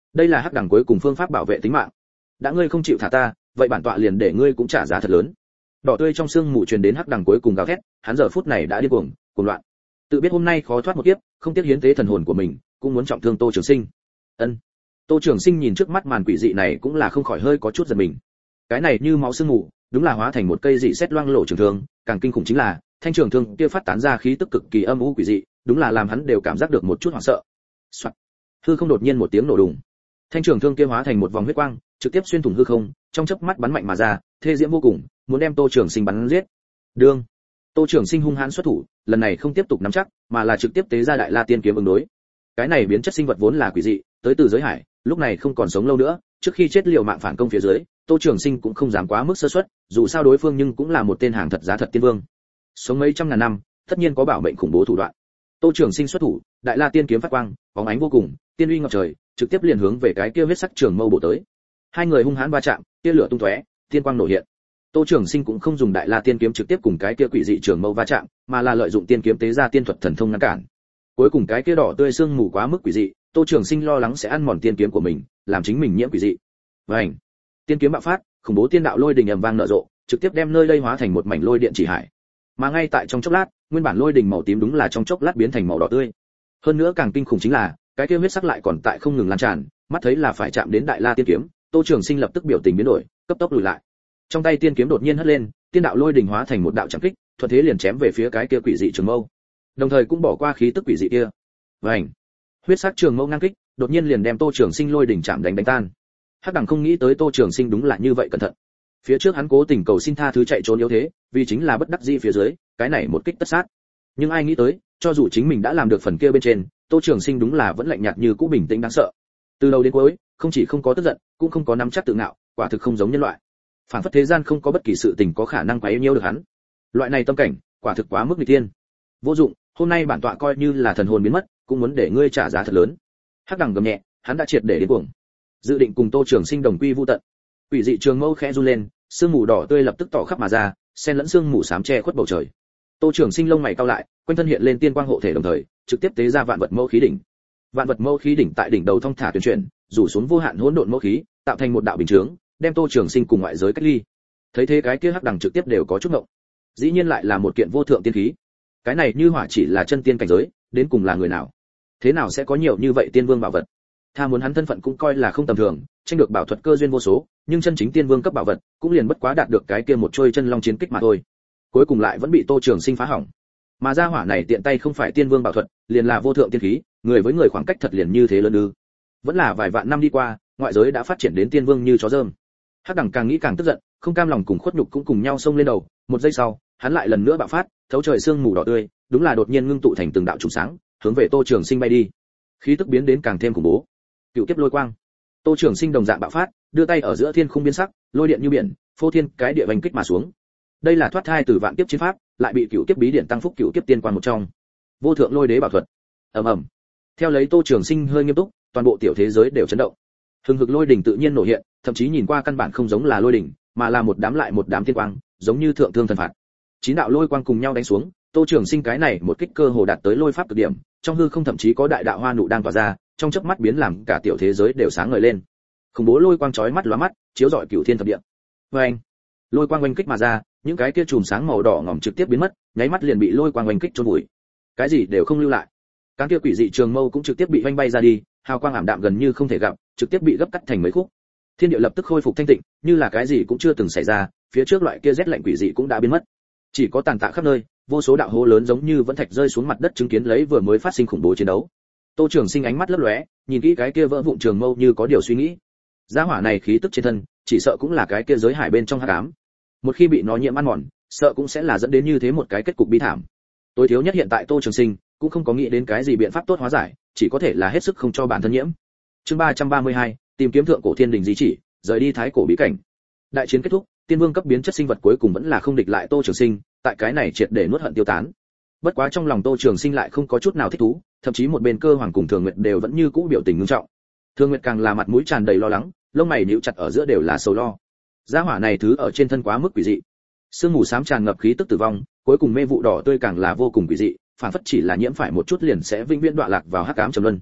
đây là hắc đẳng cuối cùng phương pháp bảo vệ tính mạng. Đã ngươi không chịu thả ta, vậy bản tọa liền để ngươi cũng trả giá thật lớn. Đỏ tươi trong xương mù truyền đến hắc đẳng cuối cùng gào thét, hắn giờ phút này đã điên cuồng, cuồng loạn. Tự biết hôm nay khó thoát một kiếp, không tiếc hiến tế thần hồn của mình, cũng muốn trọng thương Tô Trường Sinh. Ân. Tô Trường Sinh nhìn trước mắt màn quỷ dị này cũng là không khỏi hơi có chút giật mình. Cái này như máu xương mù, đúng là hóa thành một cây dị xét loang lổ trường thương, càng kinh khủng chính là thanh trường thương kia phát tán ra khí tức cực kỳ âm u quỷ dị, đúng là làm hắn đều cảm giác được một chút hoảng sợ. Soạt. Hư không đột nhiên một tiếng nổ đùng. Thanh trường thương kia hóa thành một vòng huyết quang, trực tiếp xuyên thủng hư không, trong chớp mắt bắn mạnh mà ra, thê diễm vô cùng, muốn đem Tô Trường Sinh bắn giết. Đương. Tô Trường Sinh hung hãn xuất thủ, lần này không tiếp tục nắm chắc, mà là trực tiếp tế ra Đại La Tiên kiếm ứng đối. Cái này biến chất sinh vật vốn là quỷ dị, tới từ giới hải, lúc này không còn sống lâu nữa, trước khi chết liều mạng phản công phía dưới, Tô Trường Sinh cũng không dám quá mức sơ suất, dù sao đối phương nhưng cũng là một tên hàng thật giá thật tiên vương. Sống mấy trăm ngàn năm, tất nhiên có bảo mệnh khủng bố thủ đoạn. Tô Trường Sinh xuất thủ, Đại La Tiên kiếm phát quang, bóng ánh vô cùng, tiên uy ngập trời, trực tiếp liền hướng về cái kia huyết sắc trường mâu bổ tới. Hai người hung hãn va chạm, tia lửa tung tóe, tiên quang nổ hiện. Tô Trường Sinh cũng không dùng Đại La Tiên kiếm trực tiếp cùng cái kia quỷ dị trường mâu va chạm, mà là lợi dụng tiên kiếm tế ra tiên thuật thần thông ngăn cản. Cuối cùng cái kia đỏ tươi xương mù quá mức quỷ dị, Tô Trường Sinh lo lắng sẽ ăn mòn tiên kiếm của mình, làm chính mình nhiễm quỷ dị. Vành, tiên kiếm bạo phát, khủng bố tiên đạo lôi đình ầm vang nở rộ, trực tiếp đem nơi đây hóa thành một mảnh lôi điện chỉ hải. Mà ngay tại trong chốc lát, nguyên bản lôi đình màu tím đúng là trong chốc lát biến thành màu đỏ tươi. Hơn nữa càng kinh khủng chính là, cái kia huyết sắc lại còn tại không ngừng lan tràn, mắt thấy là phải chạm đến Đại La Tiên kiếm, Tô Trường Sinh lập tức biểu tình biến đổi, cấp tốc lùi lại. Trong tay tiên kiếm đột nhiên hất lên, tiên đạo lôi đình hóa thành một đạo chạm kích, thuận thế liền chém về phía cái kia quỷ dị trường mâu. Đồng thời cũng bỏ qua khí tức quỷ dị kia. Vành, huyết sắc trường mâu ngang kích, đột nhiên liền đem Tô Trường Sinh lôi đỉnh chạm đánh tan. Hắc Đằng không nghĩ tới Tô Trường Sinh đúng là như vậy cẩn thận. Phía trước hắn cố tình cầu xin tha thứ chạy trốn yếu thế, vì chính là bất đắc dĩ phía dưới, cái này một kích tất sát. Nhưng ai nghĩ tới, cho dù chính mình đã làm được phần kia bên trên, Tô Trường Sinh đúng là vẫn lạnh nhạt như cũ bình tĩnh đáng sợ. Từ đầu đến cuối, không chỉ không có tức giận, cũng không có nắm chắc tự ngạo, quả thực không giống nhân loại. Phản phất thế gian không có bất kỳ sự tình có khả năng quấy nhiễu được hắn. Loại này tâm cảnh, quả thực quá mức nghịch thiên. Vô dụng, hôm nay bản tọa coi như là thần hồn biến mất, cũng muốn để ngươi trả giá thật lớn. Hắc Đằng gầm nhẹ, hắn đã triệt để đến cuồng, dự định cùng Tô Trường Sinh đồng quy vu tận. Quỷ dị trường mâu khẽ run lên, sương mù đỏ tươi lập tức tỏ khắp mà ra, xen lẫn sương mù xám che khuất bầu trời. Tô Trường Sinh lông mày cau lại, quanh thân hiện lên tiên quang hộ thể đồng thời, trực tiếp tế ra vạn vật mâu khí đỉnh. Vạn vật mâu khí đỉnh tại đỉnh đầu thông thả tuyển chuyển, rủ xuống vô hạn hỗn độn mâu khí, tạo thành một đạo bình chướng, đem Tô Trường Sinh cùng ngoại giới cách ly. Thấy thế cái kia Hắc Đằng trực tiếp đều có chút ngộng. Dĩ nhiên lại là một kiện vô thượng tiên khí. Cái này như hỏa chỉ là chân tiên cảnh giới, đến cùng là người nào? Thế nào sẽ có nhiều như vậy tiên vương bảo vật? Tha muốn hắn thân phận cũng coi là không tầm thường, tranh được bảo thuật cơ duyên vô số, nhưng chân chính tiên vương cấp bảo vật, cũng liền bất quá đạt được cái kia một trôi chân long chiến kích mà thôi. Cuối cùng lại vẫn bị Tô Trường Sinh phá hỏng. Mà gia hỏa này tiện tay không phải tiên vương bảo thuật, liền là vô thượng tiên khí, người với người khoảng cách thật liền như thế lớn ư? Vẫn là vài vạn năm đi qua, ngoại giới đã phát triển đến tiên vương như chó dơm. Hắc Đằng càng nghĩ càng tức giận, không cam lòng cùng khuất nhục cũng cùng nhau xông lên đầu, một giây sau, hắn lại lần nữa bạo phát, thấu trời sương mù đỏ tươi, đúng là đột nhiên ngưng tụ thành từng đạo trùng sáng, hướng về Tô Trường Sinh bay đi. Khí tức biến đến càng thêm khủng bố. Cựu kiếp lôi quang. Tô Trường Sinh đồng dạng bạo phát, đưa tay ở giữa thiên khung biến sắc, lôi điện như biển, phô thiên cái địa vành kích mà xuống. Đây là thoát thai từ vạn kiếp chiến pháp, lại bị cựu kiếp bí điện tăng phúc cựu kiếp tiên quan một trong. Vô thượng lôi đế bảo thuật. Ầm ầm. Theo lấy Tô Trường Sinh hơi nghiêm túc, toàn bộ tiểu thế giới đều chấn động. Hừng hực lôi đỉnh tự nhiên nổ hiện, thậm chí nhìn qua căn bản không giống là lôi đỉnh, mà là một đám lại một đám tiên quang, giống như thượng thương thần phạt. Chín đạo lôi quang cùng nhau đánh xuống, Tô Trường Sinh cái này một kích cơ hồ đạt tới lôi pháp cực điểm, trong hư không thậm chí có đại đạo hoa nụ đang tỏa ra, trong chớp mắt biến làm cả tiểu thế giới đều sáng ngời lên. Khủng bố lôi quang chói mắt lóa mắt, chiếu rọi cửu thiên thập địa. Oeng! Lôi quang oanh kích mà ra, những cái kia chùm sáng màu đỏ ngòm trực tiếp biến mất, nháy mắt liền bị lôi quang oanh kích chôn vùi. Cái gì đều không lưu lại. Cái kia quỷ dị trường mâu cũng trực tiếp bị oanh bay ra đi, hào quang ảm đạm gần như không thể gặp, trực tiếp bị gấp cắt thành mấy khúc. Thiên địa lập tức khôi phục thanh tịnh, như là cái gì cũng chưa từng xảy ra, phía trước loại kia rét lạnh quỷ dị cũng đã biến mất. Chỉ có tàn tạ khắp nơi, vô số đạo hố lớn giống như vẫn thạch rơi xuống mặt đất chứng kiến lấy vừa mới phát sinh khủng bố chiến đấu. Tô Trường Sinh ánh mắt lấp lóe, nhìn kỹ cái kia vỡ vụn trường mâu như có điều suy nghĩ. Giá hỏa này khí tức trên thân, chỉ sợ cũng là cái kia giới hải bên trong hắc ám. Một khi bị nó nhiễm ăn mòn, sợ cũng sẽ là dẫn đến như thế một cái kết cục bi thảm. Tối thiếu nhất hiện tại Tô Trường Sinh cũng không có nghĩ đến cái gì biện pháp tốt hóa giải, chỉ có thể là hết sức không cho bản thân nhiễm. Chương 332, tìm kiếm thượng cổ thiên đình di chỉ, rời đi thái cổ bí cảnh. Đại chiến kết thúc, tiên vương cấp biến chất sinh vật cuối cùng vẫn là không địch lại Tô Trường Sinh, tại cái này triệt để nuốt hận tiêu tán. Bất quá trong lòng Tô Trường Sinh lại không có chút nào thích thú, thậm chí một bên Cơ Hoàng cùng Thường Nguyệt đều vẫn như cũ biểu tình nghiêm trọng. Thường Nguyệt càng là mặt mũi tràn đầy lo lắng, lông mày nhíu chặt ở giữa đều là sầu lo. Gia hỏa này thứ ở trên thân quá mức quỷ dị. Sương mù xám tràn ngập khí tức tử vong, cuối cùng mê vụ đỏ tươi càng là vô cùng quỷ dị, phản phất chỉ là nhiễm phải một chút liền sẽ vĩnh viễn đọa lạc vào hắc ám trầm luân.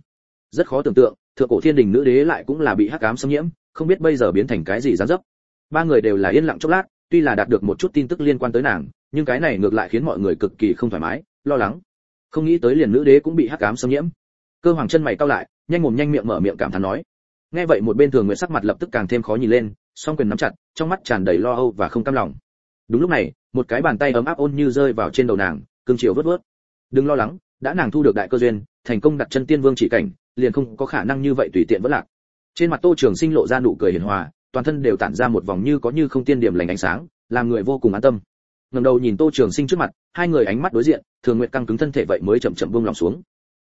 Rất khó tưởng tượng, thượng cổ thiên đình nữ đế lại cũng là bị hắc ám xâm nhiễm, không biết bây giờ biến thành cái gì dáng dấp. Ba người đều là yên lặng chốc lát, tuy là đạt được một chút tin tức liên quan tới nàng, nhưng cái này ngược lại khiến mọi người cực kỳ không thoải mái, lo lắng. Không nghĩ tới liền nữ đế cũng bị hắc ám xâm nhiễm. Cơ Hoàng chân mày cau lại, nhanh mồm nhanh miệng mở miệng cảm thán nói. Nghe vậy một bên Thường Nguyệt sắc mặt lập tức càng thêm khó nhìn lên, song quyền nắm chặt, trong mắt tràn đầy lo âu và không cam lòng. Đúng lúc này, một cái bàn tay ấm áp ôn như rơi vào trên đầu nàng, cương chiều vớt vớt. Đừng lo lắng, đã nàng thu được đại cơ duyên, thành công đặt chân tiên vương chỉ cảnh, liền không có khả năng như vậy tùy tiện vỡ lạc. Trên mặt Tô Trường Sinh lộ ra nụ cười hiền hòa, toàn thân đều tản ra một vòng như có như không tiên điểm lành ánh sáng, làm người vô cùng an tâm. Ngẩng đầu nhìn Tô Trường Sinh trước mặt, hai người ánh mắt đối diện, Thường Nguyệt căng cứng thân thể vậy mới chậm chậm buông lòng xuống.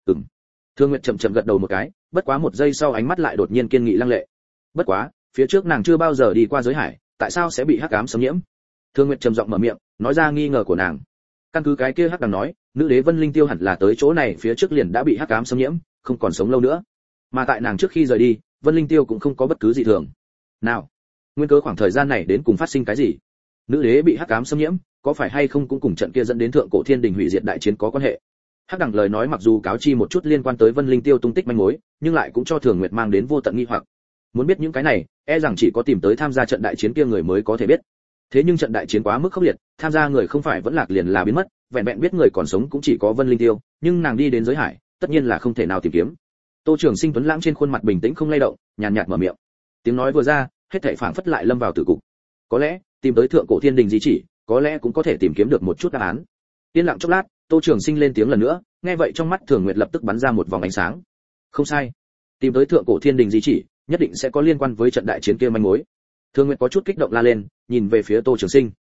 Thường Nguyệt chậm chậm gật đầu một cái, bất quá một giây sau ánh mắt lại đột nhiên kiên nghị lăng lệ. Bất quá, phía trước nàng chưa bao giờ đi qua giới hải, tại sao sẽ bị hắc ám xâm nhiễm? Thường Nguyệt trầm giọng mở miệng, nói ra nghi ngờ của nàng. Căn cứ cái kia hắc đằng nói, nữ đế Vân Linh Tiêu hẳn là tới chỗ này phía trước liền đã bị hắc ám xâm nhiễm, không còn sống lâu nữa. Mà tại nàng trước khi rời đi, Vân Linh Tiêu cũng không có bất cứ gì thường. Nào, nguyên cớ khoảng thời gian này đến cùng phát sinh cái gì? Nữ đế bị hắc ám xâm nhiễm, có phải hay không cũng cùng trận kia dẫn đến thượng cổ thiên đình hủy diệt đại chiến có quan hệ? Hắc đằng lời nói mặc dù cáo chi một chút liên quan tới Vân Linh Tiêu tung tích manh mối, nhưng lại cũng cho Thường Nguyệt mang đến vô tận nghi hoặc. Muốn biết những cái này, e rằng chỉ có tìm tới tham gia trận đại chiến kia người mới có thể biết. Thế nhưng trận đại chiến quá mức khốc liệt, tham gia người không phải vẫn lạc liền là biến mất, vẹn vẹn biết người còn sống cũng chỉ có Vân Linh Tiêu, nhưng nàng đi đến giới hải, tất nhiên là không thể nào tìm kiếm. Tô Trường Sinh tuấn lãng trên khuôn mặt bình tĩnh không lay động, nhàn nhạt mở miệng. Tiếng nói vừa ra, hết thảy phảng phất lại lâm vào tử cục. Có lẽ, tìm tới thượng cổ thiên đình di chỉ, có lẽ cũng có thể tìm kiếm được một chút đáp án. Yên lặng chốc lát, Tô Trường Sinh lên tiếng lần nữa, nghe vậy trong mắt Thường Nguyệt lập tức bắn ra một vòng ánh sáng. Không sai, tìm tới thượng cổ thiên đình di chỉ, nhất định sẽ có liên quan với trận đại chiến kia manh mối. Thường Nguyệt có chút kích động la lên, nhìn về phía Tô Trường Sinh.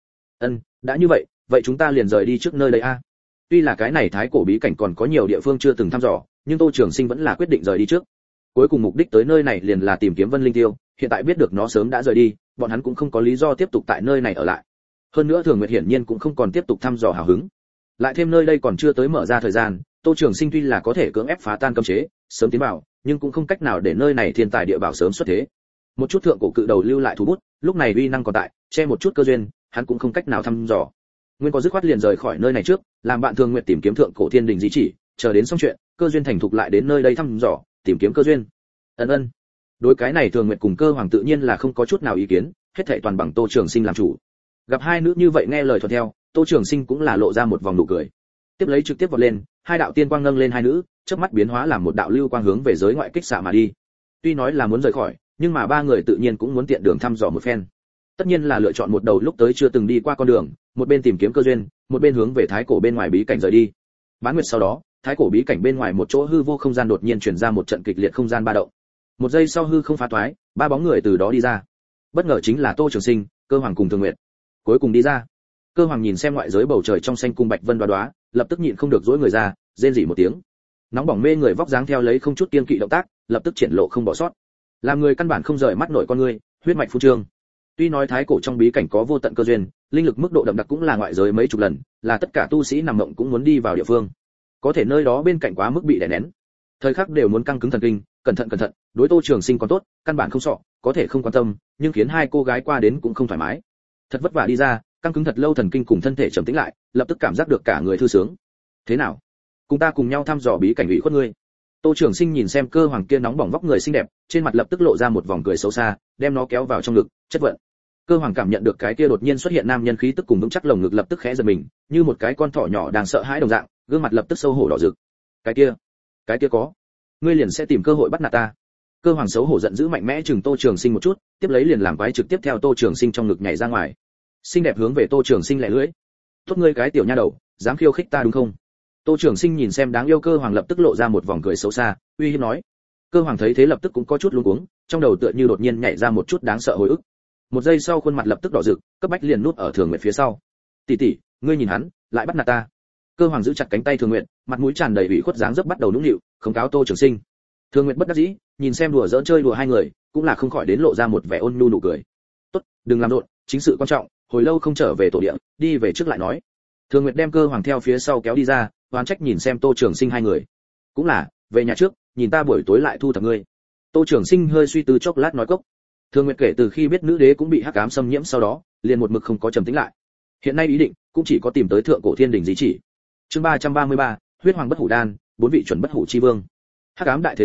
Đã như vậy, vậy chúng ta liền rời đi trước nơi đây a. Tuy là cái này thái cổ bí cảnh còn có nhiều địa phương chưa từng thăm dò, nhưng Tô Trường Sinh vẫn là quyết định rời đi trước. Cuối cùng mục đích tới nơi này liền là tìm kiếm Vân Linh Tiêu, hiện tại biết được nó sớm đã rời đi, bọn hắn cũng không có lý do tiếp tục tại nơi này ở lại. Hơn nữa Thường Nguyệt hiển nhiên cũng không còn tiếp tục thăm dò hào hứng. Lại thêm nơi đây còn chưa tới mở ra thời gian, Tô Trường Sinh tuy là có thể cưỡng ép phá tan cấm chế, sớm tiến vào, nhưng cũng không cách nào để nơi này thiên tài địa bảo sớm xuất thế. Một chút thượng cổ cự đầu lưu lại thủ bút, lúc này uy năng còn tại, che một chút cơ duyên, hắn cũng không cách nào thăm dò. Nguyên có dứt khoát liền rời khỏi nơi này trước, làm bạn Thường Nguyệt tìm kiếm thượng cổ thiên đình di chỉ, chờ đến xong chuyện, cơ duyên thành thục lại đến nơi đây thăm dò, tìm kiếm cơ duyên. Ân. Đối cái này Thường Nguyệt cùng Cơ Hoàng tự nhiên là không có chút nào ý kiến, hết thảy toàn bằng Tô Trường Sinh làm chủ. Gặp hai nữ như vậy nghe lời thuận theo, Tô Trường Sinh cũng là lộ ra một vòng nụ cười. Tiếp lấy trực tiếp vọt lên, hai đạo tiên quang nâng lên hai nữ, chớp mắt biến hóa làm một đạo lưu quang hướng về giới ngoại kích xạ mà đi. Tuy nói là muốn rời khỏi, nhưng mà ba người tự nhiên cũng muốn tiện đường thăm dò một phen. Tất nhiên là lựa chọn một đầu lúc tới chưa từng đi qua con đường, một bên tìm kiếm cơ duyên, một bên hướng về thái cổ bên ngoài bí cảnh rời đi. Bán nguyệt sau đó, thái cổ bí cảnh bên ngoài một chỗ hư vô không gian đột nhiên truyền ra một trận kịch liệt không gian ba động. Một giây sau hư không phá toái, ba bóng người từ đó đi ra. Bất ngờ chính là Tô Trường Sinh, Cơ Hoàng cùng Thường Nguyệt. Cuối cùng đi ra. Cơ Hoàng nhìn xem ngoại giới bầu trời trong xanh cung bạch vân đoá đoá, lập tức nhịn không được giãy người ra, rên rỉ một tiếng. Nóng bỏng mê người vóc dáng theo lấy không chút kiêng kỵ động tác, lập tức triển lộ không bỏ sót. Làm người căn bản không rời mắt nổi con người, huyết mạch phun trương. Tuy nói thái cổ trong bí cảnh có vô tận cơ duyên, linh lực mức độ đậm đặc cũng là ngoại giới mấy chục lần, là tất cả tu sĩ nằm mộng cũng muốn đi vào địa phương. Có thể nơi đó bên cạnh quá mức bị đè nén, thời khắc đều muốn căng cứng thần kinh, cẩn thận, đối Tô Trường Sinh còn tốt, căn bản không sợ, có thể không quan tâm, nhưng khiến hai cô gái qua đến cũng không thoải mái. Thật vất vả đi ra, căng cứng thật lâu thần kinh cùng thân thể trầm tĩnh lại, lập tức cảm giác được cả người thư sướng. Thế nào? Cùng ta cùng nhau thăm dò bí cảnh ủy khuất ngươi. Tô Trường Sinh nhìn xem Cơ Hoàng kia nóng bỏng vóc người xinh đẹp, trên mặt lập tức lộ ra một vòng cười xấu xa, đem nó kéo vào trong ngực, chất vấn. Cơ Hoàng cảm nhận được cái kia đột nhiên xuất hiện nam nhân khí tức cùng vững chắc lồng ngực lập tức khẽ giật mình, như một cái con thỏ nhỏ đang sợ hãi đồng dạng, gương mặt lập tức xấu hổ đỏ rực. Cái kia có, ngươi liền sẽ tìm cơ hội bắt nạt ta. Cơ Hoàng xấu hổ giận dữ mạnh mẽ chừng Tô Trường Sinh một chút, tiếp lấy liền làm quái trực tiếp theo Tô Trường Sinh trong ngực nhảy ra ngoài. Xinh đẹp hướng về Tô Trường Sinh lẻ lưỡi. Tốt ngươi cái tiểu nha đầu, dám khiêu khích ta đúng không? Tô Trường Sinh nhìn xem đáng yêu Cơ Hoàng lập tức lộ ra một vòng cười xấu xa, uy hiếp nói. Cơ Hoàng thấy thế lập tức cũng có chút luống cuống, trong đầu tựa như đột nhiên nhảy ra một chút đáng sợ hồi ức. Một giây sau khuôn mặt lập tức đỏ rực, cấp bách liền núp ở Thường Nguyệt phía sau. Tỷ, ngươi nhìn hắn, lại bắt nạt ta. Cơ Hoàng giữ chặt cánh tay Thường Nguyệt, mặt mũi tràn đầy ủy khuất dáng dấp bắt đầu nũng nịu, không cáo Tô Trường Sinh. Thường Nguyệt bất đắc dĩ, nhìn xem đùa giỡn chơi đùa hai người, cũng là không khỏi đến lộ ra một vẻ ôn nhu nụ cười. Tốt, đừng làm rộn, chính sự quan trọng, hồi lâu không trở về tổ địa, đi về trước lại nói. Thường Nguyệt đem Cơ Hoàng theo phía sau kéo đi ra, oán trách nhìn xem Tô Trường Sinh hai người. Cũng là, về nhà trước, nhìn ta buổi tối lại thu thập ngươi. Tô Trường Sinh hơi suy tư chốc lát nói cốc. Thường Nguyệt kể từ khi biết nữ đế cũng bị hắc ám xâm nhiễm sau đó, liền một mực không có trầm tĩnh lại. Hiện nay ý định cũng chỉ có tìm tới thượng cổ thiên đình di chỉ. Chương 333, huyết hoàng bất hủ đan, bốn vị chuẩn bất hủ chi vương. Hắc ám đại thế giới,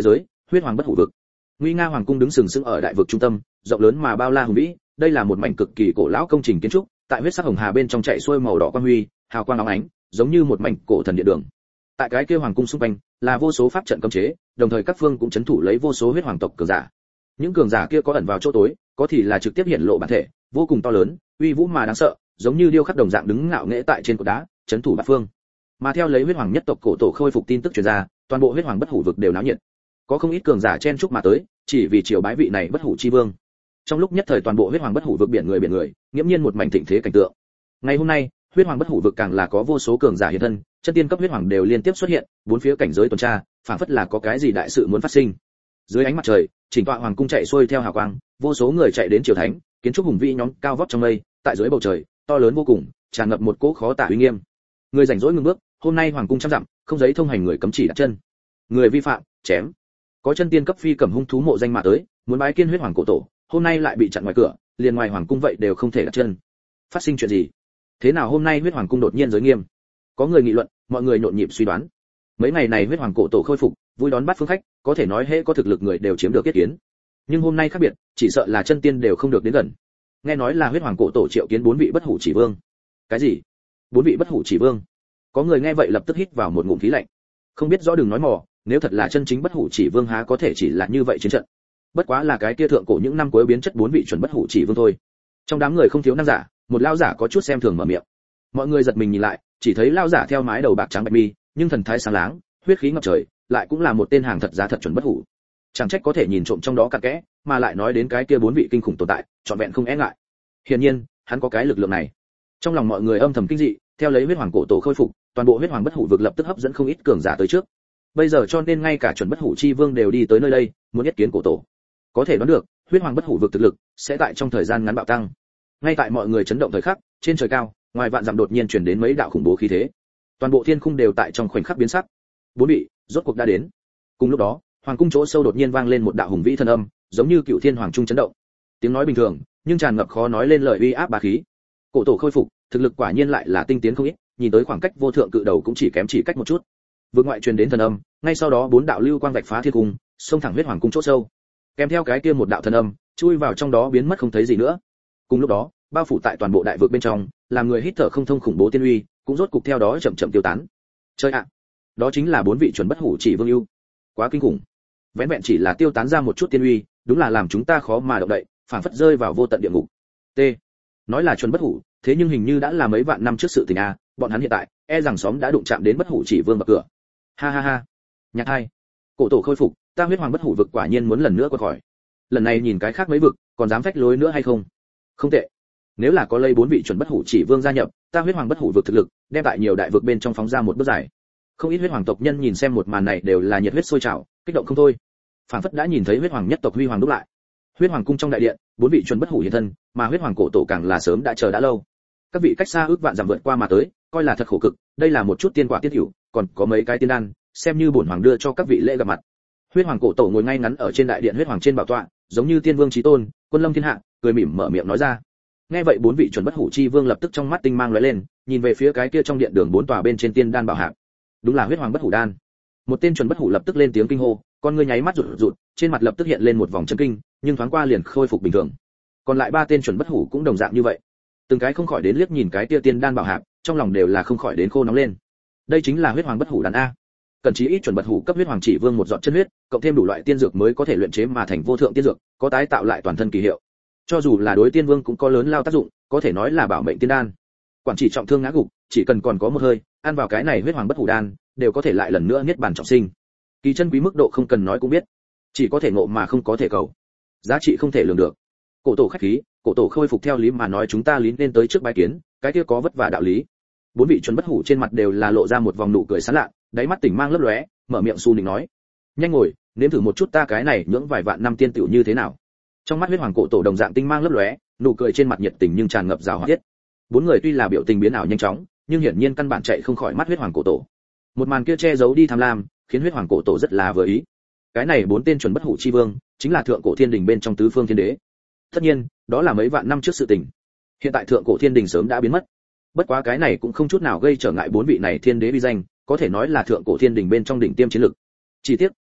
huyết hoàng bất hủ vực. Nguy nga hoàng cung đứng sừng sững ở đại vực trung tâm, rộng lớn mà bao la hùng vĩ, đây là một mảnh cực kỳ cổ lão công trình kiến trúc, tại huyết sắc hồng hà bên trong chạy xuôi màu đỏ quang huy, hào quang óng ánh, giống như một mảnh cổ thần điện đường. Tại cái kia hoàng cung xung quanh là vô số pháp trận cấm chế, đồng thời các phương cũng chấn thủ lấy vô số huyết hoàng tộc cường giả. Những cường giả kia có ẩn vào chỗ tối, có thì là trực tiếp hiện lộ bản thể, vô cùng to lớn, uy vũ mà đáng sợ, giống như điêu khắc đồng dạng đứng ngạo nghễ tại trên cột đá, chấn thủ bát phương. Mà theo lấy huyết hoàng nhất tộc cổ tổ khôi phục tin tức truyền ra, toàn bộ huyết hoàng bất hủ vực đều náo nhiệt. Có không ít cường giả chen chúc mà tới, chỉ vì triều bái vị này bất hủ chi vương. Trong lúc nhất thời toàn bộ huyết hoàng bất hủ vực biển người, nghiễm nhiên một mảnh thịnh thế cảnh tượng. Ngày hôm nay, huyết hoàng bất hủ vực càng là có vô số cường giả hiện thân, chân tiên cấp huyết hoàng đều liên tiếp xuất hiện, bốn phía cảnh giới tuần tra, phảng phất là có cái gì đại sự muốn phát sinh. Dưới ánh mặt trời, chỉnh tọa hoàng cung chạy xuôi theo hào quang, vô số người chạy đến triều thánh, kiến trúc hùng vĩ nhóm cao vóc trong mây, tại dưới bầu trời, to lớn vô cùng, tràn ngập một cỗ khó tả uy nghiêm. Người rảnh rỗi ngừng bước, hôm nay hoàng cung trăm dặm, không giấy thông hành người cấm chỉ đặt chân. Người vi phạm, chém. Có chân tiên cấp phi cầm hung thú mộ danh mà tới, muốn bái kiến huyết hoàng cổ tổ, hôm nay lại bị chặn ngoài cửa, liền ngoài hoàng cung vậy đều không thể đặt chân. Phát sinh chuyện gì? Thế nào hôm nay huyết hoàng cung đột nhiên giới nghiêm? Có người nghị luận, mọi người nhộn nhịp suy đoán. Mấy ngày này huyết hoàng cổ tổ khôi phục, vui đón bắt phương khách, có thể nói hễ có thực lực người đều chiếm được yết kiến. Nhưng hôm nay khác biệt, chỉ sợ là chân tiên đều không được đến gần. Nghe nói là huyết hoàng cổ tổ triệu kiến 4 vị bất hủ chỉ vương. Cái gì? 4 vị bất hủ chỉ vương? Có người nghe vậy lập tức hít vào một ngụm khí lạnh. Không biết rõ đừng nói mò, nếu thật là chân chính bất hủ chỉ vương há có thể chỉ là như vậy chiến trận. Bất quá là cái kia thượng cổ những năm cuối biến chất 4 vị chuẩn bất hủ chỉ vương thôi. Trong đám người không thiếu nam giả, một lão giả có chút xem thường mở miệng. Mọi người giật mình nhìn lại, chỉ thấy lão giả theo mái đầu bạc trắng bạch mi, nhưng thần thái sáng láng, huyết khí ngập trời, lại cũng là một tên hàng thật giá thật chuẩn bất hủ. Chẳng trách có thể nhìn trộm trong đó cặn kẽ, mà lại nói đến cái kia 4 vị kinh khủng tồn tại, trọn vẹn không e ngại. Hiển nhiên, hắn có cái lực lượng này. Trong lòng mọi người âm thầm kinh dị, theo lấy huyết hoàng cổ tổ khôi phục, toàn bộ huyết hoàng bất hủ vực lập tức hấp dẫn không ít cường giả tới trước. Bây giờ cho nên ngay cả chuẩn bất hủ chi vương đều đi tới nơi đây, muốn nhất kiến cổ tổ. Có thể đoán được, huyết hoàng bất hủ vực thực lực sẽ tại trong thời gian ngắn bạo tăng. Ngay tại mọi người chấn động thời khắc, trên trời cao, ngoài vạn dặm đột nhiên truyền đến mấy đạo khủng bố khí thế. Toàn bộ thiên khung đều tại trong khoảnh khắc biến sắc. 4 vị rốt cuộc đã đến. Cùng lúc đó, hoàng cung chỗ sâu đột nhiên vang lên một đạo hùng vĩ thần âm, giống như cựu thiên hoàng trung chấn động. Tiếng nói bình thường, nhưng tràn ngập khó nói lên lời uy áp bá khí. Cổ tổ khôi phục, thực lực quả nhiên lại là tinh tiến không ít, nhìn tới khoảng cách vô thượng cự đầu cũng chỉ kém chỉ cách một chút. Vương ngoại truyền đến thần âm, ngay sau đó 4 đạo lưu quang vạch phá thiên cung, xông thẳng huyết hoàng cung chỗ sâu. Kèm theo cái kia một đạo thần âm, chui vào trong đó biến mất không thấy gì nữa. Cùng lúc đó, bao phủ tại toàn bộ đại vực bên trong, làm người hít thở không thông khủng bố tiên uy, cũng rốt cục theo đó chậm chậm tiêu tán. Chơi ạ, đó chính là 4 vị chuẩn bất hủ chỉ vương ưu. Quá kinh khủng. Vẹn vẹn chỉ là tiêu tán ra một chút tiên uy, đúng là làm chúng ta khó mà động đậy, phảng phất rơi vào vô tận địa ngục. T. Nói là chuẩn bất hủ, thế nhưng hình như đã là mấy vạn năm trước sự tình a, bọn hắn hiện tại e rằng xóm đã đụng chạm đến bất hủ chỉ vương bậc cửa. Ha ha ha. Nhạc hai. Cổ tổ khôi phục, ta huyết hoàng bất hủ vực quả nhiên muốn lần nữa qua khỏi. Lần này nhìn cái khác mấy vực, còn dám phách lối nữa hay không? Không tệ. Nếu là có lây 4 vị chuẩn bất hủ chỉ vương gia nhập, ta huyết hoàng bất hủ vực thực lực, đem tại nhiều đại vực bên trong phóng ra một bước dài. Không ít huyết hoàng tộc nhân nhìn xem một màn này đều là nhiệt huyết sôi trào, kích động không thôi. Phảng phất đã nhìn thấy huyết hoàng nhất tộc huy hoàng đúc lại. Huyết hoàng cung trong đại điện, 4 vị chuẩn bất hủ hiện thân, mà huyết hoàng cổ tổ càng là sớm đã chờ đã lâu. Các vị cách xa ước vạn dặm vượt qua mà tới, coi là thật khổ cực, đây là một chút tiên quả tiên hữu, còn có mấy cái tiên đan, xem như bổn hoàng đưa cho các vị lễ gặp mặt. Huyết hoàng cổ tổ ngồi ngay ngắn ở trên đại điện huyết hoàng trên bảo tọa, giống như tiên vương chí tôn, quân lâm thiên hạ, cười mỉm mở miệng nói ra. Nghe vậy 4 vị chuẩn bất hủ chi vương lập tức trong mắt tinh mang lóe lên, nhìn về phía cái kia trong điện đường 4 tòa bên trên tiên đan bảo hạp. Đúng là huyết hoàng bất hủ đan. Một tên chuẩn bất hủ lập tức lên tiếng kinh hô, con ngươi nháy mắt rụt rụt, trên mặt lập tức hiện lên một vòng chấn kinh, nhưng thoáng qua liền khôi phục bình thường. Còn lại 3 tên chuẩn bất hủ cũng đồng dạng như vậy. Từng cái không khỏi đến liếc nhìn cái kia tiên đan bảo hạp, trong lòng đều là không khỏi đến khô nóng lên. Đây chính là huyết hoàng bất hủ đan a. Cần chí ít chuẩn bất hủ cấp huyết hoàng chỉ vương một giọt chân huyết, cộng thêm đủ loại tiên dược mới có thể luyện chế mà thành vô thượng tiên dược, có tái tạo lại toàn thân kỳ hiệu. Cho dù là đối tiên vương cũng có lớn lao tác dụng, có thể nói là bảo mệnh tiên đan. Quản chỉ trọng thương ngã gục, chỉ cần còn có một hơi, ăn vào cái này huyết hoàng bất hủ đan, đều có thể lại lần nữa niết bàn trọng sinh. Kỳ chân quý mức độ không cần nói cũng biết, chỉ có thể ngộ mà không có thể cầu, giá trị không thể lường được. Cổ tổ khách khí, cổ tổ khôi phục theo lý mà nói chúng ta lý nên tới trước bái kiến, cái kia có vất vả đạo lý. 4 vị chuẩn bất hủ trên mặt đều là lộ ra một vòng nụ cười sán lạ, đáy mắt tỉnh mang lấp lóe, mở miệng su nịnh nói: nhanh ngồi, nếm thử một chút ta cái này nhưỡng vài vạn năm tiên tiểu như thế nào. Trong mắt huyết hoàng cổ tổ đồng dạng tinh mang lấp lóe, nụ cười trên mặt nhiệt tình nhưng tràn ngập rào hoạt thiết. 4 người tuy là biểu tình biến ảo nhanh chóng, nhưng hiển nhiên căn bản chạy không khỏi mắt huyết hoàng cổ tổ. Một màn kia che giấu đi tham lam, khiến huyết hoàng cổ tổ rất là vừa ý. Cái này 4 tên chuẩn bất hủ chi vương, chính là thượng cổ thiên đình bên trong tứ phương thiên đế. Tất nhiên, đó là mấy vạn năm trước sự tình. Hiện tại thượng cổ thiên đình sớm đã biến mất. Bất quá cái này cũng không chút nào gây trở ngại 4 vị này thiên đế uy danh, có thể nói là thượng cổ thiên đình bên trong đỉnh tiêm chiến lực. Chỉ tiếc,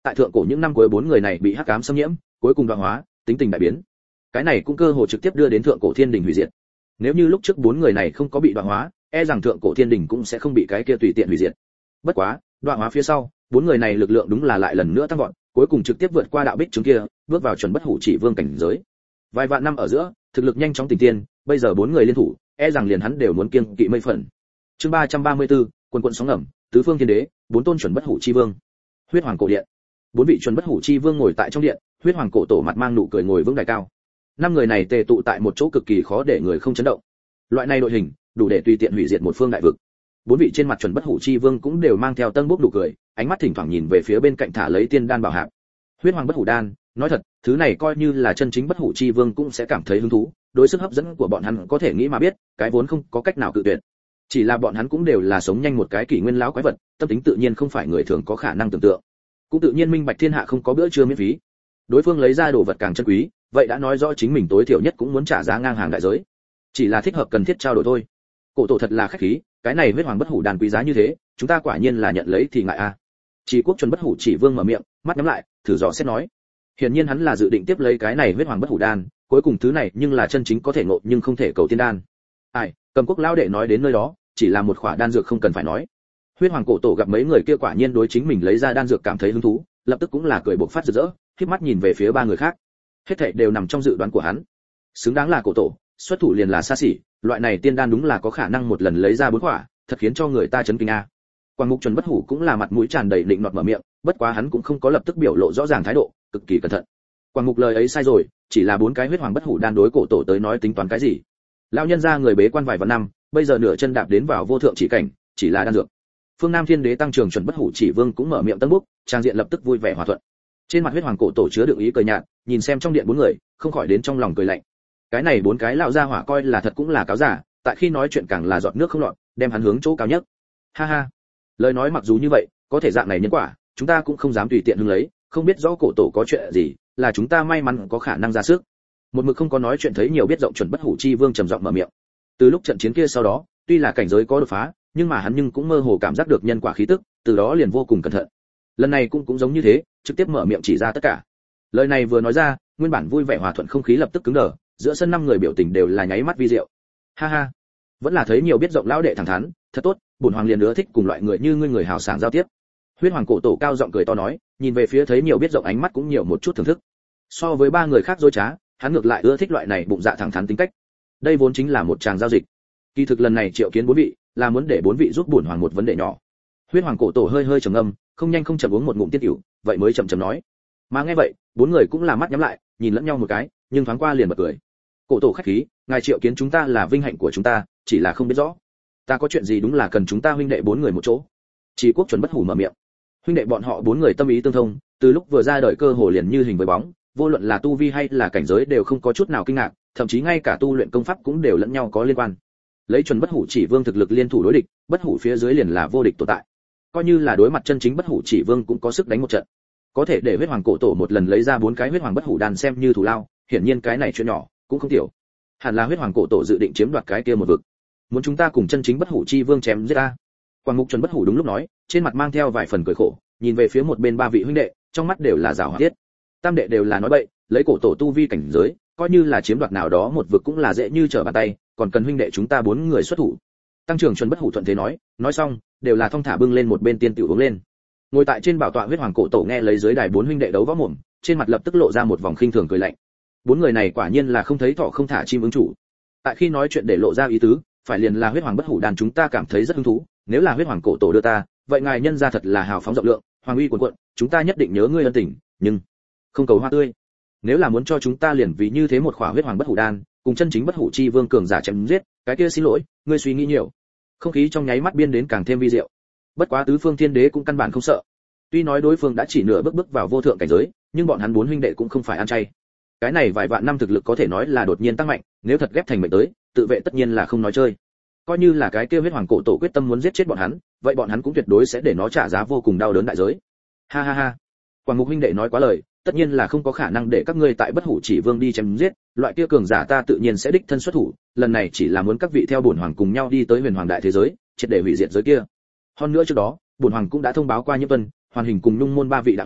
tại thượng cổ những năm cuối bốn người này bị hắc ám xâm nhiễm, cuối cùng đoạn hóa, tính tình đại biến. Cái này cũng cơ hội trực tiếp đưa đến thượng cổ thiên đình hủy diệt. Nếu như lúc trước bốn người này không có bị đoạn hóa, e rằng thượng cổ thiên đình cũng sẽ không bị cái kia tùy tiện hủy diệt. Bất quá, đoạn hóa phía sau, bốn người này lực lượng đúng là lại lần nữa tăng vọt, cuối cùng trực tiếp vượt qua đạo bích chứng kia, bước vào chuẩn bất hủ chỉ vương cảnh giới. Vài vạn năm ở giữa, thực lực nhanh chóng tỉnh tiên, bây giờ bốn người liên thủ, e rằng liền hắn đều muốn kiêng kỵ mây phần. Chương 334, quần quần sóng ngầm, tứ phương thiên đế, bốn tôn chuẩn bất hủ chi vương. Huyết hoàng cổ điện. Bốn vị chuẩn bất hủ chi vương ngồi tại trong điện, huyết hoàng cổ tổ mặt mang nụ cười ngồi vững đài cao. Năm người này tề tụ tại một chỗ cực kỳ khó để người không chấn động. Loại này đội hình, đủ để tùy tiện hủy diệt một phương đại vực. Bốn vị trên mặt chuẩn bất hủ chi vương cũng đều mang theo tân bốc nụ cười, ánh mắt thỉnh thoảng nhìn về phía bên cạnh thả lấy tiên đan bảo hạp. Huyết hoàng bất hủ đan, nói thật, thứ này coi như là chân chính bất hủ chi vương cũng sẽ cảm thấy hứng thú, đối sức hấp dẫn của bọn hắn có thể nghĩ mà biết, cái vốn không có cách nào cự tuyệt. Chỉ là bọn hắn cũng đều là sống nhanh một cái kỷ nguyên lão quái vật, tâm tính tự nhiên không phải người thường có khả năng tưởng tượng. Cũng tự nhiên minh bạch thiên hạ không có bữa trưa miễn phí. Đối phương lấy ra đồ vật càng chân quý, vậy đã nói rõ chính mình tối thiểu nhất cũng muốn trả giá ngang hàng đại giới. Chỉ là thích hợp cần thiết trao đổi thôi. Cổ tổ thật là khách khí, cái này huyết hoàng bất hủ đan quý giá như thế, chúng ta quả nhiên là nhận lấy thì ngại a. Chỉ quốc chuẩn bất hủ chỉ vương mở miệng, mắt nhắm lại, thử dò xét nói. Hiển nhiên hắn là dự định tiếp lấy cái này huyết hoàng bất hủ đan, cuối cùng thứ này nhưng là chân chính có thể ngộ nhưng không thể cầu tiên đan. Ai, Cầm Quốc lão đệ nói đến nơi đó, chỉ là một khỏa đan dược không cần phải nói. Huyết hoàng cổ tổ gặp mấy người kia quả nhiên đối chính mình lấy ra đan dược cảm thấy hứng thú, lập tức cũng là cười bộc phát rực rỡ, khép mắt nhìn về phía ba người khác. Hết thảy đều nằm trong dự đoán của hắn. Xứng đáng là cổ tổ, xuất thủ liền là xa xỉ, loại này tiên đan đúng là có khả năng một lần lấy ra bốn quả, thật khiến cho người ta chấn kinh a. Quang Mục chuẩn bất hủ cũng là mặt mũi tràn đầy định nọt mở miệng, bất quá hắn cũng không có lập tức biểu lộ rõ ràng thái độ, cực kỳ cẩn thận. Quang Mục lời ấy sai rồi, chỉ là bốn cái huyết hoàng bất hủ đan đối cổ tổ tới nói tính toán cái gì? Lão nhân gia người bế quan vài vạn năm, bây giờ nửa chân đạp đến vào vô thượng chỉ cảnh, chỉ là đan dược. Phương Nam Thiên Đế tăng trưởng chuẩn bất hủ chỉ vương cũng mở miệng tân búc, trang diện lập tức vui vẻ hòa thuận. Trên mặt huyết hoàng cổ tổ chứa đựng ý cười nhạt, nhìn xem trong điện bốn người, không khỏi đến trong lòng cười lạnh. Cái này bốn cái lão gia hỏa coi là thật cũng là cáo giả, tại khi nói chuyện càng là giọt nước không lọt, đem hắn hướng chỗ cao nhất. Ha ha. Lời nói mặc dù như vậy, có thể dạng này nhân quả, chúng ta cũng không dám tùy tiện hứng lấy, không biết rõ cổ tổ có chuyện gì, là chúng ta may mắn có khả năng ra sức. Một mực không có nói chuyện thấy nhiều biết rộng chuẩn bất hủ chi vương trầm giọng mở miệng. Từ lúc trận chiến kia sau đó, tuy là cảnh giới có đột phá, nhưng mà hắn cũng mơ hồ cảm giác được nhân quả khí tức, từ đó liền vô cùng cẩn thận. Lần này cũng giống như thế, trực tiếp mở miệng chỉ ra tất cả. Lời này vừa nói ra, nguyên bản vui vẻ hòa thuận không khí lập tức cứng đờ, giữa sân năm người biểu tình đều là nháy mắt vi diệu. Ha ha, vẫn là thấy nhiều biết rộng lão đệ thẳng thắn, thật tốt, bổn hoàng liền ưa thích cùng loại người như ngươi người hào sảng giao tiếp. Huyết hoàng cổ tổ cao giọng cười to nói, nhìn về phía thấy nhiều biết rộng ánh mắt cũng nhiều một chút thưởng thức. So với ba người khác dối trá, hắn ngược lại ưa thích loại này bụng dạ thẳng thắn tính cách. Đây vốn chính là một tràng giao dịch. Kỳ thực lần này triệu kiến bốn vị, là muốn để bốn vị giúp bổn hoàng một vấn đề nhỏ. Huyết hoàng cổ tổ hơi hơi trầm ngâm, không nhanh không chậm uống một ngụm tiên tiểu, vậy mới chậm chậm nói. Mà nghe vậy, bốn người cũng là mắt nhắm lại, nhìn lẫn nhau một cái, nhưng thoáng qua liền bật cười. Cổ tổ khách khí, ngài triệu kiến chúng ta là vinh hạnh của chúng ta, chỉ là không biết rõ, ta có chuyện gì đúng là cần chúng ta huynh đệ bốn người một chỗ. Chỉ quốc chuẩn bất hủ mở miệng. Huynh đệ bọn họ bốn người tâm ý tương thông, từ lúc vừa ra đời cơ hồ liền như hình với bóng, vô luận là tu vi hay là cảnh giới đều không có chút nào kinh ngạc, thậm chí ngay cả tu luyện công pháp cũng đều lẫn nhau có liên quan. Lấy chuẩn bất hủ chỉ vương thực lực liên thủ đối địch, bất hủ phía dưới liền là vô địch tồn tại. Coi như là đối mặt chân chính bất hủ chỉ vương cũng có sức đánh một trận. Có thể để huyết hoàng cổ tổ một lần lấy ra bốn cái huyết hoàng bất hủ đan xem như thủ lao, hiển nhiên cái này chuyện nhỏ cũng không tiểu. Hẳn là huyết hoàng cổ tổ dự định chiếm đoạt cái kia một vực, muốn chúng ta cùng chân chính bất hủ chi vương chém giết ta. Quang Mục chuẩn bất hủ đúng lúc nói, trên mặt mang theo vài phần cười khổ, nhìn về phía một bên ba vị huynh đệ, trong mắt đều là giảo hoạt thiết. Tam đệ đều là nói bậy, lấy cổ tổ tu vi cảnh giới, coi như là chiếm đoạt nào đó một vực cũng là dễ như trở bàn tay, còn cần huynh đệ chúng ta bốn người xuất thủ. Tăng trưởng chuẩn bất hủ thuận thế nói xong, đều là thong thả bưng lên một bên tiên tiểu uống lên. Ngồi tại trên bảo tọa huyết hoàng cổ tổ nghe lấy dưới đài bốn huynh đệ đấu võ mồm, trên mặt lập tức lộ ra một vòng khinh thường cười lạnh. Bốn người này quả nhiên là không thấy thọ không thả chim ứng chủ. Tại khi nói chuyện để lộ ra ý tứ, phải liền là huyết hoàng bất hủ đàn chúng ta cảm thấy rất hứng thú, nếu là huyết hoàng cổ tổ đưa ta, vậy ngài nhân ra thật là hào phóng rộng lượng, hoàng uy cuồn cuộn, chúng ta nhất định nhớ ngươi ân tình, nhưng không cầu hoa tươi. Nếu là muốn cho chúng ta liền vì như thế một khỏa huyết hoàng bất hủ đan, cùng chân chính bất hủ chi vương cường giả chém giết, cái kia xin lỗi, ngươi suy nghĩ nhiều. Không khí trong nháy mắt biên đến càng thêm vi diệu. Bất quá tứ phương thiên đế cũng căn bản không sợ. Tuy nói đối phương đã chỉ nửa bước vào vô thượng cảnh giới, nhưng bọn hắn bốn huynh đệ cũng không phải ăn chay. Cái này vài vạn năm thực lực có thể nói là đột nhiên tăng mạnh, nếu thật ghép thành mệnh tới, tự vệ tất nhiên là không nói chơi. Coi như là cái kia huyết hoàng cổ tổ quyết tâm muốn giết chết bọn hắn, vậy bọn hắn cũng tuyệt đối sẽ để nó trả giá vô cùng đau đớn đại giới. Ha ha ha. Quang Mục huynh đệ nói quá lời, tất nhiên là không có khả năng để các ngươi tại bất hủ chỉ vương đi chém giết, loại kia cường giả ta tự nhiên sẽ đích thân xuất thủ, lần này chỉ là muốn các vị theo bổn hoàng cùng nhau đi tới huyền hoàng đại thế giới, triệt để hủy diệt giới kia. Hơn nữa trước đó, bổn hoàng cũng đã thông báo qua Nhiễm Tuân, Hoàn Hình cùng Nhung môn ba vị đạo hữu,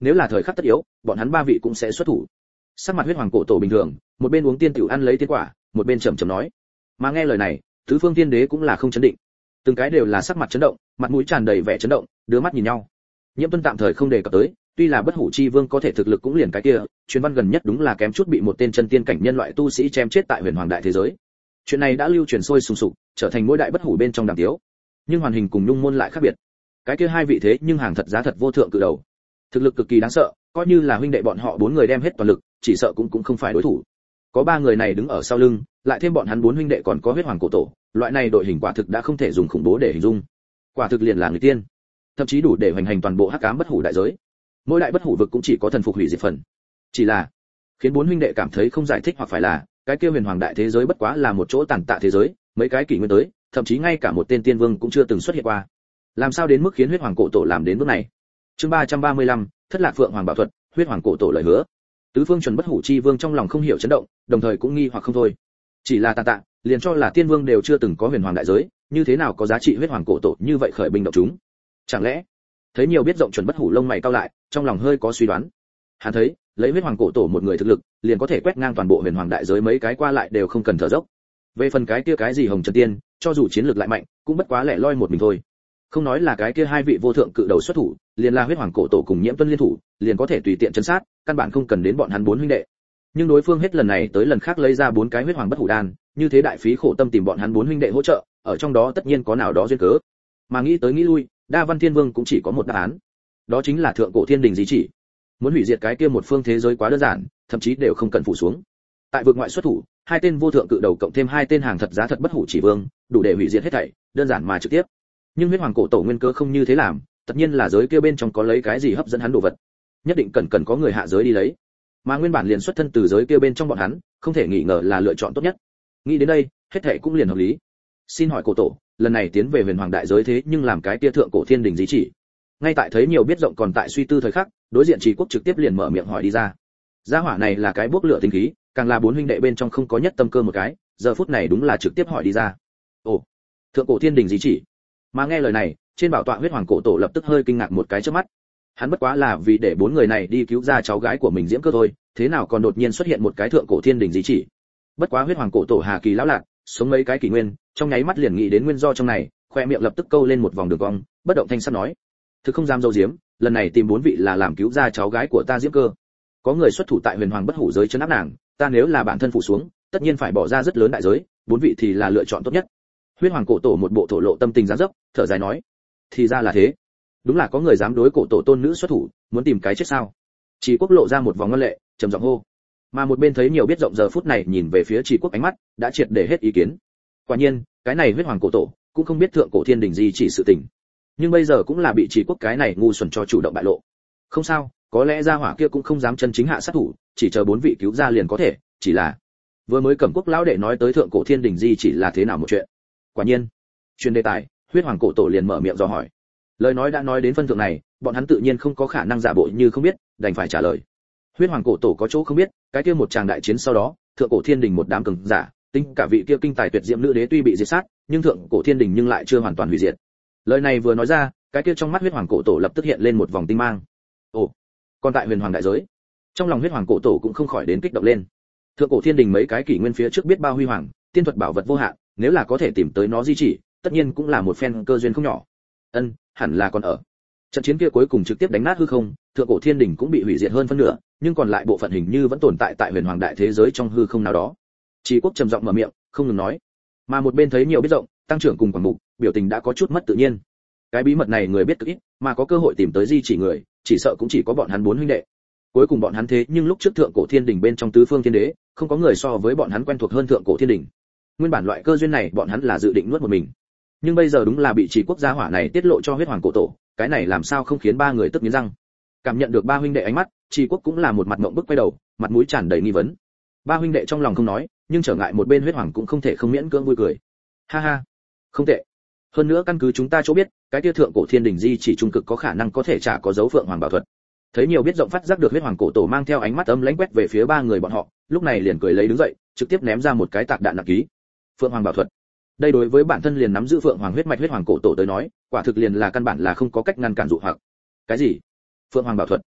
nếu là thời khắc tất yếu, bọn hắn ba vị cũng sẽ xuất thủ. Sắc mặt huyết hoàng cổ tổ bình thường, một bên uống tiên tiểu ăn lấy tiên quả, một bên chậm chậm nói. Mà nghe lời này, tứ phương tiên đế cũng là không chấn định, từng cái đều là sắc mặt chấn động, mặt mũi tràn đầy vẻ chấn động, đưa mắt nhìn nhau. Nhiễm Tuân tạm thời không đề cập tới, tuy là bất hủ chi vương có thể thực lực cũng liền cái kia, truyền văn gần nhất đúng là kém chút bị một tên chân tiên cảnh nhân loại tu sĩ chém chết tại huyền hoàng đại thế giới. Chuyện này đã lưu truyền sôi sùng sục, trở thành mỗi đại bất hủ bên trong đàm tiếu. Nhưng hoàn hình cùng nhung môn lại khác biệt. Cái kia hai vị thế nhưng hàng thật giá thật vô thượng cự đầu, thực lực cực kỳ đáng sợ, coi như là huynh đệ bọn họ bốn người đem hết toàn lực, chỉ sợ cũng không phải đối thủ. Có ba người này đứng ở sau lưng, lại thêm bọn hắn bốn huynh đệ còn có huyết hoàng cổ tổ, loại này đội hình quả thực đã không thể dùng khủng bố để hình dung. Quả thực liền là người tiên, thậm chí đủ để hoành hành toàn bộ hắc ám bất hủ đại giới. Mỗi đại bất hủ vực cũng chỉ có thần phục hủy diệt phần. Chỉ là khiến bốn huynh đệ cảm thấy không giải thích, hoặc phải là cái kia huyền hoàng đại thế giới bất quá là một chỗ tàn tạ thế giới, mấy cái kỷ nguyên tới, thậm chí ngay cả một tên tiên vương cũng chưa từng xuất hiện qua. Làm sao đến mức khiến huyết hoàng cổ tổ làm đến bước này? Chương 335, Thất Lạc Phượng Hoàng Bảo Thuật, huyết hoàng cổ tổ lời hứa. Tứ phương chuẩn bất hủ chi vương trong lòng không hiểu chấn động, đồng thời cũng nghi hoặc không thôi. Chỉ là tàn tạ, liền cho là tiên vương đều chưa từng có huyền hoàng đại giới, như thế nào có giá trị huyết hoàng cổ tổ như vậy khởi binh động chúng? Chẳng lẽ thấy nhiều biết rộng chuẩn bất hủ lông mày cau lại, trong lòng hơi có suy đoán. Hắn thấy, lấy huyết hoàng cổ tổ một người thực lực, liền có thể quét ngang toàn bộ huyền hoàng đại giới, mấy cái qua lại đều không cần thở dốc. Về phần cái kia cái gì hồng chân tiên, cho dù chiến lược lại mạnh, cũng bất quá lẻ loi một mình thôi. Không nói là cái kia hai vị vô thượng cự đầu xuất thủ, liền là huyết hoàng cổ tổ cùng Nhiễm Tuân liên thủ, liền có thể tùy tiện chấn sát, căn bản không cần đến bọn hắn bốn huynh đệ. Nhưng đối phương hết lần này tới lần khác lấy ra bốn cái huyết hoàng bất hủ đan, như thế đại phí khổ tâm tìm bọn hắn bốn huynh đệ hỗ trợ, ở trong đó tất nhiên có nào đó duyên cớ. Mà nghĩ tới nghĩ lui, Đa Văn Thiên Vương cũng chỉ có một đáp án, đó chính là thượng cổ thiên đình di chỉ. Muốn hủy diệt cái kia một phương thế giới quá đơn giản, thậm chí đều không cần phủ xuống. Tại vực ngoại xuất thủ, hai tên vô thượng cự đầu cộng thêm hai tên hàng thật giá thật bất hủ chỉ vương, đủ để hủy diệt hết thảy, đơn giản mà trực tiếp. Nhưng huyết hoàng cổ tổ nguyên cơ không như thế làm, tất nhiên là giới kia bên trong có lấy cái gì hấp dẫn hắn đồ vật, nhất định cần có người hạ giới đi lấy. Mà nguyên bản liền xuất thân từ giới kia bên trong bọn hắn, không thể nghi ngờ là lựa chọn tốt nhất. Nghĩ đến đây, hết thảy cũng liền hợp lý. Xin hỏi cổ tổ, lần này tiến về huyền hoàng đại giới thế nhưng làm cái kia thượng cổ thiên đình di chỉ? Ngay tại thấy nhiều biết rộng còn tại suy tư thời khắc, đối diện Trì Quốc trực tiếp liền mở miệng hỏi đi ra. Gia hỏa này là cái bốc lửa tinh khí, càng là bốn huynh đệ bên trong không có nhất tâm cơ một cái, giờ phút này đúng là trực tiếp hỏi đi ra. Ồ, thượng cổ thiên đình di chỉ? Mà nghe lời này, trên bảo tọa huyết hoàng cổ tổ lập tức hơi kinh ngạc một cái trước mắt. Hắn bất quá là vì để bốn người này đi cứu ra cháu gái của mình Diễm Cơ thôi, thế nào còn đột nhiên xuất hiện một cái thượng cổ thiên đình di chỉ? Bất quá huyết hoàng cổ tổ Hà Kỳ lão lạc, sống mấy cái kỷ nguyên, trong nháy mắt liền nghĩ đến nguyên do trong này, khoe miệng lập tức câu lên một vòng đường cong, bất động thanh sắc nói: "Thực không dám dâu diếm, lần này tìm bốn vị là làm cứu ra cháu gái của ta Diễm Cơ. Có người xuất thủ tại huyền hoàng bất hủ giới trấn áp nàng, ta nếu là bản thân phụ xuống, tất nhiên phải bỏ ra rất lớn đại giới, bốn vị thì là lựa chọn tốt nhất." Huyết hoàng cổ tổ một bộ thổ lộ tâm tình giáng dấp, thở dài nói: "Thì ra là thế, đúng là có người dám đối cổ tổ tôn nữ xuất thủ, muốn tìm cái chết sao?" Chỉ Quốc lộ ra một vòng ngân lệ, trầm giọng hô. Mà một bên thấy nhiều biết rộng giờ phút này nhìn về phía Chỉ Quốc ánh mắt đã triệt để hết ý kiến. Quả nhiên, cái này huyết hoàng cổ tổ cũng không biết thượng cổ thiên đình gì chỉ sự tình, nhưng bây giờ cũng là bị Chỉ Quốc cái này ngu xuẩn cho chủ động bại lộ. Không sao, có lẽ gia hỏa kia cũng không dám chân chính hạ sát thủ, chỉ chờ bốn vị cứu ra liền có thể, chỉ là vừa mới Cẩm Quốc lão đệ nói tới thượng cổ thiên đình di chỉ là thế nào một chuyện. Quả nhiên, chuyên đề tài, huyết hoàng cổ tổ liền mở miệng dò hỏi. Lời nói đã nói đến phân thượng này, bọn hắn tự nhiên không có khả năng giả bộ như không biết, đành phải trả lời. Huyết hoàng cổ tổ có chỗ không biết, cái kia một tràng đại chiến sau đó, thượng cổ thiên đình một đám cường giả, tính cả vị kia kinh tài tuyệt diệm nữ đế tuy bị diệt sát, nhưng thượng cổ thiên đình nhưng lại chưa hoàn toàn hủy diệt. Lời này vừa nói ra, cái kia trong mắt huyết hoàng cổ tổ lập tức hiện lên một vòng tinh mang. Ồ, còn tại huyền hoàng đại giới, trong lòng huyết hoàng cổ tổ cũng không khỏi đến kích động lên. Thượng cổ thiên đình mấy cái kỷ nguyên phía trước biết bao huy hoàng, tiên thuật bảo vật vô hạn, nếu là có thể tìm tới nó di chỉ, tất nhiên cũng là một phen cơ duyên không nhỏ. Hẳn là còn ở. Trận chiến kia cuối cùng trực tiếp đánh nát hư không, thượng cổ thiên đình cũng bị hủy diệt hơn phân nửa, nhưng còn lại bộ phận hình như vẫn tồn tại tại huyền hoàng đại thế giới trong hư không nào đó. Chỉ Quốc trầm giọng mở miệng, không ngừng nói. Mà một bên thấy nhiều biết rộng, tăng trưởng cùng quảng mục, biểu tình đã có chút mất tự nhiên. Cái bí mật này người biết cực ít, mà có cơ hội tìm tới di chỉ người, chỉ sợ cũng chỉ có bọn hắn bốn huynh đệ. Cuối cùng bọn hắn thế nhưng lúc trước thượng cổ thiên đình bên trong tứ phương thiên đế, không có người so với bọn hắn quen thuộc hơn thượng cổ thiên đình. Nguyên bản loại cơ duyên này bọn hắn là dự định nuốt một mình, nhưng bây giờ đúng là bị Chỉ Quốc gia hỏa này tiết lộ cho huyết hoàng cổ tổ, cái này làm sao không khiến ba người tức nghiến răng. Cảm nhận được ba huynh đệ ánh mắt, Chỉ Quốc cũng là một mặt ngậm bức quay đầu, mặt mũi tràn đầy nghi vấn. Ba huynh đệ trong lòng không nói, nhưng trở ngại một bên huyết hoàng cũng không thể không miễn cưỡng vui cười. Ha ha, không tệ. Hơn nữa căn cứ chúng ta chỗ biết, cái kia thượng cổ thiên đình di chỉ trung cực có khả năng có thể trả có dấu phượng hoàng bảo thuật. Thấy nhiều biết rộng phát giác được huyết hoàng cổ tổ mang theo ánh mắt ấm lãnh quét về phía ba người bọn họ, lúc này liền cười lấy đứng dậy, trực tiếp ném ra một cái tạc đạn nặng ký. Phượng hoàng bảo thuật. Đây đối với bản thân liền nắm giữ phượng hoàng huyết mạch huyết hoàng cổ tổ tới nói, quả thực liền là căn bản là không có cách ngăn cản dụ hoặc. Cái gì? Phượng hoàng bảo thuật?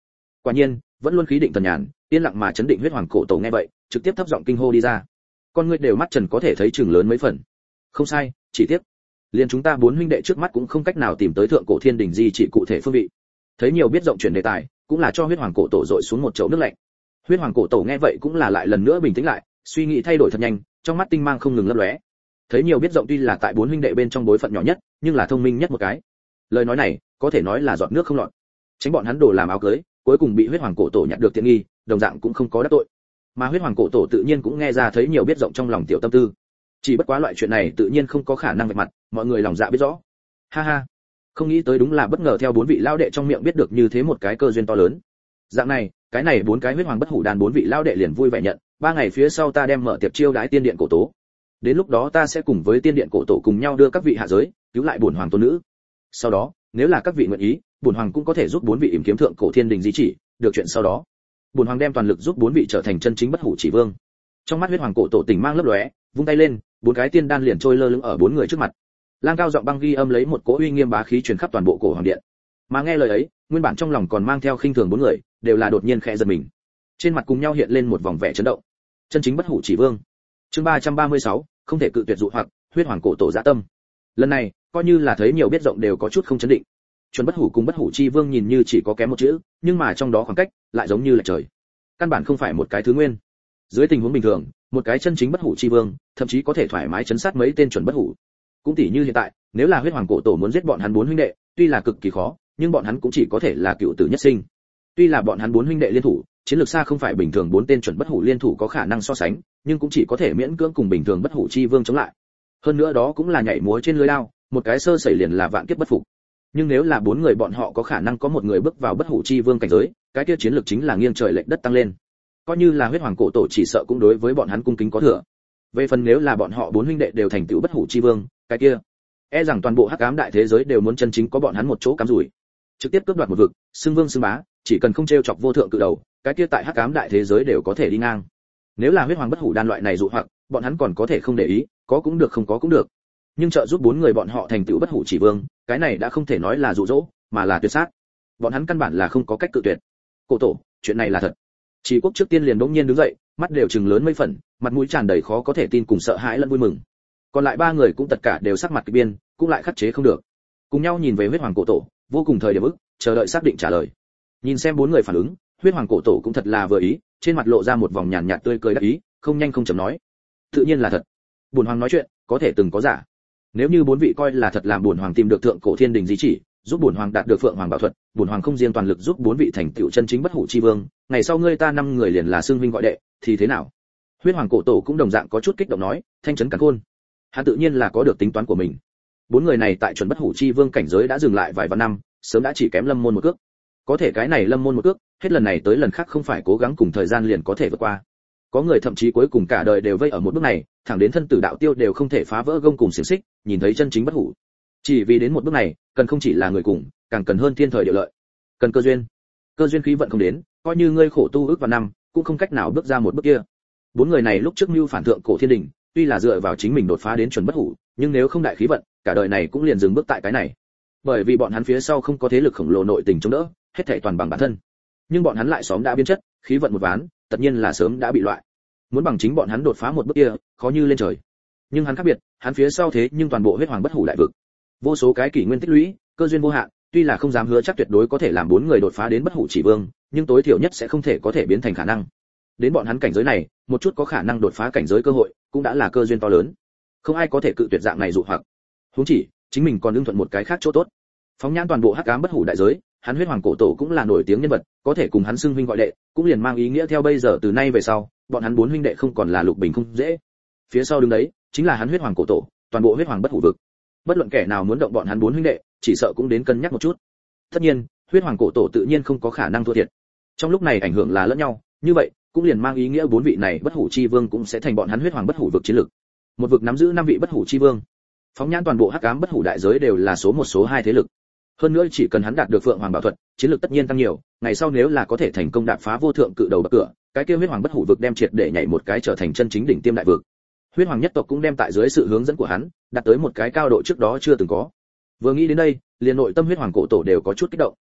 Quả nhiên, vẫn luôn khí định thần nhàn, yên lặng mà chấn định huyết hoàng cổ tổ nghe vậy, trực tiếp thấp giọng kinh hô đi ra. Con ngươi đều mắt trần có thể thấy chừng lớn mấy phần. Không sai, chỉ tiếc, liền chúng ta 4 huynh đệ trước mắt cũng không cách nào tìm tới thượng cổ thiên đỉnh di chỉ cụ thể phương vị. Thấy nhiều biết rộng chuyển đề tài, cũng là cho huyết hoàng cổ tổ dội xuống một chậu nước lạnh. Huyết hoàng cổ tổ nghe vậy cũng là lại lần nữa bình tĩnh lại, suy nghĩ thay đổi thật nhanh, trong mắt tinh mang không ngừng lấp lóe. Thấy nhiều biết rộng tuy là tại 4 huynh đệ bên trong bối phận nhỏ nhất, nhưng là thông minh nhất một cái. Lời nói này, có thể nói là giọt nước không lọt. Tránh bọn hắn đổ làm áo cưới, cuối cùng bị huyết hoàng cổ tổ nhặt được tiện nghi, đồng dạng cũng không có đắc tội. Mà huyết hoàng cổ tổ tự nhiên cũng nghe ra thấy nhiều biết rộng trong lòng tiểu tâm tư. Chỉ bất quá loại chuyện này tự nhiên không có khả năng vạch mặt, mọi người lòng dạ biết rõ. Ha ha, không nghĩ tới đúng là bất ngờ theo 4 vị lao đệ trong miệng biết được như thế một cái cơ duyên to lớn. Dạng này, cái này 4 cái huyết hoàng bất hủ đàn 4 vị lao đệ liền vui vẻ nhận, 3 ngày phía sau ta đem mở tiệc chiêu đãi tiên điện cổ tố. Đến lúc đó ta sẽ cùng với tiên điện cổ tổ cùng nhau đưa các vị hạ giới, cứu lại bổn hoàng tôn nữ. Sau đó, nếu là các vị nguyện ý, bổn hoàng cũng có thể giúp 4 vị tìm kiếm thượng cổ thiên đình di chỉ, được chuyện sau đó, bổn hoàng đem toàn lực giúp 4 vị trở thành chân chính bất hủ chỉ vương. Trong mắt huyết hoàng cổ tổ tỉnh mang lấp lóe, vung tay lên, 4 cái tiên đan liền trôi lơ lửng ở 4 người trước mặt. Lang cao giọng băng ghi âm lấy một cỗ uy nghiêm bá khí truyền khắp toàn bộ cổ hoàng điện. Mà nghe lời ấy, nguyên bản trong lòng còn mang theo khinh thường 4 người, đều là đột nhiên khẽ giật mình. Trên mặt cùng nhau hiện lên một vòng vẻ chấn động. Chân chính bất hủ chỉ vương. Chương 336, không thể cự tuyệt dụ hoặc, huyết hoàng cổ tổ dạ tâm. Lần này, coi như là thấy nhiều biết rộng đều có chút không chấn định. Chuẩn bất hủ cùng bất hủ chi vương nhìn như chỉ có kém một chữ, nhưng mà trong đó khoảng cách lại giống như là trời. Căn bản không phải một cái thứ nguyên. Dưới tình huống bình thường, một cái chân chính bất hủ chi vương, thậm chí có thể thoải mái chấn sát mấy tên chuẩn bất hủ. Cũng tỉ như hiện tại, nếu là huyết hoàng cổ tổ muốn giết bọn hắn 4 huynh đệ, tuy là cực kỳ khó, nhưng bọn hắn cũng chỉ có thể là cựu tử nhất sinh. Tuy là bọn hắn 4 huynh đệ liên thủ, chiến lược xa không phải bình thường 4 tên chuẩn bất hủ liên thủ có khả năng so sánh, nhưng cũng chỉ có thể miễn cưỡng cùng bình thường bất hủ chi vương chống lại. Hơn nữa đó cũng là nhảy múa trên lưới lao, một cái sơ sẩy liền là vạn kiếp bất phục. Nhưng nếu là 4 người bọn họ có khả năng có một người bước vào bất hủ chi vương cảnh giới, cái kia chiến lược chính là nghiêng trời lệch đất tăng lên. Coi như là huyết hoàng cổ tổ chỉ sợ cũng đối với bọn hắn cung kính có thừa. Về phần nếu là bọn họ 4 huynh đệ đều thành tựu bất hủ chi vương, cái kia e rằng toàn bộ hắc ám đại thế giới đều muốn chân chính có bọn hắn một chỗ cắm rủi. Trực tiếp cướp đoạt một vực, xưng vương xưng bá, chỉ cần không trêu chọc vô thượng cự đầu, cái kia tại hắc ám đại thế giới đều có thể đi ngang. Nếu là huyết hoàng bất hủ đan loại này dụ hoặc, bọn hắn còn có thể không để ý, có cũng được không có cũng được. Nhưng trợ giúp 4 người bọn họ thành tựu bất hủ chỉ vương, cái này đã không thể nói là dụ dỗ, mà là tuyệt sát. Bọn hắn căn bản là không có cách cự tuyệt. Cổ tổ, chuyện này là thật. Chỉ quốc trước tiên liền đống nhiên đứng dậy, mắt đều trừng lớn mấy phần, mặt mũi tràn đầy khó có thể tin cùng sợ hãi lẫn vui mừng. Còn lại 3 người cũng tất cả đều sắc mặt kỳ biên, cũng lại khắc chế không được. Cùng nhau nhìn về huyết hoàng cổ tổ, vô cùng thời điểm ức, chờ đợi xác định trả lời. Nhìn xem 4 người phản ứng, huyết hoàng cổ tổ cũng thật là vừa ý, trên mặt lộ ra một vòng nhàn nhạt tươi cười đắc ý, không nhanh không chậm nói: tự nhiên là thật. Bổn hoàng nói chuyện, có thể từng có giả. Nếu như 4 vị coi là thật làm bổn hoàng tìm được thượng cổ thiên đình di chỉ, giúp bổn hoàng đạt được phượng hoàng bảo thuật, bổn hoàng không riêng toàn lực giúp 4 vị thành tựu chân chính bất hủ chi vương, ngày sau ngươi ta 5 người liền là xương vinh gọi đệ, thì thế nào? Huyết hoàng cổ tổ cũng đồng dạng có chút kích động nói, thanh chấn càn khôn. Hắn tự nhiên là có được tính toán của mình. 4 người này tại chuẩn bất hủ chi vương cảnh giới đã dừng lại vài vạn năm, sớm đã chỉ kém lâm môn một cước. Có thể cái này lâm môn một cước, hết lần này tới lần khác không phải cố gắng cùng thời gian liền có thể vượt qua. Có người thậm chí cuối cùng cả đời đều vây ở một bước này, thẳng đến thân tử đạo tiêu đều không thể phá vỡ gông cùng xiềng xích, nhìn thấy chân chính bất hủ. Chỉ vì đến một bước này, cần không chỉ là người cùng, càng cần hơn thiên thời địa lợi. Cần cơ duyên. Cơ duyên khí vận không đến, coi như ngươi khổ tu ước vào năm, cũng không cách nào bước ra một bước kia. 4 người này lúc trước mưu phản thượng cổ thiên đình, tuy là dựa vào chính mình đột phá đến chuẩn bất hủ, nhưng nếu không đại khí vận, cả đời này cũng liền dừng bước tại cái này. Bởi vì bọn hắn phía sau không có thế lực khổng lồ nội tình chống đỡ, hết thảy toàn bằng bản thân. Nhưng bọn hắn lại xóm đã biến chất, khí vận một ván, tất nhiên là sớm đã bị loại. Muốn bằng chính bọn hắn đột phá một bước kia, khó như lên trời. Nhưng hắn khác biệt, hắn phía sau thế nhưng toàn bộ huyết hoàng bất hủ đại vực. Vô số cái kỷ nguyên tích lũy, cơ duyên vô hạn, tuy là không dám hứa chắc tuyệt đối có thể làm 4 người đột phá đến bất hủ chỉ vương, nhưng tối thiểu nhất sẽ không thể có thể biến thành khả năng. Đến bọn hắn cảnh giới này, một chút có khả năng đột phá cảnh giới cơ hội, cũng đã là cơ duyên to lớn. Không ai có thể cự tuyệt dạng này dụ hoặc. Huống chỉ, chính mình còn đương thuận một cái khác chỗ tốt. Phóng nhãn toàn bộ hắc ám bất hủ đại giới, hắn huyết hoàng cổ tổ cũng là nổi tiếng nhân vật, có thể cùng hắn xưng huynh gọi đệ, cũng liền mang ý nghĩa theo bây giờ từ nay về sau, bọn hắn 4 huynh đệ không còn là lục bình không dễ. Phía sau đứng đấy, chính là hắn huyết hoàng cổ tổ, toàn bộ huyết hoàng bất hủ vực. Bất luận kẻ nào muốn động bọn hắn 4 huynh đệ, chỉ sợ cũng đến cân nhắc một chút. Tất nhiên, huyết hoàng cổ tổ tự nhiên không có khả năng thua thiệt. Trong lúc này ảnh hưởng là lẫn nhau, như vậy, cũng liền mang ý nghĩa 4 vị này bất hủ chi vương cũng sẽ thành bọn hắn huyết hoàng bất hủ vực chiến lực. Một vực nắm giữ 5 vị bất hủ chi vương. Phóng nhãn toàn bộ hắc ám bất hủ đại giới đều là số 1 số 2 thế lực. Hơn nữa chỉ cần hắn đạt được phượng hoàng bảo thuật, chiến lược tất nhiên tăng nhiều, ngày sau nếu là có thể thành công đạp phá vô thượng cự đầu bậc cửa, cái kia huyết hoàng bất hủ vực đem triệt để nhảy một cái trở thành chân chính đỉnh tiêm đại vực. Huyết hoàng nhất tộc cũng đem tại dưới sự hướng dẫn của hắn, đạt tới một cái cao độ trước đó chưa từng có. Vừa nghĩ đến đây, liền nội tâm huyết hoàng cổ tổ đều có chút kích động.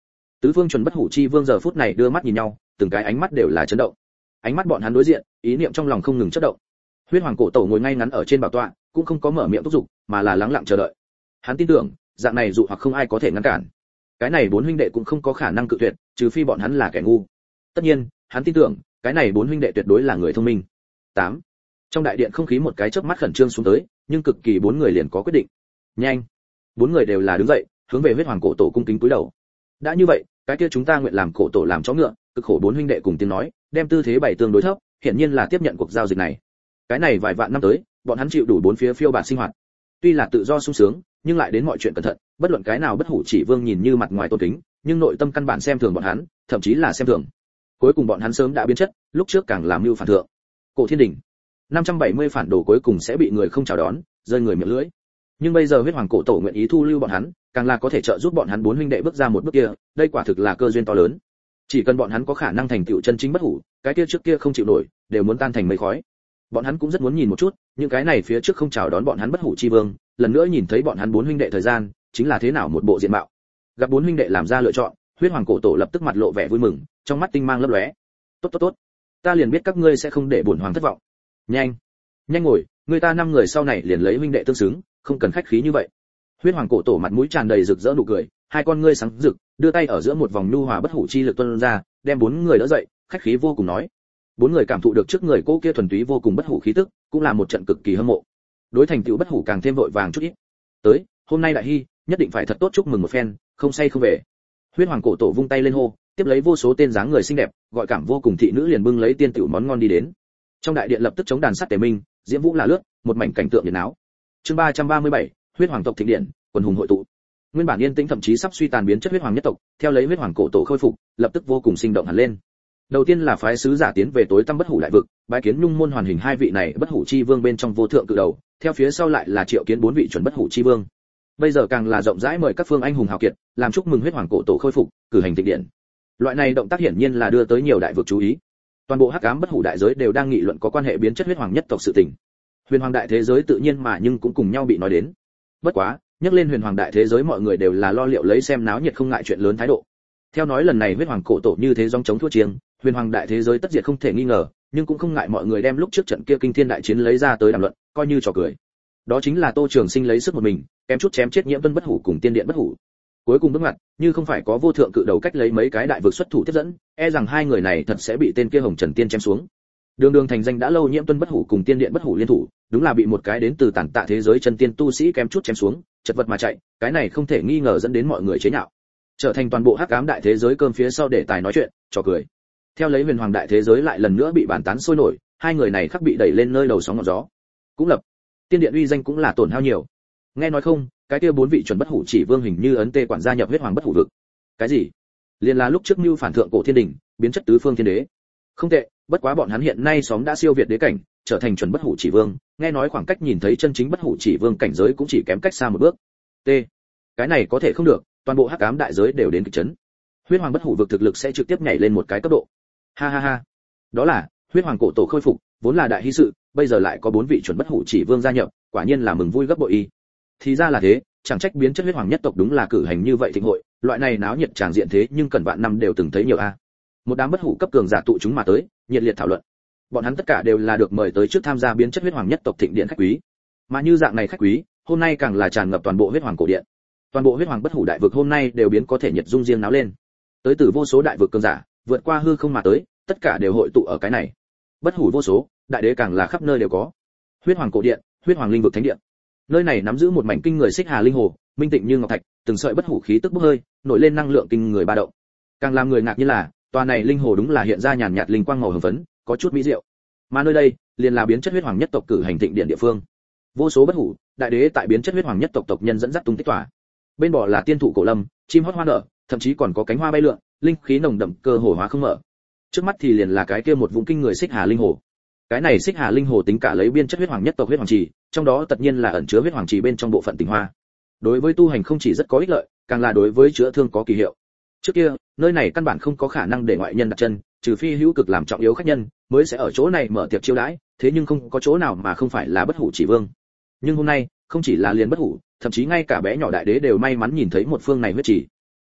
Tứ phương chuẩn bất hủ chi vương giờ phút này đưa mắt nhìn nhau, từng cái ánh mắt đều là chấn động. Ánh mắt bọn hắn đối diện, ý niệm trong lòng không ngừng chớp động. Huyết Hoàng cổ tổ ngồi ngay ngắn ở trên bảo tọa, cũng không có mở miệng thúc giục, mà là lắng lặng chờ đợi. Hắn tin tưởng, dạng này dụ hoặc không ai có thể ngăn cản. Cái này bốn huynh đệ cũng không có khả năng cự tuyệt, trừ phi bọn hắn là kẻ ngu. Tất nhiên, hắn tin tưởng, cái này bốn huynh đệ tuyệt đối là người thông minh. 8. Trong đại điện không khí một cái chớp mắt khẩn trương xuống tới, nhưng cực kỳ bốn người liền có quyết định. Nhanh. Bốn người đều là đứng dậy, hướng về Huyết Hoàng cổ tổ cung kính cúi đầu. Đã như vậy, cái kia chúng ta nguyện làm cổ tổ làm chó ngựa, cực khổ bốn huynh đệ cùng tiếng nói, đem tư thế bày tương đối thấp, hiển nhiên là tiếp nhận cuộc giao dịch này. Cái này vài vạn năm tới, bọn hắn chịu đủ bốn phía phiêu bạt sinh hoạt. Tuy là tự do sung sướng, nhưng lại đến mọi chuyện cẩn thận, bất luận cái nào bất hủ chỉ vương nhìn như mặt ngoài tôn kính, nhưng nội tâm căn bản xem thường bọn hắn, thậm chí là xem thường. Cuối cùng bọn hắn sớm đã biến chất, lúc trước càng làm mưu phản thượng. Cổ Thiên Đình, 570 phản đồ cuối cùng sẽ bị người không chào đón, rơi người miệng lưỡi. Nhưng bây giờ Huyết Hoàng cổ tổ nguyện ý thu lưu bọn hắn, càng là có thể trợ giúp bọn hắn bốn huynh đệ bước ra một bước kia, đây quả thực là cơ duyên to lớn. Chỉ cần bọn hắn có khả năng thành tựu chân chính bất hủ, cái kia trước kia không chịu nổi, đều muốn tan thành mây khói. Bọn hắn cũng rất muốn nhìn một chút, những cái này phía trước không chào đón bọn hắn bất hủ chi vương, lần nữa nhìn thấy bọn hắn bốn huynh đệ thời gian, chính là thế nào một bộ diện mạo. Gặp bốn huynh đệ làm ra lựa chọn, Huyết Hoàng cổ tổ lập tức mặt lộ vẻ vui mừng, trong mắt tinh mang lấp lóe. Tốt tốt tốt, ta liền biết các ngươi sẽ không để bổn hoàng thất vọng. Nhanh, nhanh ngồi, người ta năm người sau này liền lấy huynh đệ tương xứng, không cần khách khí như vậy. Huyết Hoàng cổ tổ mặt mũi tràn đầy rực rỡ nụ cười, hai con ngươi sáng rực, đưa tay ở giữa một vòng nhu hòa bất hủ chi lực tuôn ra, đem bốn người đỡ dậy, khách khí vô cùng nói. Bốn người cảm thụ được trước người cô kia thuần túy vô cùng bất hủ khí tức, cũng là một trận cực kỳ hâm mộ. Đối thành tựu bất hủ càng thêm vội vàng chút ít. Tới, hôm nay đại hy, nhất định phải thật tốt chúc mừng một phen, không say không về. Huyết Hoàng cổ tổ vung tay lên hô, tiếp lấy vô số tên dáng người xinh đẹp, gọi cảm vô cùng thị nữ liền bưng lấy tiên tiểu món ngon đi đến. Trong đại điện lập tức chống đàn sắt tề minh, diễm vũ là lướt, một mảnh cảnh tượng nhiệt náo. Chương 337, Huyết Hoàng tộc thịnh điện, quần hùng hội tụ. Nguyên bản yên tĩnh thậm chí sắp suy tàn biến chất Huyết Hoàng nhất tộc, theo lấy Huyết Hoàng cổ tổ khôi phục, lập tức vô cùng sinh động hẳn lên. Đầu tiên là phái sứ giả tiến về tối tăm bất hủ đại vực, bái kiến nhung môn hoàn hình hai vị này bất hủ chi vương bên trong vô thượng cự đầu, theo phía sau lại là triệu kiến bốn vị chuẩn bất hủ chi vương. Bây giờ càng là rộng rãi mời các phương anh hùng hào kiệt, làm chúc mừng Huyết Hoàng cổ tổ khôi phục, cử hành thịnh điện. Loại này động tác hiển nhiên là đưa tới nhiều đại vực chú ý. Toàn bộ hắc ám bất hủ đại giới đều đang nghị luận có quan hệ biến chất Huyết Hoàng nhất tộc sự tình. Huyền Hoàng đại thế giới tự nhiên mà nhưng cũng cùng nhau bị nói đến. Bất quá, nhắc lên Huyền Hoàng đại thế giới mọi người đều là lo liệu lấy xem náo nhiệt không ngại chuyện lớn thái độ. Theo nói lần này Huyết Hoàng cổ tổ như thế dòng chống thua chiêng, Huyền Hoàng đại thế giới tất diệt không thể nghi ngờ, nhưng cũng không ngại mọi người đem lúc trước trận kia kinh thiên đại chiến lấy ra tới đàm luận, coi như trò cười. Đó chính là Tô Trường Sinh lấy sức một mình, kém chút chém chết Nhiễm Vân bất hủ cùng Tiên Điện bất hủ. Cuối cùng bước ngoặt, như không phải có vô thượng cự đầu cách lấy mấy cái đại vực xuất thủ tiếp dẫn, e rằng hai người này thật sẽ bị tên kia Hồng Trần Tiên chém xuống. Đường đường thành danh đã lâu Nhiễm Tuân bất hủ cùng Tiên Điện bất hủ liên thủ, đúng là bị một cái đến từ tản tạ thế giới chân tiên tu sĩ kém chút chém xuống, chật vật mà chạy, cái này không thể nghi ngờ dẫn đến mọi người chế nhạo, trở thành toàn bộ hắc ám đại thế giới cơm phía sau để tài nói chuyện, trò cười. Theo lấy Huyền Hoàng đại thế giới lại lần nữa bị bàn tán sôi nổi, hai người này khắc bị đẩy lên nơi đầu sóng ngọn gió. Cũng lập, Tiên Điện uy danh cũng là tổn hao nhiều. Nghe nói không, cái kia bốn vị chuẩn bất hủ chỉ vương hình như ấn tê quản gia nhập Huyết Hoàng bất hủ vực. Cái gì? Liên là lúc trước mưu phản thượng cổ thiên đình, biến chất tứ phương thiên đế. Không tệ, bất quá bọn hắn hiện nay xóm đã siêu việt đế cảnh, trở thành chuẩn bất hủ chỉ vương, nghe nói khoảng cách nhìn thấy chân chính bất hủ chỉ vương cảnh giới cũng chỉ kém cách xa một bước. T. Cái này có thể không được, toàn bộ hắc ám đại giới đều đến kịch chấn. Huyết Hoàng bất hủ vực thực lực sẽ trực tiếp nhảy lên một cái cấp độ. Ha ha ha. Đó là, Huyết Hoàng cổ tổ khôi phục, vốn là đại hy sự, bây giờ lại có bốn vị chuẩn bất hủ chỉ vương gia nhập, quả nhiên là mừng vui gấp bội y. Thì ra là thế, chẳng trách biến chất Huyết Hoàng nhất tộc đúng là cử hành như vậy thịnh hội, loại này náo nhiệt tràng diện thế nhưng cần vạn năm đều từng thấy nhiều a. Một đám bất hủ cấp cường giả tụ chúng mà tới, nhiệt liệt thảo luận. Bọn hắn tất cả đều là được mời tới trước tham gia biến chất Huyết Hoàng nhất tộc thịnh điện khách quý. Mà như dạng này khách quý, hôm nay càng là tràn ngập toàn bộ Huyết Hoàng cổ điện. Toàn bộ Huyết Hoàng bất hủ đại vực hôm nay đều biến có thể nhiệt dung riêng náo lên. Tới từ vô số đại vực cường giả, vượt qua hư không mà tới, tất cả đều hội tụ ở cái này. Bất hủ vô số, đại đế càng là khắp nơi đều có. Huyết Hoàng cổ điện, Huyết Hoàng linh vực thánh điện. Nơi này nắm giữ một mảnh kinh người xích hà linh hồ, minh tịnh như ngọc thạch, từng sợi bất hủ khí tức bốc hơi, nổi lên năng lượng kinh người ba động. Càng làm người ngạc nhiên là, tòa này linh hồ đúng là hiện ra nhàn nhạt linh quang màu hồng phấn, có chút mỹ diệu. Mà nơi đây, liền là biến chất Huyết Hoàng nhất tộc cử hành thịnh điện địa phương. Vô số bất hủ, đại đế tại biến chất Huyết Hoàng nhất tộc tộc nhân dẫn dắt tung tích tỏa. Bên bờ là tiên thụ cổ lâm, chim hót hoa nở, thậm chí còn có cánh hoa bay lượn, linh khí nồng đậm cơ hồ hóa không mở. Trước mắt thì liền là cái kia một vùng kinh người xích hà linh hồ. Cái này xích hà linh hồ tính cả lấy biên chất Huyết Hoàng nhất tộc huyết hoàng trì, trong đó tất nhiên là ẩn chứa huyết hoàng trì bên trong bộ phận tinh hoa. Đối với tu hành không chỉ rất có ích lợi, càng là đối với chữa thương có kỳ hiệu. Trước kia, nơi này căn bản không có khả năng để ngoại nhân đặt chân, trừ phi hữu cực làm trọng yếu khách nhân, mới sẽ ở chỗ này mở tiệc chiêu đãi, thế nhưng không có chỗ nào mà không phải là bất hủ chỉ vương. Nhưng hôm nay, không chỉ là liền bất hủ, thậm chí ngay cả bé nhỏ đại đế đều may mắn nhìn thấy một phương này huyết trì.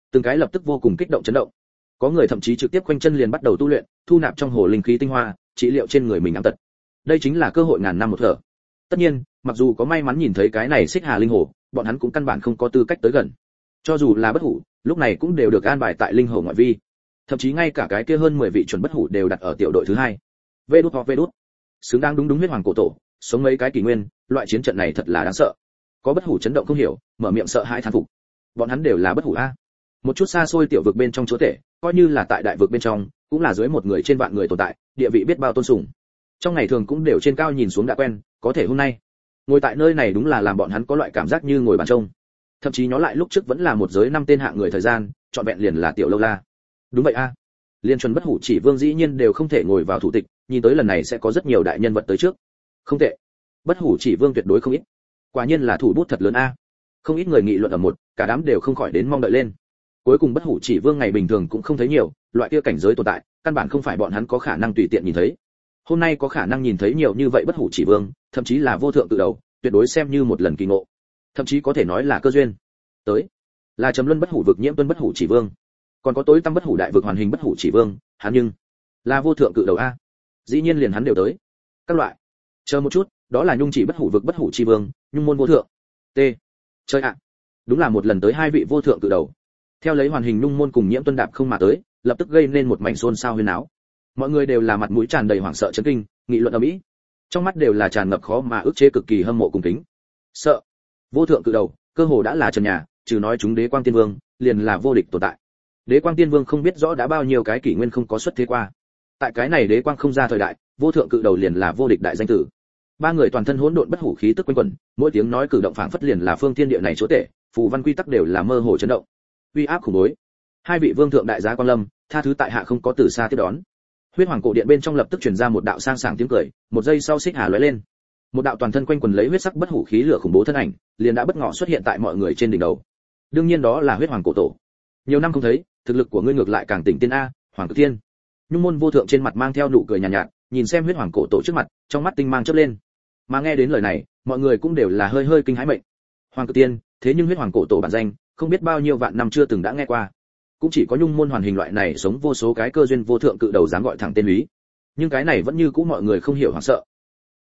từng cái lập tức vô cùng kích động chấn động. Có người thậm chí trực tiếp quanh chân liền bắt đầu tu luyện, thu nạp trong hồ linh khí tinh hoa, trị liệu trên người mình ám tật. Đây chính là cơ hội ngàn năm một thở. Tất nhiên, mặc dù có may mắn nhìn thấy cái này Xích Hà linh hồ, bọn hắn cũng căn bản không có tư cách tới gần. Cho dù là bất hủ, lúc này cũng đều được an bài tại linh hồ ngoại vi. Thậm chí ngay cả cái kia hơn 10 vị chuẩn bất hủ đều đặt ở tiểu đội thứ 2. Vê đút. Xứng đáng đúng huyết hoàng cổ tổ, sống mấy cái kỷ nguyên, loại chiến trận này thật là đáng sợ. Có bất hủ chấn động không hiểu, mở miệng sợ hãi thán phục. Bọn hắn đều là bất hủ a. Một chút xa xôi tiểu vực bên trong chúa tể, coi như là tại đại vực bên trong, cũng là dưới một người trên vạn người tồn tại, địa vị biết bao tôn sùng. Trong ngày thường cũng đều trên cao nhìn xuống đã quen, có thể hôm nay, ngồi tại nơi này đúng là làm bọn hắn có loại cảm giác như ngồi bàn trông. Thậm chí nhớ lại lúc trước vẫn là một giới 5 tên hạng người thời gian, chọn vẹn liền là tiểu lâu la. Đúng vậy a. Liên chuẩn bất hủ chỉ vương dĩ nhiên đều không thể ngồi vào thủ tịch, nhìn tới lần này sẽ có rất nhiều đại nhân vật tới trước. Không tệ. Bất hủ chỉ vương tuyệt đối không ít. Quả nhiên là thủ bút thật lớn a. Không ít người nghị luận ở một, cả đám đều không khỏi đến mong đợi lên. Cuối cùng bất hủ chỉ vương ngày bình thường cũng không thấy nhiều, loại kia cảnh giới tồn tại, căn bản không phải bọn hắn có khả năng tùy tiện nhìn thấy. Hôm nay có khả năng nhìn thấy nhiều như vậy bất hủ chỉ vương, thậm chí là vô thượng tự đầu, tuyệt đối xem như một lần kỳ ngộ. Thậm chí có thể nói là cơ duyên. Tới, là Trầm Luân bất hủ vực nhiễm tuân bất hủ chỉ vương, còn có tối tăm bất hủ đại vực hoàn hình bất hủ chỉ vương, hắn nhưng là vô thượng cự đầu a. Dĩ nhiên liền hắn đều tới. Các loại. Chờ một chút, đó là Nhung chỉ bất hủ vực bất hủ chi vương, Nhung môn vô thượng. T. Chơi ạ. Đúng là một lần tới 2 vị vô thượng cự đầu. Theo lấy hoàn hình Nhung môn cùng nhiễm tuân đạp không mà tới, lập tức gây nên một mảnh xôn xao huyên náo. Mọi người đều là mặt mũi tràn đầy hoảng sợ chấn kinh, nghị luận ầm ĩ. Trong mắt đều là tràn ngập khó mà ức chế cực kỳ hâm mộ cùng kính. Sợ. Vô thượng cự đầu, cơ hồ đã là trần nhà, trừ nói chúng Đế Quang Tiên Vương, liền là vô địch tồn tại. Đế Quang Tiên Vương không biết rõ đã bao nhiêu cái kỷ nguyên không có xuất thế qua. Tại cái này Đế Quang không ra thời đại, vô thượng cự đầu liền là vô địch đại danh tử. 3 người toàn thân hỗn độn bất hủ khí tức quanh quẩn, mỗi tiếng nói cử động phảng phất liền là phương thiên địa này chúa tể, phù văn quy tắc đều là mơ hồ chấn động. Uy áp khủng bố. 2 vị vương thượng đại giá quan lâm, tha thứ tại hạ không có từ xa tiếp đón. Huyết Hoàng cổ điện bên trong lập tức truyền ra một đạo sang sảng tiếng cười, một giây sau Xích Hà lóe lên. Một đạo toàn thân quanh quần lấy huyết sắc bất hủ khí lửa khủng bố thân ảnh, liền đã bất ngờ xuất hiện tại mọi người trên đỉnh đầu. Đương nhiên đó là Huyết Hoàng cổ tổ. Nhiều năm không thấy, thực lực của ngươi ngược lại càng tỉnh tiên a, Hoàng Cực Thiên. Nhung môn vô thượng trên mặt mang theo nụ cười nhàn nhạt, nhìn xem Huyết Hoàng cổ tổ trước mặt, trong mắt tinh mang chớp lên. Mà nghe đến lời này, mọi người cũng đều là hơi hơi kinh hãi mệnh. Hoàng Cực Tiên, thế nhưng Huyết Hoàng cổ tổ bản danh, không biết bao nhiêu vạn năm chưa từng đã nghe qua. Cũng chỉ có Nhung môn hoàn hình loại này sống vô số cái cơ duyên vô thượng cự đầu dám gọi thẳng tên lý. Nhưng cái này vẫn như cũ mọi người không hiểu hoảng sợ,